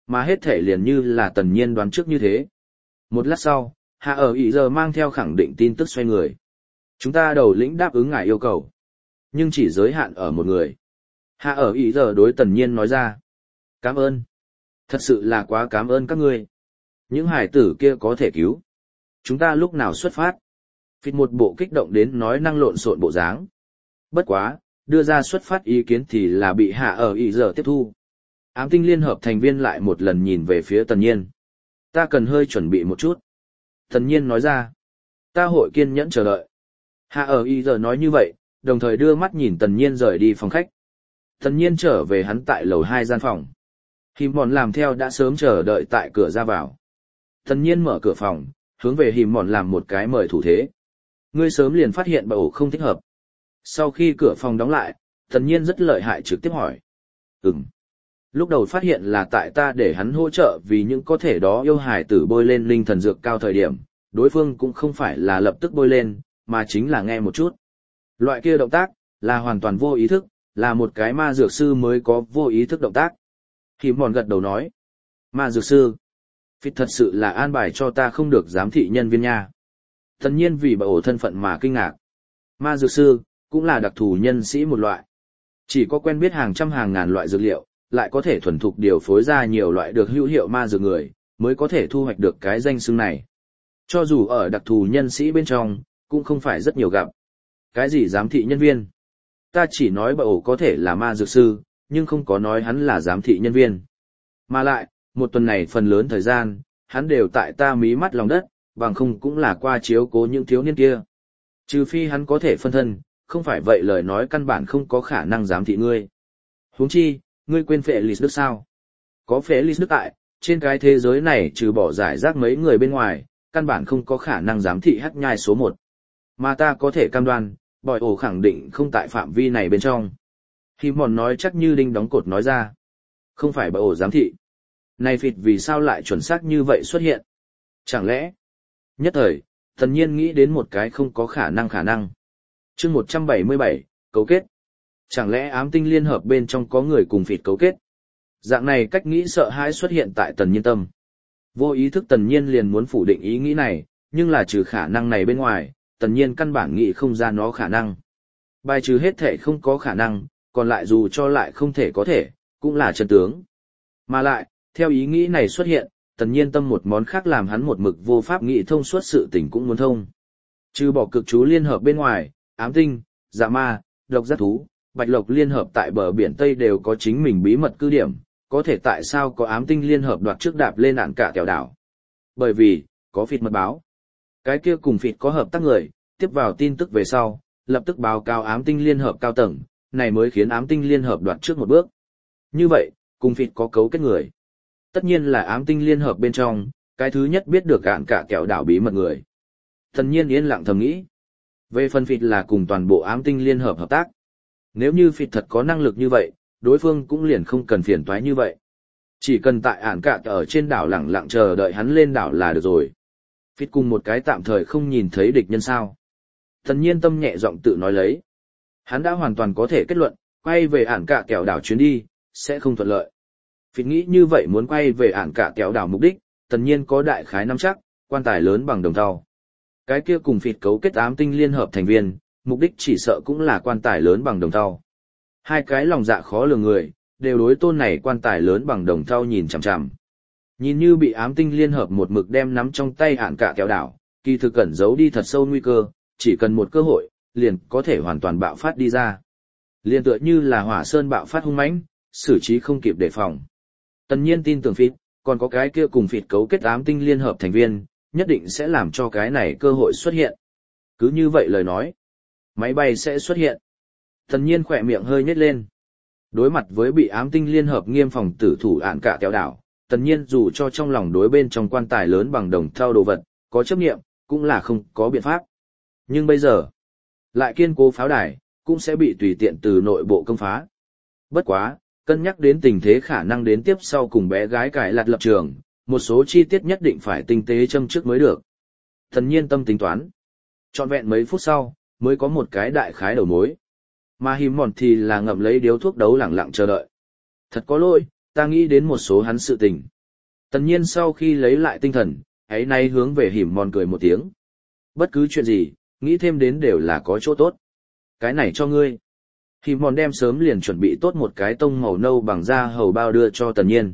mà hết thể liền như là tần nhiên đoán trước như thế. Một lát sau, hạ ở ý giờ mang theo khẳng định tin tức xoay người. Chúng ta đầu lĩnh đáp ứng ngài yêu cầu, nhưng chỉ giới hạn ở một người. Hạ ở ý giờ đối tần nhiên nói ra. Cảm ơn. Thật sự là quá cảm ơn các ngươi. Những hải tử kia có thể cứu. Chúng ta lúc nào xuất phát? Phịt một bộ kích động đến nói năng lộn xộn bộ dáng. Bất quá, đưa ra xuất phát ý kiến thì là bị hạ ở ý giờ tiếp thu. Ám tinh liên hợp thành viên lại một lần nhìn về phía tần nhiên. Ta cần hơi chuẩn bị một chút. Tần nhiên nói ra. Ta hội kiên nhẫn chờ đợi. Hạ ở ý giờ nói như vậy, đồng thời đưa mắt nhìn tần nhiên rời đi phòng khách. Tần nhiên trở về hắn tại lầu hai gian phòng. Hìm mòn làm theo đã sớm chờ đợi tại cửa ra vào. Tần nhiên mở cửa phòng, hướng về hìm mòn làm một cái mời thủ thế. Ngươi sớm liền phát hiện bà ổ không thích hợp. Sau khi cửa phòng đóng lại, tần nhiên rất lợi hại trực tiếp hỏi. Ừm. Lúc đầu phát hiện là tại ta để hắn hỗ trợ vì những có thể đó yêu hài tử bôi lên linh thần dược cao thời điểm, đối phương cũng không phải là lập tức bôi lên, mà chính là nghe một chút. Loại kia động tác, là hoàn toàn vô ý thức, là một cái ma dược sư mới có vô ý thức động tác. Hìm mòn gật đầu nói. Ma dược sư. Phít thật sự là an bài cho ta không được giám thị nhân viên nha. Tần nhiên vì bà ổ thân phận mà kinh ngạc. Ma dược sư, cũng là đặc thù nhân sĩ một loại. Chỉ có quen biết hàng trăm hàng ngàn loại dược liệu, lại có thể thuần thục điều phối ra nhiều loại được hữu hiệu ma dược người, mới có thể thu hoạch được cái danh xưng này. Cho dù ở đặc thù nhân sĩ bên trong, cũng không phải rất nhiều gặp. Cái gì giám thị nhân viên? Ta chỉ nói bà ổ có thể là ma dược sư, nhưng không có nói hắn là giám thị nhân viên. Mà lại, một tuần này phần lớn thời gian, hắn đều tại ta mí mắt lòng đất, bằng không cũng là qua chiếu cố những thiếu niên kia. Trừ phi hắn có thể phân thân, không phải vậy lời nói căn bản không có khả năng giám thị ngươi. Huống chi, ngươi quên phệ Lý Đức sao? Có phệ Lý Đức tại, trên cái thế giới này trừ bỏ giải rác mấy người bên ngoài, căn bản không có khả năng giám thị hắc nhai số một. Mà ta có thể cam đoan, bòi ổ khẳng định không tại phạm vi này bên trong. Hi mòn nói chắc như đinh đóng cột nói ra. Không phải bòi ổ giám thị. Này phịt vì sao lại chuẩn xác như vậy xuất hiện? Chẳng lẽ? Nhất thời, thần nhiên nghĩ đến một cái không có khả năng khả năng. chương một trăm bảy mươi bảy, cấu kết. Chẳng lẽ ám tinh liên hợp bên trong có người cùng phịt cấu kết? Dạng này cách nghĩ sợ hãi xuất hiện tại tần nhiên tâm. Vô ý thức tần nhiên liền muốn phủ định ý nghĩ này, nhưng là trừ khả năng này bên ngoài, tần nhiên căn bản nghĩ không ra nó khả năng. Bài trừ hết thể không có khả năng, còn lại dù cho lại không thể có thể, cũng là chân tướng. Mà lại, theo ý nghĩ này xuất hiện, tần nhiên tâm một món khác làm hắn một mực vô pháp nghĩ thông suốt sự tình cũng muốn thông. Trừ bỏ cực chú liên hợp bên ngoài, ám tinh, dạ ma, độc giác thú, bạch lộc liên hợp tại bờ biển Tây đều có chính mình bí mật cư điểm, có thể tại sao có ám tinh liên hợp đoạt trước đạp lên ạn cả kẹo đảo. Bởi vì, có phịt mật báo. Cái kia cùng phịt có hợp tác người, tiếp vào tin tức về sau, lập tức báo cáo ám tinh liên hợp cao tầng, này mới khiến ám tinh liên hợp đoạt trước một bước. Như vậy, cùng phịt có cấu kết người. Tất nhiên là ám tinh liên hợp bên trong, cái thứ nhất biết được ạn cả kẹo đảo bí mật người. Thần nhiên yên lặng thầm nghĩ. Về phần phịt là cùng toàn bộ ám tinh liên hợp hợp tác. Nếu như phịt thật có năng lực như vậy, đối phương cũng liền không cần phiền toái như vậy. Chỉ cần tại ản cả ở trên đảo lẳng lặng chờ đợi hắn lên đảo là được rồi. Phịt cùng một cái tạm thời không nhìn thấy địch nhân sao. Thần nhiên tâm nhẹ giọng tự nói lấy. Hắn đã hoàn toàn có thể kết luận, quay về ản cả kẹo đảo chuyến đi, sẽ không thuận lợi. Phịt nghĩ như vậy muốn quay về ản cả kẹo đảo mục đích, tần nhiên có đại khái nắm chắc, quan tài lớn bằng đồng thau. Cái kia cùng phịt cấu kết ám tinh liên hợp thành viên, mục đích chỉ sợ cũng là quan tài lớn bằng đồng thau. Hai cái lòng dạ khó lường người, đều đối tôn này quan tài lớn bằng đồng thau nhìn chằm chằm. Nhìn như bị ám tinh liên hợp một mực đem nắm trong tay ản cả kẹo đảo, kỳ thực cẩn giấu đi thật sâu nguy cơ, chỉ cần một cơ hội, liền có thể hoàn toàn bạo phát đi ra. Liền tựa như là hỏa sơn bạo phát hung mãnh, xử trí không kịp đề phòng. Tần nhiên tin tưởng phịt, còn có cái kia cùng phịt cấu kết ám tinh liên hợp thành viên, nhất định sẽ làm cho cái này cơ hội xuất hiện. Cứ như vậy lời nói, máy bay sẽ xuất hiện. Tần nhiên khỏe miệng hơi nhếch lên. Đối mặt với bị ám tinh liên hợp nghiêm phòng tử thủ ạn cả kẹo đảo, tần nhiên dù cho trong lòng đối bên trong quan tài lớn bằng đồng thau đồ vật, có chấp niệm, cũng là không có biện pháp. Nhưng bây giờ, lại kiên cố pháo đài, cũng sẽ bị tùy tiện từ nội bộ công phá. Bất quá, cân nhắc đến tình thế khả năng đến tiếp sau cùng bé gái cải lạt lập trường, một số chi tiết nhất định phải tinh tế châm trước mới được. Tần nhiên tâm tính toán. Trọn vẹn mấy phút sau, mới có một cái đại khái đầu mối. Mà hìm mòn thì là ngậm lấy điếu thuốc đấu lẳng lặng chờ đợi. Thật có lỗi, ta nghĩ đến một số hắn sự tình. Tần Nhiên sau khi lấy lại tinh thần, ấy nay hướng về Hìm Mòn cười một tiếng. Bất cứ chuyện gì, nghĩ thêm đến đều là có chỗ tốt. Cái này cho ngươi. Hìm Mòn đem sớm liền chuẩn bị tốt một cái tông màu nâu bằng da hầu bao đưa cho Tần Nhiên.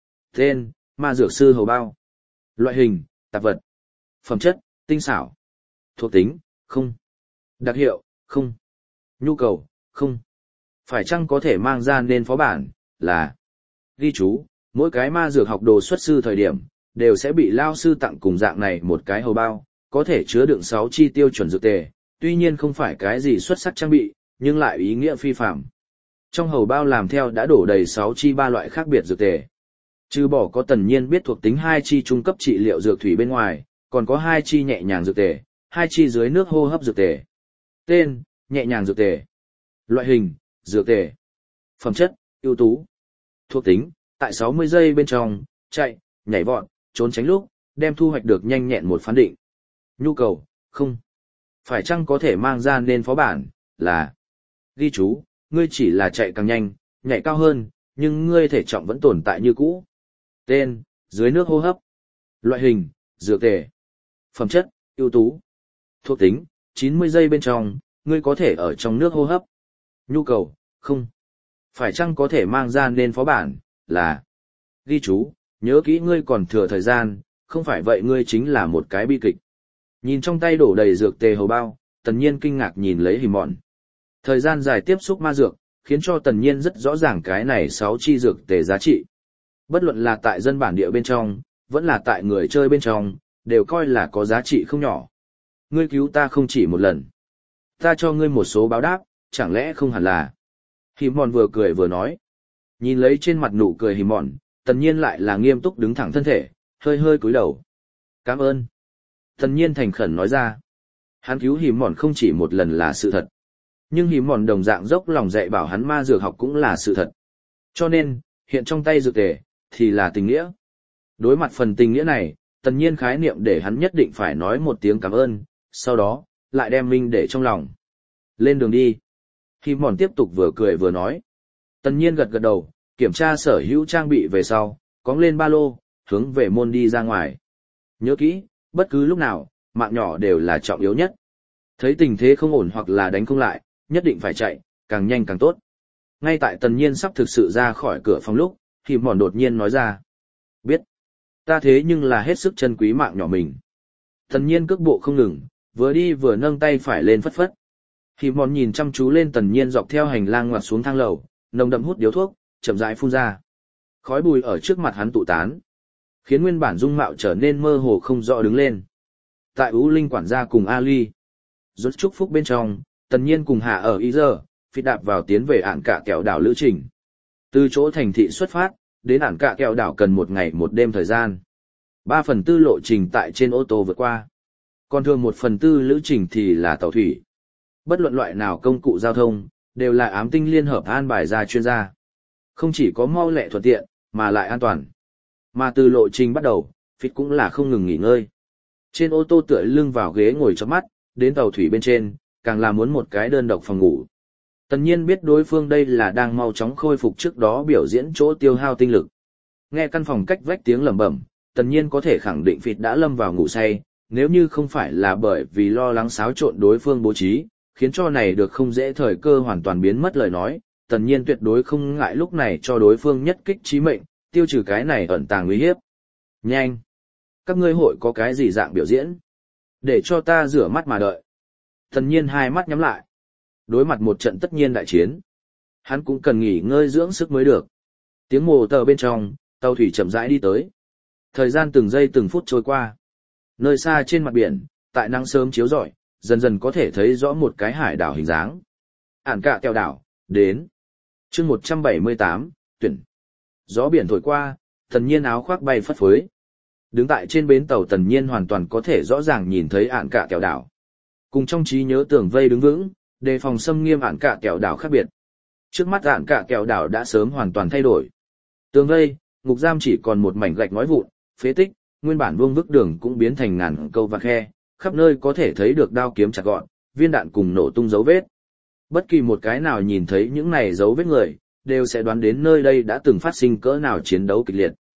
Tên, ma dược sư hầu bao. Loại hình, tạp vật. Phẩm chất, tinh xảo. Thuộc tính, không. Đặc hiệu, không. Nhu cầu, không. Phải chăng có thể mang ra nên phó bản, là. Ghi chú, mỗi cái ma dược học đồ xuất sư thời điểm, đều sẽ bị lao sư tặng cùng dạng này một cái hầu bao, có thể chứa đựng sáu chi tiêu chuẩn dược tề, tuy nhiên không phải cái gì xuất sắc trang bị, nhưng lại ý nghĩa phi phàm. Trong hầu bao làm theo đã đổ đầy sáu chi ba loại khác biệt dược tề. Trừ bỏ có Tần Nhiên biết thuộc tính hai chi trung cấp trị liệu dược thủy bên ngoài, còn có hai chi nhẹ nhàng dược tề, hai chi dưới nước hô hấp dược tề. Tên, nhẹ nhàng dược tề. Loại hình, dược tề. Phẩm chất, ưu tú. Thuộc tính, tại sáu mươi giây bên trong, chạy, nhảy vọt, trốn tránh lúc, đem thu hoạch được nhanh nhẹn một phán định. Nhu cầu, không. Phải chăng có thể mang ra nên phó bản, là. Ghi chú, ngươi chỉ là chạy càng nhanh, nhảy cao hơn, nhưng ngươi thể trọng vẫn tồn tại như cũ. Tên, dưới nước hô hấp. Loại hình, dược tề. Phẩm chất, ưu tú. Thuộc tính, chín mươi giây bên trong, ngươi có thể ở trong nước hô hấp. Nhu cầu, không. Phải chăng có thể mang ra nên phó bản, là. Ghi chú, nhớ kỹ ngươi còn thừa thời gian, không phải vậy ngươi chính là một cái bi kịch. Nhìn trong tay đổ đầy dược tề hầu bao, Tần Nhiên kinh ngạc nhìn lấy Hìm Mòn. Thời gian dài tiếp xúc ma dược, khiến cho Tần Nhiên rất rõ ràng cái này sáu chi dược tề giá trị. Bất luận là tại dân bản địa bên trong, vẫn là tại người chơi bên trong, đều coi là có giá trị không nhỏ. Ngươi cứu ta không chỉ một lần. Ta cho ngươi một số báo đáp, chẳng lẽ không hẳn là. Hìm Mòn vừa cười vừa nói. Nhìn lấy trên mặt nụ cười Hìm Mòn, Tần Nhiên lại là nghiêm túc đứng thẳng thân thể, hơi hơi cúi đầu. Cảm ơn. Tần Nhiên thành khẩn nói ra. Hắn cứu Hìm Mòn không chỉ một lần là sự thật. Nhưng Hìm Mòn đồng dạng dốc lòng dạy bảo hắn ma dược học cũng là sự thật. Cho nên, hiện trong tay dược tề, thì là tình nghĩa. Đối mặt phần tình nghĩa này, Tần Nhiên khái niệm để hắn nhất định phải nói một tiếng cảm ơn, sau đó, lại đem minh để trong lòng. Lên đường đi. Hìm Mòn tiếp tục vừa cười vừa nói. Tần Nhiên gật gật đầu, kiểm tra sở hữu trang bị về sau, cóng lên ba lô, hướng về môn đi ra ngoài. Nhớ kỹ, bất cứ lúc nào, mạng nhỏ đều là trọng yếu nhất. Thấy tình thế không ổn hoặc là đánh không lại, nhất định phải chạy, càng nhanh càng tốt. Ngay tại Tần Nhiên sắp thực sự ra khỏi cửa phòng lúc, Hìm Mòn đột nhiên nói ra. Biết. Ta thế nhưng là hết sức trân quý mạng nhỏ mình. Tần Nhiên cước bộ không ngừng, vừa đi vừa nâng tay phải lên phất phất. Hìm Mòn nhìn chăm chú lên Tần Nhiên dọc theo hành lang ngoặt xuống thang lầu, nồng đậm hút điếu thuốc, chậm rãi phun ra. Khói bụi ở trước mặt hắn tụ tán, khiến nguyên bản dung mạo trở nên mơ hồ không rõ đứng lên. Tại U Linh quản gia cùng Ali, rốt chúc phúc bên trong, Tần Nhiên cùng Hạ ở ý giờ, phi đạp vào tiến về ản cả kẹo đảo lữ trình. Từ chỗ thành thị xuất phát, đến ản cả kẹo đảo cần một ngày một đêm thời gian. Ba phần tư lộ trình tại trên ô tô vượt qua. Còn thường một phần tư lữ trình thì là tàu thủy. Bất luận loại nào công cụ giao thông, đều là ám tinh liên hợp an bài ra chuyên gia. Không chỉ có mau lẹ thuận tiện, mà lại an toàn. Mà từ lộ trình bắt đầu, Phít cũng là không ngừng nghỉ ngơi. Trên ô tô tựa lưng vào ghế ngồi chớp mắt, đến tàu thủy bên trên, càng là muốn một cái đơn độc phòng ngủ. Tần Nhiên biết đối phương đây là đang mau chóng khôi phục trước đó biểu diễn chỗ tiêu hao tinh lực. Nghe căn phòng cách vách tiếng lẩm bẩm, Tần Nhiên có thể khẳng định Phít đã lâm vào ngủ say, nếu như không phải là bởi vì lo lắng xáo trộn đối phương bố trí, khiến cho này được không dễ thời cơ hoàn toàn biến mất lời nói, Tần Nhiên tuyệt đối không ngại lúc này cho đối phương nhất kích chí mệnh, tiêu trừ cái này ẩn tàng nguy hiếp. Nhanh! Các ngươi hội có cái gì dạng biểu diễn? Để cho ta rửa mắt mà đợi. Tần Nhiên hai mắt nhắm lại. Đối mặt một trận tất nhiên đại chiến, hắn cũng cần nghỉ ngơi dưỡng sức mới được. Tiếng mồ tờ bên trong, tàu thủy chậm rãi đi tới. Thời gian từng giây từng phút trôi qua. Nơi xa trên mặt biển, tại nắng sớm chiếu rọi, dần dần có thể thấy rõ một cái hải đảo hình dáng. Ản cả kẹo đảo, đến. chương một trăm bảy mươi tám, tuyển. Gió biển thổi qua, Tần Nhiên áo khoác bay phất phới. Đứng tại trên bến tàu Tần Nhiên hoàn toàn có thể rõ ràng nhìn thấy ản cả kẹo đảo. Cùng trong trí nhớ tường vây đứng vững, đề phòng xâm nghiêm ản cả kẹo đảo khác biệt. Trước mắt ản cả kẹo đảo đã sớm hoàn toàn thay đổi. Tường vây, ngục giam chỉ còn một mảnh gạch ngói vụn, phế tích, nguyên bản vuông vức đường cũng biến thành ngàn câu và khe, khắp nơi có thể thấy được đao kiếm chặt gọn, viên đạn cùng nổ tung dấu vết. Bất kỳ một cái nào nhìn thấy những này dấu vết người, đều sẽ đoán đến nơi đây đã từng phát sinh cỡ nào chiến đấu kịch liệt.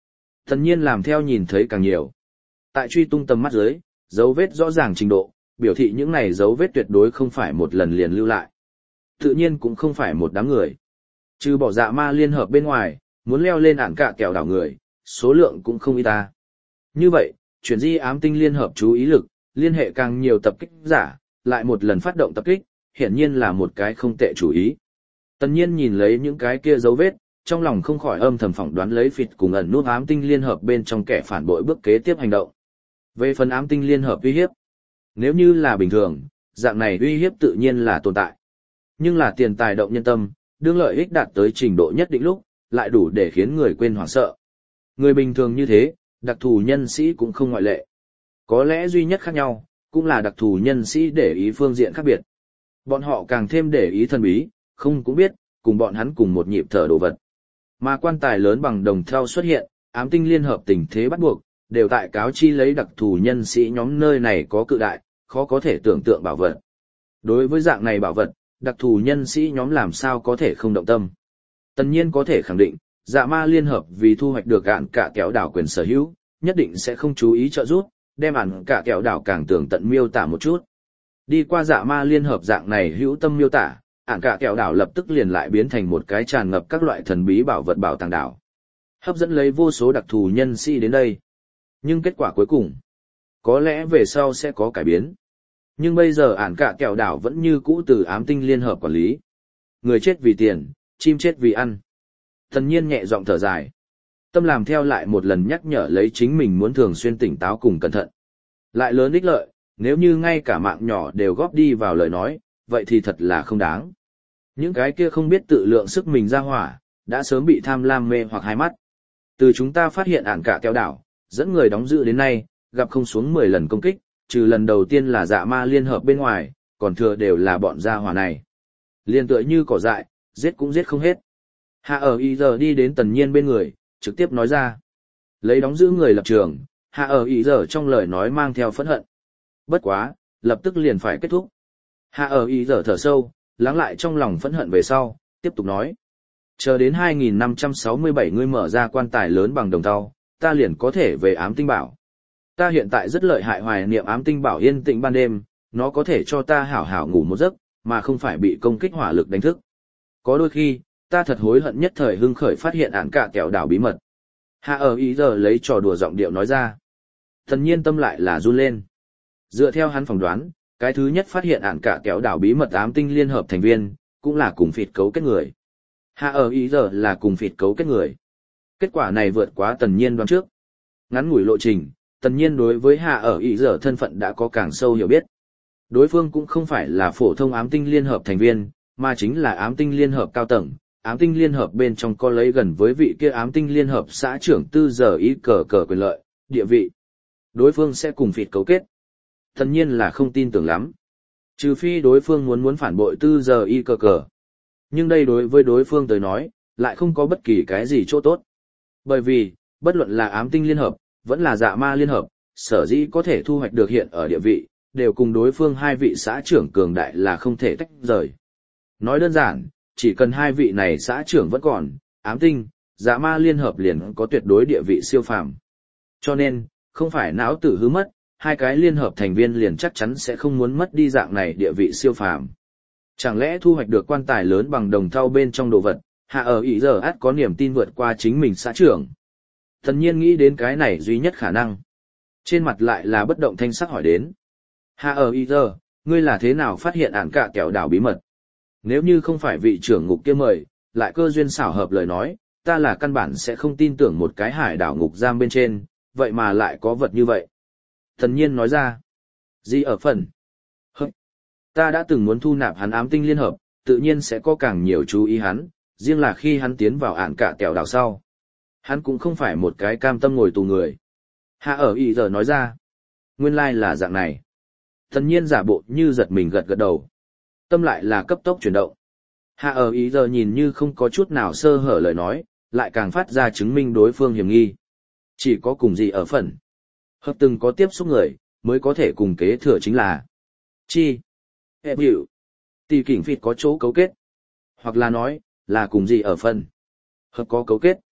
Tần nhiên làm theo nhìn thấy càng nhiều. Tại truy tung tầm mắt dưới, dấu vết rõ ràng trình độ, biểu thị những này dấu vết tuyệt đối không phải một lần liền lưu lại. Tự nhiên cũng không phải một đám người. Trừ bỏ dạ ma liên hợp bên ngoài, muốn leo lên ản cả kẹo đảo người, số lượng cũng không ít ta. Như vậy, chuyển di ám tinh liên hợp chú ý lực, liên hệ càng nhiều tập kích giả, lại một lần phát động tập kích, hiển nhiên là một cái không tệ chủ ý. Tần nhiên nhìn lấy những cái kia dấu vết, trong lòng không khỏi âm thầm phỏng đoán lấy phịt cùng ẩn nút ám tinh liên hợp bên trong kẻ phản bội bước kế tiếp hành động. Về phần ám tinh liên hợp uy hiếp, nếu như là bình thường, dạng này uy hiếp tự nhiên là tồn tại. Nhưng là tiền tài động nhân tâm, đương lợi ích đạt tới trình độ nhất định lúc, lại đủ để khiến người quên hoảng sợ. Người bình thường như thế, đặc thù nhân sĩ cũng không ngoại lệ. Có lẽ duy nhất khác nhau, cũng là đặc thù nhân sĩ để ý phương diện khác biệt. Bọn họ càng thêm để ý thần bí, không cũng biết, cùng bọn hắn cùng một nhịp thở đồ vật. Mà quan tài lớn bằng đồng theo xuất hiện, ám tinh liên hợp tình thế bắt buộc, đều tại cáo chi lấy đặc thù nhân sĩ nhóm nơi này có cự đại, khó có thể tưởng tượng bảo vật. Đối với dạng này bảo vật, đặc thù nhân sĩ nhóm làm sao có thể không động tâm. Tần nhiên có thể khẳng định, dạ ma liên hợp vì thu hoạch được ạn cả kéo đảo quyền sở hữu, nhất định sẽ không chú ý trợ giúp, đem ạn cả kéo đảo càng tường tận miêu tả một chút. Đi qua dạ ma liên hợp dạng này hữu tâm miêu tả, ạn cả kéo đảo lập tức liền lại biến thành một cái tràn ngập các loại thần bí bảo vật bảo tàng đảo. Hấp dẫn lấy vô số đặc thù nhân sĩ đến đây. Nhưng kết quả cuối cùng, có lẽ về sau sẽ có cải biến. Nhưng bây giờ ản cả kẹo đảo vẫn như cũ từ ám tinh liên hợp quản lý. Người chết vì tiền, chim chết vì ăn. Thần nhiên nhẹ giọng thở dài. Tâm làm theo lại một lần nhắc nhở lấy chính mình muốn thường xuyên tỉnh táo cùng cẩn thận. Lại lớn ích lợi, nếu như ngay cả mạng nhỏ đều góp đi vào lời nói, vậy thì thật là không đáng. Những cái kia không biết tự lượng sức mình ra hỏa, đã sớm bị tham lam mê hoặc hai mắt. Từ chúng ta phát hiện ản cả kẹo đảo, dẫn người đóng giữ đến nay, gặp không xuống mười lần công kích, trừ lần đầu tiên là dạ ma liên hợp bên ngoài, còn thừa đều là bọn gia hỏa này. Liên tựa như cỏ dại, giết cũng giết không hết. Hạ ở ý giờ đi đến tần nhiên bên người, trực tiếp nói ra. Lấy đóng giữ người lập trường, hạ ở ý giờ trong lời nói mang theo phẫn hận. Bất quá, lập tức liền phải kết thúc. Hạ ở ý giờ thở sâu, lắng lại trong lòng phẫn hận về sau, tiếp tục nói. Chờ đến hai nghìn năm trăm sáu mươi bảy ngươi mở ra quan tài lớn bằng đồng tàu, ta liền có thể về ám tinh bảo. Ta hiện tại rất lợi hại hoài niệm ám tinh bảo yên tĩnh ban đêm, nó có thể cho ta hảo hảo ngủ một giấc, mà không phải bị công kích hỏa lực đánh thức. Có đôi khi, ta thật hối hận nhất thời hưng khởi phát hiện ản cả kẹo đảo bí mật. Hạ ở ý giờ lấy trò đùa giọng điệu nói ra. Thần nhiên tâm lại là run lên. Dựa theo hắn phỏng đoán, cái thứ nhất phát hiện ản cả kẹo đảo bí mật ám tinh liên hợp thành viên, cũng là cùng phịt cấu kết người. Hạ ở ý giờ là cùng phịt cấu kết người. Kết quả này vượt quá tần nhiên đoán trước. Ngắn ngủi lộ trình, tần nhiên đối với hạ ở ý giờ thân phận đã có càng sâu hiểu biết. Đối phương cũng không phải là phổ thông ám tinh liên hợp thành viên, mà chính là ám tinh liên hợp cao tầng. Ám tinh liên hợp bên trong có lấy gần với vị kia ám tinh liên hợp xã trưởng tư giờ ý cờ cờ quyền lợi, địa vị. Đối phương sẽ cùng phịt cấu kết. Tần nhiên là không tin tưởng lắm. Trừ phi đối phương muốn muốn phản bội tư giờ y cờ cờ. Nhưng đây đối với đối phương tới nói, lại không có bất kỳ cái gì chỗ tốt. Bởi vì, bất luận là ám tinh liên hợp, vẫn là dạ ma liên hợp, sở dĩ có thể thu hoạch được hiện ở địa vị, đều cùng đối phương hai vị xã trưởng cường đại là không thể tách rời. Nói đơn giản, chỉ cần hai vị này xã trưởng vẫn còn, ám tinh, dạ ma liên hợp liền có tuyệt đối địa vị siêu phàm. Cho nên, không phải não tử hư mất, hai cái liên hợp thành viên liền chắc chắn sẽ không muốn mất đi dạng này địa vị siêu phàm. Chẳng lẽ thu hoạch được quan tài lớn bằng đồng thau bên trong đồ vật, hạ ở ý giờ át có niềm tin vượt qua chính mình xã trưởng. Thần nhiên nghĩ đến cái này duy nhất khả năng. Trên mặt lại là bất động thanh sắc hỏi đến. Hạ ở ý giờ, ngươi là thế nào phát hiện ản cả kẹo đảo bí mật? Nếu như không phải vị trưởng ngục kia mời, lại cơ duyên xảo hợp lời nói, ta là căn bản sẽ không tin tưởng một cái hải đảo ngục giam bên trên, vậy mà lại có vật như vậy. Thần nhiên nói ra. Gì ở phần? Hơ. Ta đã từng muốn thu nạp hắn ám tinh liên hợp, tự nhiên sẽ có càng nhiều chú ý hắn, riêng là khi hắn tiến vào ản cả kẹo đảo sau. Hắn cũng không phải một cái cam tâm ngồi tù người. Hạ ở ý giờ nói ra. Nguyên lai là dạng này. Thần nhiên giả bộ như giật mình gật gật đầu. Tâm lại là cấp tốc chuyển động. Hạ ở ý giờ nhìn như không có chút nào sơ hở lời nói, lại càng phát ra chứng minh đối phương hiểm nghi. Chỉ có cùng gì ở phần. Hợp từng có tiếp xúc người, mới có thể cùng kế thừa chính là. Chi. Ế biểu. Tỷ kỉnh phịt có chỗ cấu kết. Hoặc là nói, là cùng gì ở phần. Hợp có cấu kết.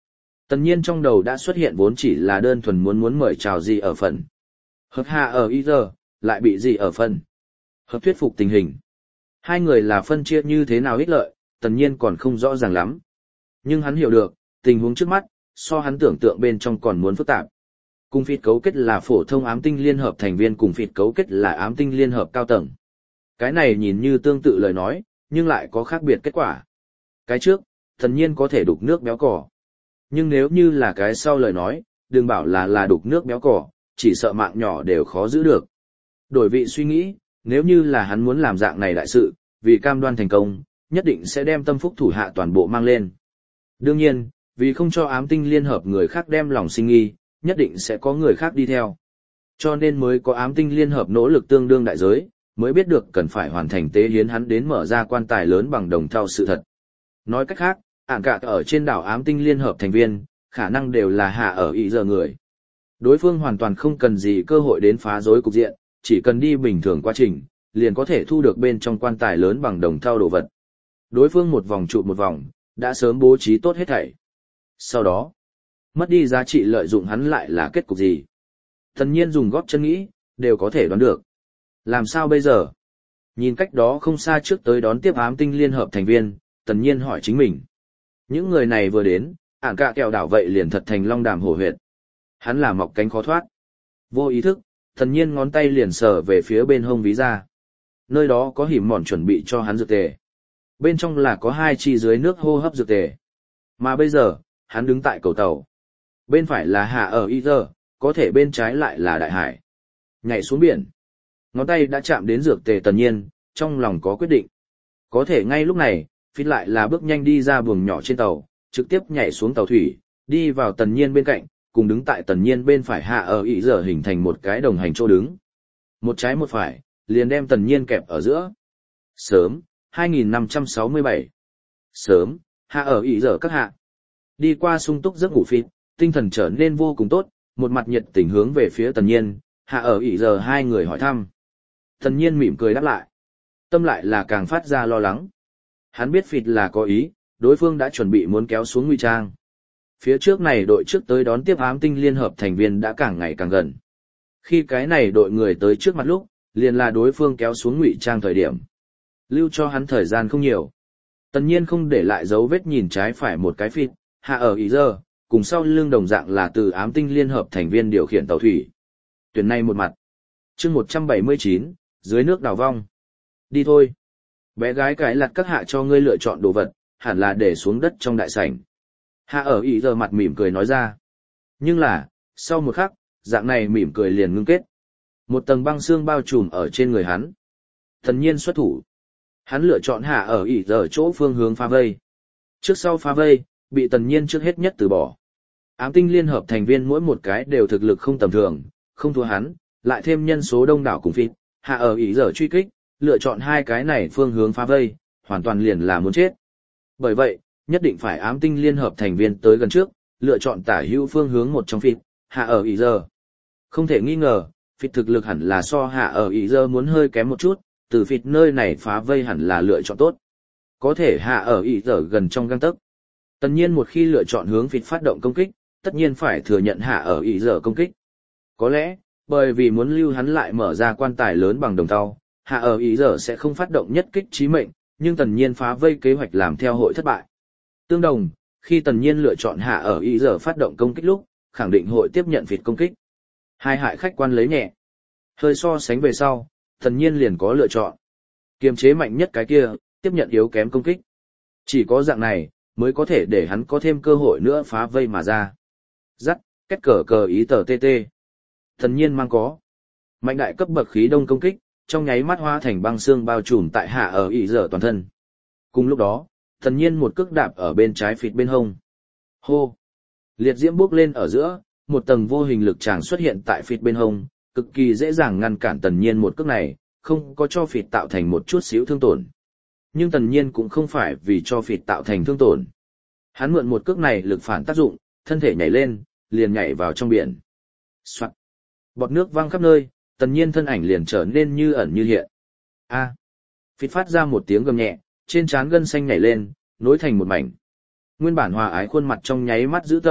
Tần nhiên trong đầu đã xuất hiện vốn chỉ là đơn thuần muốn muốn mời chào gì ở phần. Hợp hạ ở ý giờ, lại bị gì ở phần. Hợp thuyết phục tình hình. Hai người là phân chia như thế nào ích lợi, tần nhiên còn không rõ ràng lắm. Nhưng hắn hiểu được, tình huống trước mắt, so hắn tưởng tượng bên trong còn muốn phức tạp. Cùng phịt cấu kết là phổ thông ám tinh liên hợp thành viên, cùng phịt cấu kết là ám tinh liên hợp cao tầng. Cái này nhìn như tương tự lời nói, nhưng lại có khác biệt kết quả. Cái trước, tần nhiên có thể đục nước béo cỏ. Nhưng nếu như là cái sau lời nói, đừng bảo là là đục nước béo cỏ, chỉ sợ mạng nhỏ đều khó giữ được. Đổi vị suy nghĩ, nếu như là hắn muốn làm dạng này đại sự, vì cam đoan thành công, nhất định sẽ đem tâm phúc thủ hạ toàn bộ mang lên. Đương nhiên, vì không cho ám tinh liên hợp người khác đem lòng sinh nghi, nhất định sẽ có người khác đi theo. Cho nên mới có ám tinh liên hợp nỗ lực tương đương đại giới, mới biết được cần phải hoàn thành tế hiến hắn đến mở ra quan tài lớn bằng đồng thau sự thật. Nói cách khác, ản cả ở trên đảo ám tinh liên hợp thành viên, khả năng đều là hạ ở ý giờ người. Đối phương hoàn toàn không cần gì cơ hội đến phá rối cục diện, chỉ cần đi bình thường quá trình, liền có thể thu được bên trong quan tài lớn bằng đồng thau đồ vật. Đối phương một vòng trụ một vòng, đã sớm bố trí tốt hết thảy. Sau đó, mất đi giá trị lợi dụng hắn lại là kết cục gì? Tần nhiên dùng góp chân nghĩ, đều có thể đoán được. Làm sao bây giờ? Nhìn cách đó không xa trước tới đón tiếp ám tinh liên hợp thành viên, tần nhiên hỏi chính mình. Những người này vừa đến, ản cả kẹo đảo vậy liền thật thành long đàm hổ huyệt. Hắn là mọc cánh khó thoát. Vô ý thức, tần nhiên ngón tay liền sờ về phía bên hông ví ra. Nơi đó có hiểm mòn chuẩn bị cho hắn dược tề. Bên trong là có hai chi dưới nước hô hấp dược tề. Mà bây giờ, hắn đứng tại cầu tàu. Bên phải là hạ ở y giờ, có thể bên trái lại là đại hải. Nhảy xuống biển. Ngón tay đã chạm đến dược tề tần nhiên, trong lòng có quyết định. Có thể ngay lúc này, phít lại là bước nhanh đi ra buồng nhỏ trên tàu, trực tiếp nhảy xuống tàu thủy, đi vào tần nhiên bên cạnh, cùng đứng tại tần nhiên bên phải hạ ở y giờ hình thành một cái đồng hành chỗ đứng. Một trái một phải, liền đem tần nhiên kẹp ở giữa. Sớm, hai nghìn năm trăm sáu mươi bảy. Sớm, hạ ở y giờ các hạ. Đi qua sung túc giấc ngủ phít, tinh thần trở nên vô cùng tốt, một mặt nhiệt tình hướng về phía tần nhiên, hạ ở ỉ giờ hai người hỏi thăm. Tần nhiên mỉm cười đáp lại. Tâm lại là càng phát ra lo lắng. Hắn biết phịt là có ý, đối phương đã chuẩn bị muốn kéo xuống nguy trang. Phía trước này đội trước tới đón tiếp ám tinh liên hợp thành viên đã càng ngày càng gần. Khi cái này đội người tới trước mặt lúc, liền là đối phương kéo xuống ngụy trang thời điểm. Lưu cho hắn thời gian không nhiều. Tần nhiên không để lại dấu vết nhìn trái phải một cái phịt, hạ ở ý giờ, cùng sau lưng đồng dạng là từ ám tinh liên hợp thành viên điều khiển tàu thủy. Tuyển này một mặt. chương một trăm bảy mươi chín, dưới nước đào vong. Đi thôi. Bé gái cái lặt các hạ cho ngươi lựa chọn đồ vật, hẳn là để xuống đất trong đại sảnh. Hạ ở ý giờ mặt mỉm cười nói ra. Nhưng là, sau một khắc, dạng này mỉm cười liền ngưng kết. Một tầng băng xương bao trùm ở trên người hắn. Thần nhiên xuất thủ. Hắn lựa chọn hạ ở ý giờ chỗ phương hướng phá vây. Trước sau phá vây, bị tần nhiên trước hết nhất từ bỏ. Ám tinh liên hợp thành viên mỗi một cái đều thực lực không tầm thường, không thua hắn, lại thêm nhân số đông đảo cùng phít, hạ ở ý giờ truy kích, lựa chọn hai cái này phương hướng phá vây, hoàn toàn liền là muốn chết. Bởi vậy, nhất định phải ám tinh liên hợp thành viên tới gần trước, lựa chọn tả hữu phương hướng một trong phít, hạ ở ý giờ. Không thể nghi ngờ, phít thực lực hẳn là so hạ ở ý giờ muốn hơi kém một chút, từ phít nơi này phá vây hẳn là lựa chọn tốt. Có thể hạ ở ý giờ gần trong gang tấc. Tần nhiên một khi lựa chọn hướng phít phát động công kích, tất nhiên phải thừa nhận hạ ở ý giờ công kích. Có lẽ, bởi vì muốn lưu hắn lại mở ra quan tài lớn bằng đồng thau, hạ ở ý giờ sẽ không phát động nhất kích chí mệnh, nhưng tần nhiên phá vây kế hoạch làm theo hội thất bại. Tương đồng, khi tần nhiên lựa chọn hạ ở ý giờ phát động công kích lúc, khẳng định hội tiếp nhận phít công kích. Hai hại khách quan lấy nhẹ. Hơi so sánh về sau, tần nhiên liền có lựa chọn. Kiềm chế mạnh nhất cái kia, tiếp nhận yếu kém công kích. Chỉ có dạng này, mới có thể để hắn có thêm cơ hội nữa phá vây mà ra. Dắt, kết cờ cờ ý tờ tê tê. Thần nhiên mang có. Mạnh đại cấp bậc khí đông công kích, trong nháy mắt hóa thành băng xương bao trùm tại hạ ở ý giờ toàn thân. Cùng lúc đó, thần nhiên một cước đạp ở bên trái phịt bên hông. Hô! Liệt diễm bốc lên ở giữa, một tầng vô hình lực tràng xuất hiện tại phịt bên hông, cực kỳ dễ dàng ngăn cản tần nhiên một cước này, không có cho phịt tạo thành một chút xíu thương tổn. Nhưng tần nhiên cũng không phải vì cho phịt tạo thành thương tổn. Hắn mượn một cước này lực phản tác dụng, thân thể nhảy lên, liền nhảy vào trong biển. Soạn. Bọt nước văng khắp nơi, tần nhiên thân ảnh liền trở nên như ẩn như hiện. A. À. Phịt phát ra một tiếng gầm nhẹ, trên trán gân xanh nhảy lên, nối thành một mảnh. Nguyên bản hòa ái khuôn mặt trong nháy mắt dữ tợn,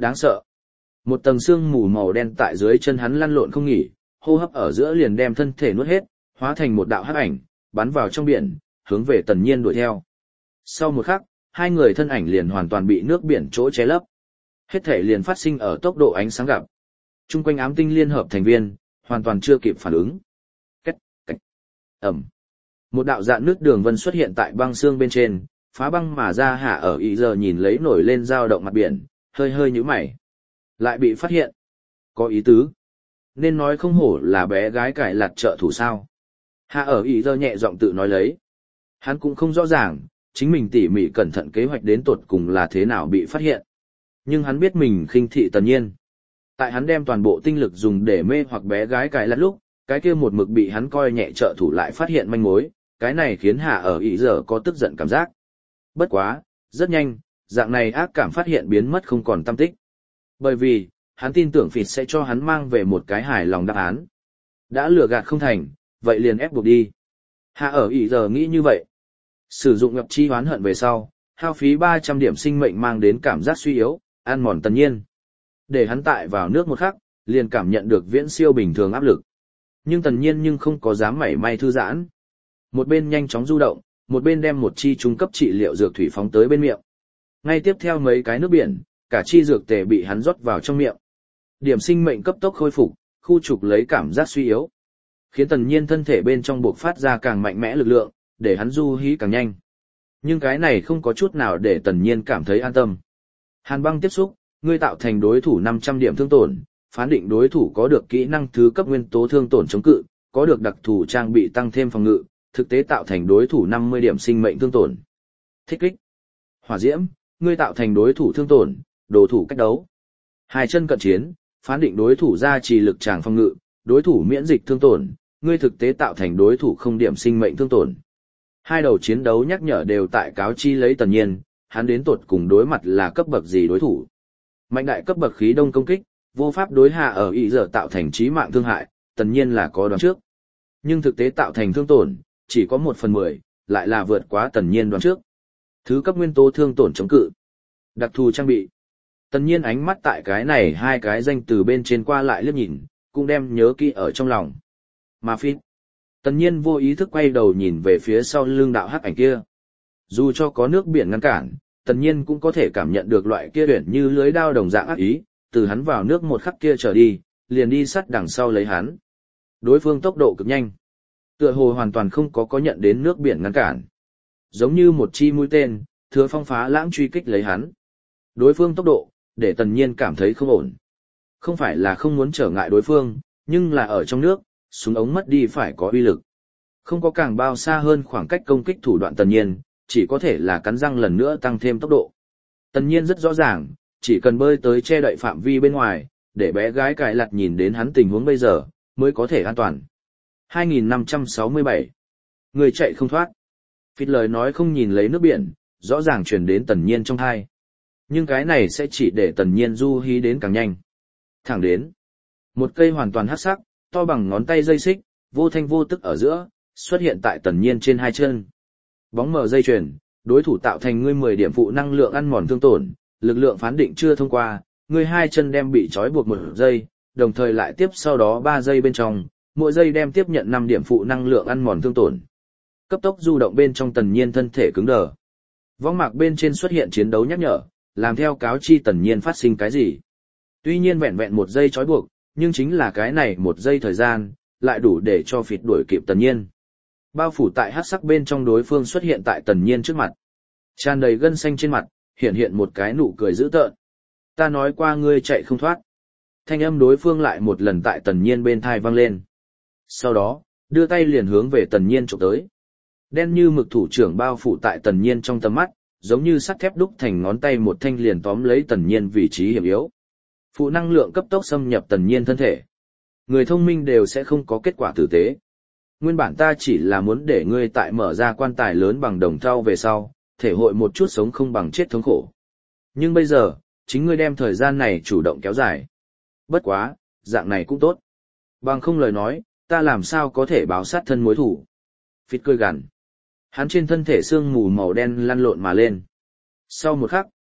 Đáng sợ. Một tầng sương mù màu đen tại dưới chân hắn lăn lộn không nghỉ, hô hấp ở giữa liền đem thân thể nuốt hết, hóa thành một đạo hắc ảnh, bắn vào trong biển, hướng về Tần Nhiên đuổi theo. Sau một khắc, hai người thân ảnh liền hoàn toàn bị nước biển chỗ che lấp. Hết thể liền phát sinh ở tốc độ ánh sáng gặp. Trung quanh ám tinh liên hợp thành viên, hoàn toàn chưa kịp phản ứng. Cách, cách, ẩm. Một đạo dạn nước đường vân xuất hiện tại băng xương bên trên, phá băng mà ra hạ ở ý giờ nhìn lấy nổi lên dao động mặt biển, hơi hơi nhíu mày. Lại bị phát hiện. Có ý tứ. Nên nói không hổ là bé gái cải lạt trợ thủ sao. Hạ ở ý giờ nhẹ giọng tự nói lấy. Hắn cũng không rõ ràng, chính mình tỉ mỉ cẩn thận kế hoạch đến tột cùng là thế nào bị phát hiện. Nhưng hắn biết mình khinh thị Tần Nhiên. Tại hắn đem toàn bộ tinh lực dùng để mê hoặc bé gái cải lạt lúc, cái kia một mực bị hắn coi nhẹ trợ thủ lại phát hiện manh mối, cái này khiến Hạ ở ý giờ có tức giận cảm giác. Bất quá, rất nhanh, dạng này ác cảm phát hiện biến mất không còn tăm tích. Bởi vì, hắn tin tưởng Phịt sẽ cho hắn mang về một cái hài lòng đáp án. Đã lừa gạt không thành, vậy liền ép buộc đi. Hạ ở ý giờ nghĩ như vậy. Sử dụng ngập chi hoán hận về sau, hao phí ba trăm điểm sinh mệnh mang đến cảm giác suy yếu, ăn mòn Tần Nhiên. Để hắn tại vào nước một khắc, liền cảm nhận được viễn siêu bình thường áp lực. Nhưng Tần Nhiên nhưng không có dám mảy may thư giãn. Một bên nhanh chóng du động, một bên đem một chi trung cấp trị liệu dược thủy phóng tới bên miệng. Ngay tiếp theo mấy cái nước biển, cả chi dược tề bị hắn rót vào trong miệng. Điểm sinh mệnh cấp tốc khôi phục, khu trục lấy cảm giác suy yếu. Khiến Tần Nhiên thân thể bên trong buộc phát ra càng mạnh mẽ lực lượng, để hắn du hí càng nhanh. Nhưng cái này không có chút nào để Tần Nhiên cảm thấy an tâm. Hàn băng tiếp xúc, ngươi tạo thành đối thủ năm trăm điểm thương tổn, phán định đối thủ có được kỹ năng thứ cấp nguyên tố thương tổn chống cự, có được đặc thù trang bị tăng thêm phòng ngự, thực tế tạo thành đối thủ năm mươi điểm sinh mệnh thương tổn. Thích kích. Hỏa diễm, ngươi tạo thành đối thủ thương tổn, đồ thủ cách đấu. Hai chân cận chiến, phán định đối thủ gia trì lực tràng phòng ngự, đối thủ miễn dịch thương tổn, ngươi thực tế tạo thành đối thủ không điểm sinh mệnh thương tổn. Hai đầu chiến đấu nhắc nhở đều tại cáo chi lấy Tần Nhiên, hắn đến tột cùng đối mặt là cấp bậc gì đối thủ. Mạnh đại cấp bậc khí đông công kích, vô pháp đối hạ ở ý giờ tạo thành chí mạng thương hại, Tần Nhiên là có đoán trước. Nhưng thực tế tạo thành thương tổn, chỉ có một phần mười, lại là vượt quá Tần Nhiên đoán trước. Thứ cấp nguyên tố thương tổn chống cự. Đặc thù trang bị. Tần Nhiên ánh mắt tại cái này hai cái danh từ bên trên qua lại liếc nhìn, cũng đem nhớ kỹ ở trong lòng. Mà phít. Tần Nhiên vô ý thức quay đầu nhìn về phía sau lưng đạo hắc ảnh kia. Dù cho có nước biển ngăn cản, Tần Nhiên cũng có thể cảm nhận được loại kia uyển như lưới đao đồng dạng ác ý, từ hắn vào nước một khắc kia trở đi, liền đi sát đằng sau lấy hắn. Đối phương tốc độ cực nhanh, tựa hồ hoàn toàn không có có nhận đến nước biển ngăn cản. Giống như một chi mũi tên, thừa phong phá lãng truy kích lấy hắn. Đối phương tốc độ, để Tần Nhiên cảm thấy không ổn. Không phải là không muốn trở ngại đối phương, nhưng là ở trong nước, súng ống mất đi phải có uy lực. Không có càng bao xa hơn khoảng cách công kích thủ đoạn Tần Nhiên, chỉ có thể là cắn răng lần nữa tăng thêm tốc độ. Tần Nhiên rất rõ ràng, chỉ cần bơi tới che đậy phạm vi bên ngoài, để bé gái cài lặt nhìn đến hắn tình huống bây giờ, mới có thể an toàn. hai nghìn năm trăm sáu mươi bảy. Người chạy không thoát. Phít lời nói không nhìn lấy nước biển, rõ ràng truyền đến Tần Nhiên trong tai. Nhưng cái này sẽ chỉ để Tần Nhiên du hí đến càng nhanh. Thẳng đến. Một cây hoàn toàn hắc sắc, to bằng ngón tay dây xích, vô thanh vô tức ở giữa, xuất hiện tại Tần Nhiên trên hai chân. Bóng mở dây chuyền, đối thủ tạo thành ngươi mười điểm phụ năng lượng ăn mòn thương tổn, lực lượng phán định chưa thông qua, ngươi hai chân đem bị trói buộc một giây, đồng thời lại tiếp sau đó ba giây bên trong, mỗi giây đem tiếp nhận năm điểm phụ năng lượng ăn mòn thương tổn. Cấp tốc du động bên trong Tần Nhiên thân thể cứng đờ. Võng mạc bên trên xuất hiện chiến đấu nhắc nhở, làm theo cáo chi Tần Nhiên phát sinh cái gì. Tuy nhiên vẹn vẹn một giây trói buộc, nhưng chính là cái này một giây thời gian, lại đủ để cho Phịt đuổi kịp Tần Nhiên. Bao phủ tại hắc sắc bên trong đối phương xuất hiện tại Tần Nhiên trước mặt. Tràn đầy gân xanh trên mặt, hiện hiện một cái nụ cười dữ tợn. Ta nói qua ngươi chạy không thoát. Thanh âm đối phương lại một lần tại Tần Nhiên bên thai vang lên. Sau đó, đưa tay liền hướng về Tần Nhiên chụp tới. Đen như mực thủ trưởng bao phủ tại Tần Nhiên trong tầm mắt, giống như sắt thép đúc thành ngón tay một thanh liền tóm lấy Tần Nhiên vị trí hiểm yếu. Phụ năng lượng cấp tốc xâm nhập Tần Nhiên thân thể. Người thông minh đều sẽ không có kết quả tử tế. Nguyên bản ta chỉ là muốn để ngươi tại mở ra quan tài lớn bằng đồng thau về sau, thể hội một chút sống không bằng chết thống khổ. Nhưng bây giờ, chính ngươi đem thời gian này chủ động kéo dài. Bất quá, dạng này cũng tốt. Bằng không lời nói, ta làm sao có thể báo sát thân mối thủ. Phít cười gằn. Hắn trên thân thể xương mù màu đen lăn lộn mà lên. Sau một khắc,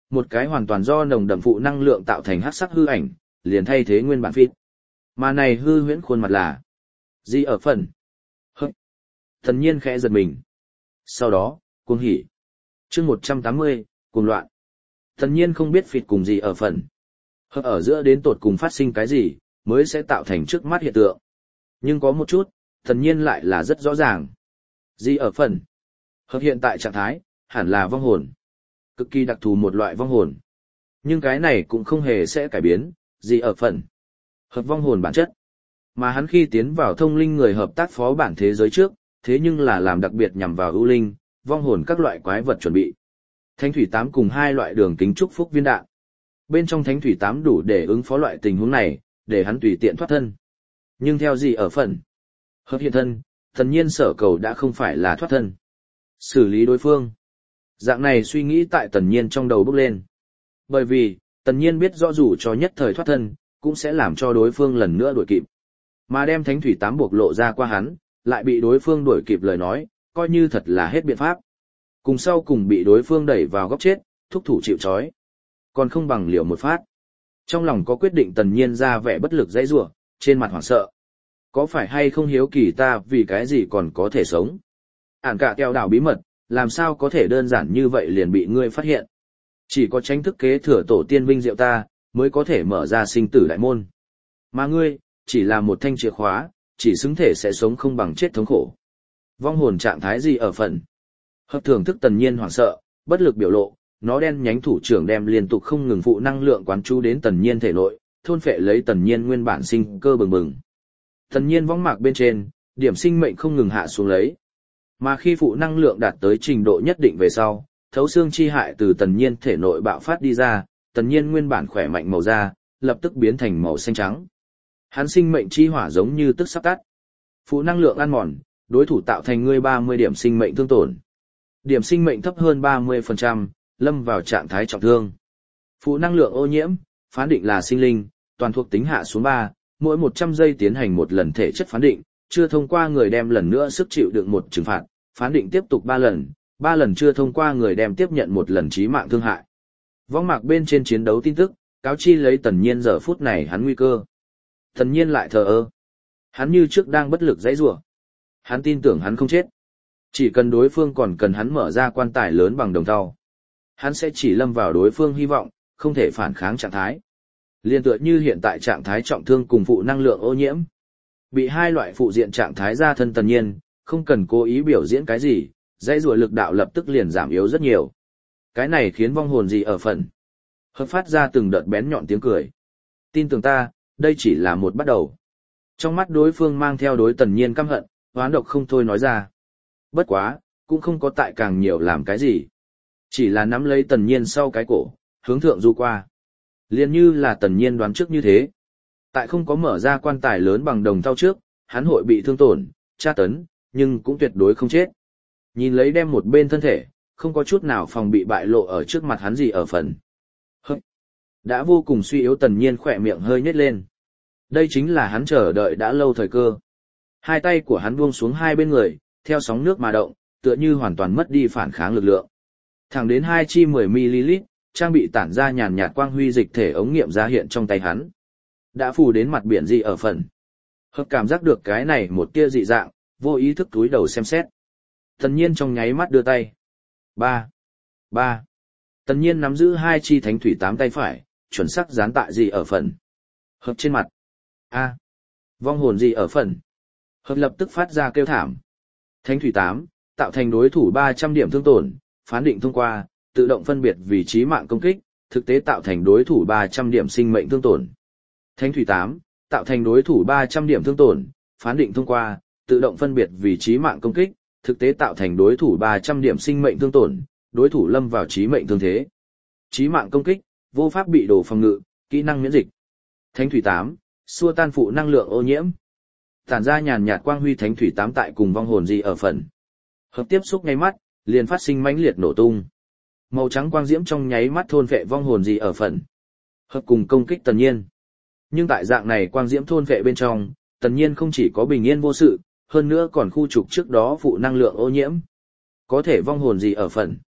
một cái hoàn toàn do nồng đậm phụ năng lượng tạo thành hắc sắc hư ảnh, liền thay thế nguyên bản phít. Mà này hư huyễn khuôn mặt là gì ở phần? Hơ. Thần nhiên khẽ giật mình. Sau đó, cuồng hỉ. chương một trăm tám mươi, cuồng loạn. Thần nhiên không biết phịt cùng gì ở phần. Hơ ở giữa đến tột cùng phát sinh cái gì, mới sẽ tạo thành trước mắt hiện tượng. Nhưng có một chút, thần nhiên lại là rất rõ ràng. Gì ở phần. Hơ hiện tại trạng thái, hẳn là vong hồn. Cực kỳ đặc thù một loại vong hồn. Nhưng cái này cũng không hề sẽ cải biến, gì ở phần. Hợp vong hồn bản chất. Mà hắn khi tiến vào thông linh người hợp tác phó bản thế giới trước, thế nhưng là làm đặc biệt nhằm vào ưu linh, vong hồn các loại quái vật chuẩn bị. Thánh thủy tám cùng hai loại đường kính trúc phúc viên đạn. Bên trong thánh thủy tám đủ để ứng phó loại tình huống này, để hắn tùy tiện thoát thân. Nhưng theo gì ở phần. Hợp hiện thân, thần nhiên sở cầu đã không phải là thoát thân. Xử lý đối phương. Dạng này suy nghĩ tại tần nhiên trong đầu bốc lên. Bởi vì, tần nhiên biết rõ dù cho nhất thời thoát thân, cũng sẽ làm cho đối phương lần nữa đuổi kịp. Mà đem thánh thủy tám buộc lộ ra qua hắn, lại bị đối phương đuổi kịp lời nói, coi như thật là hết biện pháp. Cùng sau cùng bị đối phương đẩy vào góc chết, thúc thủ chịu trói. Còn không bằng liều một phát. Trong lòng có quyết định tần nhiên ra vẻ bất lực dãy rủa, trên mặt hoảng sợ. Có phải hay không hiếu kỳ ta vì cái gì còn có thể sống? Ản cả keo đảo bí mật, làm sao có thể đơn giản như vậy liền bị ngươi phát hiện? Chỉ có tránh thức kế thừa tổ tiên vinh diệu ta, mới có thể mở ra sinh tử đại môn. Mà ngươi, chỉ là một thanh chìa khóa, chỉ xứng thể sẽ sống không bằng chết thống khổ. Vong hồn trạng thái gì ở phần? Hợp thưởng thức tần nhiên hoảng sợ, bất lực biểu lộ, nó đen nhánh thủ trưởng đem liên tục không ngừng phụ năng lượng quán chú đến tần nhiên thể nội, thôn phệ lấy tần nhiên nguyên bản sinh cơ bừng bừng. Tần nhiên võng mạc bên trên, điểm sinh mệnh không ngừng hạ xuống lấy. Mà khi phụ năng lượng đạt tới trình độ nhất định về sau, thấu xương chi hại từ tần nhiên thể nội bạo phát đi ra, tần nhiên nguyên bản khỏe mạnh màu da, lập tức biến thành màu xanh trắng. Hắn sinh mệnh chi hỏa giống như tức sắp tắt. Phụ năng lượng ăn mòn, đối thủ tạo thành ngươi ba mươi điểm sinh mệnh thương tổn. Điểm sinh mệnh thấp hơn ba mươi phần trăm, lâm vào trạng thái trọng thương. Phụ năng lượng ô nhiễm, phán định là sinh linh, toàn thuộc tính hạ xuống ba, mỗi một trăm giây tiến hành một lần thể chất phán định, chưa thông qua người đem lần nữa sức chịu đựng một trừng phạt, phán định tiếp tục ba lần, ba lần chưa thông qua người đem tiếp nhận một lần chí mạng thương hại. Võng mạc bên trên chiến đấu tin tức, cáo chi lấy tần nhiên giờ phút này hắn nguy cơ. Tần nhiên lại thờ ơ. Hắn như trước đang bất lực dãy rủa. Hắn tin tưởng hắn không chết. Chỉ cần đối phương còn cần hắn mở ra quan tài lớn bằng đồng thau. Hắn sẽ chỉ lâm vào đối phương hy vọng, không thể phản kháng trạng thái. Liên tựa như hiện tại trạng thái trọng thương cùng phụ năng lượng ô nhiễm. Bị hai loại phụ diện trạng thái ra thân tần nhiên, không cần cố ý biểu diễn cái gì, dãy rủa lực đạo lập tức liền giảm yếu rất nhiều. Cái này khiến vong hồn gì ở phần. Hợp phát ra từng đợt bén nhọn tiếng cười. Tin tưởng ta, đây chỉ là một bắt đầu. Trong mắt đối phương mang theo đối tần nhiên căm hận, oán độc không thôi nói ra. Bất quá, cũng không có tại càng nhiều làm cái gì. Chỉ là nắm lấy tần nhiên sau cái cổ, hướng thượng du qua. Liên như là tần nhiên đoán trước như thế. Tại không có mở ra quan tài lớn bằng đồng thau trước, hắn hội bị thương tổn, tra tấn, nhưng cũng tuyệt đối không chết. Nhìn lấy đem một bên thân thể, không có chút nào phòng bị bại lộ ở trước mặt hắn gì ở phần. Hức! Đã vô cùng suy yếu tần nhiên khỏe miệng hơi nhếch lên. Đây chính là hắn chờ đợi đã lâu thời cơ. Hai tay của hắn buông xuống hai bên người, theo sóng nước mà động, tựa như hoàn toàn mất đi phản kháng lực lượng. Thẳng đến hai chi mười mi li lít, trang bị tản ra nhàn nhạt quang huy dịch thể ống nghiệm ra hiện trong tay hắn. Đã phủ đến mặt biển gì ở phần. Hợp cảm giác được cái này một tia dị dạng, vô ý thức túi đầu xem xét. Tần nhiên trong nháy mắt đưa tay. Ba. Ba. Tần nhiên nắm giữ hai chi thánh thủy tám tay phải, chuẩn xác dán tại gì ở phần. Hợp trên mặt. A. Vong hồn gì ở phần. Hợp lập tức phát ra kêu thảm. Thánh thủy tám, tạo thành đối thủ ba trăm điểm thương tổn, phán định thông qua, tự động phân biệt vị trí mạng công kích, thực tế tạo thành đối thủ ba trăm điểm sinh mệnh thương tổn. Thánh thủy tám, tạo thành đối thủ ba trăm điểm thương tổn, phán định thông qua, tự động phân biệt vị trí mạng công kích, thực tế tạo thành đối thủ ba trăm điểm sinh mệnh thương tổn, đối thủ lâm vào chí mệnh thương thế. Chí mạng công kích, vô pháp bị đổ phòng ngự, kỹ năng miễn dịch. Thánh thủy tám, xua tan phụ năng lượng ô nhiễm. Tản ra nhàn nhạt quang huy thánh thủy tám tại cùng vong hồn gì ở phần. Hợp tiếp xúc ngay mắt, liền phát sinh mãnh liệt nổ tung. Màu trắng quang diễm trong nháy mắt thôn vệ vong hồn gì ở phần. Hợp cùng công kích tần nhiên. Nhưng tại dạng này quang diễm thôn vệ bên trong, tần nhiên không chỉ có bình yên vô sự, hơn nữa còn khu trục trước đó phụ năng lượng ô nhiễm. Có thể vong hồn gì ở phần.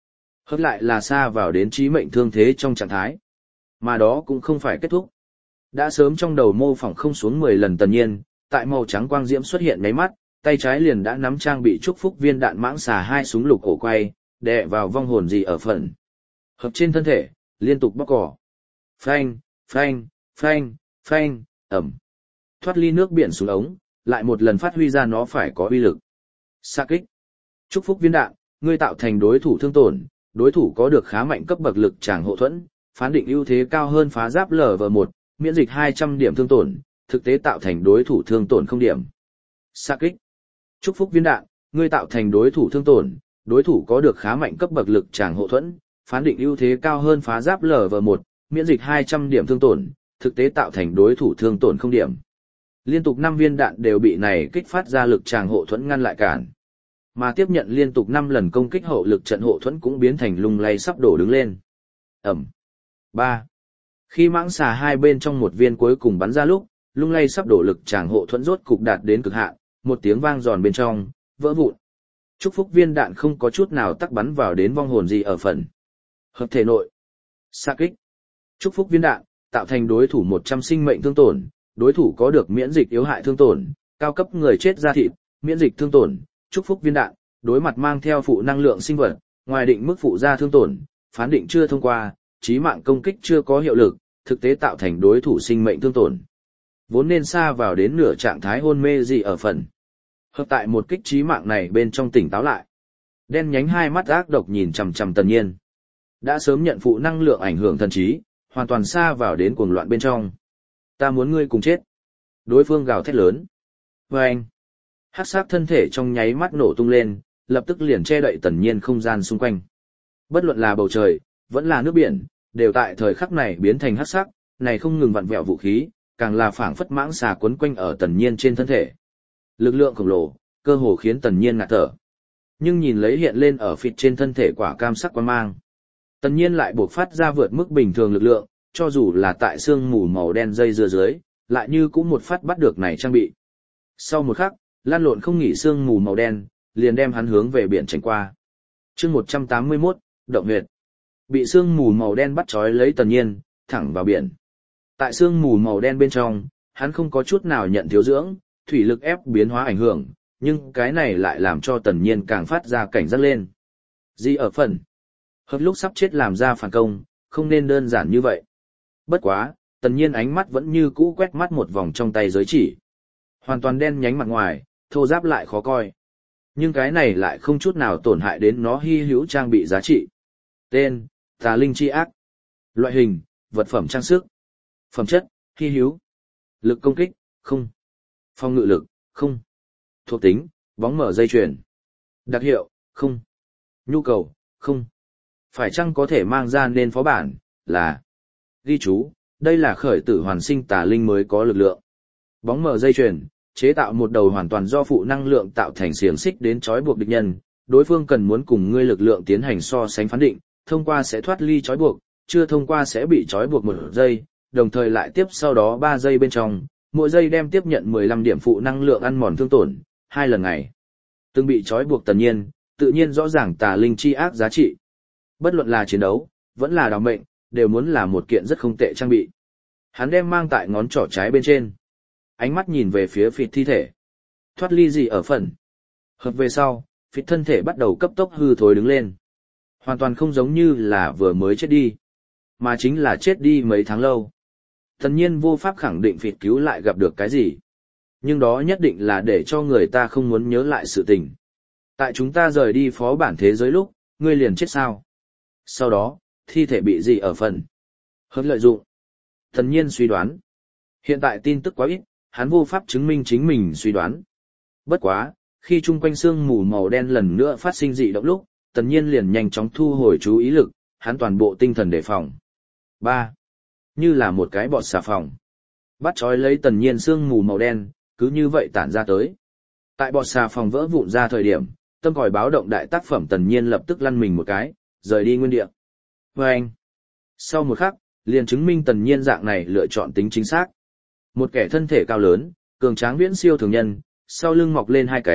Hớt lại là xa vào đến chí mệnh thương thế trong trạng thái. Mà đó cũng không phải kết thúc. Đã sớm trong đầu mô phỏng không xuống mười lần Tần Nhiên, tại màu trắng quang diễm xuất hiện nháy mắt, tay trái liền đã nắm trang bị chúc phúc viên đạn mãng xà hai súng lục ổ quay, đè vào vong hồn gì ở phần. Hợp trên thân thể, liên tục bóc cỏ. Phanh, phanh, phanh, phanh, ẩm. Thoát ly nước biển xuống ống, lại một lần phát huy ra nó phải có uy lực. Xạ kích. Chúc phúc viên đạn, ngươi tạo thành đối thủ thương tổn, đối thủ có được khá mạnh cấp bậc lực tràng hộ thuẫn, phán định ưu thế cao hơn phá giáp lv một, miễn dịch hai trăm điểm thương tổn, thực tế tạo thành đối thủ thương tổn không điểm. Xạ kích. Chúc phúc viên đạn, ngươi tạo thành đối thủ thương tổn, đối thủ có được khá mạnh cấp bậc lực tràng hộ thuẫn, phán định ưu thế cao hơn phá giáp lv một, miễn dịch hai trăm điểm thương tổn, thực tế tạo thành đối thủ thương tổn không điểm. Liên tục năm viên đạn đều bị này kích phát ra lực tràng hộ thuẫn ngăn lại cản. Mà tiếp nhận liên tục năm lần công kích hậu lực trận hộ thuẫn cũng biến thành lung lay sắp đổ đứng lên. Ẩm. ba. Khi mãng xà hai bên trong một viên cuối cùng bắn ra lúc, lung lay sắp đổ lực tràng hộ thuẫn rốt cục đạt đến cực hạn, một tiếng vang giòn bên trong, vỡ vụn. Chúc phúc viên đạn không có chút nào tắc bắn vào đến vong hồn gì ở phần. Hợp thể nội. Xạ kích. Chúc phúc viên đạn, tạo thành đối thủ một trăm sinh mệnh thương tổn, đối thủ có được miễn dịch yếu hại thương tổn, cao cấp người chết da thịt, miễn dịch thương tổn, chúc phúc viên đạn, đối mặt mang theo phụ năng lượng sinh vật, ngoài định mức phụ gia thương tổn, phán định chưa thông qua, chí mạng công kích chưa có hiệu lực, thực tế tạo thành đối thủ sinh mệnh thương tổn. Vốn nên xa vào đến nửa trạng thái hôn mê gì ở phần. Hợp tại một kích chí mạng này bên trong tỉnh táo lại. Đen nhánh hai mắt ác độc nhìn chằm chằm Tần Nhiên. Đã sớm nhận phụ năng lượng ảnh hưởng thần trí, hoàn toàn xa vào đến cuồng loạn bên trong. Ta muốn ngươi cùng chết. Đối phương gào thét lớn. Và anh. Hắc sắc thân thể trong nháy mắt nổ tung lên, lập tức liền che đậy Tần Nhiên không gian xung quanh. Bất luận là bầu trời, vẫn là nước biển, đều tại thời khắc này biến thành hắc sắc, này không ngừng vặn vẹo vũ khí, càng là phảng phất mãng xà quấn quanh ở Tần Nhiên trên thân thể. Lực lượng khổng lồ, cơ hồ khiến Tần Nhiên ngạt thở. Nhưng nhìn lấy hiện lên ở phịt trên thân thể quả cam sắc quang mang, Tần Nhiên lại buộc phát ra vượt mức bình thường lực lượng, cho dù là tại xương mù màu đen dây dưa dưới, lại như cũng một phát bắt được này trang bị. Sau một khắc, lan lộn không nghỉ xương mù màu đen, liền đem hắn hướng về biển tránh qua. Chương một trăm tám mươi mốt, động huyệt. Bị xương mù màu đen bắt trói lấy Tần Nhiên, thẳng vào biển. Tại xương mù màu đen bên trong, hắn không có chút nào nhận thiếu dưỡng, thủy lực ép biến hóa ảnh hưởng, nhưng cái này lại làm cho Tần Nhiên càng phát ra cảnh giác lên. Gì ở phần? Hợp lúc sắp chết làm ra phản công, không nên đơn giản như vậy. Bất quá, Tần Nhiên ánh mắt vẫn như cũ quét mắt một vòng trong tay giới chỉ. Hoàn toàn đen nhánh mặt ngoài, thô ráp lại khó coi. Nhưng cái này lại không chút nào tổn hại đến nó hy hữu trang bị giá trị. Tên, Tà Linh Chi Ác. Loại hình, vật phẩm trang sức. Phẩm chất, hy hữu. Lực công kích, không. Phòng ngự lực, không. Thuộc tính, bóng mở dây chuyền. Đặc hiệu, không. Nhu cầu, không. Phải chăng có thể mang ra nên phó bản, là. Ghi chú, đây là khởi tử hoàn sinh tà linh mới có lực lượng. Bóng mở dây chuyền, chế tạo một đầu hoàn toàn do phụ năng lượng tạo thành xiềng xích đến trói buộc địch nhân, đối phương cần muốn cùng ngươi lực lượng tiến hành so sánh phán định, thông qua sẽ thoát ly trói buộc, chưa thông qua sẽ bị trói buộc một giây, đồng thời lại tiếp sau đó ba giây bên trong, mỗi giây đem tiếp nhận mười lăm điểm phụ năng lượng ăn mòn thương tổn, hai lần ngày. Từng bị trói buộc Tần Nhiên, tự nhiên rõ ràng tà linh chi ác giá trị. Bất luận là chiến đấu, vẫn là đào mệnh, đều muốn là một kiện rất không tệ trang bị. Hắn đem mang tại ngón trỏ trái bên trên. Ánh mắt nhìn về phía phịt thi thể. Thoát ly gì ở phần. Hợp về sau, phịt thân thể bắt đầu cấp tốc hư thối đứng lên. Hoàn toàn không giống như là vừa mới chết đi, mà chính là chết đi mấy tháng lâu. Tần Nhiên vô pháp khẳng định phịt cứu lại gặp được cái gì. Nhưng đó nhất định là để cho người ta không muốn nhớ lại sự tình. Tại chúng ta rời đi phó bản thế giới lúc, ngươi liền chết sao? Sau đó, thi thể bị gì ở phần. Hợp lợi dụng. Tần Nhiên suy đoán. Hiện tại tin tức quá ít, hắn vô pháp chứng minh chính mình suy đoán. Bất quá, khi chung quanh sương mù màu đen lần nữa phát sinh dị động lúc, Tần Nhiên liền nhanh chóng thu hồi chú ý lực, hắn toàn bộ tinh thần đề phòng. ba. Như là một cái bọt xà phòng. Bắt trói lấy Tần Nhiên sương mù màu đen, cứ như vậy tản ra tới. Tại bọt xà phòng vỡ vụn ra thời điểm, tâm còi báo động đại tác phẩm Tần Nhiên lập tức lăn mình một cái, rời đi nguyên địa. Và anh. Sau một khắc, liền chứng minh Tần Nhiên dạng này lựa chọn tính chính xác. Một kẻ thân thể cao lớn, cường tráng viễn siêu thường nhân, sau lưng mọc lên hai cánh,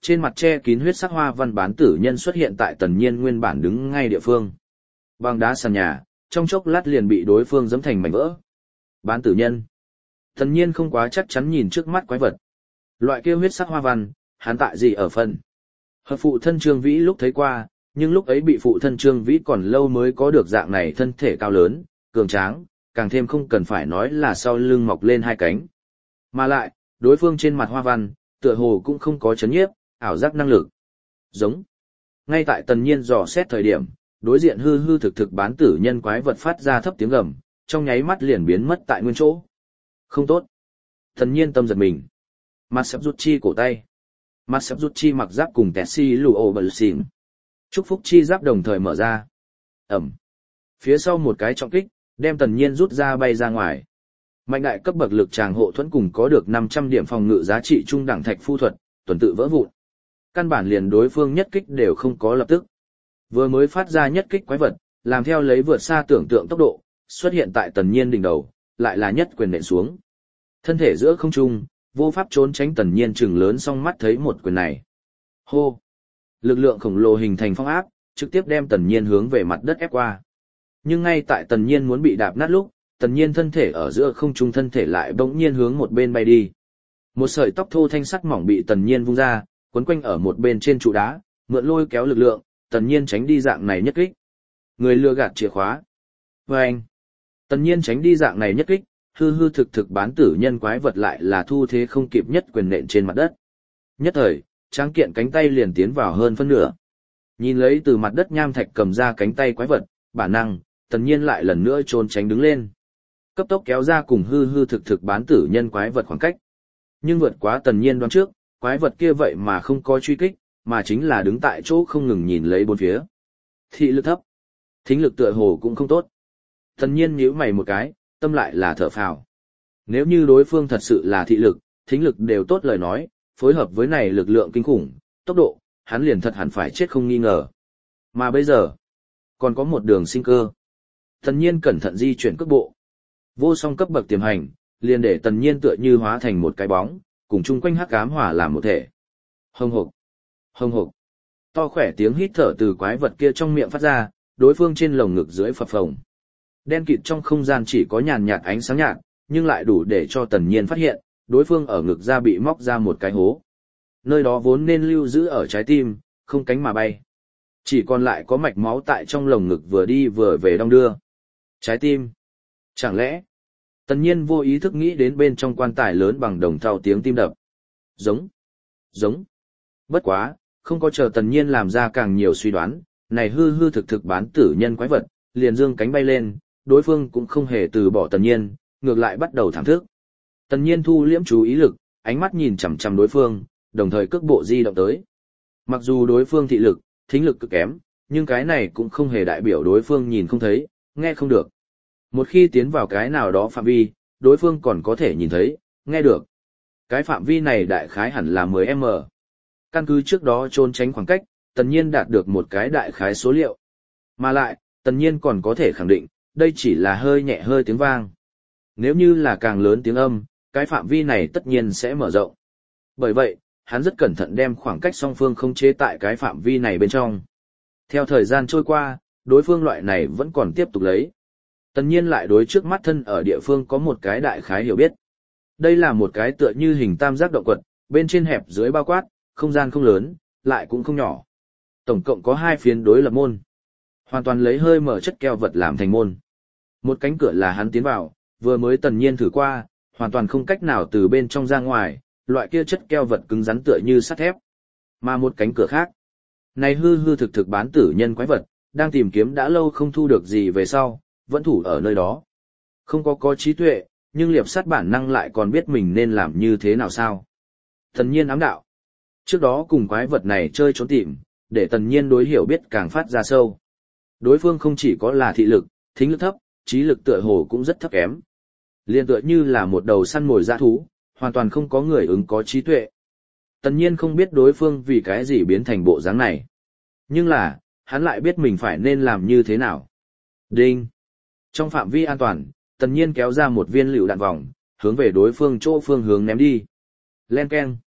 trên mặt che kín huyết sắc hoa văn bán tử nhân xuất hiện tại tần nhiên nguyên bản đứng ngay địa phương. Bằng đá sàn nhà, trong chốc lát liền bị đối phương giẫm thành mảnh vỡ. Bán tử nhân. Tần nhiên không quá chắc chắn nhìn trước mắt quái vật. Loại kia huyết sắc hoa văn, hắn tại gì ở phần. Hợp phụ thân Trương Vĩ lúc thấy qua, nhưng lúc ấy bị phụ thân Trương Vĩ còn lâu mới có được dạng này thân thể cao lớn, cường tráng, càng thêm không cần phải nói là sau lưng mọc lên hai cánh. Mà lại, đối phương trên mặt hoa văn, tựa hồ cũng không có chấn nhiếp, ảo giác năng lực. Giống. Ngay tại tần nhiên dò xét thời điểm, đối diện hư hư thực thực bán tử nhân quái vật phát ra thấp tiếng gầm, trong nháy mắt liền biến mất tại nguyên chỗ. Không tốt. Tần nhiên tâm giật mình. Mặt sắp rút chi cổ tay. Mặt sắp rút chi mặc giáp cùng Tessie lù ổ bật xỉn. Chúc phúc chi giáp đồng thời mở ra. Ẩm. Phía sau một cái trọng kích, đem tần nhiên rút ra bay ra ngoài. Mạnh đại cấp bậc lực tràng hộ thuẫn cùng có được năm trăm điểm phòng ngự giá trị trung đẳng thạch phu thuật, tuần tự vỡ vụn. Căn bản liền đối phương nhất kích đều không có lập tức. Vừa mới phát ra nhất kích quái vật, làm theo lấy vượt xa tưởng tượng tốc độ, xuất hiện tại tần nhiên đỉnh đầu, lại là nhất quyền nện xuống. Thân thể giữa không trung, vô pháp trốn tránh tần nhiên trừng lớn song mắt thấy một quyền này. Hô! Lực lượng khổng lồ hình thành phong áp, trực tiếp đem tần nhiên hướng về mặt đất ép qua. Nhưng ngay tại tần nhiên muốn bị đạp nát lúc, tần nhiên thân thể ở giữa không trung thân thể lại bỗng nhiên hướng một bên bay đi. Một sợi tóc thô thanh sắt mỏng bị tần nhiên vung ra, quấn quanh ở một bên trên trụ đá, mượn lôi kéo lực lượng, tần nhiên tránh đi dạng này nhất kích. Người lừa gạt chìa khóa. Và anh, tần nhiên tránh đi dạng này nhất kích, hư hư thực thực bán tử nhân quái vật lại là thu thế không kịp nhất quyền nện trên mặt đất. Nhất thời, tráng kiện cánh tay liền tiến vào hơn phân nửa. Nhìn lấy từ mặt đất nham thạch cầm ra cánh tay quái vật, bản năng, tần nhiên lại lần nữa trốn tránh đứng lên. Cấp tốc kéo ra cùng hư hư thực thực bán tử nhân quái vật khoảng cách. Nhưng vượt quá tần nhiên đoán trước, quái vật kia vậy mà không có truy kích, mà chính là đứng tại chỗ không ngừng nhìn lấy bốn phía. Thị lực thấp, thính lực tựa hồ cũng không tốt. Tần nhiên nhíu mày một cái, tâm lại là thở phào. Nếu như đối phương thật sự là thị lực, thính lực đều tốt lời nói, phối hợp với này lực lượng kinh khủng, tốc độ, hắn liền thật hẳn phải chết không nghi ngờ. Mà bây giờ, còn có một đường sinh cơ. Tần nhiên cẩn thận di chuyển cước bộ. Vô song cấp bậc tiềm hành, liền để tần nhiên tựa như hóa thành một cái bóng, cùng chung quanh hắc ám hòa làm một thể. Hông hộc, hông hộc. To khỏe tiếng hít thở từ quái vật kia trong miệng phát ra, đối phương trên lồng ngực dưới phập phồng. Đen kịt trong không gian chỉ có nhàn nhạt ánh sáng nhạt, nhưng lại đủ để cho tần nhiên phát hiện, đối phương ở ngực ra bị móc ra một cái hố. Nơi đó vốn nên lưu giữ ở trái tim, không cánh mà bay. Chỉ còn lại có mạch máu tại trong lồng ngực vừa đi vừa về đong đưa. Trái tim. Chẳng lẽ, tần nhiên vô ý thức nghĩ đến bên trong quan tài lớn bằng đồng thau tiếng tim đập. Giống. Giống. Bất quá, không có chờ tần nhiên làm ra càng nhiều suy đoán, này hư hư thực thực bán tử nhân quái vật, liền dương cánh bay lên, đối phương cũng không hề từ bỏ tần nhiên, ngược lại bắt đầu thảm thức. Tần nhiên thu liễm chú ý lực, ánh mắt nhìn chằm chằm đối phương, đồng thời cước bộ di động tới. Mặc dù đối phương thị lực, thính lực cực kém, nhưng cái này cũng không hề đại biểu đối phương nhìn không thấy, nghe không được. Một khi tiến vào cái nào đó phạm vi, đối phương còn có thể nhìn thấy, nghe được. Cái phạm vi này đại khái hẳn là mười mét. Căn cứ trước đó trốn tránh khoảng cách, tần nhiên đạt được một cái đại khái số liệu. Mà lại, tần nhiên còn có thể khẳng định, đây chỉ là hơi nhẹ hơi tiếng vang. Nếu như là càng lớn tiếng âm, cái phạm vi này tất nhiên sẽ mở rộng. Bởi vậy, hắn rất cẩn thận đem khoảng cách song phương không chế tại cái phạm vi này bên trong. Theo thời gian trôi qua, đối phương loại này vẫn còn tiếp tục lấy. Tần nhiên lại đối trước mắt thân ở địa phương có một cái đại khái hiểu biết. Đây là một cái tựa như hình tam giác động quật, bên trên hẹp dưới bao quát, không gian không lớn, lại cũng không nhỏ. Tổng cộng có hai phiến đối lập môn. Hoàn toàn lấy hơi mở chất keo vật làm thành môn. Một cánh cửa là hắn tiến vào, vừa mới tần nhiên thử qua, hoàn toàn không cách nào từ bên trong ra ngoài, loại kia chất keo vật cứng rắn tựa như sắt thép. Mà một cánh cửa khác, này hư hư thực thực bán tử nhân quái vật, đang tìm kiếm đã lâu không thu được gì về sau, vẫn thủ ở nơi đó. Không có có trí tuệ, nhưng liệp sát bản năng lại còn biết mình nên làm như thế nào sao. Tần nhiên ám đạo. Trước đó cùng quái vật này chơi trốn tìm, để tần nhiên đối hiểu biết càng phát ra sâu. Đối phương không chỉ có là thị lực, thính lực thấp, trí lực tựa hồ cũng rất thấp kém. Liên tựa như là một đầu săn mồi dã thú, hoàn toàn không có người ứng có trí tuệ. Tần nhiên không biết đối phương vì cái gì biến thành bộ dáng này. Nhưng là, hắn lại biết mình phải nên làm như thế nào. Đinh! Trong phạm vi an toàn, tần nhiên kéo ra một viên lựu đạn vòng, hướng về đối phương chỗ phương hướng ném đi. Len keng!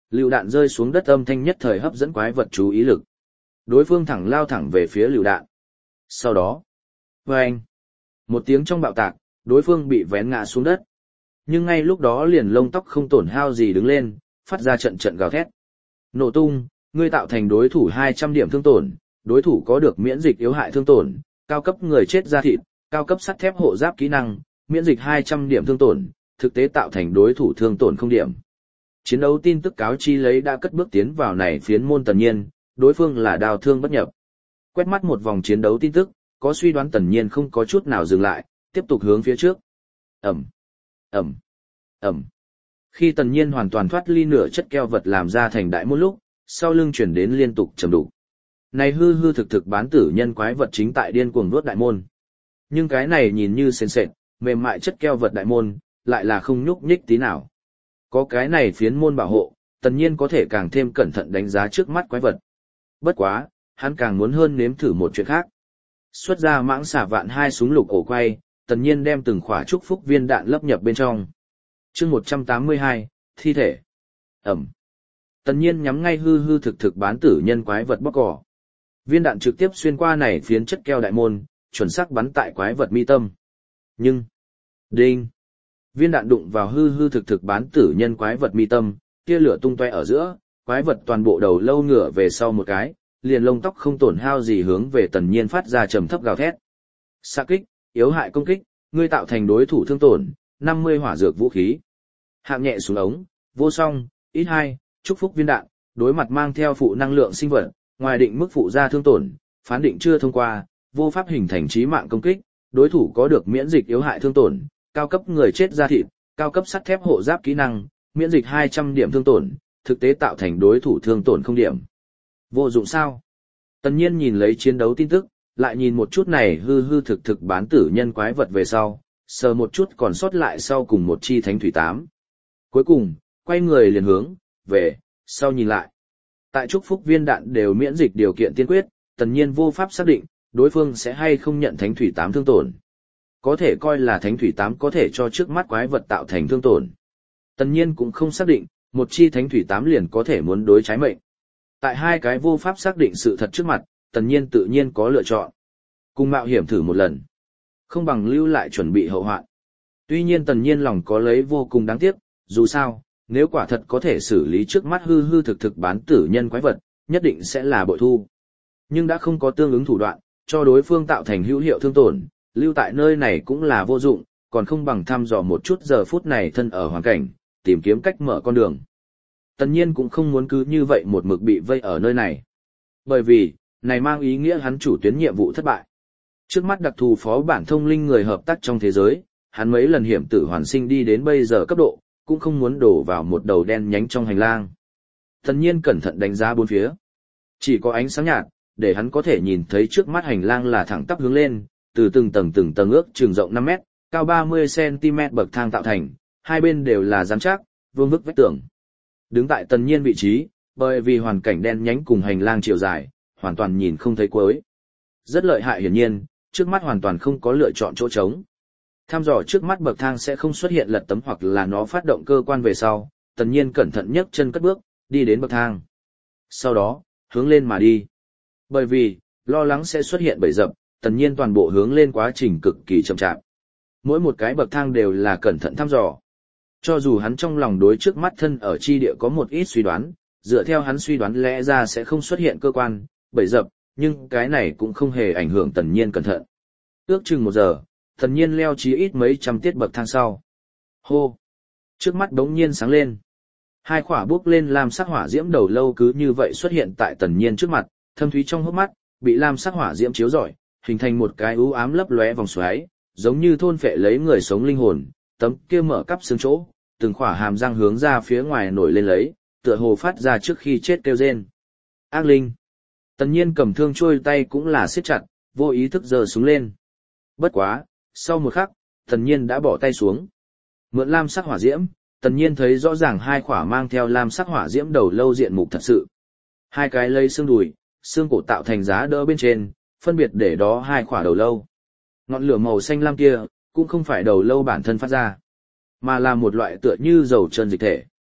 Lựu đạn rơi xuống đất âm thanh nhất thời hấp dẫn quái vật chú ý lực. Đối phương thẳng lao thẳng về phía lựu đạn. Sau đó, vâng, một tiếng trong bạo tạc, đối phương bị vén ngã xuống đất. Nhưng ngay lúc đó liền lông tóc không tổn hao gì đứng lên, phát ra trận trận gào thét. Nổ tung, ngươi tạo thành đối thủ hai trăm điểm thương tổn, đối thủ có được miễn dịch yếu hại thương tổn, cao cấp người chết da thịt, cao cấp sắt thép hộ giáp kỹ năng, miễn dịch hai trăm điểm thương tổn, thực tế tạo thành đối thủ thương tổn không điểm. Chiến đấu tin tức cáo chi lấy đã cất bước tiến vào này phiến môn Tần Nhiên, đối phương là đào thương bất nhập. Quét mắt một vòng chiến đấu tin tức, có suy đoán Tần Nhiên không có chút nào dừng lại, tiếp tục hướng phía trước. Ẩm, Ẩm, Ẩm. Khi Tần Nhiên hoàn toàn thoát ly nửa chất keo vật làm ra thành đại môn lúc, sau lưng chuyển đến liên tục trầm đục. Này hư hư thực thực bán tử nhân quái vật chính tại điên cuồng nuốt đại môn. Nhưng cái này nhìn như sền sệt, mềm mại chất keo vật đại môn, lại là không nhúc nhích tí nào. Có cái này phiến môn bảo hộ, Tần Nhiên có thể càng thêm cẩn thận đánh giá trước mắt quái vật. Bất quá, hắn càng muốn hơn nếm thử một chuyện khác. Xuất ra mãng xả vạn hai súng lục ổ quay, Tần Nhiên đem từng khỏa chúc phúc viên đạn lấp nhập bên trong. Chương một trăm tám mươi hai, thi thể. Ẩm. Tần Nhiên nhắm ngay hư hư thực thực bán tử nhân quái vật bóc cỏ. Viên đạn trực tiếp xuyên qua này phiến chất keo đại môn, chuẩn xác bắn tại quái vật mi tâm. Nhưng, đinh. Viên đạn đụng vào hư hư thực thực bán tử nhân quái vật mi tâm, tia lửa tung toe ở giữa, quái vật toàn bộ đầu lâu ngửa về sau một cái, liền lông tóc không tổn hao gì hướng về Tần Nhiên phát ra trầm thấp gào thét. Xạ kích, yếu hại công kích, ngươi tạo thành đối thủ thương tổn, năm mươi hỏa dược vũ khí. Hạng nhẹ xuống ống, vô song, ít hai, chúc phúc viên đạn, đối mặt mang theo phụ năng lượng sinh vật, ngoài định mức phụ gia thương tổn, phán định chưa thông qua, vô pháp hình thành chí mạng công kích, đối thủ có được miễn dịch yếu hại thương tổn, cao cấp người chết da thịt, cao cấp sắt thép hộ giáp kỹ năng, miễn dịch hai trăm điểm thương tổn, thực tế tạo thành đối thủ thương tổn không điểm. Vô dụng sao? Tần Nhiên nhìn lấy chiến đấu tin tức, lại nhìn một chút này hư hư thực thực bán tử nhân quái vật về sau, sờ một chút còn sót lại sau cùng một chi thánh thủy tám. Cuối cùng, quay người liền hướng, về, sau nhìn lại. Tại chúc phúc viên đạn đều miễn dịch điều kiện tiên quyết, Tần Nhiên vô pháp xác định, đối phương sẽ hay không nhận thánh thủy tám thương tổn. Có thể coi là thánh thủy tám có thể cho trước mắt quái vật tạo thành thương tổn. Tần Nhiên cũng không xác định, một chi thánh thủy tám liền có thể muốn đối trái mệnh. Tại hai cái vô pháp xác định sự thật trước mặt, Tần Nhiên tự nhiên có lựa chọn. Cùng mạo hiểm thử một lần. Không bằng lưu lại chuẩn bị hậu hoạn. Tuy nhiên Tần Nhiên lòng có lấy vô cùng đáng tiếc, dù sao, nếu quả thật có thể xử lý trước mắt hư hư thực thực bán tử nhân quái vật, nhất định sẽ là bội thu. Nhưng đã không có tương ứng thủ đoạn, cho đối phương tạo thành hữu hiệu thương tổn, lưu tại nơi này cũng là vô dụng, còn không bằng thăm dò một chút giờ phút này thân ở hoàn cảnh, tìm kiếm cách mở con đường. Tần Nhiên cũng không muốn cứ như vậy một mực bị vây ở nơi này. Bởi vì, này mang ý nghĩa hắn chủ tuyến nhiệm vụ thất bại. Trước mắt đặc thù phó bản thông linh người hợp tác trong thế giới, hắn mấy lần hiểm tử hoàn sinh đi đến bây giờ cấp độ, cũng không muốn đổ vào một đầu đen nhánh trong hành lang. Tần Nhiên cẩn thận đánh giá bốn phía. Chỉ có ánh sáng nhạt, để hắn có thể nhìn thấy trước mắt hành lang là thẳng tắp hướng lên, từ từng tầng từng tầng ước trường rộng năm mét, cao ba mươi xăng-ti-mét bậc thang tạo thành, hai bên đều là rắn chắc, vương vức vách tường. Đứng tại Tần Nhiên vị trí, bởi vì hoàn cảnh đen nhánh cùng hành lang chiều dài, hoàn toàn nhìn không thấy cuối. Rất lợi hại hiển nhiên, trước mắt hoàn toàn không có lựa chọn chỗ trống. Tham dò trước mắt bậc thang sẽ không xuất hiện lật tấm hoặc là nó phát động cơ quan về sau, Tần Nhiên cẩn thận nhấc chân cất bước, đi đến bậc thang. Sau đó, hướng lên mà đi. Bởi vì, lo lắng sẽ xuất hiện bẫy dập, Tần Nhiên toàn bộ hướng lên quá trình cực kỳ chậm chạp. Mỗi một cái bậc thang đều là cẩn thận thăm dò. Cho dù hắn trong lòng đối trước mắt thân ở chi địa có một ít suy đoán, dựa theo hắn suy đoán lẽ ra sẽ không xuất hiện cơ quan, bẫy dập, nhưng cái này cũng không hề ảnh hưởng Tần Nhiên cẩn thận. Ước chừng một giờ, Tần Nhiên leo chí ít mấy trăm tiết bậc thang sau. Hô! Trước mắt đống nhiên sáng lên. Hai khỏa bốc lên lam sắc hỏa diễm đầu lâu cứ như vậy xuất hiện tại Tần Nhiên trước mặt, thâm thúy trong hốc mắt, bị lam sắc hỏa diễm chiếu rọi, hình thành một cái u ám lấp lóe vòng xoáy, giống như thôn phệ lấy người sống linh hồn, tấm kia mở cắp xương chỗ, từng khỏa hàm răng hướng ra phía ngoài nổi lên lấy, tựa hồ phát ra trước khi chết kêu rên. Ác linh. Tần Nhiên cầm thương trôi tay cũng là siết chặt, vô ý thức giơ súng lên. Bất quá, sau một khắc, Tần Nhiên đã bỏ tay xuống. Mượn lam sắc hỏa diễm, Tần Nhiên thấy rõ ràng hai khỏa mang theo lam sắc hỏa diễm đầu lâu diện mục thật sự. Hai cái lấy xương đùi, xương cổ tạo thành giá đỡ bên trên, phân biệt để đó hai khỏa đầu lâu. Ngọn lửa màu xanh lam kia, cũng không phải đầu lâu bản thân phát ra, mà là một loại tựa như dầu trơn dịch thể.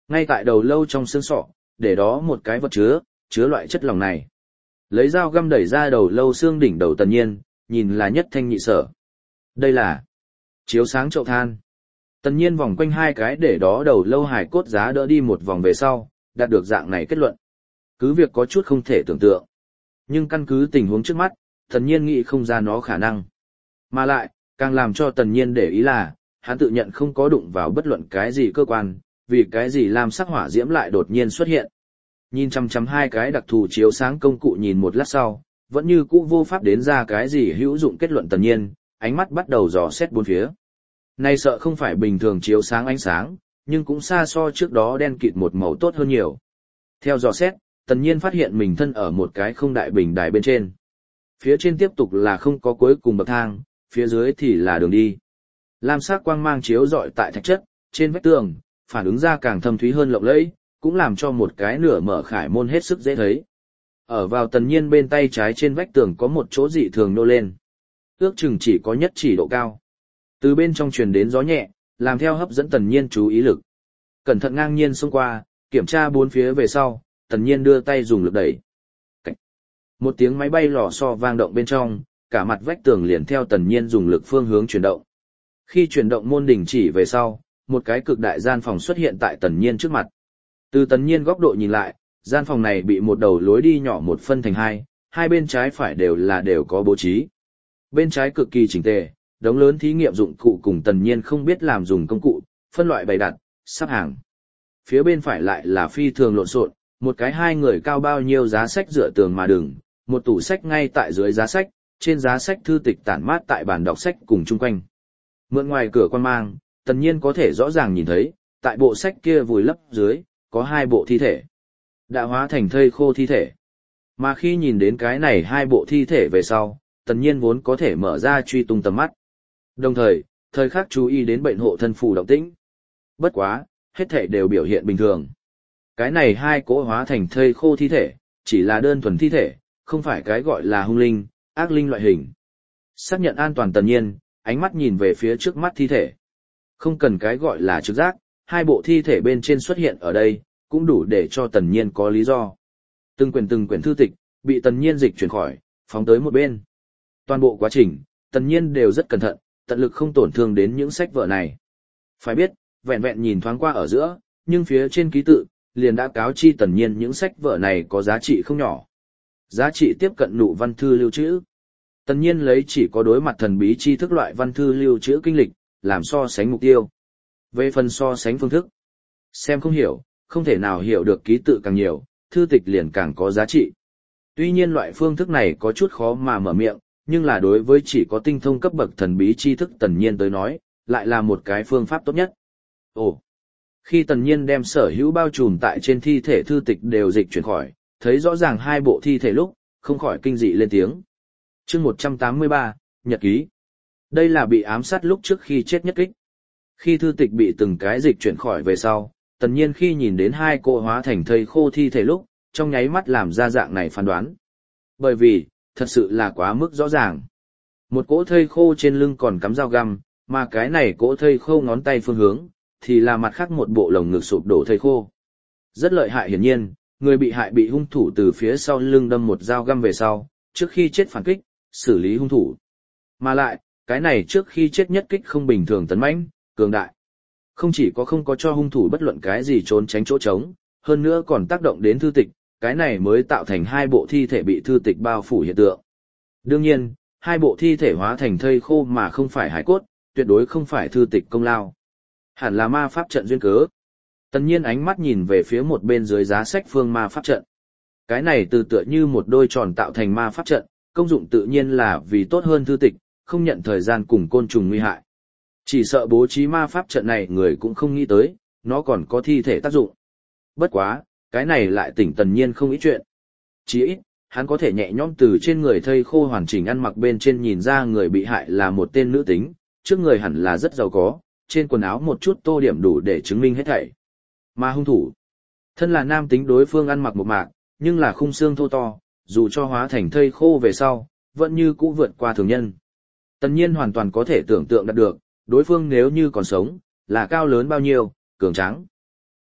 Ngay tại đầu lâu trong xương sọ, để đó một cái vật chứa, chứa loại chất lỏng này. Lấy dao găm đẩy ra đầu lâu xương đỉnh đầu Tần Nhiên, nhìn là nhất thanh nhị sở. Đây là chiếu sáng chậu than. Tần Nhiên vòng quanh hai cái để đó đầu lâu hài cốt giá đỡ đi một vòng về sau, đạt được dạng này kết luận. Cứ việc có chút không thể tưởng tượng. Nhưng căn cứ tình huống trước mắt, Tần Nhiên nghĩ không ra nó khả năng. Mà lại, càng làm cho Tần Nhiên để ý là, hắn tự nhận không có đụng vào bất luận cái gì cơ quan, vì cái gì lam sắc hỏa diễm lại đột nhiên xuất hiện. Nhìn chăm chăm hai cái đặc thù chiếu sáng công cụ nhìn một lát sau, vẫn như cũ vô pháp đến ra cái gì hữu dụng kết luận Tần Nhiên, ánh mắt bắt đầu dò xét bốn phía. Này sợ không phải bình thường chiếu sáng ánh sáng, nhưng cũng xa so trước đó đen kịt một màu tốt hơn nhiều. Theo dò xét, Tần Nhiên phát hiện mình thân ở một cái không đại bình đài bên trên. Phía trên tiếp tục là không có cuối cùng bậc thang, phía dưới thì là đường đi. Lam sắc quang mang chiếu rọi tại thạch chất, trên vách tường, phản ứng ra càng thâm thúy hơn lộng lẫy, cũng làm cho một cái nửa mở khải môn hết sức dễ thấy. Ở vào Tần Nhiên bên tay trái trên vách tường có một chỗ dị thường nô lên. Ước chừng chỉ có nhất chỉ độ cao. Từ bên trong truyền đến gió nhẹ, làm theo hấp dẫn Tần Nhiên chú ý lực. Cẩn thận ngang nhiên xông qua, kiểm tra bốn phía về sau, Tần Nhiên đưa tay dùng lực đẩy. Cảnh. Một tiếng máy bay lò xo vang động bên trong, cả mặt vách tường liền theo Tần Nhiên dùng lực phương hướng chuyển động. Khi chuyển động môn đình chỉ về sau, một cái cực đại gian phòng xuất hiện tại Tần Nhiên trước mặt. Từ Tần Nhiên góc độ nhìn lại, gian phòng này bị một đầu lối đi nhỏ một phân thành hai, hai bên trái phải đều là đều có bố trí. Bên trái cực kỳ chỉnh tề, đống lớn thí nghiệm dụng cụ cùng Tần Nhiên không biết làm dùng công cụ, phân loại bày đặt, sắp hàng. Phía bên phải lại là phi thường lộn xộn, một cái hai người cao bao nhiêu giá sách dựa tường mà đừng, một tủ sách ngay tại dưới giá sách, trên giá sách thư tịch tản mát tại bàn đọc sách cùng chung quanh. Mượn ngoài cửa quan mang, Tần Nhiên có thể rõ ràng nhìn thấy, tại bộ sách kia vùi lấp dưới, có hai bộ thi thể. Đã hóa thành thây khô thi thể. Mà khi nhìn đến cái này hai bộ thi thể về sau, Tần Nhiên vốn có thể mở ra truy tung tầm mắt. Đồng thời, thời khắc chú ý đến bệnh hộ thân phù động tĩnh. Bất quá, hết thể đều biểu hiện bình thường. Cái này hai cỗ hóa thành thây khô thi thể, chỉ là đơn thuần thi thể, không phải cái gọi là hung linh, ác linh loại hình. Xác nhận an toàn Tần Nhiên, ánh mắt nhìn về phía trước mắt thi thể. Không cần cái gọi là trực giác, hai bộ thi thể bên trên xuất hiện ở đây, cũng đủ để cho Tần Nhiên có lý do. Từng quyển từng quyển thư tịch, bị Tần Nhiên dịch chuyển khỏi, phóng tới một bên. Toàn bộ quá trình, Tần Nhiên đều rất cẩn thận, tận lực không tổn thương đến những sách vở này. Phải biết, vẹn vẹn nhìn thoáng qua ở giữa, nhưng phía trên ký tự, liền đã cáo chi Tần Nhiên những sách vở này có giá trị không nhỏ. Giá trị tiếp cận nụ văn thư lưu trữ. Tần Nhiên lấy chỉ có đối mặt thần bí tri thức loại văn thư lưu trữ kinh lịch, làm so sánh mục tiêu. Về phần so sánh phương thức, xem không hiểu, không thể nào hiểu được ký tự càng nhiều, thư tịch liền càng có giá trị. Tuy nhiên loại phương thức này có chút khó mà mở miệng, nhưng là đối với chỉ có tinh thông cấp bậc thần bí tri thức Tần Nhiên tới nói, lại là một cái phương pháp tốt nhất. Ồ! Khi Tần Nhiên đem sở hữu bao trùm tại trên thi thể thư tịch đều dịch chuyển khỏi, thấy rõ ràng hai bộ thi thể lúc, không khỏi kinh dị lên tiếng. Chương một trăm tám mươi ba, Nhật ký. Đây là bị ám sát lúc trước khi chết nhất kích. Khi thư tịch bị từng cái dịch chuyển khỏi về sau, Tần Nhiên khi nhìn đến hai cô hóa thành thây khô thi thể lúc, trong nháy mắt làm ra dạng này phán đoán. Bởi vì, thật sự là quá mức rõ ràng. Một cỗ thây khô trên lưng còn cắm dao găm, mà cái này cỗ thây khô ngón tay phương hướng, thì là mặt khác một bộ lồng ngực sụp đổ thây khô. Rất lợi hại hiển nhiên, người bị hại bị hung thủ từ phía sau lưng đâm một dao găm về sau, trước khi chết phản kích, xử lý hung thủ. Mà lại, cái này trước khi chết nhất kích không bình thường tấn mãnh, cường đại. Không chỉ có không có cho hung thủ bất luận cái gì trốn tránh chỗ trống, hơn nữa còn tác động đến thư tịch, cái này mới tạo thành hai bộ thi thể bị thư tịch bao phủ hiện tượng. Đương nhiên, hai bộ thi thể hóa thành thây khô mà không phải hải cốt, tuyệt đối không phải thư tịch công lao. Hẳn là ma pháp trận duyên cớ. Tần Nhiên ánh mắt nhìn về phía một bên dưới giá sách phương ma pháp trận. Cái này từ tựa như một đôi tròn tạo thành ma pháp trận, công dụng tự nhiên là vì tốt hơn thư tịch, không nhận thời gian cùng côn trùng nguy hại. Chỉ sợ bố trí ma pháp trận này người cũng không nghĩ tới, nó còn có thi thể tác dụng. Bất quá, cái này lại tỉnh Tần Nhiên không ít chuyện. Chỉ ít, hắn có thể nhẹ nhõm từ trên người thây khô hoàn chỉnh ăn mặc bên trên nhìn ra người bị hại là một tên nữ tính, trước người hẳn là rất giàu có, trên quần áo một chút tô điểm đủ để chứng minh hết thảy. Mà hung thủ, thân là nam tính đối phương ăn mặc một mạc, nhưng là khung xương thô to, dù cho hóa thành thây khô về sau, vẫn như cũ vượt qua thường nhân. Tần Nhiên hoàn toàn có thể tưởng tượng đạt được, đối phương nếu như còn sống, là cao lớn bao nhiêu, cường tráng.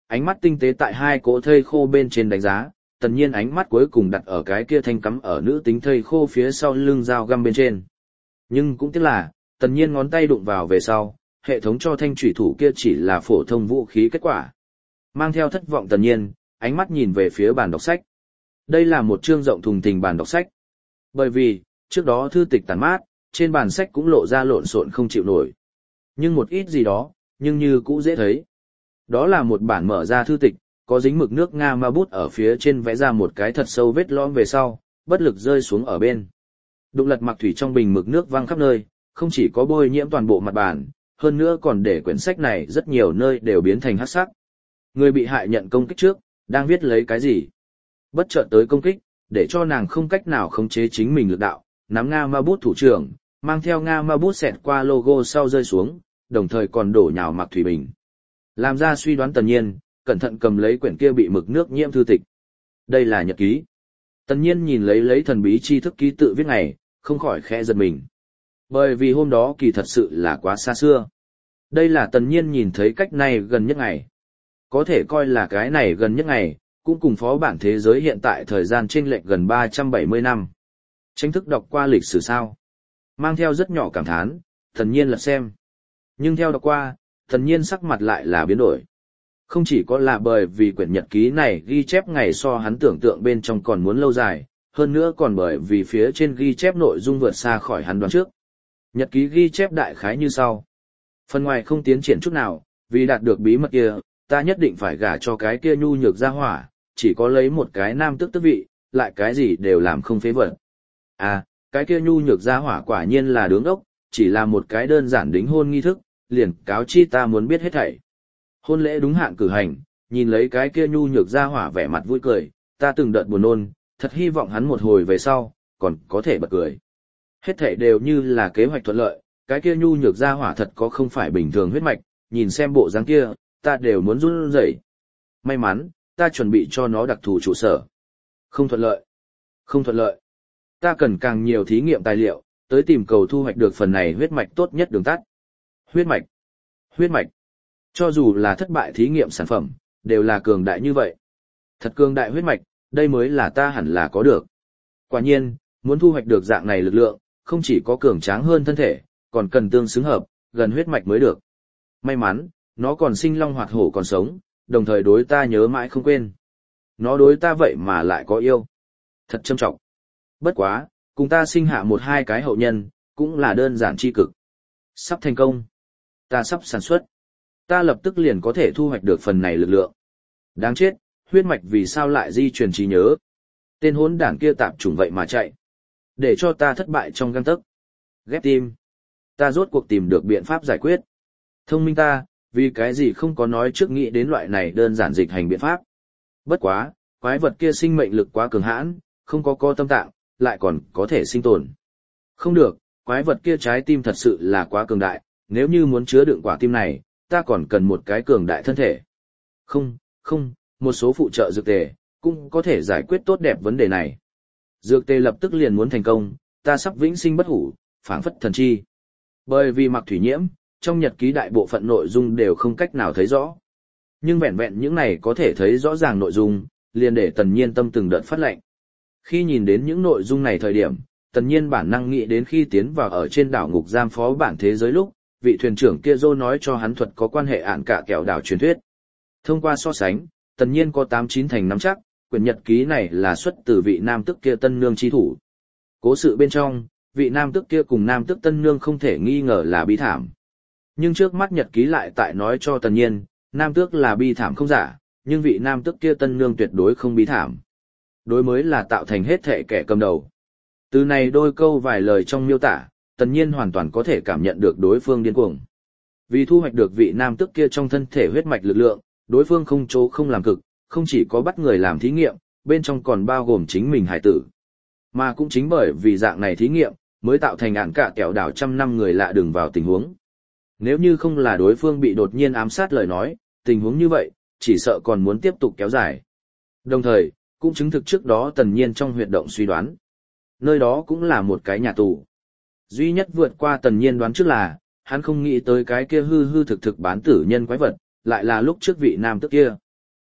ánh mắt tinh tế tại hai cỗ thây khô bên trên đánh giá, tần nhiên ánh mắt cuối cùng đặt ở cái kia thanh cắm ở nữ tính thây khô phía sau lưng dao găm bên trên. Nhưng cũng tiếc là, tần nhiên ngón tay đụng vào về sau, hệ thống cho thanh thủy thủ kia chỉ là phổ thông vũ khí kết quả. Mang theo thất vọng tần nhiên, ánh mắt nhìn về phía bàn đọc sách. Đây là một chương rộng thùng thình bàn đọc sách. Bởi vì, trước đó thư tịch tàn mát, trên bàn sách cũng lộ ra lộn xộn không chịu nổi. Nhưng một ít gì đó, nhưng như cũ dễ thấy. Đó là một bản mở ra thư tịch, có dính mực nước Nga ma bút ở phía trên vẽ ra một cái thật sâu vết lõm về sau, bất lực rơi xuống ở bên. Đụng lật mặc thủy trong bình mực nước văng khắp nơi, không chỉ có bôi nhiễm toàn bộ mặt bàn, hơn nữa còn để quyển sách này rất nhiều nơi đều biến thành hắc sắc. Người bị hại nhận công kích trước, đang viết lấy cái gì? Bất chợt tới công kích, để cho nàng không cách nào khống chế chính mình lực đạo, nắm Nga ma bút thủ trưởng, mang theo Nga ma bút xẹt qua logo sau rơi xuống, đồng thời còn đổ nhào mặc thủy bình. Làm ra suy đoán tần nhiên, cẩn thận cầm lấy quyển kia bị mực nước nhiễm thư tịch. Đây là nhật ký. Tần nhiên nhìn lấy lấy thần bí tri thức ký tự viết ngày, không khỏi khẽ giật mình. Bởi vì hôm đó kỳ thật sự là quá xa xưa. Đây là tần nhiên nhìn thấy cách này gần nhất ngày. Có thể coi là cái này gần nhất ngày, cũng cùng phó bản thế giới hiện tại thời gian chênh lệch gần ba trăm bảy mươi năm. Tranh thức đọc qua lịch sử sao? Mang theo rất nhỏ cảm thán, tần nhiên lật xem. Nhưng theo đọc qua, tần nhiên sắc mặt lại là biến đổi. Không chỉ có là bởi vì quyển nhật ký này ghi chép ngày so hắn tưởng tượng bên trong còn muốn lâu dài, hơn nữa còn bởi vì phía trên ghi chép nội dung vượt xa khỏi hắn đoán trước. Nhật ký ghi chép đại khái như sau. Phần ngoài không tiến triển chút nào, vì đạt được bí mật kia, ta nhất định phải gả cho cái kia nhu nhược ra hỏa, chỉ có lấy một cái nam tước tước vị, lại cái gì đều làm không phế vật. À, cái kia nhu nhược ra hỏa quả nhiên là đứng ốc, chỉ là một cái đơn giản đính hôn nghi thức, liền cáo chi ta muốn biết hết thảy. Hôn lễ đúng hạn cử hành, nhìn lấy cái kia nhu nhược ra hỏa vẻ mặt vui cười, ta từng đợt buồn nôn, thật hy vọng hắn một hồi về sau, còn có thể bật cười. Hết thảy đều như là kế hoạch thuận lợi, cái kia nhu nhược ra hỏa thật có không phải bình thường huyết mạch, nhìn xem bộ dáng kia, ta đều muốn run rẩy. May mắn, ta chuẩn bị cho nó đặc thù trụ sở. Không thuận lợi. Không thuận lợi. Ta cần càng nhiều thí nghiệm tài liệu, tới tìm cầu thu hoạch được phần này huyết mạch tốt nhất đường tắt. Huyết mạch. Huyết mạch. Cho dù là thất bại thí nghiệm sản phẩm, đều là cường đại như vậy. Thật cường đại huyết mạch, đây mới là ta hẳn là có được. Quả nhiên, muốn thu hoạch được dạng này lực lượng, không chỉ có cường tráng hơn thân thể, còn cần tương xứng hợp, gần huyết mạch mới được. May mắn, nó còn sinh long hoạt hổ còn sống, đồng thời đối ta nhớ mãi không quên. Nó đối ta vậy mà lại có yêu. Thật trâm trọng. Bất quá, cùng ta sinh hạ một hai cái hậu nhân, cũng là đơn giản chi cực. Sắp thành công. Ta sắp sản xuất. Ta lập tức liền có thể thu hoạch được phần này lực lượng. Đáng chết, huyết mạch vì sao lại di truyền trí nhớ. Tên hỗn đản kia tạp chủng vậy mà chạy. Để cho ta thất bại trong gang tấc. Ghép tim. Ta rốt cuộc tìm được biện pháp giải quyết. Thông minh ta, vì cái gì không có nói trước nghĩ đến loại này đơn giản dịch hành biện pháp. Bất quá, quái vật kia sinh mệnh lực quá cường hãn, không có co tâm tạng, lại còn có thể sinh tồn. Không được, quái vật kia trái tim thật sự là quá cường đại, nếu như muốn chứa đựng quả tim này, ta còn cần một cái cường đại thân thể. Không, không, một số phụ trợ dược tề, cũng có thể giải quyết tốt đẹp vấn đề này. Dược tề lập tức liền muốn thành công, ta sắp vĩnh sinh bất hủ, phảng phất thần chi. Bởi vì mặc thủy nhiễm, trong nhật ký đại bộ phận nội dung đều không cách nào thấy rõ. Nhưng vẹn vẹn những này có thể thấy rõ ràng nội dung, liền để tần nhiên tâm từng đợt phát lệnh. Khi nhìn đến những nội dung này thời điểm, tần nhiên bản năng nghĩ đến khi tiến vào ở trên đảo ngục giam phó bản thế giới lúc, vị thuyền trưởng kia Dô nói cho hắn thuật có quan hệ ạn cả kẹo đảo truyền thuyết. Thông qua so sánh, tần nhiên có tám chín thành nắm chắc, quyển nhật ký này là xuất từ vị nam tức kia tân nương chi thủ. Cố sự bên trong, vị nam tức kia cùng nam tức tân nương không thể nghi ngờ là bi thảm. Nhưng trước mắt nhật ký lại tại nói cho tần nhiên, nam tước là bi thảm không giả, nhưng vị nam tước kia tân nương tuyệt đối không bi thảm. Đối mới là tạo thành hết thể kẻ cầm đầu. Từ này đôi câu vài lời trong miêu tả, tần nhiên hoàn toàn có thể cảm nhận được đối phương điên cuồng. Vì thu hoạch được vị nam tước kia trong thân thể huyết mạch lực lượng, đối phương không chỗ không làm cực, không chỉ có bắt người làm thí nghiệm, bên trong còn bao gồm chính mình hải tử. Mà cũng chính bởi vì dạng này thí nghiệm, mới tạo thành ạn cả kẹo đảo trăm năm người lạ đường vào tình huống. Nếu như không là đối phương bị đột nhiên ám sát lời nói, tình huống như vậy, chỉ sợ còn muốn tiếp tục kéo dài. Đồng thời, cũng chứng thực trước đó tần nhiên trong huyệt động suy đoán. Nơi đó cũng là một cái nhà tù. Duy nhất vượt qua tần nhiên đoán trước là, hắn không nghĩ tới cái kia hư hư thực thực bán tử nhân quái vật, lại là lúc trước vị nam tước kia.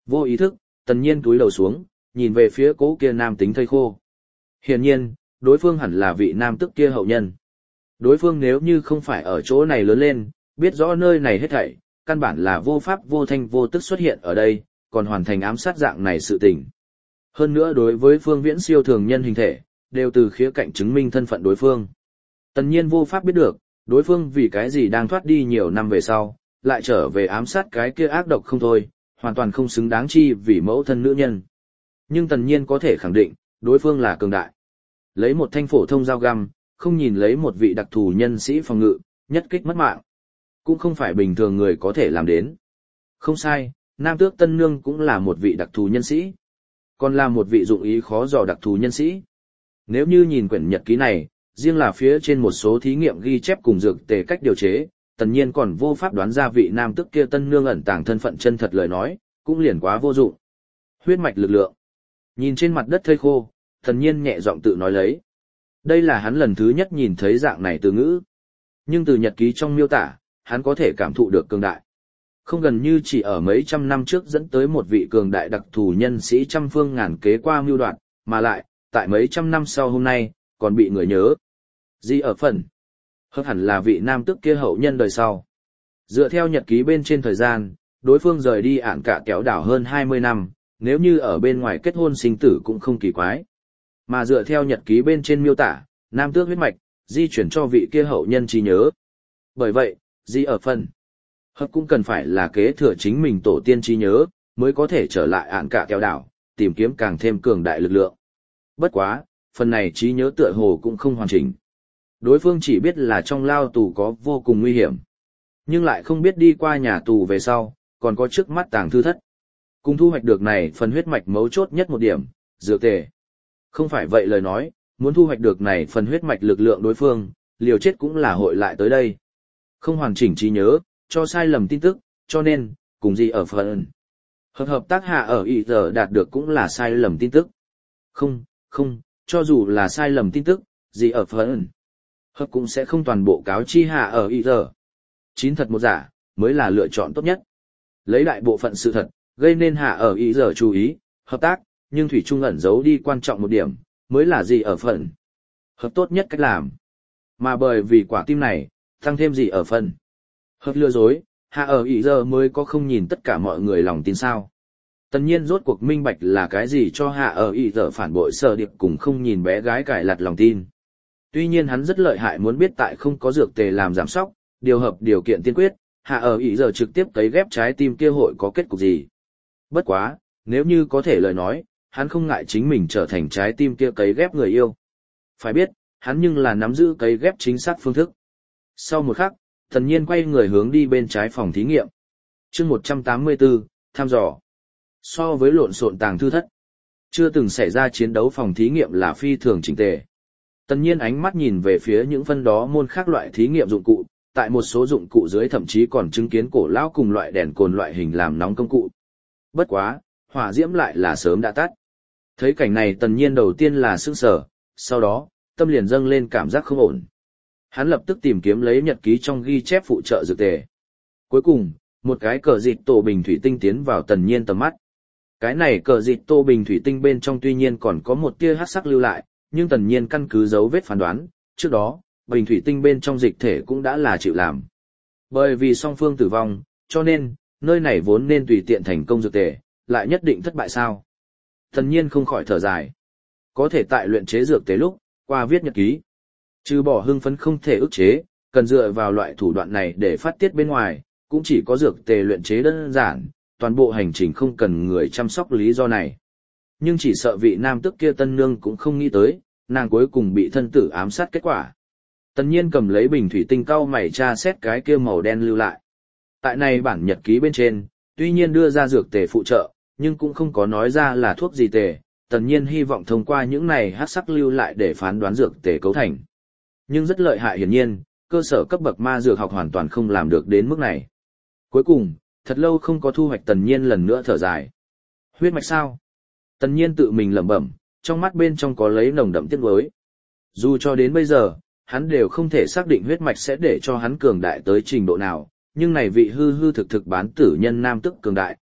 Vô ý thức, tần nhiên túi đầu xuống, nhìn về phía cố kia nam tính thây khô. Hiển nhiên, đối phương hẳn là vị nam tức kia hậu nhân. Đối phương nếu như không phải ở chỗ này lớn lên, biết rõ nơi này hết thảy, căn bản là vô pháp vô thanh vô tức xuất hiện ở đây, còn hoàn thành ám sát dạng này sự tình. Hơn nữa đối với phương viễn siêu thường nhân hình thể, đều từ khía cạnh chứng minh thân phận đối phương. Tần nhiên vô pháp biết được, đối phương vì cái gì đang thoát đi nhiều năm về sau, lại trở về ám sát cái kia ác độc không thôi, hoàn toàn không xứng đáng chi vì mẫu thân nữ nhân. Nhưng tần nhiên có thể khẳng định, đối phương là cường đại. Lấy một thanh phổ thông dao găm, không nhìn lấy một vị đặc thù nhân sĩ phòng ngự, nhất kích mất mạng. Cũng không phải bình thường người có thể làm đến. Không sai, Nam Tước Tân Nương cũng là một vị đặc thù nhân sĩ. Còn là một vị dụng ý khó dò đặc thù nhân sĩ. Nếu như nhìn quyển nhật ký này, riêng là phía trên một số thí nghiệm ghi chép cùng dược tề cách điều chế, tần nhiên còn vô pháp đoán ra vị Nam Tước kia Tân Nương ẩn tàng thân phận chân thật lời nói, cũng liền quá vô dụng. Huyết mạch lực lượng. Nhìn trên mặt đất thây khô, tần nhiên nhẹ giọng tự nói lấy. Đây là hắn lần thứ nhất nhìn thấy dạng này từ ngữ. Nhưng từ nhật ký trong miêu tả, hắn có thể cảm thụ được cường đại. Không gần như chỉ ở mấy trăm năm trước dẫn tới một vị cường đại đặc thù nhân sĩ trăm phương ngàn kế qua mưu đoạn, mà lại, tại mấy trăm năm sau hôm nay, còn bị người nhớ. Gì ở phần? Hợp hẳn là vị nam tức kia hậu nhân đời sau. Dựa theo nhật ký bên trên thời gian, đối phương rời đi ản cả kéo đảo hơn hai mươi năm, nếu như ở bên ngoài kết hôn sinh tử cũng không kỳ quái. Mà dựa theo nhật ký bên trên miêu tả, nam tước huyết mạch, di chuyển cho vị kia hậu nhân trí nhớ. Bởi vậy, gì ở phần? Hợp cũng cần phải là kế thừa chính mình tổ tiên trí nhớ, mới có thể trở lại ản cả kéo đảo, tìm kiếm càng thêm cường đại lực lượng. Bất quá, phần này trí nhớ tựa hồ cũng không hoàn chỉnh. Đối phương chỉ biết là trong lao tù có vô cùng nguy hiểm, nhưng lại không biết đi qua nhà tù về sau, còn có trước mắt tàng thư thất. Cùng thu hoạch được này phần huyết mạch mấu chốt nhất một điểm, dược tề. Không phải vậy lời nói, muốn thu hoạch được này phần huyết mạch lực lượng đối phương, liều chết cũng là hội lại tới đây. Không hoàn chỉnh trí nhớ, cho sai lầm tin tức, cho nên, cùng gì ở phần. Hợp hợp tác hạ ở ý giờ đạt được cũng là sai lầm tin tức. Không, không, cho dù là sai lầm tin tức, gì ở phần. Hợp cũng sẽ không toàn bộ cáo chi hạ ở ý giờ. Chín thật một giả, mới là lựa chọn tốt nhất. Lấy đại bộ phận sự thật, gây nên hạ ở ý giờ chú ý, hợp tác, nhưng thủy trung ẩn giấu đi quan trọng một điểm, mới là gì ở phần. Hợp tốt nhất cách làm. Mà bởi vì quả tim này, tăng thêm gì ở phần. Hợp lừa dối, hạ ở ý giờ mới có không nhìn tất cả mọi người lòng tin sao. Tần nhiên rốt cuộc minh bạch là cái gì cho hạ ở ý giờ phản bội sở điệp cùng không nhìn bé gái cải lặt lòng tin. Tuy nhiên hắn rất lợi hại muốn biết tại không có dược tề làm giảm sóc, điều hợp điều kiện tiên quyết, hạ ở ý giờ trực tiếp cấy ghép trái tim kia hội có kết cục gì. Bất quá, nếu như có thể lời nói, hắn không ngại chính mình trở thành trái tim kia cấy ghép người yêu. Phải biết, hắn nhưng là nắm giữ cấy ghép chính xác phương thức. Sau một khắc, Tần nhiên quay người hướng đi bên trái phòng thí nghiệm. chương một trăm tám mươi tư, thăm dò. So với lộn xộn tàng thư thất, chưa từng xảy ra chiến đấu phòng thí nghiệm là phi thường chỉnh tề. Tần nhiên ánh mắt nhìn về phía những phân đó môn khác loại thí nghiệm dụng cụ, tại một số dụng cụ dưới thậm chí còn chứng kiến cổ lão cùng loại đèn cồn loại hình làm nóng công cụ. Bất quá, hỏa diễm lại là sớm đã tắt. Thấy cảnh này tần nhiên đầu tiên là sững sờ, sau đó, tâm liền dâng lên cảm giác không ổn. Hắn lập tức tìm kiếm lấy nhật ký trong ghi chép phụ trợ dược tề. Cuối cùng, một cái cờ dịt tổ bình thủy tinh tiến vào tần nhiên tầm mắt. Cái này cờ dịt tô bình thủy tinh bên trong tuy nhiên còn có một tia hắc sắc lưu lại, nhưng tần nhiên căn cứ dấu vết phán đoán, trước đó, bình thủy tinh bên trong dịch thể cũng đã là chịu làm. Bởi vì song phương tử vong, cho nên, nơi này vốn nên tùy tiện thành công dược tề, lại nhất định thất bại sao. Tần nhiên không khỏi thở dài. Có thể tại luyện chế dược tề lúc, qua viết nhật ký. Trừ bỏ hưng phấn không thể ức chế, cần dựa vào loại thủ đoạn này để phát tiết bên ngoài, cũng chỉ có dược tề luyện chế đơn giản, toàn bộ hành trình không cần người chăm sóc lý do này. Nhưng chỉ sợ vị nam tức kia tân nương cũng không nghĩ tới, nàng cuối cùng bị thân tử ám sát kết quả. Tần nhiên cầm lấy bình thủy tinh cau mày tra xét cái kia màu đen lưu lại. Tại này bản nhật ký bên trên, tuy nhiên đưa ra dược tề phụ trợ, nhưng cũng không có nói ra là thuốc gì tề. Tần nhiên hy vọng thông qua những này hắc sắc lưu lại để phán đoán dược tề cấu thành. Nhưng rất lợi hại hiển nhiên, cơ sở cấp bậc ma dược học hoàn toàn không làm được đến mức này. Cuối cùng, thật lâu không có thu hoạch tần nhiên lần nữa thở dài. Huyết mạch sao? Tần nhiên tự mình lẩm bẩm, trong mắt bên trong có lấy nồng đậm tiếc nuối. Dù cho đến bây giờ, hắn đều không thể xác định huyết mạch sẽ để cho hắn cường đại tới trình độ nào, nhưng này vị hư hư thực thực bán tử nhân nam tức cường đại,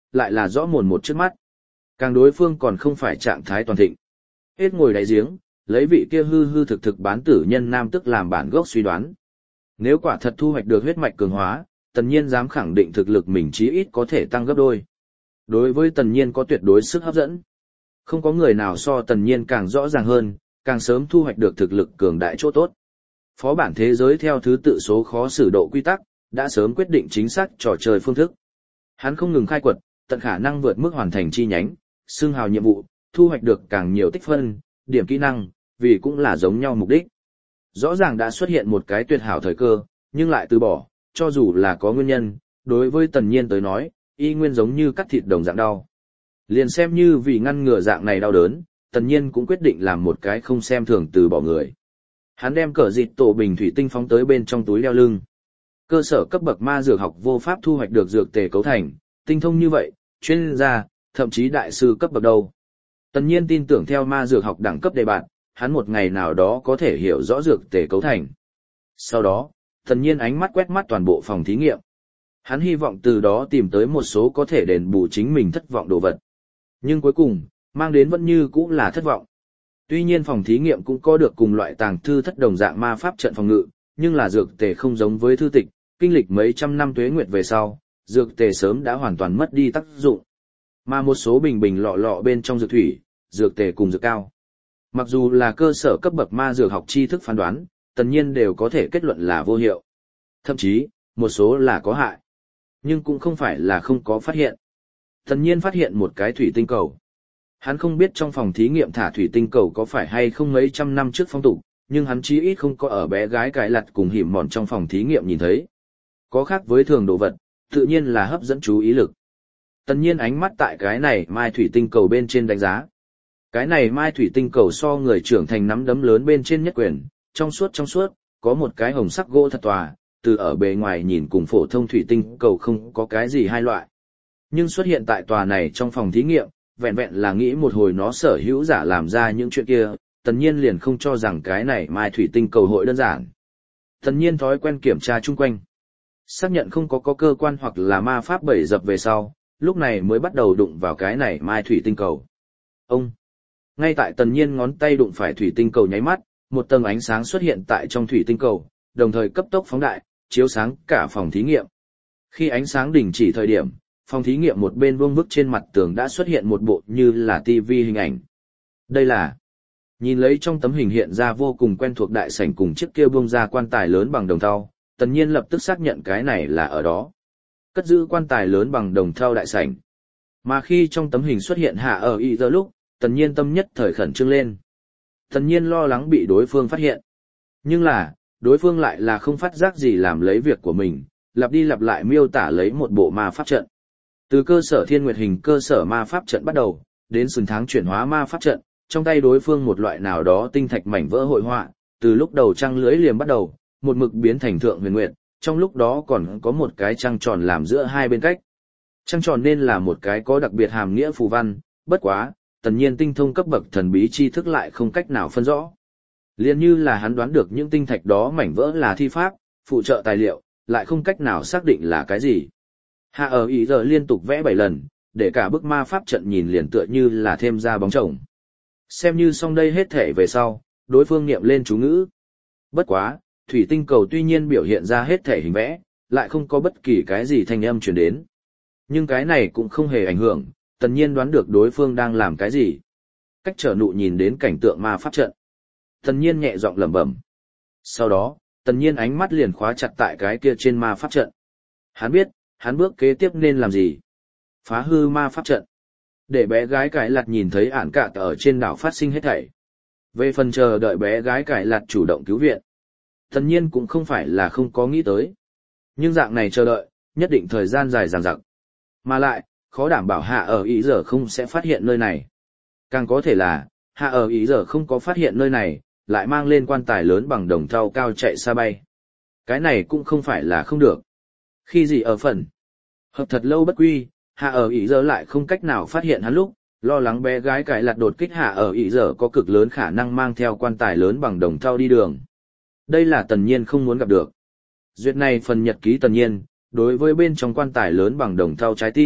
lại là rõ mồn một trước mắt. Càng đối phương còn không phải trạng thái toàn thịnh. Hết ngồi đáy giếng, lấy vị kia hư hư thực thực bán tử nhân nam tức làm bản gốc suy đoán. Nếu quả thật thu hoạch được huyết mạch cường hóa, Tần Nhiên dám khẳng định thực lực mình chí ít có thể tăng gấp đôi. Đối với Tần Nhiên có tuyệt đối sức hấp dẫn. Không có người nào so Tần Nhiên càng rõ ràng hơn, càng sớm thu hoạch được thực lực cường đại chỗ tốt. Phó bản thế giới theo thứ tự số khó xử độ quy tắc, đã sớm quyết định chính xác trò chơi phương thức. Hắn không ngừng khai quật, tận khả năng vượt mức hoàn thành chi nhánh, xương hào nhiệm vụ, thu hoạch được càng nhiều tích phân, điểm kỹ năng, vì cũng là giống nhau mục đích. Rõ ràng đã xuất hiện một cái tuyệt hảo thời cơ, nhưng lại từ bỏ, cho dù là có nguyên nhân, đối với Tần Nhiên tới nói, y nguyên giống như cắt thịt đồng dạng đau. Liền xem như vì ngăn ngừa dạng này đau đớn, Tần Nhiên cũng quyết định làm một cái không xem thường từ bỏ người. Hắn đem cờ dịt tổ bình thủy tinh phóng tới bên trong túi đeo lưng. Cơ sở cấp bậc ma dược học vô pháp thu hoạch được dược tề cấu thành, tinh thông như vậy, chuyên gia, thậm chí đại sư cấp bậc đâu. Tần Nhiên tin tưởng theo ma dược học đẳng cấp đề bạn, hắn một ngày nào đó có thể hiểu rõ dược tề cấu thành. Sau đó, Tần Nhiên ánh mắt quét mắt toàn bộ phòng thí nghiệm. Hắn hy vọng từ đó tìm tới một số có thể đền bù chính mình thất vọng đồ vật. Nhưng cuối cùng, mang đến vẫn như cũ là thất vọng. Tuy nhiên phòng thí nghiệm cũng có được cùng loại tàng thư thất đồng dạng ma pháp trận phòng ngự, nhưng là dược tề không giống với thư tịch, kinh lịch mấy trăm năm tuế nguyệt về sau, dược tề sớm đã hoàn toàn mất đi tác dụng. Mà một số bình bình lọ lọ bên trong dược thủy, dược tề cùng dược cao. Mặc dù là cơ sở cấp bậc ma dược học tri thức phán đoán, Tần Nhiên đều có thể kết luận là vô hiệu. Thậm chí, một số là có hại. Nhưng cũng không phải là không có phát hiện. Tần Nhiên phát hiện một cái thủy tinh cầu. Hắn không biết trong phòng thí nghiệm thả thủy tinh cầu có phải hay không mấy trăm năm trước phong tục, nhưng hắn chí ít không có ở bé gái cài lặt cùng hiểm mòn trong phòng thí nghiệm nhìn thấy. Có khác với thường đồ vật, tự nhiên là hấp dẫn chú ý lực. Tần Nhiên ánh mắt tại cái này mai thủy tinh cầu bên trên đánh giá. Cái này mai thủy tinh cầu so người trưởng thành nắm đấm lớn bên trên nhất quyền, trong suốt trong suốt, có một cái hồng sắc gỗ thật tòa, từ ở bề ngoài nhìn cùng phổ thông thủy tinh cầu không có cái gì hai loại. Nhưng xuất hiện tại tòa này trong phòng thí nghiệm, vẹn vẹn là nghĩ một hồi nó sở hữu giả làm ra những chuyện kia, Tần Nhiên liền không cho rằng cái này mai thủy tinh cầu hội đơn giản. Tần Nhiên thói quen kiểm tra chung quanh. Xác nhận không có có cơ quan hoặc là ma pháp bẫy dập về sau, lúc này mới bắt đầu đụng vào cái này mai thủy tinh cầu. Ông! Ngay tại Tần Nhiên ngón tay đụng phải thủy tinh cầu nháy mắt, một tầng ánh sáng xuất hiện tại trong thủy tinh cầu, đồng thời cấp tốc phóng đại, chiếu sáng cả phòng thí nghiệm. Khi ánh sáng đình chỉ thời điểm, phòng thí nghiệm một bên vuông vức trên mặt tường đã xuất hiện một bộ như là tivi hình ảnh. Đây là... Nhìn lấy trong tấm hình hiện ra vô cùng quen thuộc đại sảnh cùng chiếc kia bung ra quan tài lớn bằng đồng thau, Tần Nhiên lập tức xác nhận cái này là ở đó. Cất giữ quan tài lớn bằng đồng thau đại sảnh. Mà khi trong tấm hình xuất hiện hạ ở y giờ lúc, Tần Nhiên tâm nhất thời khẩn trương lên. Tần Nhiên lo lắng bị đối phương phát hiện. Nhưng là, đối phương lại là không phát giác gì làm lấy việc của mình, lặp đi lặp lại miêu tả lấy một bộ ma pháp trận. Từ cơ sở thiên nguyệt hình cơ sở ma pháp trận bắt đầu, đến sừng tháng chuyển hóa ma pháp trận, trong tay đối phương một loại nào đó tinh thạch mảnh vỡ hội họa, từ lúc đầu trăng lưới liềm bắt đầu, một mực biến thành thượng huyền nguyệt, trong lúc đó còn có một cái trăng tròn làm giữa hai bên cách. Trăng tròn nên là một cái có đặc biệt hàm nghĩa phù văn, bất quá, Tần Nhiên tinh thông cấp bậc thần bí tri thức lại không cách nào phân rõ. Liên như là hắn đoán được những tinh thạch đó mảnh vỡ là thi pháp, phụ trợ tài liệu, lại không cách nào xác định là cái gì. Hạ ở ý giờ liên tục vẽ bảy lần, để cả bức ma pháp trận nhìn liền tựa như là thêm ra bóng chồng. Xem như xong đây hết thể về sau, đối phương niệm lên chú ngữ. Bất quá, thủy tinh cầu tuy nhiên biểu hiện ra hết thể hình vẽ, lại không có bất kỳ cái gì thanh âm truyền đến. Nhưng cái này cũng không hề ảnh hưởng, Tần Nhiên đoán được đối phương đang làm cái gì. Cách trở nụ nhìn đến cảnh tượng ma pháp trận. Tần Nhiên nhẹ giọng lẩm bẩm. Sau đó, Tần Nhiên ánh mắt liền khóa chặt tại cái kia trên ma pháp trận. Hắn biết, hắn bước kế tiếp nên làm gì. Phá hư ma pháp trận. Để bé gái cải lặt nhìn thấy ản cả ở trên đảo phát sinh hết thảy. Về phần chờ đợi bé gái cải lặt chủ động cứu viện. Tần Nhiên cũng không phải là không có nghĩ tới. Nhưng dạng này chờ đợi, nhất định thời gian dài dằng dặc. Mà lại, khó đảm bảo hạ ở ý giờ không sẽ phát hiện nơi này. Càng có thể là, hạ ở ý giờ không có phát hiện nơi này, lại mang lên quan tài lớn bằng đồng thau cao chạy xa bay. Cái này cũng không phải là không được. Khi gì ở phần hợp thật lâu bất quy, hạ ở ý giờ lại không cách nào phát hiện hắn lúc, lo lắng bé gái cải lặt đột kích hạ ở ý giờ có cực lớn khả năng mang theo quan tài lớn bằng đồng thau đi đường. Đây là Tần Nhiên không muốn gặp được. Duyệt này phần nhật ký Tần Nhiên, đối với bên trong quan tài lớn bằng đồng thau trái tim,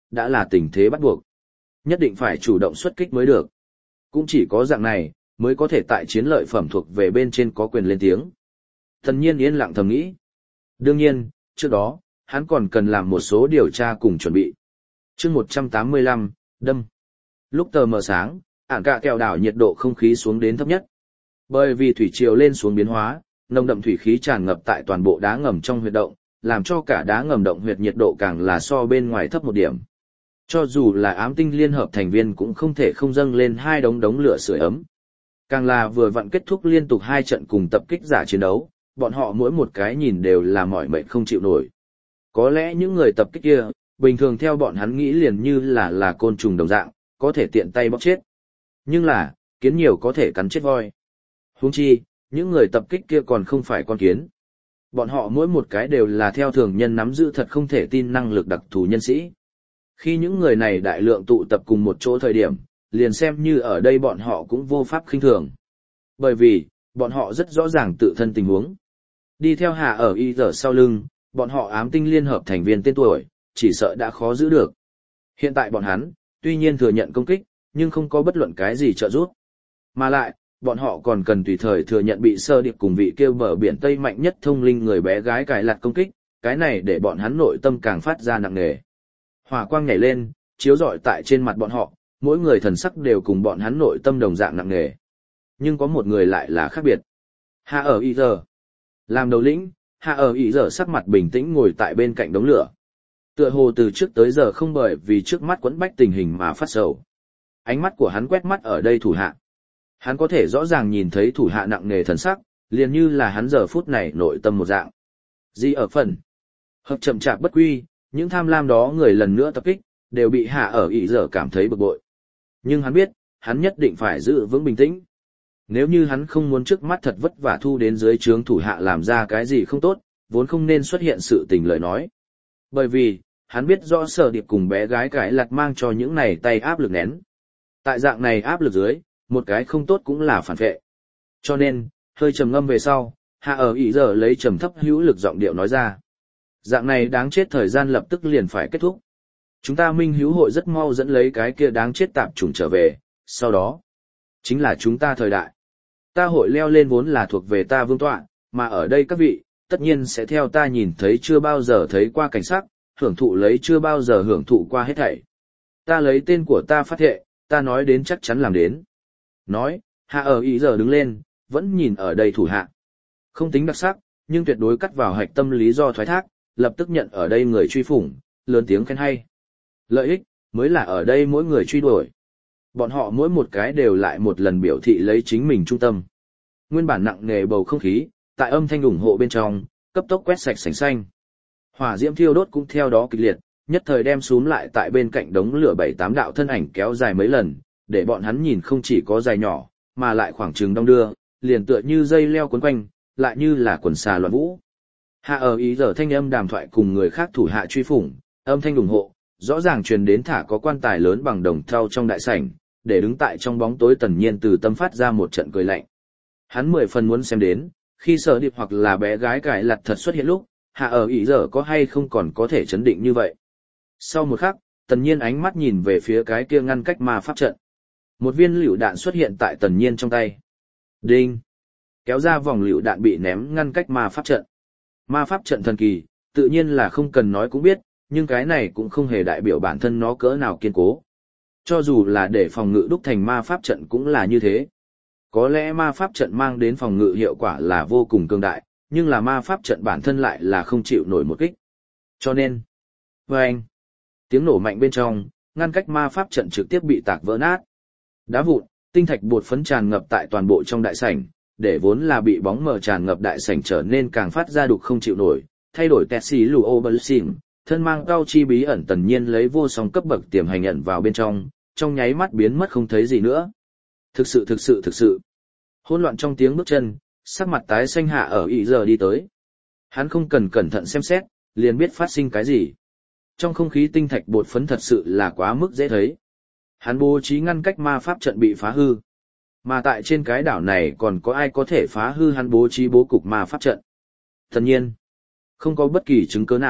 đã là tình thế bắt buộc. Nhất định phải chủ động xuất kích mới được. Cũng chỉ có dạng này, mới có thể tại chiến lợi phẩm thuộc về bên trên có quyền lên tiếng. Tần Nhiên yên lặng thầm nghĩ. Đương nhiên, trước đó, hắn còn cần làm một số điều tra cùng chuẩn bị. Chương một trăm tám mươi lăm, đâm. Lúc tờ mờ sáng, ản cả kẹo đảo nhiệt độ không khí xuống đến thấp nhất. Bởi vì thủy triều lên xuống biến hóa, nồng đậm thủy khí tràn ngập tại toàn bộ đá ngầm trong huyệt động, làm cho cả đá ngầm động huyệt nhiệt độ càng là so bên ngoài thấp một điểm. Cho dù là ám tinh liên hợp thành viên cũng không thể không dâng lên hai đống đống lửa sưởi ấm. Càng là vừa vặn kết thúc liên tục hai trận cùng tập kích giả chiến đấu, bọn họ mỗi một cái nhìn đều là mỏi mệt không chịu nổi. Có lẽ những người tập kích kia, bình thường theo bọn hắn nghĩ liền như là là côn trùng đồng dạng, có thể tiện tay bóc chết. Nhưng là, kiến nhiều có thể cắn chết voi. Huống chi, những người tập kích kia còn không phải con kiến. Bọn họ mỗi một cái đều là theo thường nhân nắm giữ thật không thể tin năng lực đặc thù nhân sĩ. Khi những người này đại lượng tụ tập cùng một chỗ thời điểm, liền xem như ở đây bọn họ cũng vô pháp khinh thường. Bởi vì, bọn họ rất rõ ràng tự thân tình huống. Đi theo hạ ở y giờ sau lưng, bọn họ ám tinh liên hợp thành viên tên tuổi, chỉ sợ đã khó giữ được. Hiện tại bọn hắn, tuy nhiên thừa nhận công kích, nhưng không có bất luận cái gì trợ giúp. Mà lại, bọn họ còn cần tùy thời thừa nhận bị sơ điệp cùng vị kêu bờ biển Tây mạnh nhất thông linh người bé gái cài lặt công kích, cái này để bọn hắn nội tâm càng phát ra nặng nề. Hỏa quang nhảy lên, chiếu rọi tại trên mặt bọn họ, mỗi người thần sắc đều cùng bọn hắn nội tâm đồng dạng nặng nề. Nhưng có một người lại là khác biệt. Hạ ở y giờ. Làm đầu lĩnh, hạ ở y giờ sắc mặt bình tĩnh ngồi tại bên cạnh đống lửa. Tựa hồ từ trước tới giờ không bởi vì trước mắt quẫn bách tình hình mà phát sầu. Ánh mắt của hắn quét mắt ở đây thủ hạ. Hắn có thể rõ ràng nhìn thấy thủ hạ nặng nề thần sắc, liền như là hắn giờ phút này nội tâm một dạng. Gì ở phần? Hợp chậm chạp bất quy, những tham lam đó người lần nữa tập kích, đều bị hạ ở ý giờ cảm thấy bực bội. Nhưng hắn biết, hắn nhất định phải giữ vững bình tĩnh. Nếu như hắn không muốn trước mắt thật vất vả thu đến dưới trướng thủ hạ làm ra cái gì không tốt, vốn không nên xuất hiện sự tình lời nói. Bởi vì, hắn biết rõ sở điệp cùng bé gái cái lặt mang cho những này tay áp lực nén. Tại dạng này áp lực dưới, một cái không tốt cũng là phản vệ. Cho nên, hơi trầm ngâm về sau, hạ ở ý giờ lấy trầm thấp hữu lực giọng điệu nói ra. Dạng này đáng chết thời gian lập tức liền phải kết thúc. Chúng ta minh hữu hội rất mau dẫn lấy cái kia đáng chết tạp chủng trở về, sau đó, chính là chúng ta thời đại. Ta hội leo lên vốn là thuộc về ta vương tọa, mà ở đây các vị, tất nhiên sẽ theo ta nhìn thấy chưa bao giờ thấy qua cảnh sắc, hưởng thụ lấy chưa bao giờ hưởng thụ qua hết thảy. Ta lấy tên của ta phát thệ, ta nói đến chắc chắn làm đến. Nói, hạ ở ý giờ đứng lên, vẫn nhìn ở đây thủ hạ. Không tính đặc sắc, nhưng tuyệt đối cắt vào hạch tâm lý do thoái thác, lập tức nhận ở đây người truy phủng, lớn tiếng khen hay. Lợi ích, mới là ở đây mỗi người truy đuổi. Bọn họ mỗi một cái đều lại một lần biểu thị lấy chính mình trung tâm. Nguyên bản nặng nề bầu không khí, tại âm thanh ủng hộ bên trong, cấp tốc quét sạch sành xanh. Hỏa diễm thiêu đốt cũng theo đó kịch liệt, nhất thời đem xuống lại tại bên cạnh đống lửa bảy tám đạo thân ảnh kéo dài mấy lần, để bọn hắn nhìn không chỉ có dài nhỏ, mà lại khoảng chừng đong đưa, liền tựa như dây leo quấn quanh, lại như là quần xà loạn vũ. Hạ ở ý giờ thanh âm đàm thoại cùng người khác thủ hạ truy phủng, âm thanh ủng hộ, rõ ràng truyền đến thả có quan tài lớn bằng đồng thau trong đại sảnh, để đứng tại trong bóng tối Tần Nhiên từ tâm phát ra một trận cười lạnh. Hắn mười phần muốn xem đến, khi sở điệp hoặc là bé gái cải lặt thật xuất hiện lúc, hạ ở ý giờ có hay không còn có thể chấn định như vậy. Sau một khắc, Tần Nhiên ánh mắt nhìn về phía cái kia ngăn cách ma pháp trận. Một viên lựu đạn xuất hiện tại Tần Nhiên trong tay. Đinh! Kéo ra vòng lựu đạn bị ném ngăn cách ma pháp trận. Ma pháp trận thần kỳ, tự nhiên là không cần nói cũng biết, nhưng cái này cũng không hề đại biểu bản thân nó cỡ nào kiên cố. Cho dù là để phòng ngự đúc thành ma pháp trận cũng là như thế. Có lẽ ma pháp trận mang đến phòng ngự hiệu quả là vô cùng cường đại, nhưng là ma pháp trận bản thân lại là không chịu nổi một kích. Cho nên, vâng, tiếng nổ mạnh bên trong, ngăn cách ma pháp trận trực tiếp bị tạc vỡ nát. Đá vụn, tinh thạch bột phấn tràn ngập tại toàn bộ trong đại sảnh, để vốn là bị bóng mờ tràn ngập đại sảnh trở nên càng phát ra đục không chịu nổi, thay đổi Tessie Lù Obersim, thân mang cao chi bí ẩn Tần Nhiên lấy vô song cấp bậc tiềm hành ẩn vào bên trong, trong nháy mắt biến mất không thấy gì nữa. Thực sự thực sự thực sự. Hỗn loạn trong tiếng bước chân, sắc mặt tái xanh hạ ở ý giờ đi tới. Hắn không cần cẩn thận xem xét, liền biết phát sinh cái gì. Trong không khí tinh thạch bột phấn thật sự là quá mức dễ thấy. Hắn bố trí ngăn cách ma pháp trận bị phá hư. Mà tại trên cái đảo này còn có ai có thể phá hư hắn bố trí bố cục ma pháp trận. Tất nhiên, không có bất kỳ chứng cứ nào,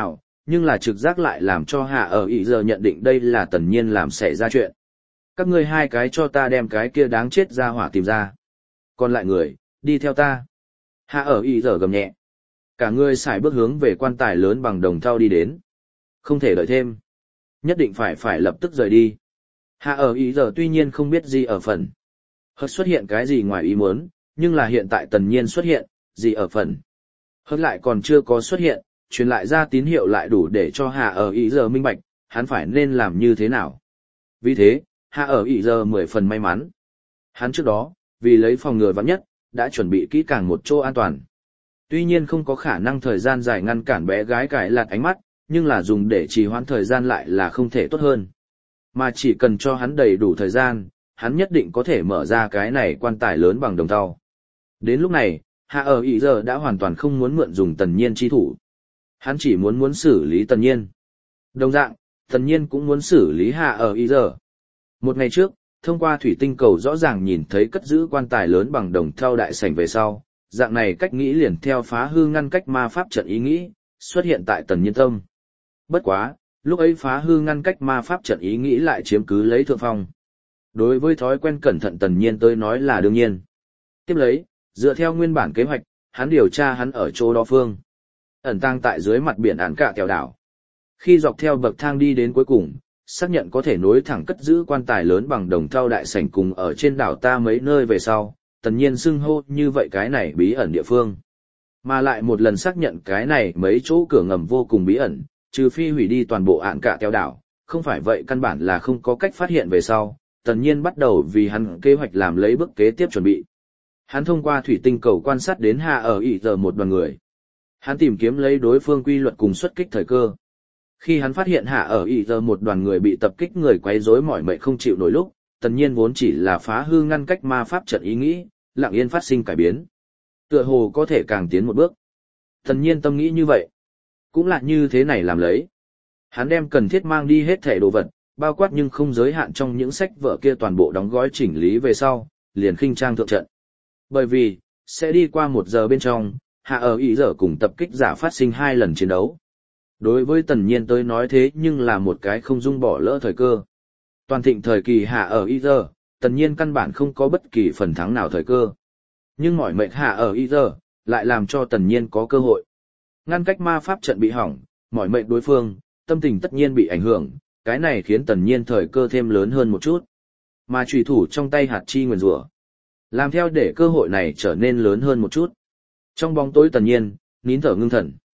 nhưng là trực giác lại làm cho hạ ở ý giờ nhận định đây là tần nhiên làm xảy ra chuyện. Các ngươi hai cái cho ta đem cái kia đáng chết ra hỏa tìm ra. Còn lại người, đi theo ta. Hạ ở ý giờ gầm nhẹ. Cả người xài bước hướng về quan tài lớn bằng đồng thau đi đến. Không thể đợi thêm. Nhất định phải phải lập tức rời đi. Hạ ở ý giờ tuy nhiên không biết gì ở phần. Hớt xuất hiện cái gì ngoài ý muốn, nhưng là hiện tại tần nhiên xuất hiện, gì ở phần. Hớt lại còn chưa có xuất hiện, truyền lại ra tín hiệu lại đủ để cho hạ ở ý giờ minh bạch, hắn phải nên làm như thế nào. Vì thế, hạ ở ý giờ mười phần may mắn. Hắn trước đó, vì lấy phòng ngừa vắng nhất, đã chuẩn bị kỹ càng một chỗ an toàn. Tuy nhiên không có khả năng thời gian dài ngăn cản bé gái cải lạt ánh mắt, nhưng là dùng để trì hoãn thời gian lại là không thể tốt hơn. Mà chỉ cần cho hắn đầy đủ thời gian, hắn nhất định có thể mở ra cái này quan tài lớn bằng đồng thau. Đến lúc này, hạ ở ý giờ đã hoàn toàn không muốn mượn dùng tần nhiên chi thủ. Hắn chỉ muốn muốn xử lý tần nhiên. Đồng dạng, tần nhiên cũng muốn xử lý hạ ở ý giờ. Một ngày trước, thông qua thủy tinh cầu rõ ràng nhìn thấy cất giữ quan tài lớn bằng đồng thau đại sảnh về sau, dạng này cách nghĩ liền theo phá hư ngăn cách ma pháp trận ý nghĩ, xuất hiện tại tần nhiên tâm. Bất quá, lúc ấy phá hư ngăn cách ma pháp trận ý nghĩ lại chiếm cứ lấy thượng phong. Đối với thói quen cẩn thận tần nhiên tới nói là đương nhiên. Tiếp lấy, dựa theo nguyên bản kế hoạch, hắn điều tra hắn ở chỗ đó phương. Ẩn tang tại dưới mặt biển án cả kèo đảo. Khi dọc theo bậc thang đi đến cuối cùng, xác nhận có thể nối thẳng cất giữ quan tài lớn bằng đồng thau đại sảnh cùng ở trên đảo ta mấy nơi về sau, tần nhiên xưng hô như vậy cái này bí ẩn địa phương. Mà lại một lần xác nhận cái này mấy chỗ cửa ngầm vô cùng bí ẩn, trừ phi hủy đi toàn bộ án cả kèo đảo, không phải vậy căn bản là không có cách phát hiện về sau, tần nhiên bắt đầu vì hắn kế hoạch làm lấy bước kế tiếp chuẩn bị. Hắn thông qua thủy tinh cầu quan sát đến hạ ở ý giờ một đoàn người. Hắn tìm kiếm lấy đối phương quy luật cùng xuất kích thời cơ. Khi hắn phát hiện hạ ở ý giờ một đoàn người bị tập kích người quấy rối mỏi mệt không chịu nổi lúc, tần nhiên vốn chỉ là phá hư ngăn cách ma pháp trận ý nghĩ, lặng yên phát sinh cải biến. Tựa hồ có thể càng tiến một bước. Tần nhiên tâm nghĩ như vậy. Cũng là như thế này làm lấy. Hắn đem cần thiết mang đi hết thẻ đồ vật, bao quát nhưng không giới hạn trong những sách vở kia toàn bộ đóng gói chỉnh lý về sau, liền khinh trang thượng trận. Bởi vì, sẽ đi qua một giờ bên trong, hạ ở ý giờ cùng tập kích giả phát sinh hai lần chiến đấu. Đối với tần nhiên tới nói thế nhưng là một cái không dung bỏ lỡ thời cơ. Toàn thịnh thời kỳ hạ ở ý giờ, tần nhiên căn bản không có bất kỳ phần thắng nào thời cơ. Nhưng mỏi mệt hạ ở ý giờ, lại làm cho tần nhiên có cơ hội. Ngăn cách ma pháp trận bị hỏng, mỏi mệt đối phương, tâm tình tất nhiên bị ảnh hưởng, cái này khiến tần nhiên thời cơ thêm lớn hơn một chút. Mà chủy thủ trong tay hạt chi nguyền rủa, làm theo để cơ hội này trở nên lớn hơn một chút. Trong bóng tối tần nhiên, nín thở ngưng thần.